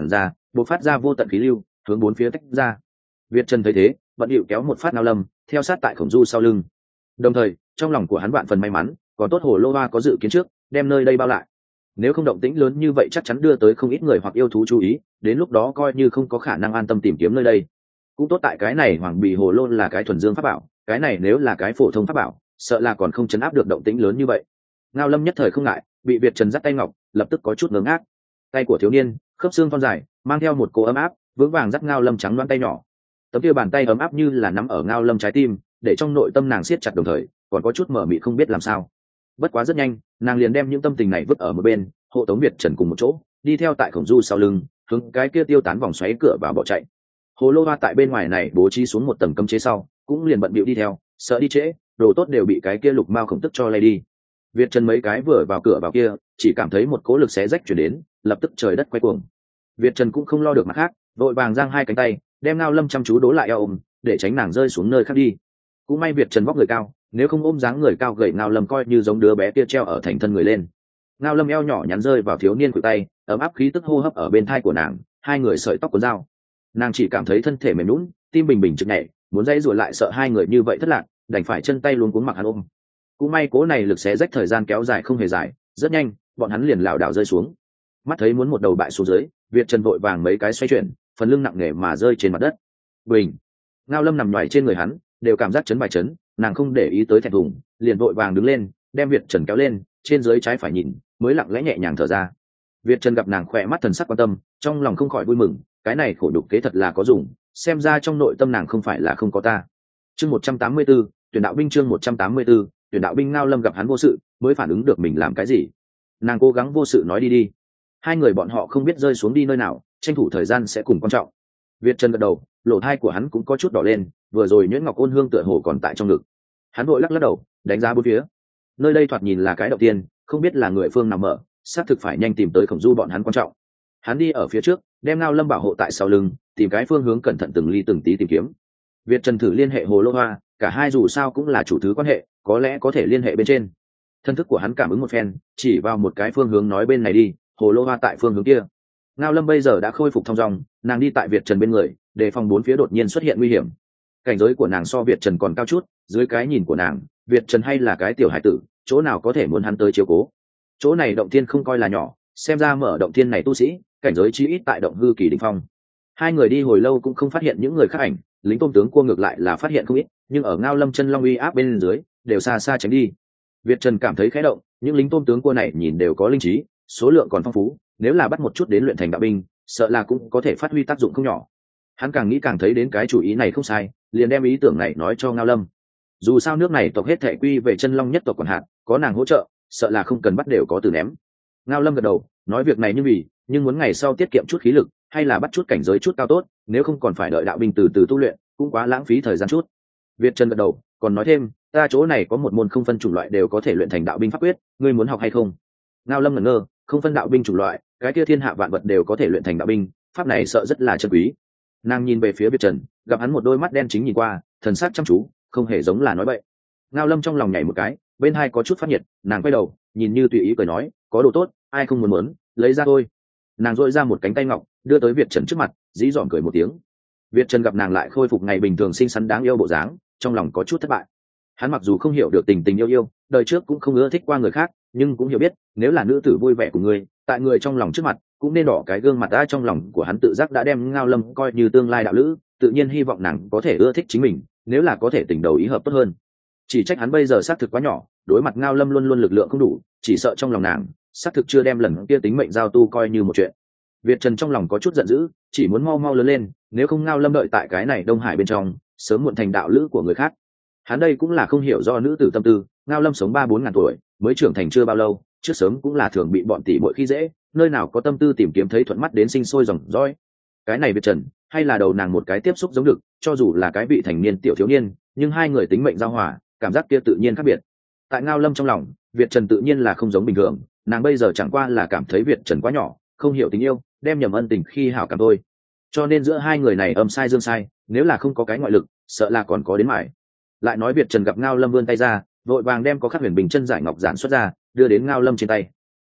bộc phát ra vô tận khí lưu hướng bốn phía tách ra. Việt Trần thấy thế bận điệu kéo một phát Ngao Lâm theo sát tại Khổng Du sau lưng, đồng thời trong lòng của hắn vạn phần may mắn còn tốt hồ lô hoa có dự kiến trước đem nơi đây bao lại, nếu không động tĩnh lớn như vậy chắc chắn đưa tới không ít người hoặc yêu thú chú ý, đến lúc đó coi như không có khả năng an tâm tìm kiếm nơi đây. Cũng tốt tại cái này hoàng bì hồ lô là cái thuần dương pháp bảo, cái này nếu là cái phổ thông pháp bảo sợ là còn không chấn áp được động tĩnh lớn như vậy. Ngao Lâm nhất thời không ngại bị Việt Trần dắt tay ngọc, lập tức có chút ngớ ngác. Tay của thiếu niên khớp xương thon dài mang theo một cỗ ấm áp vững vàng dắt Ngao Lâm trắng đoán tay nhỏ, tấm kia bàn tay ấm áp như là nắm ở Ngao Lâm trái tim, để trong nội tâm nàng siết chặt, đồng thời còn có chút mở mịt không biết làm sao. Bất quá rất nhanh nàng liền đem những tâm tình này vứt ở một bên, hộ tống Việt Trần cùng một chỗ đi theo tại Khổng Du sau lưng hướng cái kia tiêu tán vòng xoáy cửa vào bỏ chạy. Hồ lô hoa tại bên ngoài này bố trí xuống một tầng cấm chế sau cũng liền bận bịu đi theo, sợ đi trễ đồ tốt đều bị cái kia lục mao khổng tức cho lay đi. Việt Trần mấy cái vừa vào cửa vào kia chỉ cảm thấy một cỗ lực xé rách chuyển đến, lập tức trời đất quay cuồng. Việt Trần cũng không lo được mặt khác, vội vàng giang hai cánh tay đem Ngao Lâm chăm chú đố lại eo ôm để tránh nàng rơi xuống nơi khác đi. Cũng may Việt Trần vóc người cao, nếu không ôm dáng người cao gầy Ngao Lâm coi như giống đứa bé kia treo ở thành thân người lên. Ngao Lâm eo nhỏ nhắn rơi vào thiếu niên khuỷu tay, ấm áp khí tức hô hấp ở bên thai của nàng, hai người sợi tóc cuốn dao. Nàng chỉ cảm thấy thân thể mềm nhũn, tim bình bình chực nhảy, muốn dây rồi lại sợ hai người như vậy thất lạc, đành phải chân tay luống cuống mặc hắn ôm. Cũng may cố này lực xé rách thời gian kéo dài không hề dài, rất nhanh bọn hắn liền lảo đảo rơi xuống. Mắt thấy muốn một đầu bại xuống dưới, Việt Trần vội vàng mấy cái xoay chuyển, phần lưng nặng nề mà rơi trên mặt đất. Bình. Ngao Lâm nằm nhoài trên người hắn, đều cảm giác chấn bài chấn, nàng không để ý tới thẹn thùng, liền vội vàng đứng lên, đem Việt Trần kéo lên, trên dưới trái phải nhìn, mới lặng lẽ nhẹ nhàng thở ra. Việt Trần gặp nàng khỏe mắt thần sắc quan tâm, trong lòng không khỏi vui mừng, cái này khổ đục kế thật là có dùng, xem ra trong nội tâm nàng không phải là không có ta. Chương một trăm tám mươi 184, tuyển đạo binh chương một trăm tám mươi 184, tuyển đạo binh. Ngao Lâm gặp hắn vô sự, mới phản ứng được mình làm cái gì. Nàng cố gắng vô sự nói đi đi. Hai người bọn họ không biết rơi xuống đi nơi nào, tranh thủ thời gian sẽ cùng quan trọng. Việt Trần gật đầu, lỗ tai của hắn cũng có chút đỏ lên, vừa rồi nhuyễn ngọc ôn hương tựa hồ còn tại trong ngực. Hắn vội lắc lắc đầu, đánh giá bốn phía. Nơi đây thoạt nhìn là cái đầu tiên, không biết là người phương nào mở, xác thực phải nhanh tìm tới Khổng Du bọn hắn quan trọng. Hắn đi ở phía trước, đem Ngao Lâm bảo hộ tại sau lưng, tìm cái phương hướng cẩn thận từng ly từng tí tìm kiếm. Việt Trần thử liên hệ Hồ Lô Hoa, cả hai dù sao cũng là chủ thứ quan hệ, có lẽ có thể liên hệ bên trên. Thân thức của hắn cảm ứng một phen, chỉ vào một cái phương hướng nói bên này đi, Hồ Lô Hoa tại phương hướng kia. Ngao Lâm bây giờ đã khôi phục thong dong, nàng đi tại Việt Trần bên người, đề phòng bốn phía đột nhiên xuất hiện nguy hiểm. Cảnh giới của nàng so Việt Trần còn cao chút, dưới cái nhìn của nàng, Việt Trần hay là cái tiểu hải tử, chỗ nào có thể muốn hắn tới chiếu cố. Chỗ này động thiên không coi là nhỏ, xem ra mở động thiên này tu sĩ, cảnh giới chí ít tại động hư kỳ đỉnh phong. Hai người đi hồi lâu cũng không phát hiện những người khác ảnh, lính tôm tướng cua ngược lại là phát hiện không ít, nhưng ở Ngao Lâm chân long uy áp bên dưới, đều xa xa tránh đi. Việt Trần cảm thấy khẽ động, những lính tôm tướng cua này nhìn đều có linh trí, số lượng còn phong phú, nếu là bắt một chút đến luyện thành đạo binh, sợ là cũng có thể phát huy tác dụng không nhỏ. Hắn càng nghĩ càng thấy đến cái chủ ý này không sai, liền đem ý tưởng này nói cho Ngao Lâm. Dù sao nước này tộc hết thể quy về chân long nhất tộc quản hạt, có nàng hỗ trợ, sợ là không cần bắt đều có từ ném. Ngao Lâm gật đầu, nói việc này như vì, nhưng muốn ngày sau tiết kiệm chút khí lực, hay là bắt chút cảnh giới chút cao tốt, nếu không còn phải đợi đạo binh từ từ tu luyện, cũng quá lãng phí thời gian chút. Việt Trần gật đầu, còn nói thêm, ta chỗ này có một môn không phân chủng loại đều có thể luyện thành đạo binh pháp quyết, ngươi muốn học hay không? Ngao Lâm ngẩn ngơ, không phân đạo binh chủng loại, cái kia thiên hạ vạn vật đều có thể luyện thành đạo binh, pháp này sợ rất là chân quý. Nàng nhìn về phía Việt Trần, gặp hắn một đôi mắt đen chính nhìn qua, thần sắc chăm chú, không hề giống là nói bậy. Ngao Lâm trong lòng nhảy một cái, bên hai có chút phát nhiệt, nàng quay đầu, nhìn như tùy ý cười nói, có đồ tốt, ai không muốn muốn, lấy ra thôi. Nàng dội ra một cánh tay ngọc, đưa tới Việt Trần trước mặt, dí dỏm cười một tiếng. Việt Trần gặp nàng lại khôi phục ngày bình thường xinh xắn đáng yêu bộ dáng, trong lòng có chút thất bại. Hắn mặc dù không hiểu được tình tình yêu yêu, đời trước cũng không ưa thích qua người khác, nhưng cũng hiểu biết, nếu là nữ tử vui vẻ của người, tại người trong lòng trước mặt, cũng nên đỏ cái gương mặt đã trong lòng của hắn tự giác đã đem Ngao Lâm coi như tương lai đạo lữ, tự nhiên hy vọng nàng có thể ưa thích chính mình, nếu là có thể tình đầu ý hợp tốt hơn. Chỉ trách hắn bây giờ xác thực quá nhỏ, đối mặt Ngao Lâm luôn luôn lực lượng không đủ, chỉ sợ trong lòng nàng xác thực chưa đem lần kia tính mệnh giao tu coi như một chuyện. Việt Trần trong lòng có chút giận dữ, chỉ muốn mau mau lớn lên, nếu không Ngao Lâm đợi tại cái này Đông Hải bên trong, sớm muộn thành đạo lữ của người khác. Hắn đây cũng là không hiểu do nữ tử tâm tư, Ngao Lâm sống ba bốn ngàn tuổi, mới trưởng thành chưa bao lâu, trước sớm cũng là thường bị bọn tỷ muội khi dễ, nơi nào có tâm tư tìm kiếm thấy thuận mắt đến sinh sôi dòng dõi. Cái này Việt Trần, hay là đầu nàng một cái tiếp xúc giống được, cho dù là cái vị thành niên tiểu thiếu niên, nhưng hai người tính mệnh giao hòa, cảm giác kia tự nhiên khác biệt. Tại Ngao Lâm trong lòng, Việt Trần tự nhiên là không giống bình thường, nàng bây giờ chẳng qua là cảm thấy Việt Trần quá nhỏ, không hiểu tình yêu, đem nhầm ân tình khi hảo cảm thôi. Cho nên giữa hai người này âm sai dương sai, nếu là không có cái ngoại lực, sợ là còn có đến mãi. Lại nói Việt Trần gặp Ngao Lâm vươn tay ra, vội vàng đem có khắc huyền bình chân giải ngọc giản xuất ra, đưa đến Ngao Lâm trên tay.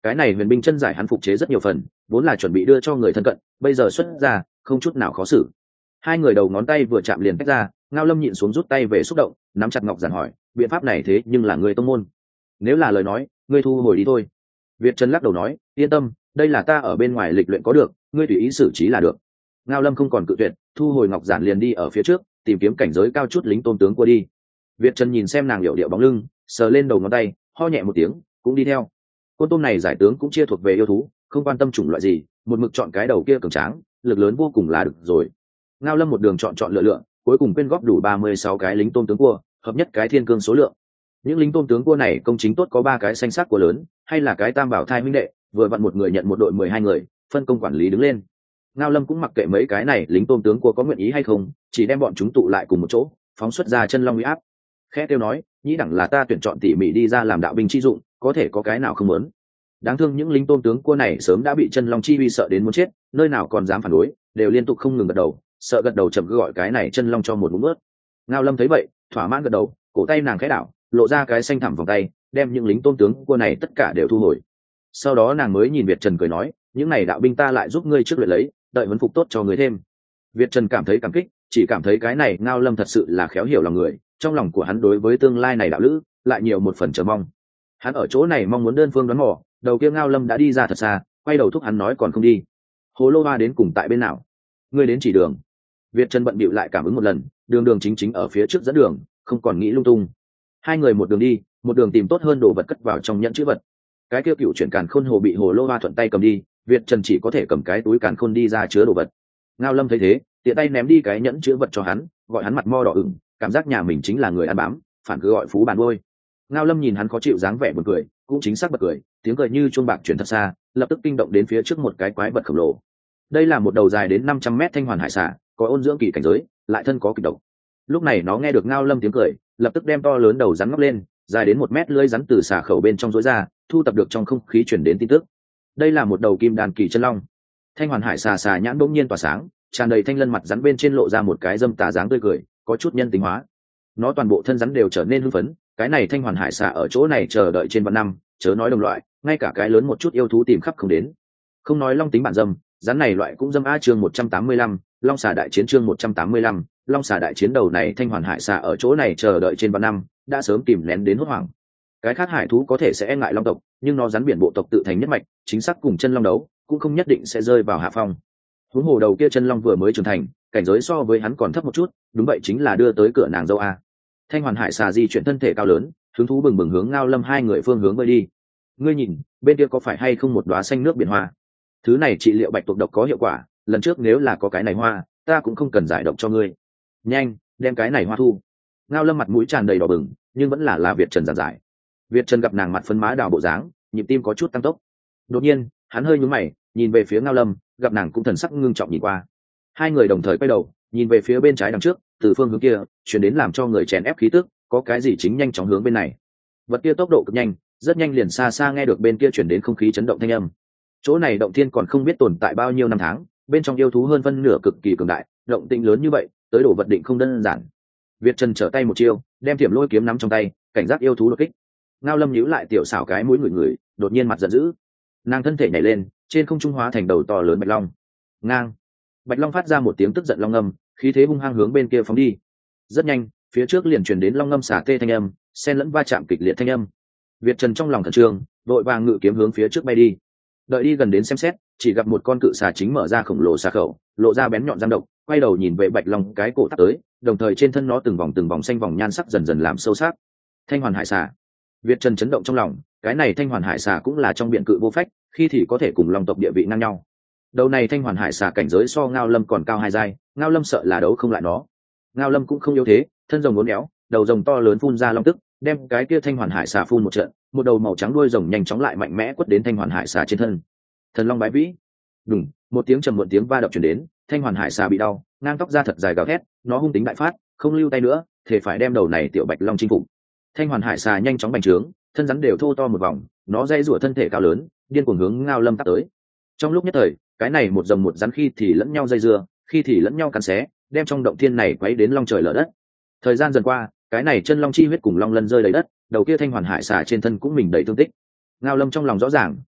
cái này huyền binh chân giải hắn phục chế rất nhiều phần, vốn là chuẩn bị đưa cho người thân cận, bây giờ xuất ra không chút nào khó xử. Hai người đầu ngón tay vừa chạm liền tách ra, Ngao Lâm nhịn xuống rút tay về xúc động, nắm chặt ngọc giản hỏi, biện pháp này thế nhưng là người tông môn, nếu là lời nói ngươi thu hồi đi thôi. Việt Trần lắc đầu nói, yên tâm, đây là ta ở bên ngoài lịch luyện có được, ngươi tùy ý xử trí là được. Ngao Lâm không còn cự tuyệt, thu hồi ngọc giản liền đi ở phía trước tìm kiếm cảnh giới cao chút lính tôn tướng qua đi. Việt Trần nhìn xem nàng điệu điệu bóng lưng, sờ lên đầu ngón tay, ho nhẹ một tiếng, cũng đi theo. Côn tôm này giải tướng cũng chia thuộc về yêu thú, không quan tâm chủng loại gì, một mực chọn cái đầu kia cường tráng, lực lớn vô cùng là được rồi. Ngao Lâm một đường chọn chọn lựa lựa, cuối cùng quyên góp đủ ba mươi sáu cái lính tôm tướng cua, hợp nhất cái thiên cương số lượng. Những lính tôm tướng cua này công chính tốt có ba cái xanh sắc của lớn, hay là cái tam bảo thai huynh đệ, vừa vặn một người nhận một đội mười hai người, phân công quản lý đứng lên. Ngao Lâm cũng mặc kệ mấy cái này lính tôm tướng cua có nguyện ý hay không, chỉ đem bọn chúng tụ lại cùng một chỗ, phóng xuất ra chân long uy áp. Khẽ kêu nói, nhĩ đẳng là ta tuyển chọn tỉ mỉ đi ra làm đạo binh chi dụng, có thể có cái nào không muốn. Đáng thương những lính tôm tướng cua này sớm đã bị chân long chi uy sợ đến muốn chết, nơi nào còn dám phản đối, đều liên tục không ngừng gật đầu, sợ gật đầu chậm cứ gọi cái này chân long cho một ngụm ướt. Ngao Lâm thấy vậy, thỏa mãn gật đầu, cổ tay nàng khẽ đảo, lộ ra cái xanh thẳm vòng tay, đem những lính tôm tướng cua này tất cả đều thu hồi. Sau đó nàng mới nhìn Việt Trần cười nói, những này đạo binh ta lại giúp ngươi trước luyện lấy, đợi huấn phục tốt cho ngươi thêm. Việt Trần cảm thấy cảm kích, chỉ cảm thấy cái này Ngao Lâm thật sự là khéo hiểu lòng người, trong lòng của hắn đối với tương lai này đạo lữ lại nhiều một phần chờ mong. Hắn ở chỗ này mong muốn đơn phương đoán mò, đầu kia Ngao Lâm đã đi ra thật xa, quay đầu thúc hắn nói còn không đi. Hồ Lô Hoa đến cùng tại bên nào? Ngươi đến chỉ đường. Việt Trần bận bịu lại cảm ứng một lần, đường đường chính chính ở phía trước dẫn đường, không còn nghĩ lung tung. Hai người một đường đi, một đường tìm tốt hơn đồ vật cất vào trong nhẫn chữ vật. Cái kia cựu chuyển càn khôn hồ bị Hồ Lô Hoa thuận tay cầm đi, Việt Trần chỉ có thể cầm cái túi càn khôn đi ra chứa đồ vật. Ngao Lâm thấy thế, tiện tay ném đi cái nhẫn chữ vật cho hắn, gọi hắn mặt mo đỏ ửng, cảm giác nhà mình chính là người ăn bám, phản cứ gọi phú bàn ngôi. Ngao Lâm nhìn hắn khó chịu dáng vẻ buồn cười, cũng chính xác bật cười, tiếng cười như chuông bạc truyền thật xa, lập tức kinh động đến phía trước một cái quái vật khổng lồ. Đây là một đầu dài đến năm trăm mét thanh hoàn hải xà, có ôn dưỡng kỳ cảnh giới, lại thân có kịch độc. Lúc này nó nghe được Ngao Lâm tiếng cười, lập tức đem to lớn đầu rắn ngóc lên, dài đến một mét lưỡi rắn từ xà khẩu bên trong rối ra, thu tập được trong không khí truyền đến tin tức. Đây là một đầu kim đàn kỳ chân long. Thanh hoàn hải xà xà nhãn bỗng nhiên tỏa sáng, tràn đầy thanh lân mặt rắn bên trên lộ ra một cái dâm tà dáng tươi cười, có chút nhân tính hóa. Nó toàn bộ thân rắn đều trở nên hưng phấn, cái này thanh hoàn hải xà ở chỗ này chờ đợi trên vạn năm, chớ nói đồng loại, ngay cả cái lớn một chút yêu thú tìm khắp không đến. Không nói long tính bản dâm, rắn này loại cũng dâm a. Chương một trăm tám mươi lăm, long xà đại chiến. Chương một trăm tám mươi lăm, long xà đại chiến. Đầu này thanh hoàn hải xà ở chỗ này chờ đợi trên vạn năm, đã sớm tìm lén đến hốt hoảng. Cái khác hải thú có thể sẽ e ngại long tộc, nhưng nó rắn biển bộ tộc tự thành nhất mạch, chính xác cùng chân long đấu, cũng không nhất định sẽ rơi vào hạ phong. Huống hồ đầu kia chân long vừa mới trưởng thành, cảnh giới so với hắn còn thấp một chút, đúng vậy chính là đưa tới cửa nàng dâu a. Thanh hoàn hải xà di chuyển thân thể cao lớn, hứng thú bừng bừng hướng Ngao Lâm hai người phương hướng bơi đi. Ngươi nhìn, bên kia có phải hay không một đóa xanh nước biển hoa? Thứ này trị liệu bạch tuộc độc có hiệu quả, lần trước nếu là có cái này hoa, ta cũng không cần giải độc cho ngươi. Nhanh, đem cái này hoa thu. Ngao Lâm mặt mũi tràn đầy đỏ bừng, nhưng vẫn là là Việt Trần giản giải. Việt Trần gặp nàng mặt phấn má đào bộ dáng, nhịp tim có chút tăng tốc. Đột nhiên, hắn hơi nhướng mày, nhìn về phía Ngao Lâm, gặp nàng cũng thần sắc ngưng trọng nhìn qua. Hai người đồng thời quay đầu, nhìn về phía bên trái đằng trước, từ phương hướng kia chuyển đến làm cho người chèn ép khí tức, có cái gì chính nhanh chóng hướng bên này. Vật kia tốc độ cực nhanh, rất nhanh liền xa xa nghe được bên kia chuyển đến không khí chấn động thanh âm. Chỗ này động thiên còn không biết tồn tại bao nhiêu năm tháng, bên trong yêu thú hơn phân nửa cực kỳ cường đại, động tĩnh lớn như vậy, tới đổ vật định không đơn giản. Việt Trần trở tay một chiêu, đem thiểm lôi kiếm nắm trong tay, cảnh giác yêu thú đột kích. Ngao Lâm nhíu lại tiểu xảo cái mũi người người, đột nhiên mặt giận dữ. Nàng thân thể nhảy lên, trên không trung hóa thành đầu to lớn bạch long. Ngang. Bạch long phát ra một tiếng tức giận long ngâm, khí thế hung hăng hướng bên kia phóng đi. Rất nhanh, phía trước liền truyền đến long ngâm xả tê thanh âm, xen lẫn va chạm kịch liệt thanh âm. Việt Trần trong lòng khẩn trương, vội vàng ngự kiếm hướng phía trước bay đi. Đợi đi gần đến xem xét, chỉ gặp một con cự xà chính mở ra khổng lồ xà khẩu, lộ ra bén nhọn răng độc, quay đầu nhìn về bạch long cái cổ tắt tới, đồng thời trên thân nó từng vòng từng vòng xanh vòng nhan sắc dần dần làm sâu sắc. Thanh hoàn hải xà. Việt Trần chấn động trong lòng, cái này thanh hoàn hải xà cũng là trong biện cự vô phách, khi thì có thể cùng long tộc địa vị ngang nhau. Đầu này thanh hoàn hải xà cảnh giới so Ngao Lâm còn cao hai giai, Ngao Lâm sợ là đấu không lại nó. Ngao Lâm cũng không yếu thế, thân rồng uốn éo, đầu rồng to lớn phun ra long tức, đem cái kia thanh hoàn hải xà phun một trận, một đầu màu trắng đuôi rồng nhanh chóng lại mạnh mẽ quất đến thanh hoàn hải xà trên thân. Thần long bái vĩ. Đùng, một tiếng trầm muộn tiếng va đập truyền đến, thanh hoàn hải xà bị đau, ngang tóc ra thật dài gào thét, nó hung tính đại phát, không lưu tay nữa, thể phải đem đầu này tiểu bạch long chinh phục. Thanh hoàn hải xà nhanh chóng bành trướng, thân rắn đều thô to một vòng, nó dây rủa thân thể cao lớn, điên cuồng hướng Ngao Lâm tắt tới. Trong lúc nhất thời, cái này một rồng một rắn khi thì lẫn nhau dây dưa, khi thì lẫn nhau cắn xé, đem trong động thiên này quấy đến long trời lở đất. Thời gian dần qua, cái này chân long chi huyết cùng long lân rơi đầy đất, đầu kia thanh hoàn hải xà trên thân cũng mình đầy thương tích. Ngao Lâm trong lòng rõ ràng,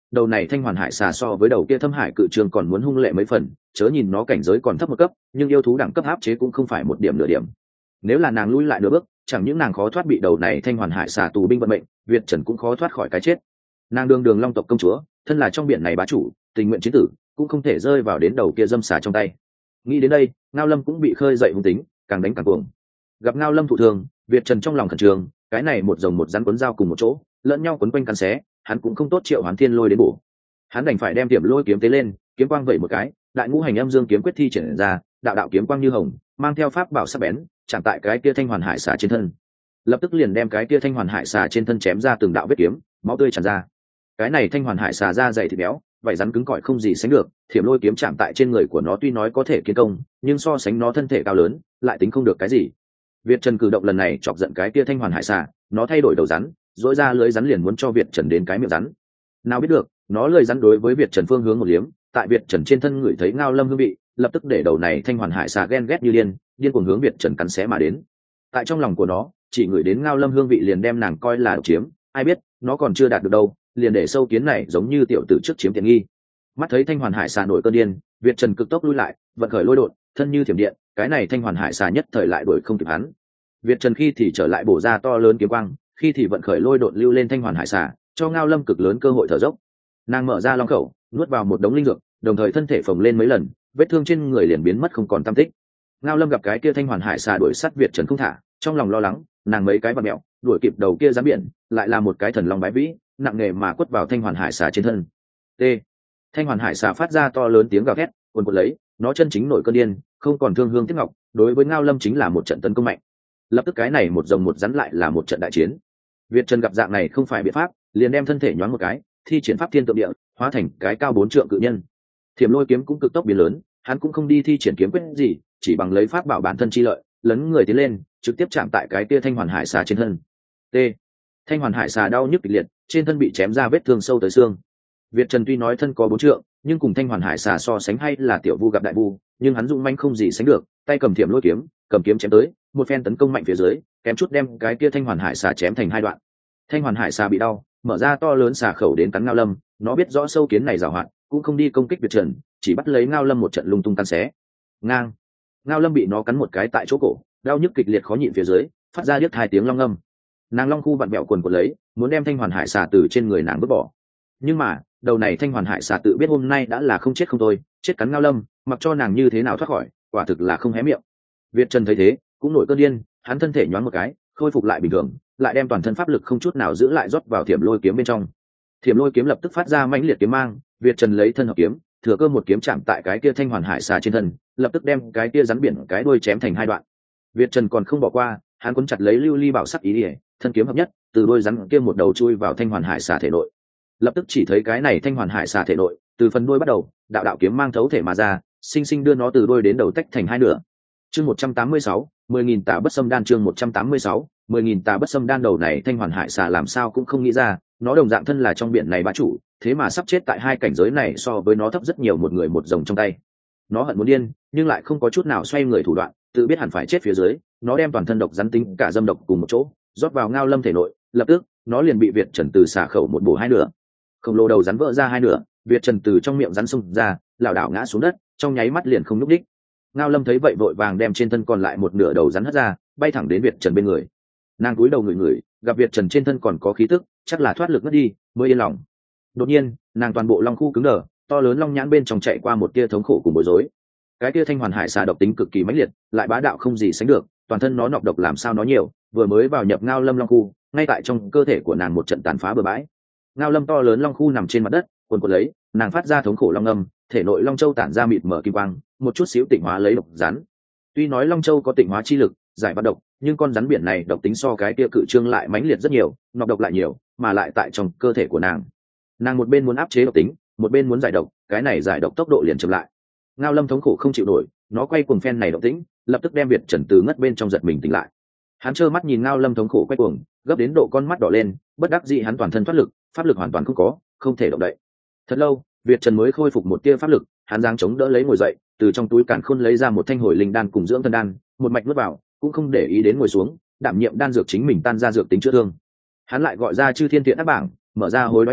đầu này thanh hoàn hải xà so với đầu kia thâm hải cự trường còn muốn hung lệ mấy phần, chớ nhìn nó cảnh giới còn thấp một cấp, nhưng yêu thú đẳng cấp áp chế cũng không phải một điểm nửa điểm. Nếu là nàng lui lại nửa bước, chẳng những nàng khó thoát bị đầu này thanh hoàn hải xà tù binh vận mệnh, Việt Trần cũng khó thoát khỏi cái chết. Nàng đương đường long tộc công chúa, thân là trong biển này bá chủ, tình nguyện chiến tử cũng không thể rơi vào đến đầu kia dâm xà trong tay. Nghĩ đến đây, Ngao Lâm cũng bị khơi dậy hung tính, càng đánh càng cuồng. Gặp Ngao Lâm thụ thương, Việt Trần trong lòng khẩn trương, cái này một rồng một rắn cuốn dao cùng một chỗ, lẫn nhau quấn quanh cắn xé, hắn cũng không tốt triệu Hoán Thiên Lôi đến bổ. Hắn đành phải đem Tiềm Lôi kiếm tế lên, kiếm quang vẩy một cái, đại ngũ hành âm dương kiếm quyết thi triển ra, đạo đạo kiếm quang như hồng, mang theo pháp bảo sắc bén, chạm tại cái kia thanh hoàn hải xà trên thân. Lập tức liền đem cái kia thanh hoàn hải xà trên thân chém ra từng đạo vết kiếm, máu tươi tràn ra. Cái này thanh hoàn hải xà da dày thịt béo, vảy rắn cứng cỏi không gì sánh được, Thiểm Lôi kiếm chạm tại trên người của nó tuy nói có thể kiến công, nhưng so sánh nó thân thể cao lớn, lại tính không được cái gì. Việt Trần cử động lần này chọc giận cái kia thanh hoàn hải xà, nó thay đổi đầu rắn, dỗi ra lưới rắn liền muốn cho Việt Trần đến cái miệng rắn. Nào biết được, nó lưỡi rắn đối với Việt Trần phương hướng một liếm, tại Việt Trần trên thân ngửi thấy Ngao Lâm hương vị, lập tức để đầu này thanh hoàn hải xà ghen ghét như điên, điên cuồng hướng Việt Trần cắn xé mà đến. Tại trong lòng của nó, chỉ ngửi đến Ngao Lâm hương vị liền đem nàng coi là độc chiếm, ai biết, nó còn chưa đạt được đâu, liền để sâu kiến này giống như tiểu tử trước chiếm tiện nghi. Mắt thấy thanh hoàn hải xà nổi cơn điên, Việt Trần cực tốc lui lại, vận khởi lôi đột, thân như thiểm điện, cái này thanh hoàn hải xà nhất thời lại đuổi không kịp hắn. Việt Trần khi thì trở lại bổ ra to lớn kiếm quang, khi thì vận khởi lôi đột lưu lên thanh hoàn hải xà, cho Ngao Lâm cực lớn cơ hội thở dốc. Nàng mở ra long khẩu, nuốt vào một đống linh dược, đồng thời thân thể phồng lên mấy lần, vết thương trên người liền biến mất không còn tăm tích. Ngao Lâm gặp cái kia thanh hoàn hải xà đuổi sát Việt Trần không thả, trong lòng lo lắng, nàng mấy cái vặn mẹo, đuổi kịp đầu kia giám biển, lại là một cái thần long bái vĩ, nặng nề mà quất vào thanh hoàn hải xà trên thân. T. Thanh hoàn hải xà phát ra to lớn tiếng gào thét, cuồn cuộn lấy, nó chân chính nổi cơn điên, không còn thương hương tiếc ngọc, đối với Ngao Lâm chính là một trận tấn công mạnh. Lập tức cái này một rồng một rắn lại là một trận đại chiến. Việt Trần gặp dạng này không phải biện pháp, liền đem thân thể nhoáng một cái, thi triển pháp thiên tượng địa, hóa thành cái cao bốn trượng cự nhân. Thiểm Lôi kiếm cũng cực tốc biến lớn, hắn cũng không đi thi triển kiếm quyết gì, chỉ bằng lấy pháp bảo bản thân chi lợi, lấn người tiến lên, trực tiếp chạm tại cái kia thanh hoàn hải xà trên thân. T. Thanh hoàn hải xà đau nhức kịch liệt, trên thân bị chém ra vết thương sâu tới xương. Việt Trần tuy nói thân có bốn trượng, nhưng cùng thanh hoàn hải xà so sánh hay là tiểu vu gặp đại vu, nhưng hắn dũng manh không gì sánh được, tay cầm Thiểm Lôi kiếm, cầm kiếm chém tới, một phen tấn công mạnh phía dưới, kém chút đem cái kia thanh hoàn hải xà chém thành hai đoạn. Thanh hoàn hải xà bị đau, mở ra to lớn xà khẩu đến cắn Ngao Lâm, nó biết rõ sâu kiến này giàu hạn, cũng không đi công kích Việt Trần, chỉ bắt lấy Ngao Lâm một trận lung tung cắn xé. Ngang. Ngao Lâm bị nó cắn một cái tại chỗ cổ, đau nhức kịch liệt khó nhịn phía dưới, phát ra điếc hai tiếng long ngâm. Nàng long khu vặn bẹo quần quần lấy, muốn đem thanh hoàn hải xà từ trên người nàng vứt bỏ. Nhưng mà, đầu này thanh hoàn hải xà tự biết hôm nay đã là không chết không thôi, chết cắn Ngao Lâm, mặc cho nàng như thế nào thoát khỏi, quả thực là không hé miệng. Việt Trần thấy thế, cũng nổi cơn điên, hắn thân thể nhoáng một cái, khôi phục lại bình thường, lại đem toàn thân pháp lực không chút nào giữ lại rót vào Thiểm Lôi kiếm bên trong. Thiểm Lôi kiếm lập tức phát ra mãnh liệt kiếm mang, Việt Trần lấy thân hợp kiếm, thừa cơ một kiếm chạm tại cái kia thanh hoàn hải xà trên thân, lập tức đem cái kia rắn biển cái đuôi chém thành hai đoạn. Việt Trần còn không bỏ qua, hắn cuốn chặt lấy lưu ly bảo sắc ý ỉa, thân kiếm hợp nhất, từ đuôi rắn kia một đầu chui vào thanh hoàn hải xà thể nội. Lập tức chỉ thấy cái này thanh hoàn hải xà thể nội, từ phần đuôi bắt đầu, đạo đạo kiếm mang thấu thể mà ra, sinh sinh đưa nó từ đuôi đến đầu tách thành hai nửa. Chương một trăm tám mươi sáu, mười nghìn tà bất xâm đan chương một trăm tám mươi sáu, mười nghìn tà bất xâm đan đầu này thanh hoàn hải xà làm sao cũng không nghĩ ra, nó đồng dạng thân là trong biển này bá chủ, thế mà sắp chết tại hai cảnh giới này so với nó thấp rất nhiều một người một rồng trong tay. Nó hận muốn điên, nhưng lại không có chút nào xoay người thủ đoạn, tự biết hẳn phải chết phía dưới, nó đem toàn thân độc rắn tính cả dâm độc cùng một chỗ, rót vào Ngao Lâm thể nội, lập tức, nó liền bị Việt Trần từ xả khẩu một bổ hai nửa. Khổng lồ đầu rắn vỡ ra hai nửa, Việt Trần từ trong miệng rắn xông ra, lảo đảo ngã xuống đất, trong nháy mắt liền không nhúc nhích. Ngao Lâm thấy vậy vội vàng đem trên thân còn lại một nửa đầu rắn hất ra, bay thẳng đến Việt Trần bên người. Nàng cúi đầu ngửi ngửi, gặp Việt Trần trên thân còn có khí tức, chắc là thoát lực mất đi, mới yên lòng. Đột nhiên, nàng toàn bộ long khu cứng đờ, to lớn long nhãn bên trong chạy qua một tia thống khổ cùng bối rối. Cái tia thanh hoàn hải xà độc tính cực kỳ mãnh liệt, lại bá đạo không gì sánh được, toàn thân nó nọc độc làm sao nó nhiều, vừa mới vào nhập Ngao Lâm long khu, ngay tại trong cơ thể của nàng một trận tàn phá bừa bãi. Ngao Lâm to lớn long khu nằm trên mặt đất, quần quật lấy, nàng phát ra thống khổ long âm, thể nội long châu tản ra mịt mở kim quang, một chút xíu tịnh hóa lấy độc rắn. Tuy nói long châu có tịnh hóa chi lực, giải bắt độc, nhưng con rắn biển này độc tính so cái tia cự trương lại mãnh liệt rất nhiều, nọc độc lại nhiều, mà lại tại trong cơ thể của nàng. Nàng một bên muốn áp chế độc tính, một bên muốn giải độc, cái này giải độc tốc độ liền chậm lại. Ngao Lâm thống khổ không chịu nổi, nó quay cuồng phen này độc tính, lập tức đem Việt Trần từ ngất bên trong giật mình tỉnh lại. Hắn trơ mắt nhìn Ngao Lâm thống khổ quay cuồng, gấp đến độ con mắt đỏ lên, bất đắc dĩ hắn toàn thân thoát lực, pháp lực hoàn toàn không có, không thể động đậy. Thật lâu, Việt Trần mới khôi phục một tia pháp lực, hắn giang chống đỡ lấy ngồi dậy, từ trong túi càn khôn lấy ra một thanh hồi linh đan cùng dưỡng thân đan, một mạch nuốt vào, cũng không để ý đến ngồi xuống, đảm nhiệm đan dược chính mình tan ra dược tính chữa thương. Hắn lại gọi ra Chư Thiên Thiện Ác bảng, mở ra hối đoái bảng,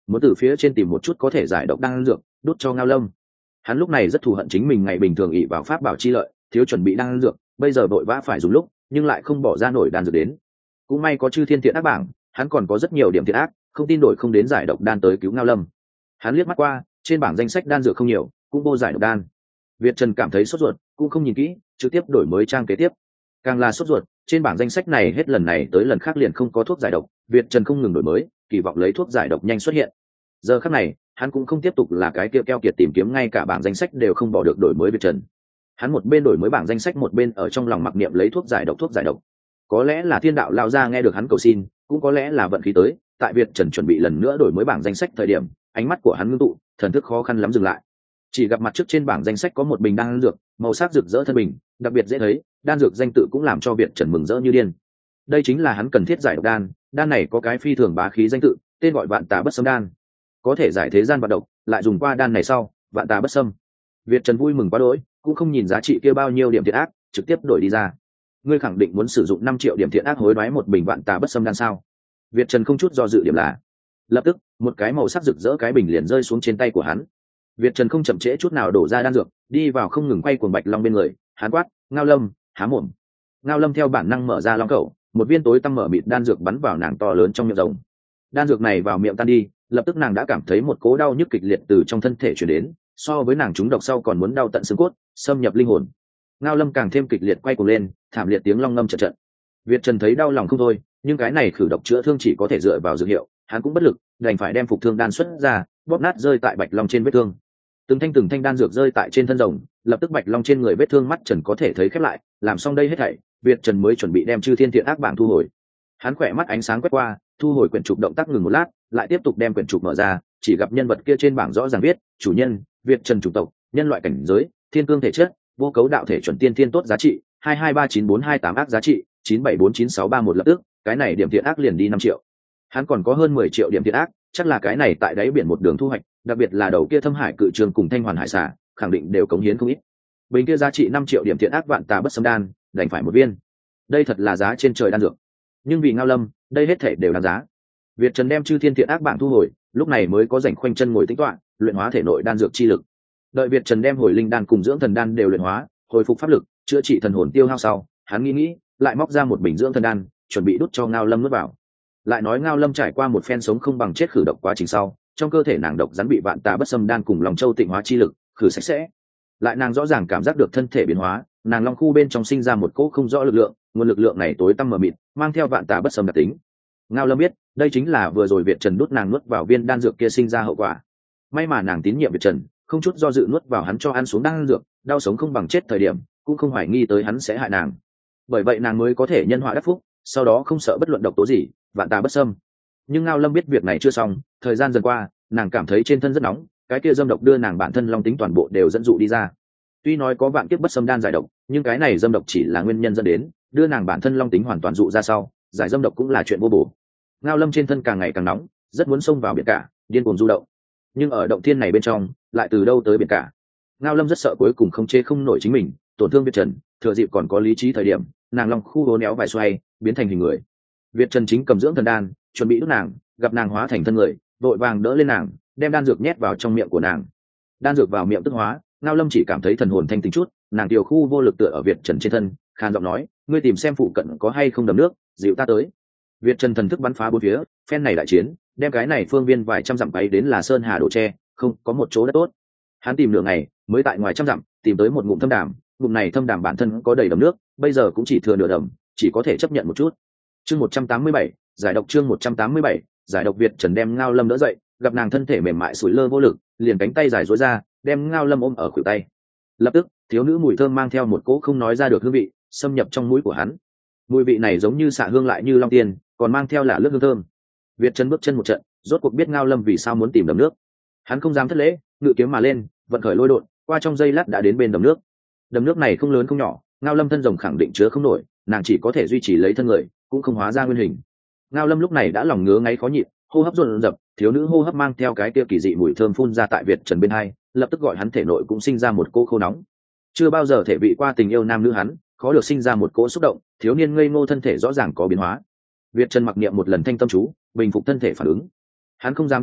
muốn từ phía trên tìm một chút có thể giải độc đan dược đốt cho Ngao Lâm. Hắn lúc này rất thù hận chính mình ngày bình thường ỷ vào pháp bảo chi lợi, thiếu chuẩn bị đan dược, bây giờ vội vã phải dùng lúc, nhưng lại không bỏ ra nổi đan dược đến. Cũng may có chư thiên thiện ác bảng, hắn còn có rất nhiều điểm thiện ác, không tin đổi không đến giải độc đan tới cứu Ngao Lâm. Hắn liếc mắt qua, trên bảng danh sách đan dược không nhiều, cũng vô giải độc đan. Việt Trần cảm thấy sốt ruột, cũng không nhìn kỹ, trực tiếp đổi mới trang kế tiếp. Càng là sốt ruột, trên bảng danh sách này hết lần này tới lần khác liền không có thuốc giải độc, Việt Trần không ngừng đổi mới, kỳ vọng lấy thuốc giải độc nhanh xuất hiện. Giờ khắc này, hắn cũng không tiếp tục là cái kia keo kiệt tìm kiếm, ngay cả bảng danh sách đều không bỏ được đổi mới Việt Trần. Hắn một bên đổi mới bảng danh sách một bên ở trong lòng mặc niệm lấy thuốc giải độc thuốc giải độc. Có lẽ là thiên đạo lao ra nghe được hắn cầu xin, cũng có lẽ là vận khí tới, tại Việt Trần chuẩn bị lần nữa đổi mới bảng danh sách thời điểm, ánh mắt của hắn ngưng tụ, thần thức khó khăn lắm dừng lại. Chỉ gặp mặt trước trên bảng danh sách có một bình đan dược, màu sắc rực rỡ thân bình, đặc biệt dễ thấy, đan dược danh tự cũng làm cho Việt Trần mừng rỡ như điên. Đây chính là hắn cần thiết giải độc đan, đan này có cái phi thường bá khí danh tự, tên gọi Vạn Tà Bất Xâm đan, có thể giải thế gian vạn độc, lại dùng qua đan này sau, Vạn Tà Bất Xâm. Việt Trần vui mừng quá đỗi, cũng không nhìn giá trị kia bao nhiêu điểm thiện ác, trực tiếp đổi đi ra. Ngươi khẳng định muốn sử dụng năm triệu điểm thiện ác hối đoái một bình Vạn Tà Bất Xâm đan sao? Việt Trần không chút do dự điểm là. Lập tức, một cái màu sắc rực rỡ cái bình liền rơi xuống trên tay của hắn. Việt Trần không chậm trễ chút nào đổ ra đan dược, đi vào không ngừng quay cuồng Bạch Long bên người, hắn quát, "Ngao Lâm, há mồm." Ngao Lâm theo bản năng mở ra long khẩu, một viên tối tăm mở mịt đan dược bắn vào nàng to lớn trong miệng rồng. Đan dược này vào miệng tan đi, lập tức nàng đã cảm thấy một cố đau nhức kịch liệt từ trong thân thể truyền đến, so với nàng trúng độc sau còn muốn đau tận xương cốt, xâm nhập linh hồn. Ngao Lâm càng thêm kịch liệt quay cuồng lên, thảm liệt tiếng long ngâm trận trận. Việt Trần thấy đau lòng không thôi, nhưng cái này khử độc chữa thương chỉ có thể dựa vào dược hiệu, hắn cũng bất lực, đành phải đem phục thương đan xuất ra, bóp nát rơi tại Bạch Long trên vết thương. Từng thanh từng thanh đan dược rơi tại trên thân rồng, lập tức Bạch Long trên người vết thương mắt Trần có thể thấy khép lại, làm xong đây hết thảy, Việt Trần mới chuẩn bị đem chư thiên thiện ác bảng thu hồi. Hắn khỏe mắt ánh sáng quét qua, thu hồi quyển trục, động tác ngừng một lát, lại tiếp tục đem quyển trục mở ra, chỉ gặp nhân vật kia trên bảng rõ ràng viết, chủ nhân, Việt Trần chủng tộc, nhân loại cảnh giới, thiên cương thể chất, vô cấu đạo thể chuẩn tiên thiên tốt giá trị, hai hai ba chín bốn hai tám ác giá trị, chín bảy bốn chín sáu ba một lập tức, cái này điểm thiện ác liền đi năm triệu. Hắn còn có hơn mười triệu điểm thiện ác, chắc là cái này tại đáy biển một đường thu hoạch, đặc biệt là đầu kia Thâm Hải cự trường cùng Thanh Hoàn hải xà, khẳng định đều cống hiến không ít. Bình kia giá trị năm triệu điểm thiện ác Vạn Tà Bất Xâm đan, đành phải một viên. Đây thật là giá trên trời đan dược. Nhưng vì Ngao Lâm, đây hết thể đều đáng giá. Việt Trần đem chư thiên thiện ác bảng thu hồi, lúc này mới có rảnh khoanh chân ngồi tĩnh tọa, luyện hóa thể nội đan dược chi lực. Đợi Việt Trần đem hồi linh đan cùng dưỡng thần đan đều luyện hóa, hồi phục pháp lực, chữa trị thần hồn tiêu hao sau, hắn nghĩ nghĩ, lại móc ra một bình dưỡng thần đan, chuẩn bị đút cho Ngao Lâm nuốt vào. Lại nói Ngao Lâm trải qua một phen sống không bằng chết khử độc quá trình sau, trong cơ thể nàng độc rắn bị Vạn Tà Bất Xâm đan cùng Long Châu tịnh hóa chi lực khử sạch sẽ. Lại nàng rõ ràng cảm giác được thân thể biến hóa, nàng long khu bên trong sinh ra một cỗ không rõ lực lượng, nguồn lực lượng này tối tăm mờ mịt, mang theo Vạn Tà Bất Xâm đặc tính. Ngao Lâm biết, đây chính là vừa rồi Việt Trần đút nàng nuốt vào viên đan dược kia sinh ra hậu quả. May mà nàng tín nhiệm Việt Trần, không chút do dự nuốt vào hắn cho ăn xuống đan dược, đau sống không bằng chết thời điểm, cũng không hoài nghi tới hắn sẽ hại nàng. Bởi vậy nàng mới có thể nhân họa đắc phúc, sau đó không sợ bất luận độc tố gì, Vạn Tà Bất Xâm. Nhưng Ngao Lâm biết việc này chưa xong, thời gian dần qua, nàng cảm thấy trên thân rất nóng, cái kia dâm độc đưa nàng bản thân long tính toàn bộ đều dẫn dụ đi ra. Tuy nói có Vạn Kiếp Bất Xâm đan giải độc, nhưng cái này dâm độc chỉ là nguyên nhân dẫn đến, đưa nàng bản thân long tính hoàn toàn dụ ra sau, giải dâm độc cũng là chuyện vô bổ. Ngao Lâm trên thân càng ngày càng nóng, rất muốn xông vào biển cả, điên cuồng du động. Nhưng ở động thiên này bên trong, lại từ đâu tới biển cả? Ngao Lâm rất sợ cuối cùng không chế không nổi chính mình, tổn thương Việt Trần, thừa dịp còn có lý trí thời điểm, nàng long khu hố néo vài xoay, biến thành hình người. Việt Trần chính cầm dưỡng thần đan, chuẩn bị đút nàng, gặp nàng hóa thành thân người, vội vàng đỡ lên nàng, đem đan dược nhét vào trong miệng của nàng. Đan dược vào miệng tức hóa, Ngao Lâm chỉ cảm thấy thần hồn thanh tỉnh chút, nàng tiểu khu vô lực tựa ở Việt Trần trên thân, khan giọng nói, ngươi tìm xem phụ cận có hay không đầm nước, dịu ta tới. Việt Trần thần thức bắn phá bốn phía, phen này đại chiến, đem cái này phương viên vài trăm dặm bay đến là sơn hà đổ tre, không có một chỗ đất tốt. Hắn tìm nửa ngày, mới tại ngoài trăm dặm tìm tới một ngụm thâm đàm, ngụm này thâm đàm bản thân có đầy đầm nước, bây giờ cũng chỉ thừa nửa đầm, chỉ có thể chấp nhận một chút. Chương một trăm tám mươi bảy, giải độc chương một trăm tám mươi bảy, giải độc. Việt Trần đem Ngao Lâm đỡ dậy, gặp nàng thân thể mềm mại sủi lơ vô lực, liền cánh tay dài duỗi ra, đem Ngao Lâm ôm ở khuỷu tay. Lập tức, thiếu nữ mùi thơm mang theo một cỗ không nói ra được hương vị, xâm nhập trong mũi của hắn. Mùi vị này giống như xạ hương lại như long tiên, còn mang theo lạ lướt hương thơm. Việt Trần bước chân một trận, rốt cuộc biết Ngao Lâm vì sao muốn tìm đầm nước. Hắn không dám thất lễ, ngự kiếm mà lên, vận khởi lôi độn, qua trong giây lát đã đến bên đầm nước. Đầm nước này không lớn không nhỏ, Ngao Lâm thân rồng khẳng định chứa không nổi, nàng chỉ có thể duy trì lấy thân người, cũng không hóa ra nguyên hình. Ngao Lâm lúc này đã lòng ngứa ngáy khó nhịn, hô hấp dồn dập, thiếu nữ hô hấp mang theo cái kia kỳ dị mùi thơm phun ra tại Việt Trần bên hai, lập tức gọi hắn thể nội cũng sinh ra một cỗ khô nóng. Chưa bao giờ thể vị qua tình yêu nam nữ hắn, khó được sinh ra một cỗ xúc động, thiếu niên ngây ngô thân thể rõ ràng có biến hóa. Việt Trần mặc niệm một lần thanh tâm chú, bình phục thân thể phản ứng. Hắn không dám thất lễ,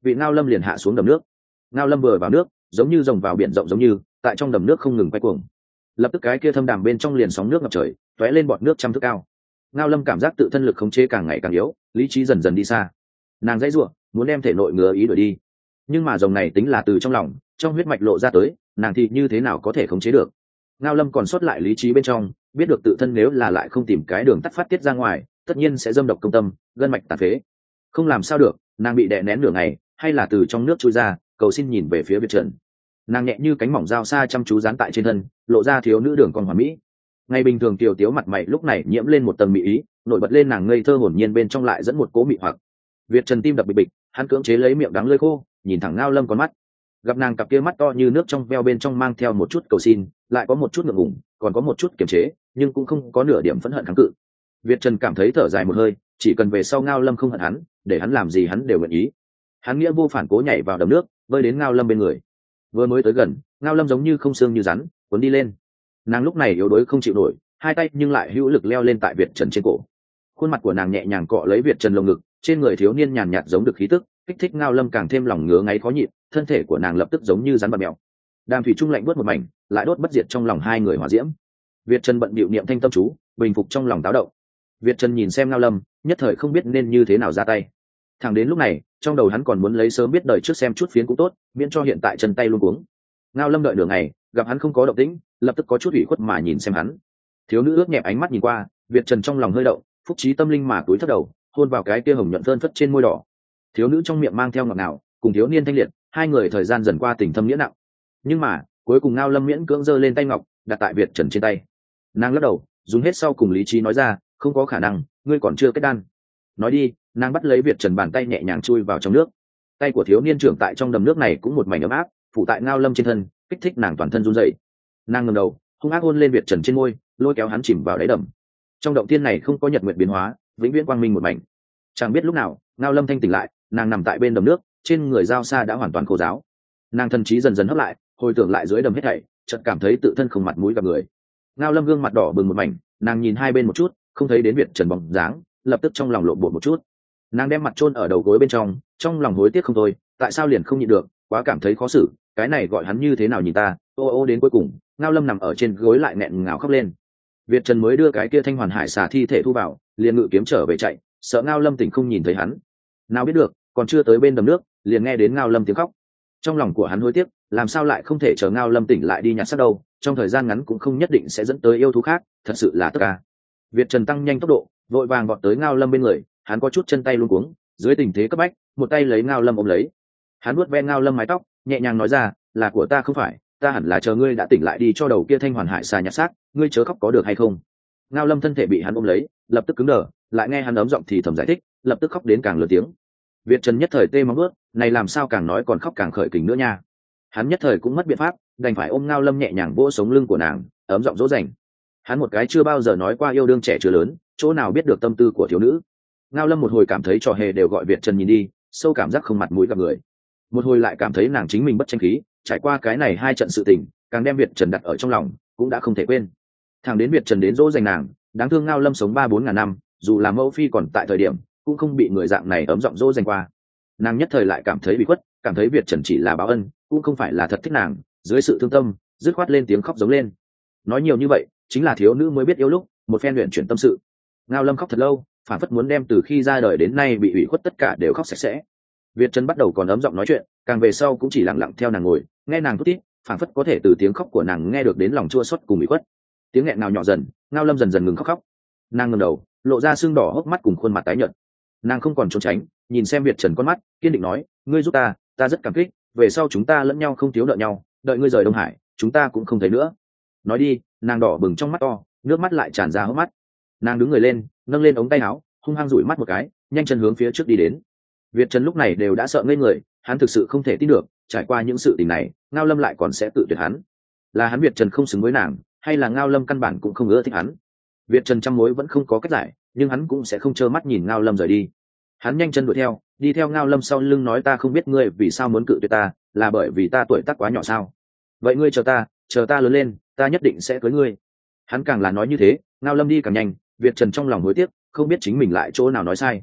vị ngao lâm liền hạ xuống đầm nước. Ngao lâm vừa vào nước giống như rồng vào biển rộng giống như tại trong đầm nước không ngừng quay cuồng. Lập tức cái kia thâm đàm bên trong liền sóng nước ngập trời, tóe lên bọt nước trăm thước cao. Ngao lâm cảm giác tự thân lực khống chế càng ngày càng yếu, lý trí dần dần đi xa. Nàng dãy giụa muốn đem thể nội ngứa ý đuổi đi, nhưng mà dòng này tính là từ trong lòng trong huyết mạch lộ ra tới, nàng thì như thế nào có thể khống chế được. Ngao lâm còn sót lại lý trí bên trong, biết được tự thân nếu là lại không tìm cái đường tắt phát tiết ra ngoài, tất nhiên sẽ dâm độc công tâm, gân mạch tàn phế. Không làm sao được, nàng bị đè nén nửa ngày, hay là từ trong nước trôi ra, cầu xin nhìn về phía Việt Trần. Nàng nhẹ như cánh mỏng dao xa chăm chú dán tại trên thân, lộ ra thiếu nữ đường con hoàn mỹ. Ngày bình thường tiểu tiếu mặt mày lúc này nhiễm lên một tầng mỹ ý, nổi bật lên nàng ngây thơ hồn nhiên bên trong lại dẫn một cố mị hoặc. Việt Trần tim đập bịch bịch, hắn cưỡng chế lấy miệng đắng lưỡi khô, nhìn thẳng Ngao lâm con mắt. Gặp nàng cặp kia mắt to như nước trong veo bên trong mang theo một chút cầu xin, lại có một chút ngượng ngùng, còn có một chút kiềm chế, nhưng cũng không có nửa điểm phẫn hận kháng cự. Việt Trần cảm thấy thở dài một hơi, chỉ cần về sau Ngao lâm không hận hắn, để hắn làm gì hắn đều nguyện ý. Hắn nghĩa vô phản cố nhảy vào đầm nước, bơi đến Ngao lâm bên người. Vừa mới tới gần, Ngao lâm giống như không xương như rắn, cuốn đi lên. Nàng lúc này yếu đuối không chịu nổi, hai tay nhưng lại hữu lực leo lên tại Việt Trần trên cổ. Khuôn mặt của nàng nhẹ nhàng cọ lấy Việt Trần lồng ngực, trên người thiếu niên nhàn nhạt giống được khí tức, kích thích Ngao lâm càng thêm lòng ngứa ngáy khó nhịn, thân thể của nàng lập tức giống như rắn bạc mèo. Đàm thủy trung lạnh buốt một mảnh, lại đốt bất diệt trong lòng hai người hỏa diễm. Việt Trần bận bịu niệm thanh tâm chú, bình phục trong lòng táo động. Việt Trần nhìn xem Ngao lâm, nhất thời không biết nên như thế nào ra tay. Thẳng đến lúc này, trong đầu hắn còn muốn lấy sớm biết đời trước xem chút phiến cũng tốt, miễn cho hiện tại chân tay luôn cuống. Ngao lâm đợi nửa ngày, gặp hắn không có động tĩnh, lập tức có chút ủy khuất mà nhìn xem hắn. Thiếu nữ ướt nhẹp ánh mắt nhìn qua, Việt Trần trong lòng hơi động, phúc trí tâm linh mà túi thấp đầu, hôn vào cái kia hồng nhuận phơn phất trên môi đỏ. Thiếu nữ trong miệng mang theo ngọt ngào, cùng thiếu niên thanh liệt, hai người thời gian dần qua tình thâm nghĩa nặng. Nhưng mà, cuối cùng Ngao lâm miễn cưỡng giơ lên tay ngọc, đặt tại Việt Trần trên tay. Nàng lắc đầu, dùng hết sau cùng lý trí nói ra, không có khả năng, ngươi còn chưa kết đan. Nói đi, nàng bắt lấy Việt Trần bàn tay nhẹ nhàng chui vào trong nước. Tay của thiếu niên trưởng tại trong đầm nước này cũng một mảnh ấm áp, phủ tại Ngao lâm trên thân, kích thích nàng toàn thân run rẩy. Nàng ngẩng đầu, hung ác hôn lên Việt Trần trên môi, lôi kéo hắn chìm vào đáy đầm. Trong động tiên này không có nhật nguyệt biến hóa, vĩnh viễn quang minh một mảnh. Chẳng biết lúc nào, Ngao lâm thanh tỉnh lại, nàng nằm tại bên đầm nước, trên người dao sa đã hoàn toàn khô ráo. Nàng thân trí dần dần hấp lại, hồi tưởng lại dưới đầm hết thảy, chợt cảm thấy tự thân không mặt mũi gặp người. Ngao lâm gương mặt đỏ bừng một mảnh, nàng nhìn hai bên một chút, không thấy đến Việt Trần bóng dáng, lập tức trong lòng lộn bột một chút. Nàng đem mặt chôn ở đầu gối bên trong, trong lòng hối tiếc không thôi, tại sao liền không nhịn được, quá cảm thấy khó xử, cái này gọi hắn như thế nào nhìn ta. Ô ô đến cuối cùng, Ngao lâm nằm ở trên gối lại nghẹn ngào khóc lên. Việt Trần mới đưa cái kia thanh hoàn hải xà thi thể thu vào, liền ngự kiếm trở về chạy, sợ Ngao lâm tỉnh không nhìn thấy hắn. Nào biết được, còn chưa tới bên đầm nước, liền nghe đến Ngao lâm tiếng khóc. Trong lòng của hắn hối tiếc, làm sao lại không thể chờ Ngao lâm tỉnh lại đi nhặt xác đâu, trong thời gian ngắn cũng không nhất định sẽ dẫn tới yêu thú khác, thật sự là tất cả. Việt Trần tăng nhanh tốc độ, vội vàng vọt tới Ngao lâm bên người, hắn có chút chân tay luống cuống, dưới tình thế cấp bách, một tay lấy Ngao lâm ôm lấy. Hắn vuốt ve Ngao lâm mái tóc, nhẹ nhàng nói ra, là của ta không phải, ta hẳn là chờ ngươi đã tỉnh lại đi cho đầu kia thanh hoàn hải xà nhặt xác, ngươi chớ khóc có được hay không. Ngao lâm thân thể bị hắn ôm lấy, lập tức cứng đờ, lại nghe hắn ấm giọng thì thầm giải thích, lập tức khóc đến càng lớn tiếng. Việt Trần nhất thời tê móng ướt, này làm sao càng nói còn khóc càng khởi kình nữa nha. Hắn nhất thời cũng mất biện pháp, đành phải ôm Ngao lâm nhẹ nhàng vỗ sống lưng của nàng, ấm giọng dỗ dành. Hắn một cái chưa bao giờ nói qua yêu đương trẻ chưa lớn, chỗ nào biết được tâm tư của thiếu nữ. Ngao lâm một hồi cảm thấy trò hề đều gọi Việt Trần nhìn đi, sâu cảm giác không mặt mũi gặp người. Một hồi lại cảm thấy nàng chính mình bất tranh khí, trải qua cái này hai trận sự tình, càng đem Việt Trần đặt ở trong lòng, cũng đã không thể quên. Thằng đến Việt Trần đến dỗ dành nàng, đáng thương Ngao lâm sống ba bốn ngàn năm, dù là mẫu phi còn tại thời điểm, cũng không bị người dạng này ấm giọng dỗ dành qua. Nàng nhất thời lại cảm thấy bị khuất, cảm thấy Việt Trần chỉ là báo ân, cũng không phải là thật thích nàng, dưới sự thương tâm, dứt khoát lên tiếng khóc giống lên. Nói nhiều như vậy, chính là thiếu nữ mới biết yêu lúc, một phen luyện chuyển tâm sự. Ngao lâm khóc thật lâu, phản phất muốn đem từ khi ra đời đến nay bị ủy khuất tất cả đều khóc sạch sẽ. Việt Trần bắt đầu còn ấm giọng nói chuyện, càng về sau cũng chỉ lặng lặng theo nàng ngồi, nghe nàng thút thít, phản phất có thể từ tiếng khóc của nàng nghe được đến lòng chua xót cùng ủy khuất. Tiếng nghẹn nào nhỏ dần, Ngao lâm dần dần ngừng khóc khóc. Nàng ngẩng đầu, lộ ra sưng đỏ hốc mắt cùng khuôn mặt tái nhợt. Nàng không còn trốn tránh, nhìn xem Việt Trần con mắt, kiên định nói, ngươi giúp ta, ta rất cảm kích, về sau chúng ta lẫn nhau không thiếu nợ nhau, đợi ngươi rời Đông Hải, chúng ta cũng không thấy nữa. Nói đi, nàng đỏ bừng trong mắt to, nước mắt lại tràn ra hốc mắt. Nàng đứng người lên, nâng lên ống tay áo, hung hăng dụi mắt một cái, nhanh chân hướng phía trước đi đến. Việt Trần lúc này đều đã sợ ngây người, hắn thực sự không thể tin được, trải qua những sự tình này, Ngao lâm lại còn sẽ tự tuyệt hắn. Là hắn Việt Trần không xứng với nàng, hay là Ngao lâm căn bản cũng không ưa thích hắn? Việt Trần trăm mối vẫn không có cách giải, nhưng hắn cũng sẽ không trơ mắt nhìn Ngao lâm rời đi. Hắn nhanh chân đuổi theo, đi theo Ngao lâm sau lưng nói, ta không biết ngươi vì sao muốn cự tuyệt ta, là bởi vì ta tuổi tác quá nhỏ sao? Vậy ngươi chờ ta, chờ ta lớn lên, ta nhất định sẽ cưới ngươi. Hắn càng là nói như thế, Ngao lâm đi càng nhanh, Việt Trần trong lòng hối tiếc, không biết chính mình lại chỗ nào nói sai.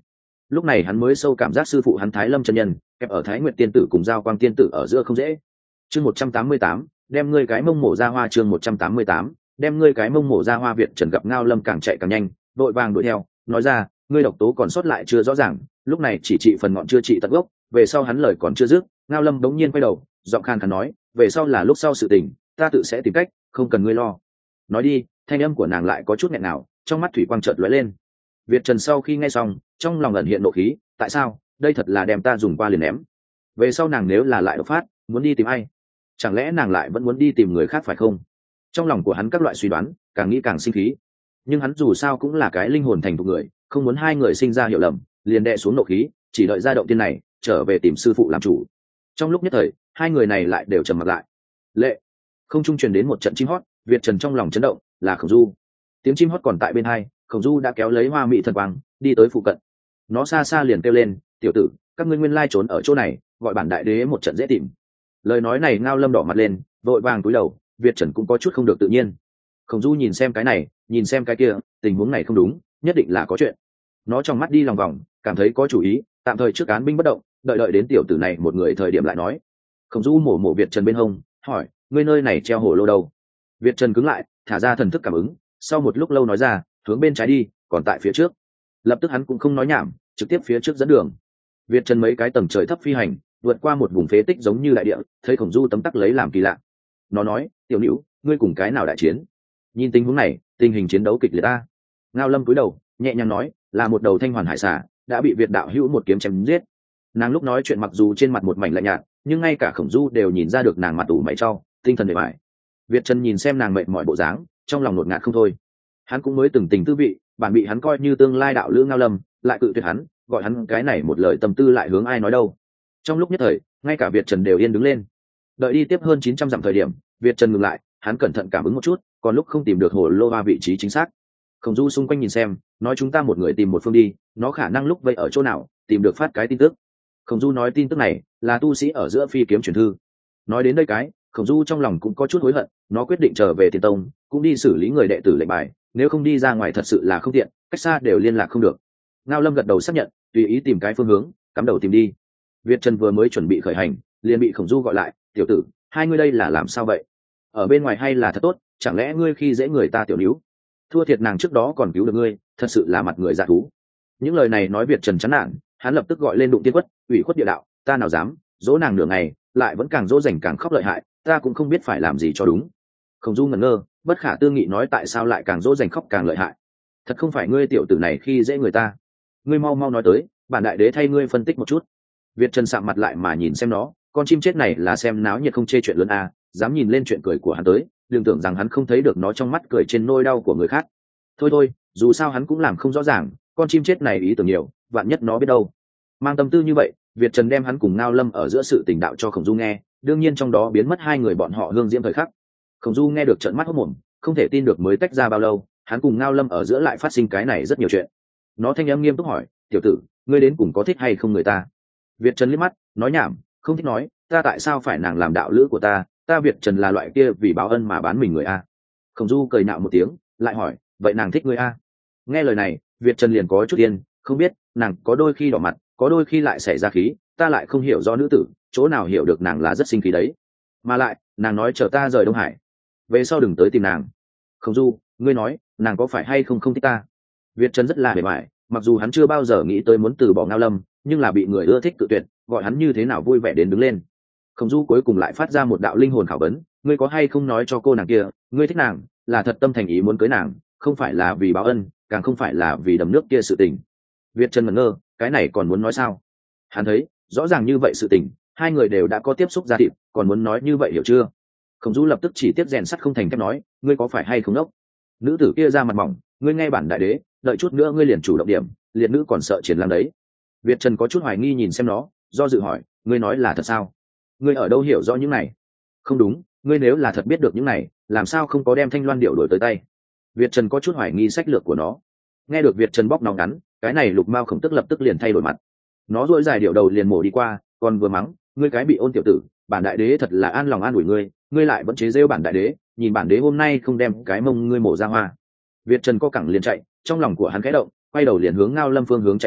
lúc này hắn mới sâu cảm giác sư phụ hắn Thái Lâm chân nhân kẹp ở Thái Nguyệt tiên tử cùng Giao Quang tiên tử ở giữa không dễ. Chương một trăm tám mươi tám, đem ngươi cái mông mổ ra hoa. Chương một trăm tám mươi tám, đem ngươi cái mông mổ ra hoa. Việt Trần gặp Ngao Lâm càng chạy càng nhanh, đội vàng đuổi theo, nói ra, ngươi độc tố còn sót lại chưa rõ ràng, lúc này chỉ trị phần ngọn chưa trị tận gốc. Về sau hắn lời còn chưa dứt, Ngao Lâm đống nhiên quay đầu, giọng khan khàn nói, về sau là lúc sau sự tình, ta tự sẽ tìm cách, không cần ngươi lo. Nói đi, thanh âm của nàng lại có chút nghẹn nào, trong mắt thủy quang chợt lóe lên. Việt Trần sau khi nghe xong, trong lòng ẩn hiện nộ khí, tại sao, đây thật là đem ta dùng qua liền ném. Về sau nàng nếu là lại độc phát, muốn đi tìm ai? Chẳng lẽ nàng lại vẫn muốn đi tìm người khác phải không? Trong lòng của hắn các loại suy đoán, càng nghĩ càng sinh khí. Nhưng hắn dù sao cũng là cái linh hồn thành thục người, không muốn hai người sinh ra hiểu lầm, liền đè xuống nộ khí, chỉ đợi ra động tiên này, trở về tìm sư phụ làm chủ. Trong lúc nhất thời, hai người này lại đều trầm mặt lại. Lệ, không trung truyền đến một trận chim hót, Việt Trần trong lòng chấn động, là Khổng Du. Tiếng chim hót còn tại bên hai, Khổng Du đã kéo lấy Hoa Mỹ thần quang, đi tới phụ cận. Nó xa xa liền kêu lên, tiểu tử, các ngươi nguyên lai trốn ở chỗ này, gọi bản đại đế một trận dễ tìm. Lời nói này Ngao Lâm đỏ mặt lên, vội vàng cúi đầu, Việt Trần cũng có chút không được tự nhiên. Khổng Du nhìn xem cái này, nhìn xem cái kia, tình huống này không đúng, nhất định là có chuyện. Nó trong mắt đi lòng vòng, cảm thấy có chủ ý, tạm thời trước án binh bất động, đợi đợi đến tiểu tử này một người thời điểm lại nói. Khổng Du mổ mổ Việt Trần bên hông, hỏi, ngươi nơi này treo hổ lô đâu? Việt Trần cứng lại, thả ra thần thức cảm ứng, sau một lúc lâu nói ra, hướng bên trái đi, còn tại phía trước. Lập tức hắn cũng không nói nhảm, trực tiếp phía trước dẫn đường. Việt Trần mấy cái tầng trời thấp phi hành, vượt qua một vùng phế tích giống như đại địa, thấy Khổng Du tấm tắc lấy làm kỳ lạ. Nó nói, tiểu nữ, ngươi cùng cái nào đại chiến? Nhìn tình huống này, tình hình chiến đấu kịch liệt ta. Ngao Lâm cúi đầu, nhẹ nhàng nói, là một đầu thanh hoàn hải xà, đã bị Việt đạo hữu một kiếm chém giết. Nàng lúc nói chuyện mặc dù trên mặt một mảnh lạnh nhạt, nhưng ngay cả Khổng Du đều nhìn ra được nàng mặt ủ mày trao, tinh thần bề bại. Việt Trần nhìn xem nàng mệt mỏi bộ dáng, trong lòng nột ngạt không thôi. Hắn cũng mới từng tình tư vị, bản bị hắn coi như tương lai đạo lữ Ngao Lâm, lại cự tuyệt hắn, gọi hắn cái này một lời tâm tư lại hướng ai nói đâu. Trong lúc nhất thời, ngay cả Việt Trần đều yên đứng lên. Đợi đi tiếp hơn chín trăm dặm thời điểm, Việt Trần ngừng lại, hắn cẩn thận cảm ứng một chút, còn lúc không tìm được hồ lô hoa vị trí chính xác. Khổng Du xung quanh nhìn xem, nói chúng ta một người tìm một phương đi, nó khả năng lúc vậy ở chỗ nào, tìm được phát cái tin tức. Khổng Du nói tin tức này là tu sĩ ở giữa phi kiếm truyền thư. Nói đến đây cái, Khổng Du trong lòng cũng có chút hối hận, nó quyết định trở về Thiên Tông, cũng đi xử lý người đệ tử lệnh bài, nếu không đi ra ngoài thật sự là không tiện, cách xa đều liên lạc không được. Ngao Lâm gật đầu xác nhận, tùy ý tìm cái phương hướng, cắm đầu tìm đi. Việt Trần vừa mới chuẩn bị khởi hành, liền bị Khổng Du gọi lại, tiểu tử, hai ngươi đây là làm sao vậy? Ở bên ngoài hay là thật tốt, chẳng lẽ ngươi khi dễ người ta tiểu níu? Thua thiệt nàng trước đó còn cứu được ngươi, thật sự là mặt người dạ thú. Những lời này nói Việt Trần chán nản, hắn lập tức gọi lên Đụng Tiên Quất, ủy khuất địa đạo, ta nào dám, dỗ nàng nửa ngày, lại vẫn càng dỗ dành càng khóc lợi hại, ta cũng không biết phải làm gì cho đúng. Khổng Du ngẩn ngơ, bất khả tư nghị nói tại sao lại càng dỗ dành khóc càng lợi hại? Thật không phải ngươi tiểu tử này khi dễ người ta, ngươi mau mau nói tới, bản đại đế thay ngươi phân tích một chút. Việt Trần sạm mặt lại mà nhìn xem nó, con chim chết này là xem náo nhiệt không chê chuyện lớn à, dám nhìn lên chuyện cười của hắn tới, đừng tưởng rằng hắn không thấy được nó trong mắt cười trên nỗi đau của người khác. Thôi thôi, dù sao hắn cũng làm không rõ ràng, con chim chết này ý tưởng nhiều, vạn nhất nó biết đâu. Mang tâm tư như vậy, Việt Trần đem hắn cùng Ngao Lâm ở giữa sự tình đạo cho Khổng Du nghe, đương nhiên trong đó biến mất hai người bọn họ hương diễm thời khắc. Khổng Du nghe được trợn mắt hốt mồm, không thể tin được mới tách ra bao lâu, hắn cùng Ngao Lâm ở giữa lại phát sinh cái này rất nhiều chuyện. Nó thanh âm nghiêm túc hỏi, tiểu tử, ngươi đến cùng có thích hay không người ta? Việt Trần liếc mắt, nói nhảm, không thích nói, ta tại sao phải nàng làm đạo lữ của ta, ta Việt Trần là loại kia vì báo ân mà bán mình người a. Khổng Du cười nạo một tiếng, lại hỏi, vậy nàng thích ngươi a? Nghe lời này, Việt Trần liền có chút yên, không biết, nàng có đôi khi đỏ mặt, có đôi khi lại xảy ra khí, ta lại không hiểu do nữ tử, chỗ nào hiểu được nàng là rất sinh khí đấy. Mà lại, nàng nói chờ ta rời Đông Hải, về sau đừng tới tìm nàng. Khổng Du, ngươi nói, nàng có phải hay không không thích ta? Việt Trần rất là bề bại, mặc dù hắn chưa bao giờ nghĩ tới muốn từ bỏ Ngao Lâm, nhưng là bị người ưa thích tự tuyệt, gọi hắn như thế nào vui vẻ đến đứng lên. Khổng Du cuối cùng lại phát ra một đạo linh hồn khảo vấn, ngươi có hay không nói cho cô nàng kia, ngươi thích nàng, là thật tâm thành ý muốn cưới nàng, không phải là vì báo ân, càng không phải là vì đầm nước kia sự tình. Việt Trần ngẩn ngơ, cái này còn muốn nói sao? Hắn thấy, rõ ràng như vậy sự tình, hai người đều đã có tiếp xúc ra thịt, còn muốn nói như vậy hiểu chưa? Khổng Du lập tức chỉ tiếp rèn sắt không thành thép nói, ngươi có phải hay không đốc? Nữ tử kia ra mặt mỏng, ngươi nghe bản đại đế, đợi chút nữa ngươi liền chủ động điểm, liệt nữ còn sợ triển lãm đấy. Việt Trần có chút hoài nghi nhìn xem nó, do dự hỏi, ngươi nói là thật sao? Ngươi ở đâu hiểu rõ những này? Không đúng, ngươi nếu là thật biết được những này, làm sao không có đem Thanh Loan điệu đổi tới tay? Việt Trần có chút hoài nghi sách lược của nó. Nghe được Việt Trần bóc nó ngắn, cái này Lục Mao Khổng tức lập tức liền thay đổi mặt. Nó duỗi dài điệu đầu liền mổ đi qua, còn vừa mắng, ngươi cái bị ôn tiểu tử, bản đại đế thật là an lòng an ủi ngươi, ngươi lại vẫn chế giễu bản đại đế, nhìn bản đế hôm nay không đem cái mông ngươi mổ ra hoa. Việt Trần co cẳng liền chạy, trong lòng của hắn khẽ động, quay đầu liền hướng Ngao Lâm phương hướng chạy tới,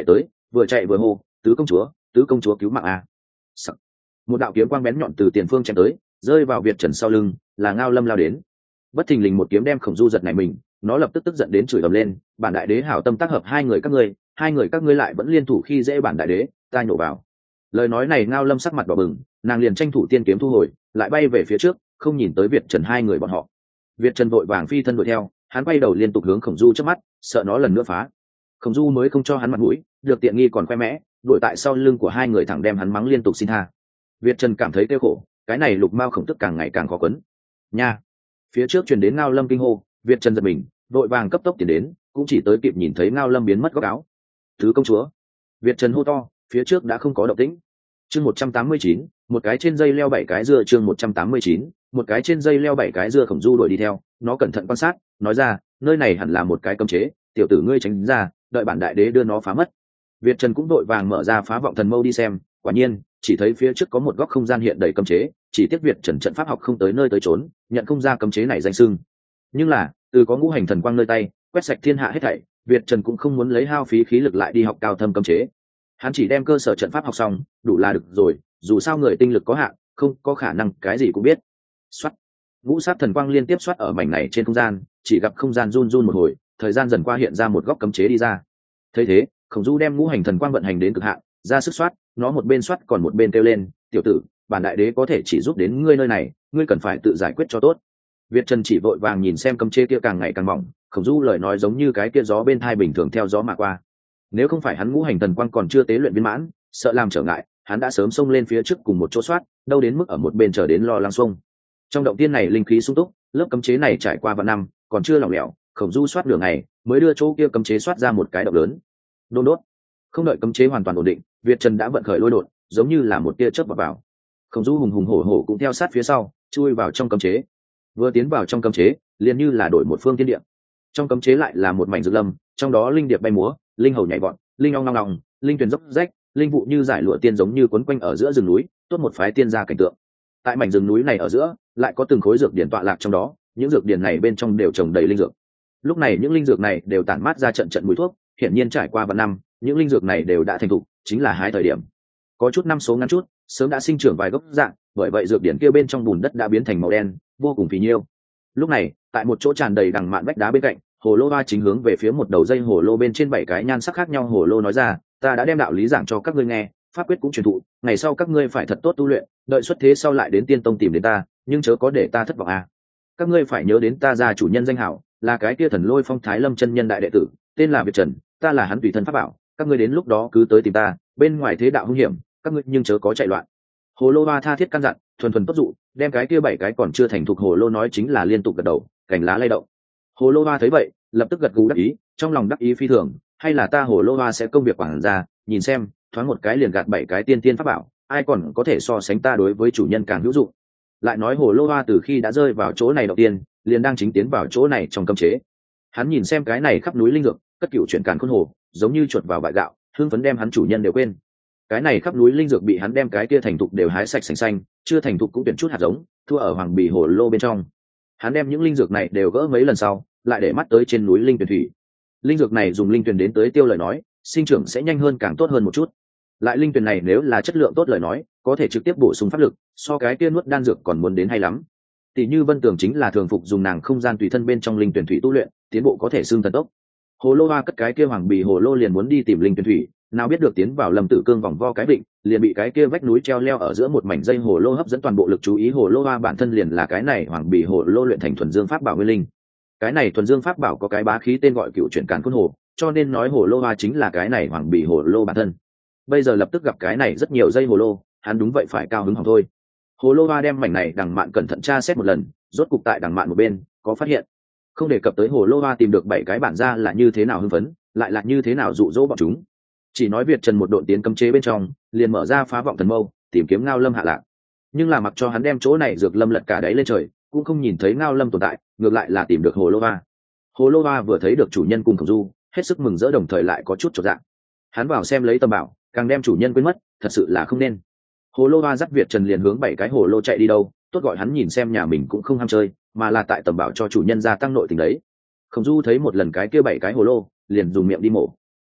vừa chạy vừa hô tứ công chúa tứ công chúa cứu mạng a. Sắc. Một đạo kiếm quang bén nhọn từ tiền phương chém tới, rơi vào Việt Trần sau lưng, là Ngao Lâm lao đến. Bất thình lình một kiếm đem Khổng Du giật nảy mình, nó lập tức tức giận đến chửi ầm lên, bản đại đế hảo tâm tác hợp hai người các ngươi, hai người các ngươi lại vẫn liên thủ khi dễ bản đại đế, ta nhổ vào. Lời nói này Ngao Lâm sắc mặt đỏ bừng, nàng liền tranh thủ tiên kiếm thu hồi, lại bay về phía trước, không nhìn tới Việt Trần hai người bọn họ. Việt Trần vội vàng phi thân đuổi theo, hắn quay đầu liên tục hướng Khổng Du trước mắt, sợ nó lần nữa phá. Khổng Du mới không cho hắn mặt mũi, được tiện nghi còn khoe mẽ, đuổi tại sau lưng của hai người thẳng đem hắn mắng liên tục xin tha. Việt Trần cảm thấy tiêu khổ, cái này Lục Mao Khổng Tức càng ngày càng khó quấn. Nha! Phía trước truyền đến Ngao Lâm kinh hô, Việt Trần giật mình, vội vàng cấp tốc tiến đến, cũng chỉ tới kịp nhìn thấy Ngao Lâm biến mất góc áo. Thứ công chúa! Việt Trần hô to, phía trước đã không có động tĩnh. Chương một trăm tám mươi chín, một cái trên dây leo bảy cái dưa. Chương một trăm tám mươi chín, một cái trên dây leo bảy cái dưa. Khổng Du đuổi đi theo, nó cẩn thận quan sát, nói ra, nơi này hẳn là một cái cấm chế, tiểu tử ngươi tránh ra, đợi bản đại đế đưa nó phá mất. Việt Trần cũng đội vàng mở ra phá vọng thần mâu đi xem, quả nhiên chỉ thấy phía trước có một góc không gian hiện đầy cấm chế, chỉ tiếc Việt Trần trận pháp học không tới nơi tới trốn, nhận không ra cấm chế này danh xưng. Nhưng là từ có ngũ hành thần quang nơi tay, quét sạch thiên hạ hết thảy, Việt Trần cũng không muốn lấy hao phí khí lực lại đi học cao thâm cấm chế. Hắn chỉ đem cơ sở trận pháp học xong, đủ là được rồi, dù sao người tinh lực có hạn, không có khả năng cái gì cũng biết. Soát. Ngũ sát thần quang liên tiếp soát ở mảnh này trên không gian, chỉ gặp không gian run run một hồi, thời gian dần qua hiện ra một góc cấm chế đi ra. Thấy thế, Khổng Du đem ngũ hành thần quang vận hành đến cực hạn, ra sức soát, nó một bên soát còn một bên kêu lên, tiểu tử, bản đại đế có thể chỉ giúp đến ngươi nơi này, ngươi cần phải tự giải quyết cho tốt. Việt Trần chỉ vội vàng nhìn xem cấm chế kia càng ngày càng mỏng, Khổng Du lời nói giống như cái kia gió bên thai bình thường theo gió mà qua. Nếu không phải hắn ngũ hành thần quang còn chưa tế luyện viên mãn, sợ làm trở ngại, hắn đã sớm xông lên phía trước cùng một chỗ soát, đâu đến mức ở một bên chờ đến lo lắng xông. Trong động tiên này linh khí sung túc, lớp cấm chế này trải qua vạn năm, còn chưa lỏng lẻo, Khổng Du soát nửa ngày, mới đưa chỗ kia cấm chế soát ra một cái động lớn. Đôn đốt. Không đợi cấm chế hoàn toàn ổn định, Việt Trần đã vận khởi lôi đột, giống như là một tia chớp vào vào. Khổng Du hùng hùng hổ hổ cũng theo sát phía sau, chui vào trong cấm chế. Vừa tiến vào trong cấm chế, liền như là đổi một phương thiên địa. Trong cấm chế lại là một mảnh dược lâm, trong đó linh điệp bay múa, linh hầu nhảy vọt, linh ong long long, linh tuyền dốc rách, linh vụ như giải lụa tiên giống như quấn quanh ở giữa rừng núi, tốt một phái tiên gia cảnh tượng. Tại mảnh rừng núi này ở giữa, lại có từng khối dược điển tọa lạc trong đó, những dược điển này bên trong đều trồng đầy linh dược. Lúc này những linh dược này đều tản mát ra trận trận mùi thuốc, hiển nhiên trải qua vạn năm, những linh dược này đều đã thành thục, chính là hái thời điểm. Có chút năm số ngắn chút, sớm đã sinh trưởng vài gốc dạng, bởi vậy dược điển kia bên trong bùn đất đã biến thành màu đen, vô cùng phì nhiêu. Lúc này, tại một chỗ tràn đầy đằng mạn vách đá bên cạnh, hồ lô hoa chính hướng về phía một đầu dây hồ lô bên trên bảy cái nhan sắc khác nhau hồ lô nói ra, ta đã đem đạo lý giảng cho các ngươi nghe, pháp quyết cũng truyền thụ, ngày sau các ngươi phải thật tốt tu luyện, đợi xuất thế sau lại đến tiên tông tìm đến ta, nhưng chớ có để ta thất vọng à. Các ngươi phải nhớ đến ta gia chủ nhân danh hảo, là cái kia Thần Lôi Phong Thái Lâm chân nhân đại đệ tử, tên là Việt Trần, ta là hắn tùy thân pháp bảo, các ngươi đến lúc đó cứ tới tìm ta, bên ngoài thế đạo hung hiểm, các ngươi nhưng chớ có chạy loạn. Hồ lô hoa tha thiết căn dặn, thuần thuần tốt dụ, đem cái kia bảy cái còn chưa thành thục hồ lô nói chính là liên tục gật đầu, cành lá lay động. Hồ lô hoa thấy vậy, lập tức gật gù đắc ý, trong lòng đắc ý phi thường, hay là ta hồ lô hoa sẽ công việc quản gia, nhìn xem, thoáng một cái liền gạt bảy cái tiên tiên pháp bảo, ai còn có thể so sánh ta đối với chủ nhân càng hữu dụng. Lại nói hồ lô hoa từ khi đã rơi vào chỗ này đầu tiên, liền đang chính tiến vào chỗ này trong cấm chế. Hắn nhìn xem cái này khắp núi linh dược, cất cửu chuyển càn khôn hồ, giống như chuột vào bại gạo, hưng phấn đem hắn chủ nhân đều quên. Cái này khắp núi linh dược bị hắn đem cái kia thành thục đều hái sạch sành xanh, chưa thành thục cũng tuyển chút hạt giống, thua ở hoàng bì hồ lô bên trong. Hắn đem những linh dược này đều gỡ mấy lần sau, lại để mắt tới trên núi linh tuyển thủy. Linh dược này dùng linh tuyển đến tới tiêu lời nói, sinh trưởng sẽ nhanh hơn càng tốt hơn một chút. Lại linh tuyển này nếu là chất lượng tốt lời nói, có thể trực tiếp bổ sung pháp lực, so cái kia nuốt đan dược còn muốn đến hay lắm. Tỷ như Vân Tường chính là thường phục dùng nàng không gian tùy thân bên trong linh tuyển thủy tu luyện, tiến bộ có thể xương thần tốc. Hồ lô hoa cất cái kia hoàng bì hồ lô liền muốn đi tìm linh tuyển thủy, nào biết được tiến vào Lâm Tử Cương vòng vo cái định, liền bị cái kia vách núi treo leo ở giữa một mảnh dây hồ lô hấp dẫn toàn bộ lực chú ý. Hồ lô hoa bản thân liền là cái này hoàng bì hồ lô luyện thành thuần dương pháp bảo nguyên linh. Cái này thuần dương pháp bảo có cái bá khí tên gọi cựu chuyển càn khôn hồ, cho nên nói hồ lô hoa chính là cái này hoàng bì hồ lô bản thân. Bây giờ lập tức gặp cái này rất nhiều dây hồ lô, hắn đúng vậy phải cao hứng hỏng thôi. Hồ lô hoa đem mảnh này đằng mạn cẩn thận tra xét một lần, rốt cục tại đằng mạn một bên có phát hiện. Không đề cập tới hồ lô hoa tìm được bảy cái bản ra là như thế nào hưng phấn, lại là như thế nào dụ dỗ bọn chúng. Chỉ nói Việt Trần một đội tiến cấm chế bên trong, liền mở ra phá vọng thần mâu, tìm kiếm Ngao Lâm hạ lạc. Nhưng là mặc cho hắn đem chỗ này dược lâm lật cả đáy lên trời, cũng không nhìn thấy Ngao Lâm tồn tại, ngược lại là tìm được hồ lô hoa. Hồ lô hoa vừa thấy được chủ nhân cùng Khổng Du, hết sức mừng rỡ đồng thời lại có chút chột dạ. Hắn vào xem lấy tầm bảo, càng đem chủ nhân quên mất, thật sự là không nên. Hồ lô hoa dắt Việt Trần liền hướng bảy cái hồ lô chạy đi đâu, tốt gọi hắn nhìn xem nhà mình cũng không ham chơi, mà là tại tầm bảo cho chủ nhân gia tăng nội tình đấy. Khổng Du thấy một lần cái kia bảy cái hồ lô, liền dùng miệng đi mổ.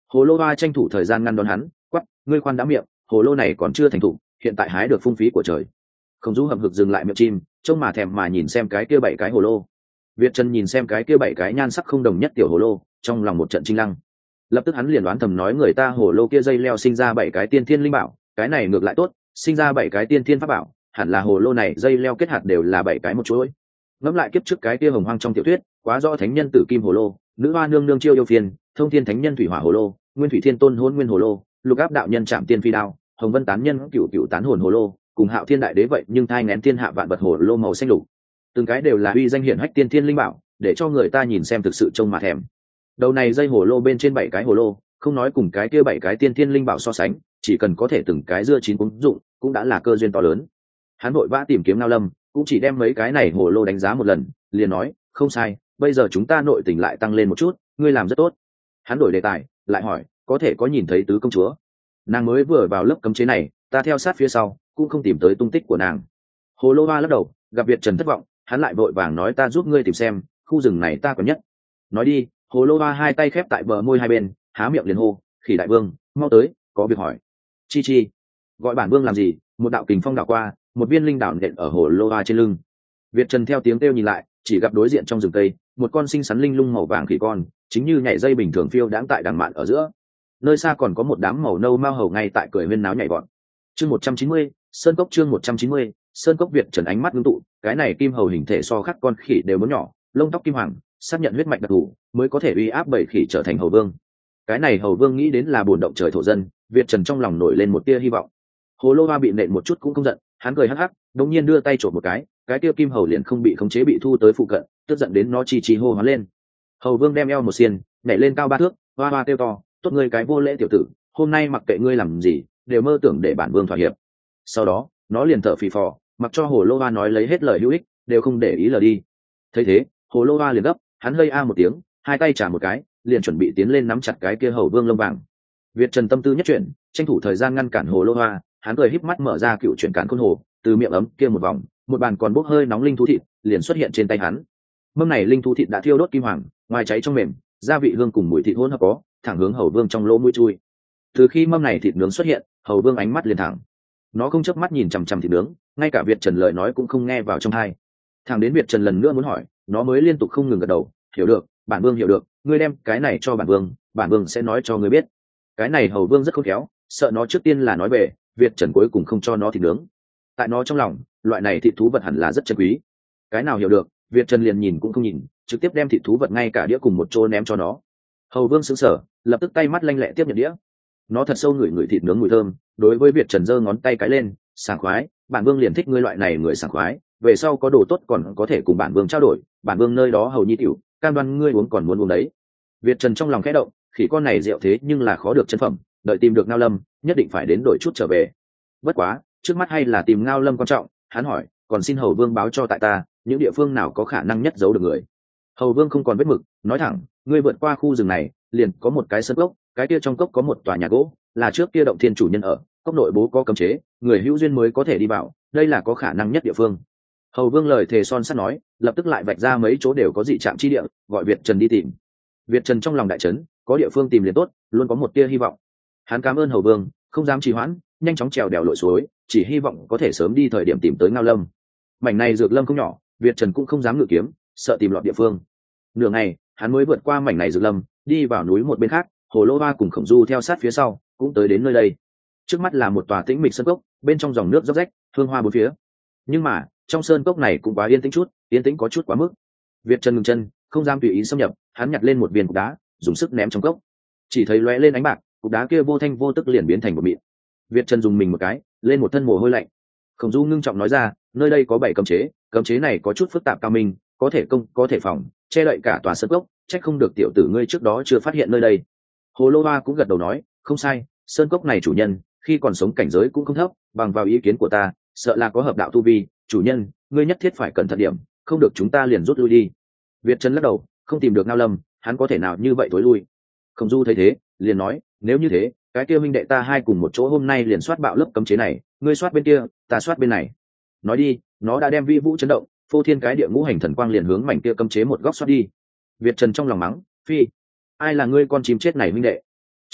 Hồ lô hoa tranh thủ thời gian ngăn đón hắn, quắc, ngươi khoan đã miệng, hồ lô này còn chưa thành thục, hiện tại hái được phung phí của trời. Không Du hậm hực dừng lại miệng chim, trông mà thèm mà nhìn xem cái kia bảy cái hồ lô. Việt Trần nhìn xem cái kia bảy cái nhan sắc không đồng nhất tiểu hồ lô, trong lòng một trận chinh lăng. Lập tức hắn liền đoán thầm nói người ta hồ lô kia dây leo sinh ra bảy cái tiên thiên linh bảo, cái này ngược lại tốt, sinh ra bảy cái tiên thiên pháp bảo, hẳn là hồ lô này dây leo kết hạt đều là bảy cái một chuỗi. Ngẫm lại kiếp trước cái kia hồng hoang trong tiểu thuyết, quá rõ thánh nhân tử kim hồ lô, nữ hoa nương nương chiêu yêu phiền, thông thiên thánh nhân thủy hỏa hồ lô, nguyên thủy thiên tôn hôn nguyên hồ lô, lục áp đạo nhân chạm tiên phi đao, hồng vân tán nhân cựu cựu tán hồn hồ lô, cùng hạo thiên đại đế vậy nhưng thai ngén thiên hạ vạn vật hồ lô màu xanh lục, từng cái đều là uy danh hiển hách tiên thiên linh bảo, để cho người ta nhìn xem thực sự trông mà thèm. Đầu này dây hồ lô bên trên bảy cái hồ lô, không nói cùng cái kia bảy cái tiên thiên linh bảo so sánh, chỉ cần có thể từng cái dưa chín cũng dụng, cũng đã là cơ duyên to lớn. Hắn vội vã tìm kiếm Ngao Lâm, cũng chỉ đem mấy cái này hồ lô đánh giá một lần, liền nói, không sai, bây giờ chúng ta nội tình lại tăng lên một chút, ngươi làm rất tốt. Hắn đổi đề tài, lại hỏi, có thể có nhìn thấy tứ công chúa? Nàng mới vừa vào lớp cấm chế này, ta theo sát phía sau, cũng không tìm tới tung tích của nàng. Hồ lô hoa lắc đầu, gặp Việt Trần thất vọng, hắn lại vội vàng nói ta giúp ngươi tìm xem, khu rừng này ta quen nhất. Nói đi, hồ lô hoa hai tay khép tại bờ môi hai bên, há miệng liền hô, khỉ đại vương, mau tới, có việc hỏi. Chi chi, gọi bản vương làm gì? Một đạo kình phong đảo qua, một viên linh đảo nện ở hồ lô hoa trên lưng. Việt Trần theo tiếng kêu nhìn lại, chỉ gặp đối diện trong rừng cây, một con xinh xắn linh lung màu vàng khỉ con, chính như nhảy dây bình thường phiêu đãng tại đằng mạn ở giữa. Nơi xa còn có một đám màu nâu mao hầu ngay tại cười huyên náo nhảy vọt. Chương một trăm chín mươi, Sơn Cốc chương một trăm chín mươi, Sơn Cốc. Việt Trần ánh mắt ngưng tụ, cái này kim hầu hình thể so khác con khỉ đều muốn nhỏ, lông tóc kim hoàng, xác nhận huyết mạch đặc thù, mới có thể uy áp bảy khỉ trở thành hầu vương. Cái này hầu vương nghĩ đến là bổn động trời thổ dân, Việt Trần trong lòng nổi lên một tia hy vọng. Hồ lô hoa bị nện một chút cũng không giận, hắn cười hắc hắc, đột nhiên đưa tay chộp một cái, cái tia kim hầu liền không bị khống chế bị thu tới phụ cận, tức giận đến nó chi chi hô hoán lên. Hầu vương đem eo một xiên, nhảy lên cao ba thước, hoa hoa kêu to, tốt ngươi cái vô lễ tiểu tử, hôm nay mặc kệ ngươi làm gì, đều mơ tưởng để bản vương thỏa hiệp. Sau đó nó liền thở phì phò, mặc cho hồ lô hoa nói lấy hết lời hữu ích, đều không để ý lờ đi. Thấy thế, hồ lô hoa liền gấp, hắn hơi a một tiếng, hai tay trả một cái, liền chuẩn bị tiến lên nắm chặt cái kia hầu vương lông vàng. Việt Trần tâm tư nhất chuyển, tranh thủ thời gian ngăn cản hồ lô hoa, hắn cười híp mắt mở ra cựu chuyển cản khôn hồ, từ miệng ấm kia một vòng, một bàn còn bốc hơi nóng linh thú thịt liền xuất hiện trên tay hắn. Mâm này linh thú thịt đã thiêu đốt kim hoàng, ngoài cháy trong mềm, gia vị hương cùng mùi thịt hỗn hợp có, thẳng hướng hầu vương trong lỗ mũi chui. Từ khi mâm này thịt nướng xuất hiện, hầu vương ánh mắt liền thẳng, nó không chớp mắt nhìn chằm chằm thịt nướng, ngay cả Việt Trần lời nói cũng không nghe vào trong tai. Thẳng đến Việt Trần lần nữa muốn hỏi, nó mới liên tục không ngừng gật đầu, hiểu được, bản vương hiểu được, ngươi đem cái này cho bản vương, bản vương sẽ nói cho ngươi biết. Cái này hầu vương rất khôn khéo, sợ nó trước tiên là nói về, Việt Trần cuối cùng không cho nó thịt nướng. Tại nó trong lòng, loại này thịt thú vật hẳn là rất chân quý. Cái nào hiểu được, Việt Trần liền nhìn cũng không nhìn, trực tiếp đem thịt thú vật ngay cả đĩa cùng một chỗ ném cho nó. Hầu vương sững sờ, lập tức tay mắt lanh lẹ tiếp nhận đĩa. Nó thật sâu ngửi ngửi thịt nướng mùi thơm, đối với Việt Trần giơ ngón tay cái lên, sảng khoái, bản vương liền thích ngươi loại này người sảng khoái, về sau có đồ tốt còn có thể cùng bản vương trao đổi, bản vương nơi đó hầu nhi tiểu, cam đoan ngươi uống còn muốn uống đấy. Việt Trần trong lòng khẽ động, khỉ con này rượu thế nhưng là khó được chân phẩm, đợi tìm được Ngao Lâm, nhất định phải đến đổi chút trở về. Bất quá, trước mắt hay là tìm Ngao Lâm quan trọng, hắn hỏi, còn xin hầu vương báo cho tại ta, những địa phương nào có khả năng nhất giấu được người. Hầu vương không còn vết mực, nói thẳng, ngươi vượt qua khu rừng này, liền có một cái sân cốc, cái kia trong cốc có một tòa nhà gỗ, là trước kia động thiên chủ nhân ở, cốc nội bố có cấm chế, người hữu duyên mới có thể đi vào, đây là có khả năng nhất địa phương. Hầu vương lời thề son sắt nói, lập tức lại vạch ra mấy chỗ đều có dị trạng chi địa, gọi Việt Trần đi tìm. Việt Trần trong lòng đại chấn, có địa phương tìm liền tốt, luôn có một tia hy vọng. Hắn cảm ơn hầu vương, không dám trì hoãn, nhanh chóng trèo đèo lội suối, chỉ hy vọng có thể sớm đi thời điểm tìm tới Ngao Lâm. Mảnh này dược lâm không nhỏ, Việt Trần cũng không dám ngự kiếm, sợ tìm lọt địa phương. Nửa ngày, hắn mới vượt qua mảnh này dược lâm, đi vào núi một bên khác, hồ lô hoa cùng Khổng Du theo sát phía sau, cũng tới đến nơi đây. Trước mắt là một tòa tĩnh mịch sơn cốc, bên trong dòng nước róc rách, hương hoa bốn phía. Nhưng mà, trong sơn cốc này cũng quá yên tĩnh chút, yên tĩnh có chút quá mức. Việt Trần ngừng chân, không dám tùy ý xâm nhập, hắn nhặt lên một viên cục đá, dùng sức ném trong cốc. Chỉ thấy lóe lên ánh bạc, cục đá kia vô thanh vô tức liền biến thành một mịn. Việt Trần dùng mình một cái, lên một thân mồ hôi lạnh. Khổng Du ngưng trọng nói ra, nơi đây có bảy cấm chế, cấm chế này có chút phức tạp cao minh, có thể công, có thể phòng, che đậy cả tòa sơn cốc, trách không được tiểu tử ngươi trước đó chưa phát hiện nơi đây. Hồ Lô Hoa cũng gật đầu nói, không sai, sơn cốc này chủ nhân khi còn sống cảnh giới cũng không thấp, bằng vào ý kiến của ta, sợ là có hợp đạo tu vi, chủ nhân, ngươi nhất thiết phải cẩn thận điểm, không được chúng ta liền rút lui đi. Việt Trần lắc đầu, không tìm được Ngao Lâm, hắn có thể nào như vậy tối lui. Khổng Du thấy thế, liền nói, nếu như thế, cái kia minh đệ ta hai cùng một chỗ hôm nay liền soát bạo lớp cấm chế này, ngươi soát bên kia, ta soát bên này. Nói đi, nó đã đem vi vũ chấn động, phô thiên cái địa ngũ hành thần quang liền hướng mảnh kia cấm chế một góc soát đi. Việt Trần trong lòng mắng, phi, ai là ngươi con chim chết này minh đệ?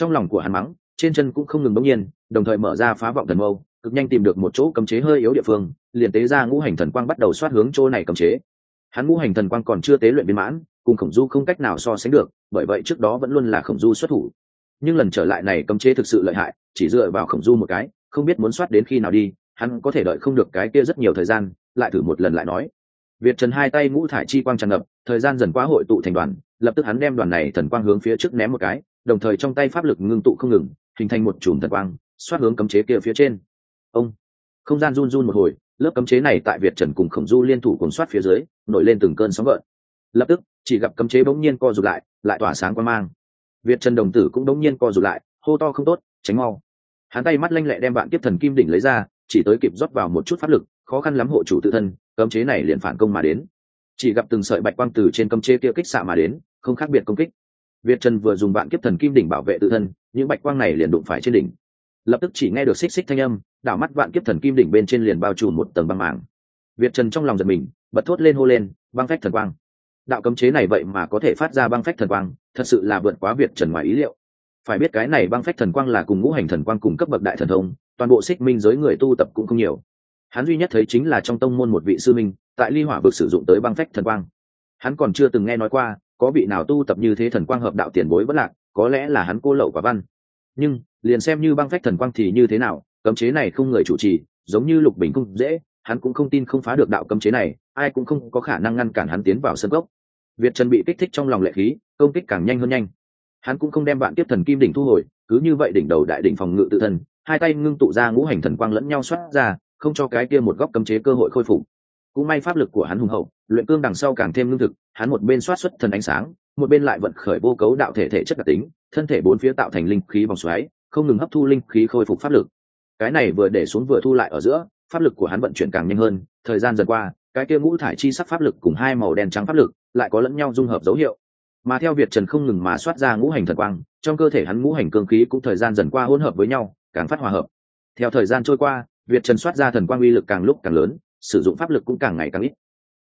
Trong lòng của hắn mắng, trên chân cũng không ngừng bỗng nhiên, đồng thời mở ra phá vọng thần mâu, cực nhanh tìm được một chỗ cấm chế hơi yếu địa phương, liền tế ra ngũ hành thần quang bắt đầu xoát hướng chỗ này cấm chế. Hắn ngũ hành thần quang còn chưa tế luyện viên mãn, cùng Khổng Du không cách nào so sánh được, bởi vậy trước đó vẫn luôn là Khổng Du xuất thủ. Nhưng lần trở lại này cấm chế thực sự lợi hại, chỉ dựa vào Khổng Du một cái, không biết muốn xoát đến khi nào đi, hắn có thể đợi không được cái kia rất nhiều thời gian, lại thử một lần lại nói. Việt Trần hai tay ngũ thải chi quang tràn ngập, thời gian dần qua hội tụ thành đoàn, lập tức hắn đem đoàn này thần quang hướng phía trước ném một cái, đồng thời trong tay pháp lực ngưng tụ không ngừng, hình thành một chùm thần quang, xoát hướng cấm chế kia phía trên. Ông, không gian run run một hồi, lớp cấm chế này tại Việt Trần cùng Khổng Du liên thủ cùng xoát phía dưới, nổi lên từng cơn sóng gợn. Lập tức, chỉ gặp cấm chế bỗng nhiên co rụt lại, lại tỏa sáng quang mang. Việt Trần đồng tử cũng bỗng nhiên co rụt lại, hô to không tốt, tránh mau. Hắn tay mắt lanh lẹ đem vạn kiếp thần kim đỉnh lấy ra, chỉ tới kịp rót vào một chút pháp lực, khó khăn lắm hộ chủ tự thân, cấm chế này liền phản công mà đến. Chỉ gặp từng sợi bạch quang từ trên cấm chế kia kích xạ mà đến, không khác biệt công kích. Việt Trần vừa dùng vạn kiếp thần kim đỉnh bảo vệ tự thân, những bạch quang này liền đụng phải trên đỉnh. Lập tức chỉ nghe được xích xích thanh âm, đảo mắt vạn kiếp thần kim đỉnh bên trên liền bao trùm một tầng băng màng. Việt Trần trong lòng giật mình, bật thốt lên hô lên, băng phách thần quang. Đạo cấm chế này vậy mà có thể phát ra băng phách thần quang, thật sự là vượt quá Việt Trần ngoài ý liệu. Phải biết cái này băng phách thần quang là cùng ngũ hành thần quang cùng cấp bậc đại thần thông, toàn bộ Xích Minh giới người tu tập cũng không nhiều. Hắn duy nhất thấy chính là trong tông môn một vị sư minh, tại Ly Hỏa vực sử dụng tới băng phách thần quang. Hắn còn chưa từng nghe nói qua, có vị nào tu tập như thế thần quang hợp đạo tiền bối vẫn lạc, có lẽ là hắn cô lậu quả văn. Nhưng, liền xem như băng phách thần quang thì như thế nào, cấm chế này không người chủ trì, giống như Lục Bình cung dễ, hắn cũng không tin không phá được đạo cấm chế này, ai cũng không có khả năng ngăn cản hắn tiến vào sân gốc. Việt Trần bị kích thích trong lòng lệ khí, công kích càng nhanh hơn nhanh. Hắn cũng không đem vạn kiếp thần kim đỉnh thu hồi, cứ như vậy đỉnh đầu đại đỉnh phòng ngự tự thân, hai tay ngưng tụ ra ngũ hành thần quang lẫn nhau xoát ra, không cho cái kia một góc cấm chế cơ hội khôi phục. Cũng may pháp lực của hắn hùng hậu, luyện cương đằng sau càng thêm lương thực, hắn một bên xoát xuất thần ánh sáng, một bên lại vận khởi vô cấu đạo thể thể chất đặc tính, thân thể bốn phía tạo thành linh khí vòng xoáy, không ngừng hấp thu linh khí khôi phục pháp lực. Cái này vừa để xuống vừa thu lại ở giữa, pháp lực của hắn vận chuyển càng nhanh hơn, thời gian dần qua, cái kia ngũ thải chi sắc pháp lực cùng hai màu đen trắng pháp lực lại có lẫn nhau dung hợp dấu hiệu. Mà theo Việt Trần không ngừng mà xoát ra ngũ hành thần quang, trong cơ thể hắn ngũ hành cương khí cũng thời gian dần qua hỗn hợp với nhau, càng phát hòa hợp. Theo thời gian trôi qua, Việt Trần xoát ra thần quang uy lực càng lúc càng lớn, sử dụng pháp lực cũng càng ngày càng ít,